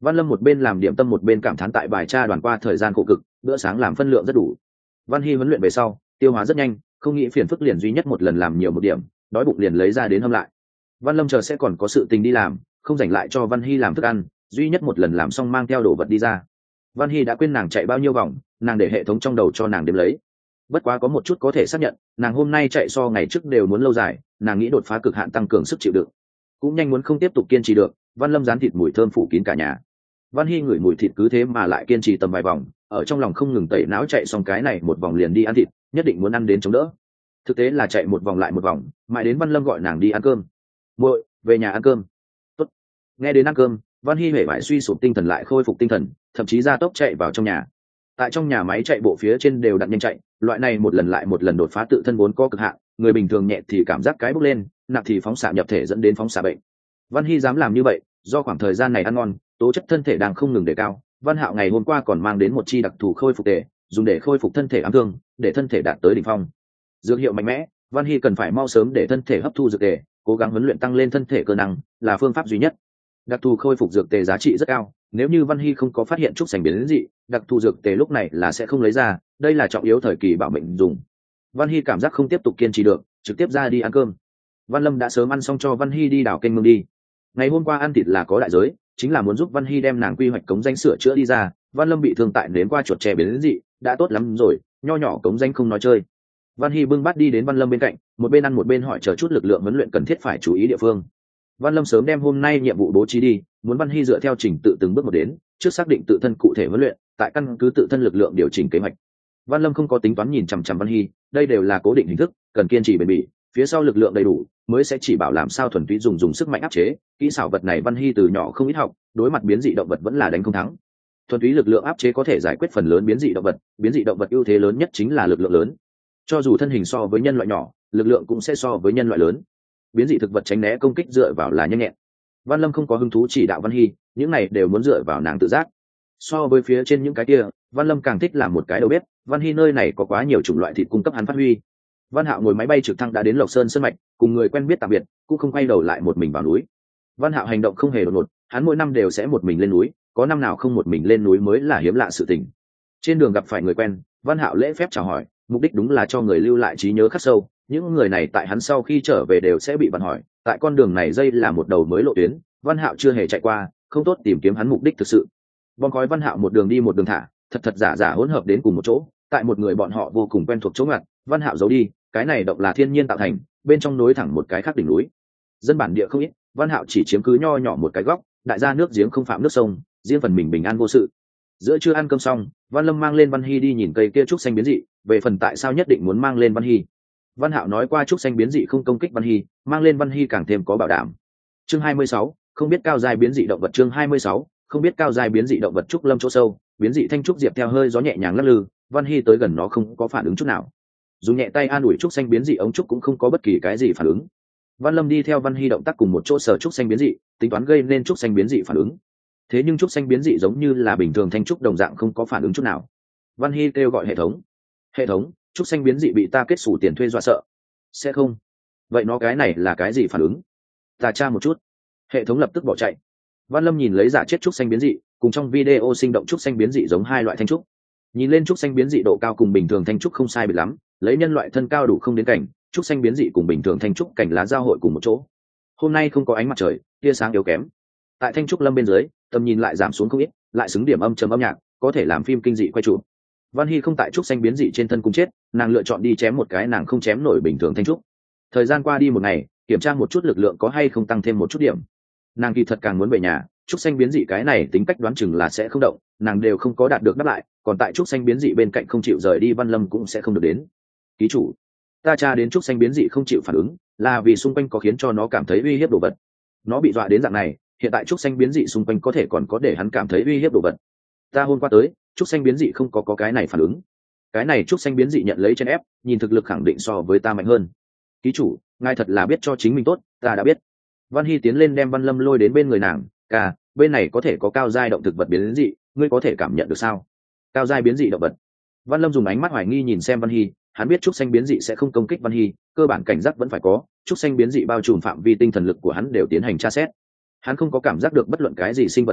Văn Lâm một bên làm điểm tâm một bên cảm thán tại bài tra đoàn qua thời gian khổ cực, bữa sáng làm phân lượng rất đủ. Văn Hy huấn luyện về sau, tiêu hóa rất nhanh, không nghĩ phiền phức liền duy nhất một lần làm nhiều một điểm, đói bụng liền lấy ra đến hâm lại. Văn Lâm chờ sẽ còn có sự tình đi làm, không dành lại cho Văn Hy làm thức ăn, duy nhất một lần làm xong mang theo đồ vật đi ra. Văn Hy đã quên nàng chạy bao nhiêu vòng, nàng để hệ thống trong đầu cho nàng đếm lấy. Bất quá có một chút có thể xác nhận, nàng hôm nay chạy so ngày trước đều muốn lâu dài, nàng nghĩ đột phá cực hạn tăng cường sức chịu đựng, cũng nhanh muốn không tiếp tục kiên trì được. Văn Lâm rán thịt mùi thơm phủ kín cả nhà. Văn Hy ngửi mùi thịt cứ thế mà lại kiên trì tầm vài vòng, ở trong lòng không ngừng tẩy não chạy xong cái này một vòng liền đi ăn thịt, nhất định muốn ăn đến chống đỡ. Thực tế là chạy một vòng lại một vòng, mãi đến Văn Lâm gọi nàng đi ăn cơm. Muội, về nhà ăn cơm. Tốt. Nghe đến ăn cơm, Văn Hy hề bại suy sụp tinh thần lại khôi phục tinh thần, thậm chí ra tốc chạy vào trong nhà. Tại trong nhà máy chạy bộ phía trên đều đặn nhanh chạy, loại này một lần lại một lần đột phá tự thân vốn có cực hạn, người bình thường nhẹ thì cảm giác cái bốc lên, nặng thì phóng xạ nhập thể dẫn đến phóng xạ bệnh. Văn Hy dám làm như vậy, do khoảng thời gian này ăn ngon, tố chất thân thể đang không ngừng đề cao. Văn Hạo ngày hôm qua còn mang đến một chi đặc thù khôi phục tề, dùng để khôi phục thân thể ám thương, để thân thể đạt tới đỉnh phong. Dược hiệu mạnh mẽ, Văn Hy cần phải mau sớm để thân thể hấp thu dược tề, cố gắng huấn luyện tăng lên thân thể cơ năng, là phương pháp duy nhất. Đặc thù khôi phục dược tề giá trị rất cao, nếu như Văn Hy không có phát hiện trúc sành biến dị, đặc thù dược tề lúc này là sẽ không lấy ra, đây là trọng yếu thời kỳ bảo mệnh dùng. Văn Hy cảm giác không tiếp tục kiên trì được, trực tiếp ra đi ăn cơm. Văn Lâm đã sớm ăn xong cho Văn Hy đi đào kênh mương đi. Ngày hôm qua ăn thịt là có đại giới, chính là muốn giúp Văn Hy đem nàng quy hoạch cống danh sửa chữa đi ra. Văn Lâm bị thương tại nếm qua chuột chè biến dị, đã tốt lắm rồi, nho nhỏ cống danh không nói chơi. Văn Hy bưng bát đi đến Văn Lâm bên cạnh, một bên ăn một bên hỏi chờ chút lực lượng huấn luyện cần thiết phải chú ý địa phương. Văn Lâm sớm đem hôm nay nhiệm vụ bố trí đi, muốn Văn Hy dựa theo trình tự từng bước một đến, trước xác định tự thân cụ thể huấn luyện, tại căn cứ tự thân lực lượng điều chỉnh kế hoạch. Văn Lâm không có tính toán nhìn chằm chằm Văn Hy, đây đều là cố định hình thức, cần kiên trì bền bỉ, phía sau lực lượng đầy đủ mới sẽ chỉ bảo làm sao thuần túy dùng sức mạnh áp chế. Kỹ xảo vật này Văn Hy từ nhỏ không ít học, đối mặt biến dị động vật vẫn là đánh không thắng. Thuần túy lực lượng áp chế có thể giải quyết phần lớn biến dị động vật ưu thế lớn nhất chính là lực lượng lớn. Cho dù thân hình so với nhân loại nhỏ, lực lượng cũng sẽ so với nhân loại lớn. Biến dị thực vật tránh né công kích dựa vào là nhanh nhẹn. Văn Lâm không có hứng thú chỉ đạo Văn Hy, những này đều muốn dựa vào nàng tự giác. So với phía trên những cái kia, Văn Lâm càng thích làm một cái đầu bếp. Văn Hy nơi này có quá nhiều chủng loại thịt cung cấp hắn phát huy. Văn Hạo ngồi máy bay trực thăng đã đến Lộc Sơn Sơn Mạch, cùng người quen biết tạm biệt, cũng không quay đầu lại một mình vào núi. Văn Hạo hành động không hề đột ngột, hắn mỗi năm đều sẽ một mình lên núi, có năm nào không một mình lên núi mới là hiếm lạ sự tình. Trên đường gặp phải người quen, Văn Hạo lễ phép chào hỏi, mục đích đúng là cho người lưu lại trí nhớ khắc sâu. Những người này tại hắn sau khi trở về đều sẽ bị bạn hỏi, tại con đường này dây là một đầu mới lộ tuyến, Văn Hạo chưa hề chạy qua, không tốt tìm kiếm hắn mục đích thực sự. Bom khói Văn Hạo một đường đi một đường thả, thật giả giả hỗn hợp đến cùng một chỗ, tại một người bọn họ vô cùng quen thuộc chỗ ngặt, Văn Hạo giấu đi, cái này động là thiên nhiên tạo thành, bên trong nối thẳng một cái khác đỉnh núi. Dân bản địa không ít, Văn Hạo chỉ chiếm cứ nho nhỏ một cái góc, đại gia nước giếng không phạm nước sông, riêng phần mình bình an vô sự. Giữa trưa ăn cơm xong, Văn Lâm mang lên Văn Hy đi nhìn cây kia trúc xanh biến dị, về phần tại sao nhất định muốn mang lên Văn Hy. Văn Hạo nói qua trúc xanh biến dị không công kích Văn Hy, mang lên Văn Hy càng thêm có bảo đảm. Chương 26, không biết cao giai biến dị động vật. Chương 26, không biết cao giai biến dị động vật. Trúc lâm chỗ sâu, biến dị thanh trúc diệp theo hơi gió nhẹ nhàng lắc lư, Văn Hy tới gần nó không có phản ứng chút nào. Dùng nhẹ tay an ủi trúc xanh biến dị ống trúc cũng không có bất kỳ cái gì phản ứng. Văn Lâm đi theo Văn Hy động tác cùng một chỗ sờ trúc xanh biến dị, tính toán gây nên trúc xanh biến dị phản ứng. Thế nhưng trúc xanh biến dị giống như là bình thường thanh trúc đồng dạng không có phản ứng chút nào. Văn Hy kêu gọi hệ thống, trúc xanh biến dị bị ta kết sủ tiền thuê dọa sợ. Sẽ không? Vậy nó cái này là cái gì phản ứng? Ta tra một chút. Hệ thống lập tức bỏ chạy. Văn Lâm nhìn lấy giả chết trúc xanh biến dị, cùng trong video sinh động trúc xanh biến dị giống hai loại thanh trúc. Nhìn lên trúc xanh biến dị độ cao cùng bình thường thanh trúc không sai biệt lắm, lấy nhân loại thân cao đủ không đến cảnh, trúc xanh biến dị cùng bình thường thanh trúc cảnh lá giao hội cùng một chỗ. Hôm nay không có ánh mặt trời, tia sáng yếu kém. Tại thanh trúc lâm bên dưới, tầm nhìn lại giảm xuống không ít, lại xứng điểm âm trầm âm nhạc, có thể làm phim kinh dị quay chụp. Văn Hy không tại trúc xanh biến dị trên thân cùng chết, nàng lựa chọn đi chém một cái nàng không chém nổi bình thường thanh trúc. Thời gian qua đi một ngày, kiểm tra một chút lực lượng có hay không tăng thêm một chút điểm. Nàng kỳ thật càng muốn về nhà, trúc xanh biến dị cái này tính cách đoán chừng là sẽ không động, nàng đều không có đạt được đáp lại, còn tại trúc xanh biến dị bên cạnh không chịu rời đi Văn Lâm cũng sẽ không được đến. Ký chủ, ta tra đến trúc xanh biến dị không chịu phản ứng, là vì xung quanh có khiến cho nó cảm thấy uy hiếp đồ vật. Nó bị dọa đến dạng này, hiện tại trúc xanh biến dị xung quanh có thể còn có để hắn cảm thấy uy hiếp đồ vật. Ta hôm qua tới, trúc xanh biến dị không có cái này phản ứng. Cái này trúc xanh biến dị nhận lấy chân ép, nhìn thực lực khẳng định so với ta mạnh hơn. Ký chủ, ngài thật là biết cho chính mình tốt, ta đã biết. Văn Hy tiến lên đem Văn Lâm lôi đến bên người nàng, cả bên này có thể có cao giai động thực vật biến dị, ngươi có thể cảm nhận được sao? Cao giai biến dị động vật. Văn Lâm dùng ánh mắt hoài nghi nhìn xem Văn Hy, hắn biết trúc xanh biến dị sẽ không công kích Văn Hy, cơ bản cảnh giác vẫn phải có, trúc xanh biến dị bao trùm phạm vi tinh thần lực của hắn đều tiến hành tra xét. Hắn không có cảm giác được bất luận cái gì sinh vật biến dị,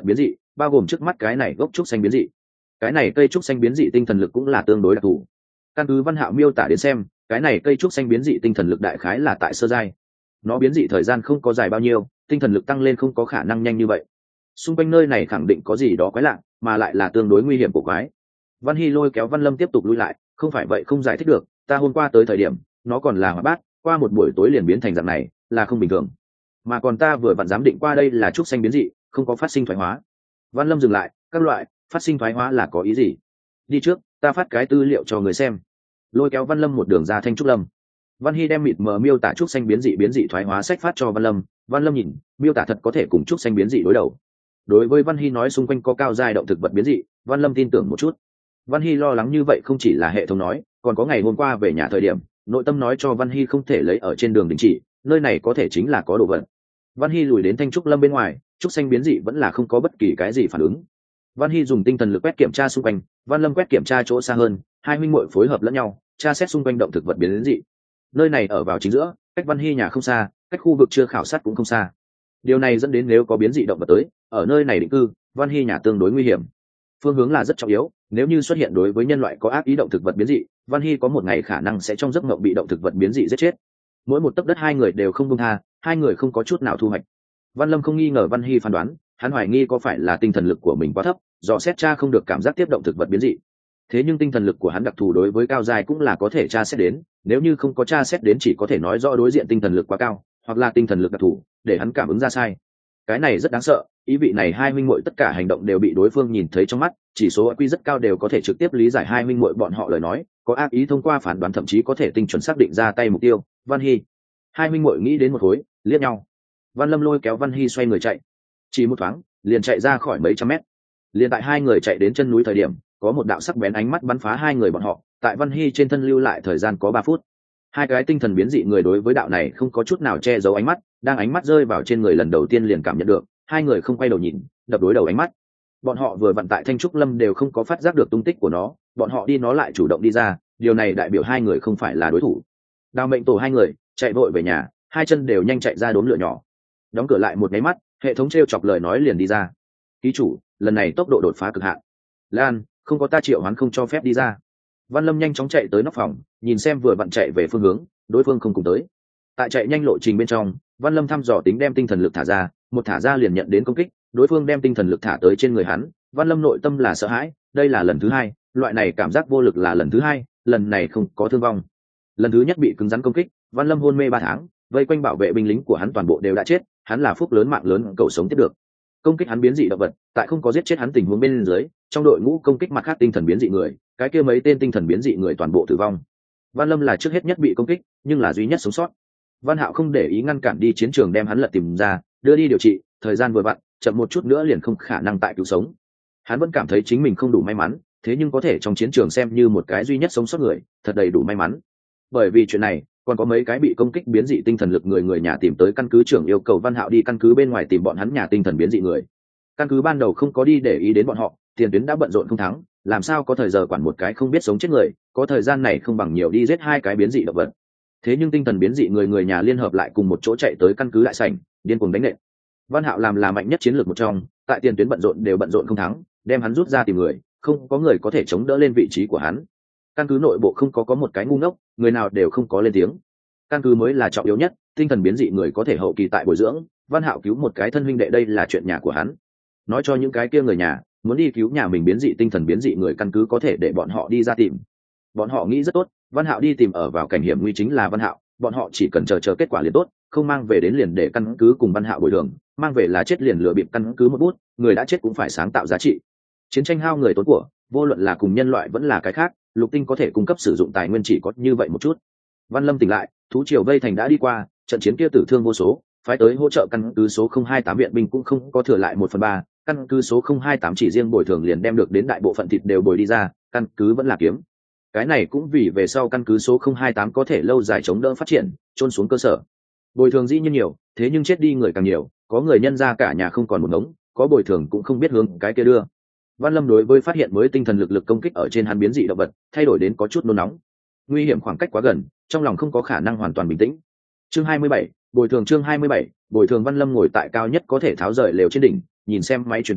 bao gồm trước mắt cái này gốc trúc xanh biến dị. Cái này cây trúc xanh biến dị tinh thần lực cũng là tương đối đặc thù. Căn cứ Văn Hạo miêu tả đến xem, cái này cây trúc xanh biến dị tinh thần lực đại khái là tại sơ giai. Nó biến dị thời gian không có dài bao nhiêu, tinh thần lực tăng lên không có khả năng nhanh như vậy. Xung quanh nơi này khẳng định có gì đó quái lạ, mà lại là tương đối nguy hiểm của quái. Văn Hy lôi kéo Văn Lâm tiếp tục lui lại, không phải vậy không giải thích được, ta hôm qua tới thời điểm, nó còn là hỏa bát, qua một buổi tối liền biến thành dạng này, là không bình thường. Mà còn ta vừa vặn giám định qua đây là trúc xanh biến dị, không có phát sinh thoái hóa. Văn Lâm dừng lại, các loại phát sinh thoái hóa là có ý gì? Đi trước, ta phát cái tư liệu cho người xem. Lôi kéo Văn Lâm một đường ra Thanh Trúc Lâm. Văn Hy đem mịt mờ miêu tả trúc xanh biến dị thoái hóa sách phát cho Văn Lâm. Văn Lâm nhìn, miêu tả thật có thể cùng trúc xanh biến dị đối đầu. Đối với Văn Hy nói xung quanh có cao giai động thực vật biến dị, Văn Lâm tin tưởng một chút. Văn Hy lo lắng như vậy không chỉ là hệ thống nói, còn có ngày hôm qua về nhà thời điểm, nội tâm nói cho Văn Hy không thể lấy ở trên đường đình chỉ, nơi này có thể chính là có đồ vật. Văn Hy lùi đến Thanh Trúc Lâm bên ngoài, trúc xanh biến dị vẫn là không có bất kỳ cái gì phản ứng. Văn Hy dùng tinh thần lực quét kiểm tra xung quanh, Văn Lâm quét kiểm tra chỗ xa hơn, hai huynh muội phối hợp lẫn nhau, tra xét xung quanh động thực vật biến dị. Nơi này ở vào chính giữa, cách Văn Hy nhà không xa, cách khu vực chưa khảo sát cũng không xa. Điều này dẫn đến nếu có biến dị động vật tới, ở nơi này định cư, Văn Hy nhà tương đối nguy hiểm. Phương hướng là rất trọng yếu, nếu như xuất hiện đối với nhân loại có ác ý động thực vật biến dị, Văn Hy có một ngày khả năng sẽ trong giấc mộng bị động thực vật biến dị giết chết. Mỗi một tấc đất hai người đều không buông tha, hai người không có chút nào thu hoạch. Văn Lâm không nghi ngờ Văn Hy phán đoán, hắn hoài nghi có phải là tinh thần lực của mình quá thấp, do xét tra không được cảm giác tiếp động thực vật biến dị. Thế nhưng tinh thần lực của hắn đặc thù đối với cao giai cũng là có thể tra xét đến, nếu như không có tra xét đến chỉ có thể nói rõ đối diện tinh thần lực quá cao, hoặc là tinh thần lực đặc thù, để hắn cảm ứng ra sai. Cái này rất đáng sợ, ý vị này hai huynh muội tất cả hành động đều bị đối phương nhìn thấy trong mắt, chỉ số IQ rất cao đều có thể trực tiếp lý giải hai huynh muội bọn họ lời nói, có ác ý thông qua phán đoán thậm chí có thể tinh chuẩn xác định ra tay mục tiêu. Văn Hy, hai huynh muội nghĩ đến một khối, liếc nhau. Văn Lâm lôi kéo Văn Hy xoay người chạy, chỉ một thoáng liền chạy ra khỏi mấy trăm mét. Liền tại hai người chạy đến chân núi thời điểm, có một đạo sắc bén ánh mắt bắn phá hai người bọn họ, tại Văn Hy trên thân lưu lại thời gian có 3 phút. Hai cái tinh thần biến dị người đối với đạo này không có chút nào che giấu ánh mắt, đang ánh mắt rơi vào trên người lần đầu tiên liền cảm nhận được, hai người không quay đầu nhìn, đập đối đầu ánh mắt. Bọn họ vừa vặn tại Thanh Trúc Lâm đều không có phát giác được tung tích của nó, bọn họ đi nó lại chủ động đi ra, điều này đại biểu hai người không phải là đối thủ. Đào Mệnh Tổ hai người chạy vội về nhà, hai chân đều nhanh chạy ra đốm lửa nhỏ. Đóng cửa lại một cái mắt, hệ thống trêu chọc lời nói liền đi ra. Ký chủ, lần này tốc độ đột phá cực hạn. Lan, không có ta triệu hoán không cho phép đi ra. Văn Lâm nhanh chóng chạy tới nóc phòng, nhìn xem vừa vặn chạy về phương hướng, đối phương không cùng tới. Tại chạy nhanh lộ trình bên trong, Văn Lâm thăm dò tính đem tinh thần lực thả ra, một thả ra liền nhận đến công kích, đối phương đem tinh thần lực thả tới trên người hắn, Văn Lâm nội tâm là sợ hãi, đây là lần thứ hai, loại này cảm giác vô lực là lần thứ hai, lần này không có thương vong. Lần thứ nhất bị cứng rắn công kích, Văn Lâm hôn mê 3 tháng, vây quanh bảo vệ binh lính của hắn toàn bộ đều đã chết, hắn là phúc lớn mạng lớn cầu sống tiếp được. Công kích hắn biến dị động vật, tại không có giết chết hắn tình huống bên dưới, trong đội ngũ công kích mặt khác tinh thần biến dị người, cái kia mấy tên tinh thần biến dị người toàn bộ tử vong. Văn Lâm là trước hết nhất bị công kích, nhưng là duy nhất sống sót. Văn Hạo không để ý ngăn cản đi chiến trường đem hắn lật tìm ra, đưa đi điều trị, thời gian vừa vặn, chậm một chút nữa liền không khả năng tại cứu sống. Hắn vẫn cảm thấy chính mình không đủ may mắn, thế nhưng có thể trong chiến trường xem như một cái duy nhất sống sót người, thật đầy đủ may mắn. Bởi vì chuyện này, còn có mấy cái bị công kích biến dị tinh thần lực người nhà tìm tới căn cứ trưởng yêu cầu Văn Hạo đi căn cứ bên ngoài tìm bọn hắn nhà tinh thần biến dị người. Căn cứ ban đầu không có đi để ý đến bọn họ, tiền tuyến đã bận rộn không thắng, làm sao có thời giờ quản một cái không biết sống chết người, có thời gian này không bằng nhiều đi giết hai cái biến dị động vật. Thế nhưng tinh thần biến dị người nhà liên hợp lại cùng một chỗ chạy tới căn cứ đại sảnh, điên cuồng đánh nện. Văn Hạo làm là mạnh nhất chiến lược một trong, tại tiền tuyến bận rộn đều bận rộn không thắng, đem hắn rút ra tìm người, không có người có thể chống đỡ lên vị trí của hắn. Căn cứ nội bộ không có một cái ngu ngốc, người nào đều không có lên tiếng. Căn cứ mới là trọng yếu nhất, tinh thần biến dị người có thể hậu kỳ tại bồi dưỡng, Văn Hạo cứu một cái thân huynh đệ đây là chuyện nhà của hắn. Nói cho những cái kia người nhà, muốn đi cứu nhà mình biến dị tinh thần biến dị người căn cứ có thể để bọn họ đi ra tìm. Bọn họ nghĩ rất tốt, Văn Hạo đi tìm ở vào cảnh hiểm nguy chính là Văn Hạo, bọn họ chỉ cần chờ kết quả liền tốt, không mang về đến liền để căn cứ cùng Văn Hạo bồi thường, mang về là chết liền lừa bịp căn cứ một bút, người đã chết cũng phải sáng tạo giá trị. Chiến tranh hao người tốn của, vô luận là cùng nhân loại vẫn là cái khác, Lục Tinh có thể cung cấp sử dụng tài nguyên chỉ có như vậy một chút. Văn Lâm tỉnh lại, thú triều vây thành đã đi qua, trận chiến kia tử thương vô số, phái tới hỗ trợ căn cứ số 028 viện binh cũng không có thừa lại 1/3, căn cứ số 028 chỉ riêng bồi thường liền đem được đến đại bộ phận thịt đều bồi đi ra, căn cứ vẫn là kiếm. Cái này cũng vì về sau căn cứ số 028 có thể lâu dài chống đỡ phát triển, chôn xuống cơ sở. Bồi thường dĩ nhiên nhiều, thế nhưng chết đi người càng nhiều, có người nhân ra cả nhà không còn một ngống, có bồi thường cũng không biết hướng cái kia đưa. Văn Lâm đối với phát hiện mới tinh thần lực công kích ở trên hắn biến dị động vật, thay đổi đến có chút nôn nóng. Nguy hiểm khoảng cách quá gần, trong lòng không có khả năng hoàn toàn bình tĩnh. Chương 27, bồi thường chương 27, bồi thường Văn Lâm ngồi tại cao nhất có thể tháo rời lều trên đỉnh, nhìn xem máy truyền tin,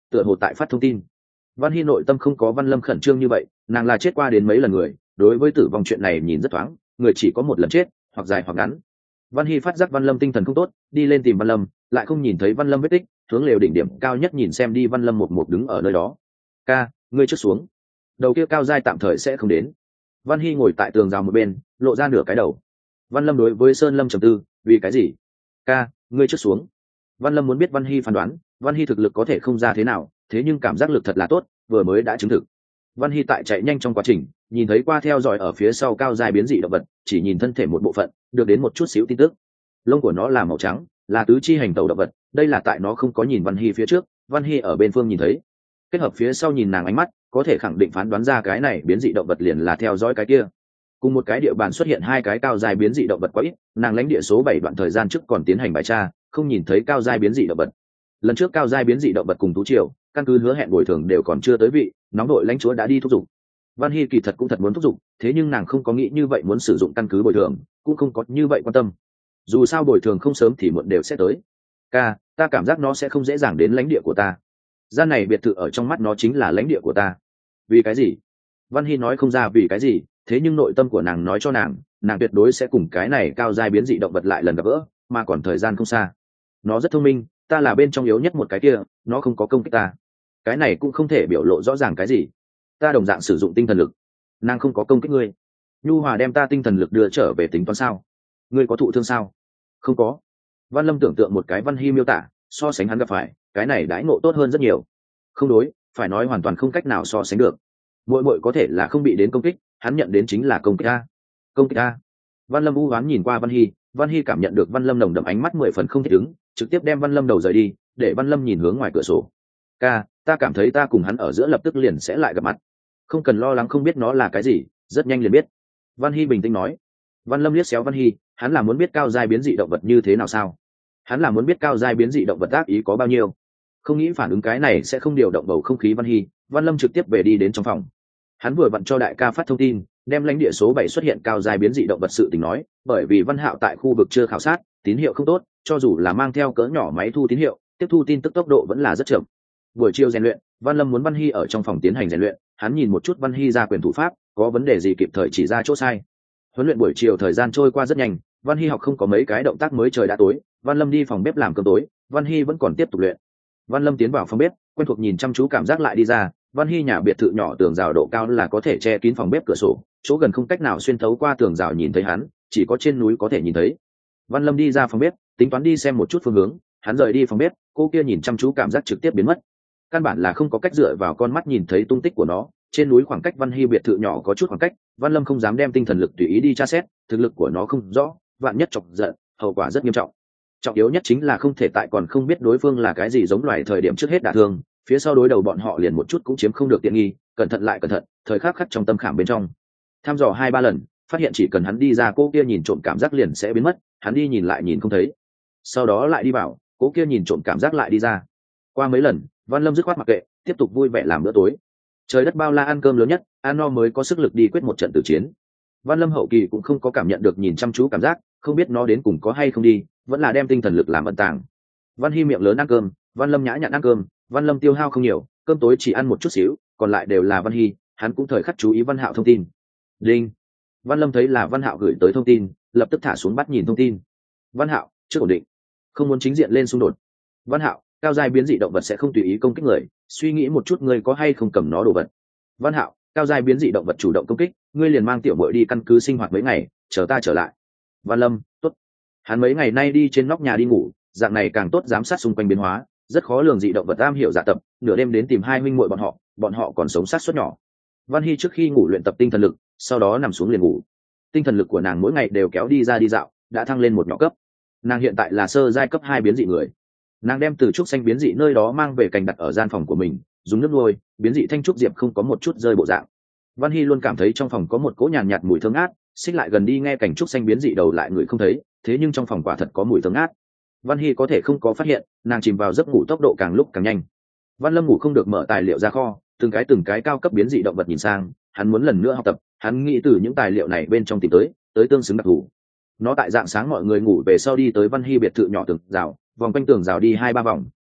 tựa hồ tại phát thông tin. Văn Hy nội tâm không có Văn Lâm khẩn trương như vậy, nàng là chết qua đến mấy lần người, đối với tử vong chuyện này nhìn rất thoáng, người chỉ có một lần chết, hoặc dài hoặc ngắn. Văn Hy phát giác Văn Lâm tinh thần không tốt, đi lên tìm Văn Lâm, lại không nhìn thấy Văn Lâm vết tích, hướng lều đỉnh điểm cao nhất nhìn xem đi Văn Lâm một đứng ở nơi đó. Ca, ngươi trước xuống. Đầu kia cao giai tạm thời sẽ không đến. Văn Hy ngồi tại tường rào một bên, lộ ra nửa cái đầu. Văn Lâm đối với Sơn Lâm trầm tư, vì cái gì? Ca, ngươi trước xuống. Văn Lâm muốn biết Văn Hy phán đoán, Văn Hy thực lực có thể không ra thế nào, thế nhưng cảm giác lực thật là tốt, vừa mới đã chứng thực. Văn Hy tại chạy nhanh trong quá trình, nhìn thấy qua theo dõi ở phía sau cao dài biến dị động vật, chỉ nhìn thân thể một bộ phận, được đến một chút xíu tin tức. Lông của nó là màu trắng, là tứ chi hành tẩu động vật, đây là tại nó không có nhìn Văn Hy phía trước, Văn Hy ở bên phương nhìn thấy. Kết hợp phía sau nhìn nàng ánh mắt, có thể khẳng định phán đoán ra cái này biến dị động vật liền là theo dõi cái kia. Cùng một cái địa bàn xuất hiện hai cái cao dài biến dị động vật quá ít, nàng lãnh địa số 7 đoạn thời gian trước còn tiến hành bài tra, không nhìn thấy cao dài biến dị động vật. Lần trước cao giai biến dị động vật cùng Tú Triều, căn cứ hứa hẹn bồi thường đều còn chưa tới vị, nóng đội lãnh chúa đã đi thúc giục. Văn Hy kỳ thật cũng thật muốn thúc giục, thế nhưng nàng không có nghĩ như vậy muốn sử dụng căn cứ bồi thường, cũng không có như vậy quan tâm. Dù sao bồi thường không sớm thì muộn đều sẽ tới. Ca, ta cảm giác nó sẽ không dễ dàng đến lãnh địa của ta. Gian này biệt thự ở trong mắt nó chính là lãnh địa của ta. Vì cái gì? Văn Hy nói không ra vì cái gì, thế nhưng nội tâm của nàng nói cho nàng tuyệt đối sẽ cùng cái này cao giai biến dị động vật lại lần gặp gỡ, mà còn thời gian không xa. Nó rất thông minh, ta là bên trong yếu nhất một cái kia, nó không có công kích ta. Cái này cũng không thể biểu lộ rõ ràng cái gì. Ta đồng dạng sử dụng tinh thần lực, nàng không có công kích ngươi. Nhu Hòa đem ta tinh thần lực đưa trở về tính toán sao? Ngươi có thụ thương sao? Không có. Văn Lâm tưởng tượng một cái Văn Hy miêu tả, so sánh hắn gặp phải, cái này đãi ngộ tốt hơn rất nhiều. Không đối, phải nói hoàn toàn không cách nào so sánh được. Mỗi có thể là không bị đến công kích, hắn nhận đến chính là công kích a. Công kích a. Văn Lâm u hoán nhìn qua Văn Hy cảm nhận được Văn Lâm nồng đậm ánh mắt 10 phần không thể đứng, trực tiếp đem Văn Lâm đầu rời đi, để Văn Lâm nhìn hướng ngoài cửa sổ. Ca, ta cảm thấy ta cùng hắn ở giữa lập tức liền sẽ lại gặp mặt. Không cần lo lắng không biết nó là cái gì, rất nhanh liền biết. Văn Hy bình tĩnh nói. Văn Lâm liếc xéo Văn Hy, hắn là muốn biết cao giai biến dị động vật như thế nào sao? Hắn là muốn biết cao giai biến dị động vật ác ý có bao nhiêu. Không nghĩ phản ứng cái này sẽ không điều động bầu không khí Văn Hy, Văn Lâm trực tiếp về đi đến trong phòng. Hắn vừa vặn cho đại ca phát thông tin, đem lãnh địa số 7 xuất hiện cao giai biến dị động vật sự tình nói, bởi vì Văn Hạo tại khu vực chưa khảo sát, tín hiệu không tốt, cho dù là mang theo cỡ nhỏ máy thu tín hiệu, tiếp thu tin tức tốc độ vẫn là rất chậm. Buổi chiều rèn luyện, Văn Lâm muốn Văn Hy ở trong phòng tiến hành rèn luyện, hắn nhìn một chút Văn Hy ra quyền thủ pháp, có vấn đề gì kịp thời chỉ ra chỗ sai. Huấn luyện buổi chiều thời gian trôi qua rất nhanh, Văn Hy học không có mấy cái động tác mới trời đã tối, Văn Lâm đi phòng bếp làm cơm tối, Văn Hy vẫn còn tiếp tục luyện. Văn Lâm tiến vào phòng bếp, quen thuộc nhìn chăm chú cảm giác lại đi ra, Văn Hy nhà biệt thự nhỏ tường rào độ cao là có thể che kín phòng bếp cửa sổ, chỗ gần không cách nào xuyên thấu qua tường rào nhìn thấy hắn, chỉ có trên núi có thể nhìn thấy. Văn Lâm đi ra phòng bếp, tính toán đi xem một chút phương hướng, hắn rời đi phòng bếp, cô kia nhìn chăm chú cảm giác trực tiếp biến mất. Căn bản là không có cách dựa vào con mắt nhìn thấy tung tích của nó, trên núi khoảng cách Văn Hy biệt thự nhỏ có chút khoảng cách, Văn Lâm không dám đem tinh thần lực tùy ý đi tra xét, thực lực của nó không rõ, vạn nhất chọc giận, hậu quả rất nghiêm trọng. Trọng yếu nhất chính là không thể tại còn không biết đối phương là cái gì giống loài thời điểm trước hết đả thương, phía sau đối đầu bọn họ liền một chút cũng chiếm không được tiện nghi, cẩn thận lại cẩn thận, thời khắc khắc trong tâm khảm bên trong. Thăm dò 2-3 lần, phát hiện chỉ cần hắn đi ra cô kia nhìn trộm cảm giác liền sẽ biến mất, hắn đi nhìn lại nhìn không thấy. Sau đó lại đi vào, cô kia nhìn trộm cảm giác lại đi ra. Qua mấy lần, Văn Lâm dứt khoát mặc kệ, tiếp tục vui vẻ làm bữa tối. Trời đất bao la ăn cơm lớn nhất, ăn no mới có sức lực đi quyết một trận tử chiến. Văn Lâm hậu kỳ cũng không có cảm nhận được nhìn chăm chú cảm giác, không biết nó đến cùng có hay không đi, vẫn là đem tinh thần lực làm ẩn tàng. Văn Hy miệng lớn ăn cơm, Văn Lâm nhã nhặn ăn cơm, Văn Lâm tiêu hao không nhiều, cơm tối chỉ ăn một chút xíu, còn lại đều là Văn Hy, hắn cũng thời khắc chú ý Văn Hạo thông tin. Đinh. Văn Lâm thấy là Văn Hạo gửi tới thông tin, lập tức thả xuống bắt nhìn thông tin. Văn Hạo, chưa ổn định, không muốn chính diện lên xung đột. Văn Hạo, cao giai biến dị động vật sẽ không tùy ý công kích người, suy nghĩ một chút ngươi có hay không cầm nó đồ vật. Văn Hạo, cao giai biến dị động vật chủ động công kích, ngươi liền mang tiểu muội đi căn cứ sinh hoạt mấy ngày, chờ ta trở lại. Văn Lâm, tốt. Hắn mấy ngày nay đi trên nóc nhà đi ngủ, dạng này càng tốt giám sát xung quanh biến hóa, rất khó lường dị động vật am hiểu dạ tập, nửa đêm đến tìm hai huynh muội bọn họ còn sống sát suất nhỏ. Văn Hy trước khi ngủ luyện tập tinh thần lực, sau đó nằm xuống liền ngủ. Tinh thần lực của nàng mỗi ngày đều kéo đi ra đi dạo, đã thăng lên một nhỏ cấp. Nàng hiện tại là sơ giai cấp 2 biến dị người. Nàng đem từ trúc xanh biến dị nơi đó mang về cành đặt ở gian phòng của mình, dùng nước nuôi, biến dị thanh trúc diệp không có một chút rơi bộ dạng. Văn Hy luôn cảm thấy trong phòng có một cỗ nhàn nhạt mùi thơm ngát, xích lại gần đi nghe cảnh trúc xanh biến dị đầu lại người không thấy, thế nhưng trong phòng quả thật có mùi thơm ngát. Văn Hy có thể không có phát hiện, nàng chìm vào giấc ngủ tốc độ càng lúc càng nhanh. Văn Lâm ngủ không được mở tài liệu ra kho, từng cái cao cấp biến dị động vật nhìn sang, hắn muốn lần nữa học tập, hắn nghĩ từ những tài liệu này bên trong tìm tới tương xứng đặc thù. Nó tại dạng sáng mọi người ngủ về sau đi tới Văn Hy biệt thự nhỏ tường rào, vòng quanh tường rào đi 2-3 vòng,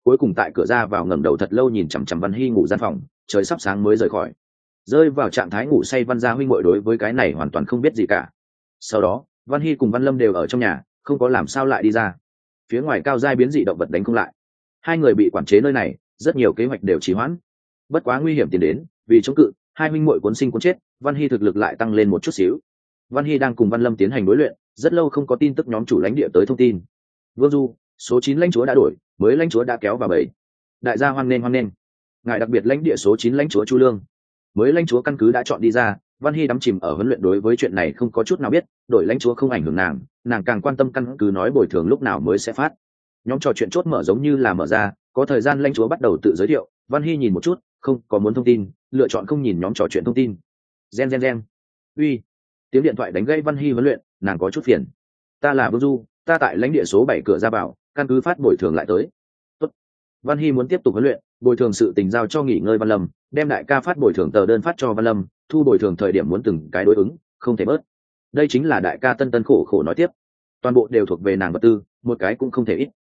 cuối cùng tại cửa ra vào ngẩng đầu thật lâu nhìn chằm chằm Văn Hy ngủ gian phòng, trời sắp sáng mới rời khỏi. Rơi vào trạng thái ngủ say Văn gia huynh muội đối với cái này hoàn toàn không biết gì cả. Sau đó Văn Hy cùng Văn Lâm đều ở trong nhà, không có làm sao lại đi ra. Phía ngoài cao giai biến dị động vật đánh không lại, hai người bị quản chế nơi này, rất nhiều kế hoạch đều trì hoãn. Bất quá nguy hiểm tiến đến, vì chống cự hai huynh muội cuốn sinh cuốn chết, Văn Hy thực lực lại tăng lên một chút xíu. Văn Hy đang cùng Văn Lâm tiến hành đối luyện, rất lâu không có tin tức nhóm chủ lãnh địa tới thông tin. Vương Du, số 9 lãnh chúa đã đổi, mới lãnh chúa đã kéo vào bẫy. Đại gia hoan nghênh. Ngài đặc biệt lãnh địa số 9 lãnh chúa Chu Lương. Mới lãnh chúa căn cứ đã chọn đi ra, Văn Hy đắm chìm ở huấn luyện đối với chuyện này không có chút nào biết, đổi lãnh chúa không ảnh hưởng nàng càng quan tâm căn cứ nói bồi thường lúc nào mới sẽ phát. Nhóm trò chuyện chốt mở giống như là mở ra, có thời gian lãnh chúa bắt đầu tự giới thiệu, Văn Hy nhìn một chút, không có muốn thông tin, lựa chọn không nhìn nhóm trò chuyện thông tin. Gen. Uy. Tiếng điện thoại đánh gây Văn Hy huấn luyện, nàng có chút phiền. Ta là Vương Du, ta tại lãnh địa số 7 cửa ra vào, căn cứ phát bồi thường lại tới. Tốt. Văn Hy muốn tiếp tục huấn luyện, bồi thường sự tình giao cho nghỉ ngơi Văn Lâm, đem đại ca phát bồi thường tờ đơn phát cho Văn Lâm, thu bồi thường thời điểm muốn từng cái đối ứng, không thể bớt. Đây chính là đại ca tân khổ nói tiếp, toàn bộ đều thuộc về nàng vật tư, một cái cũng không thể ít.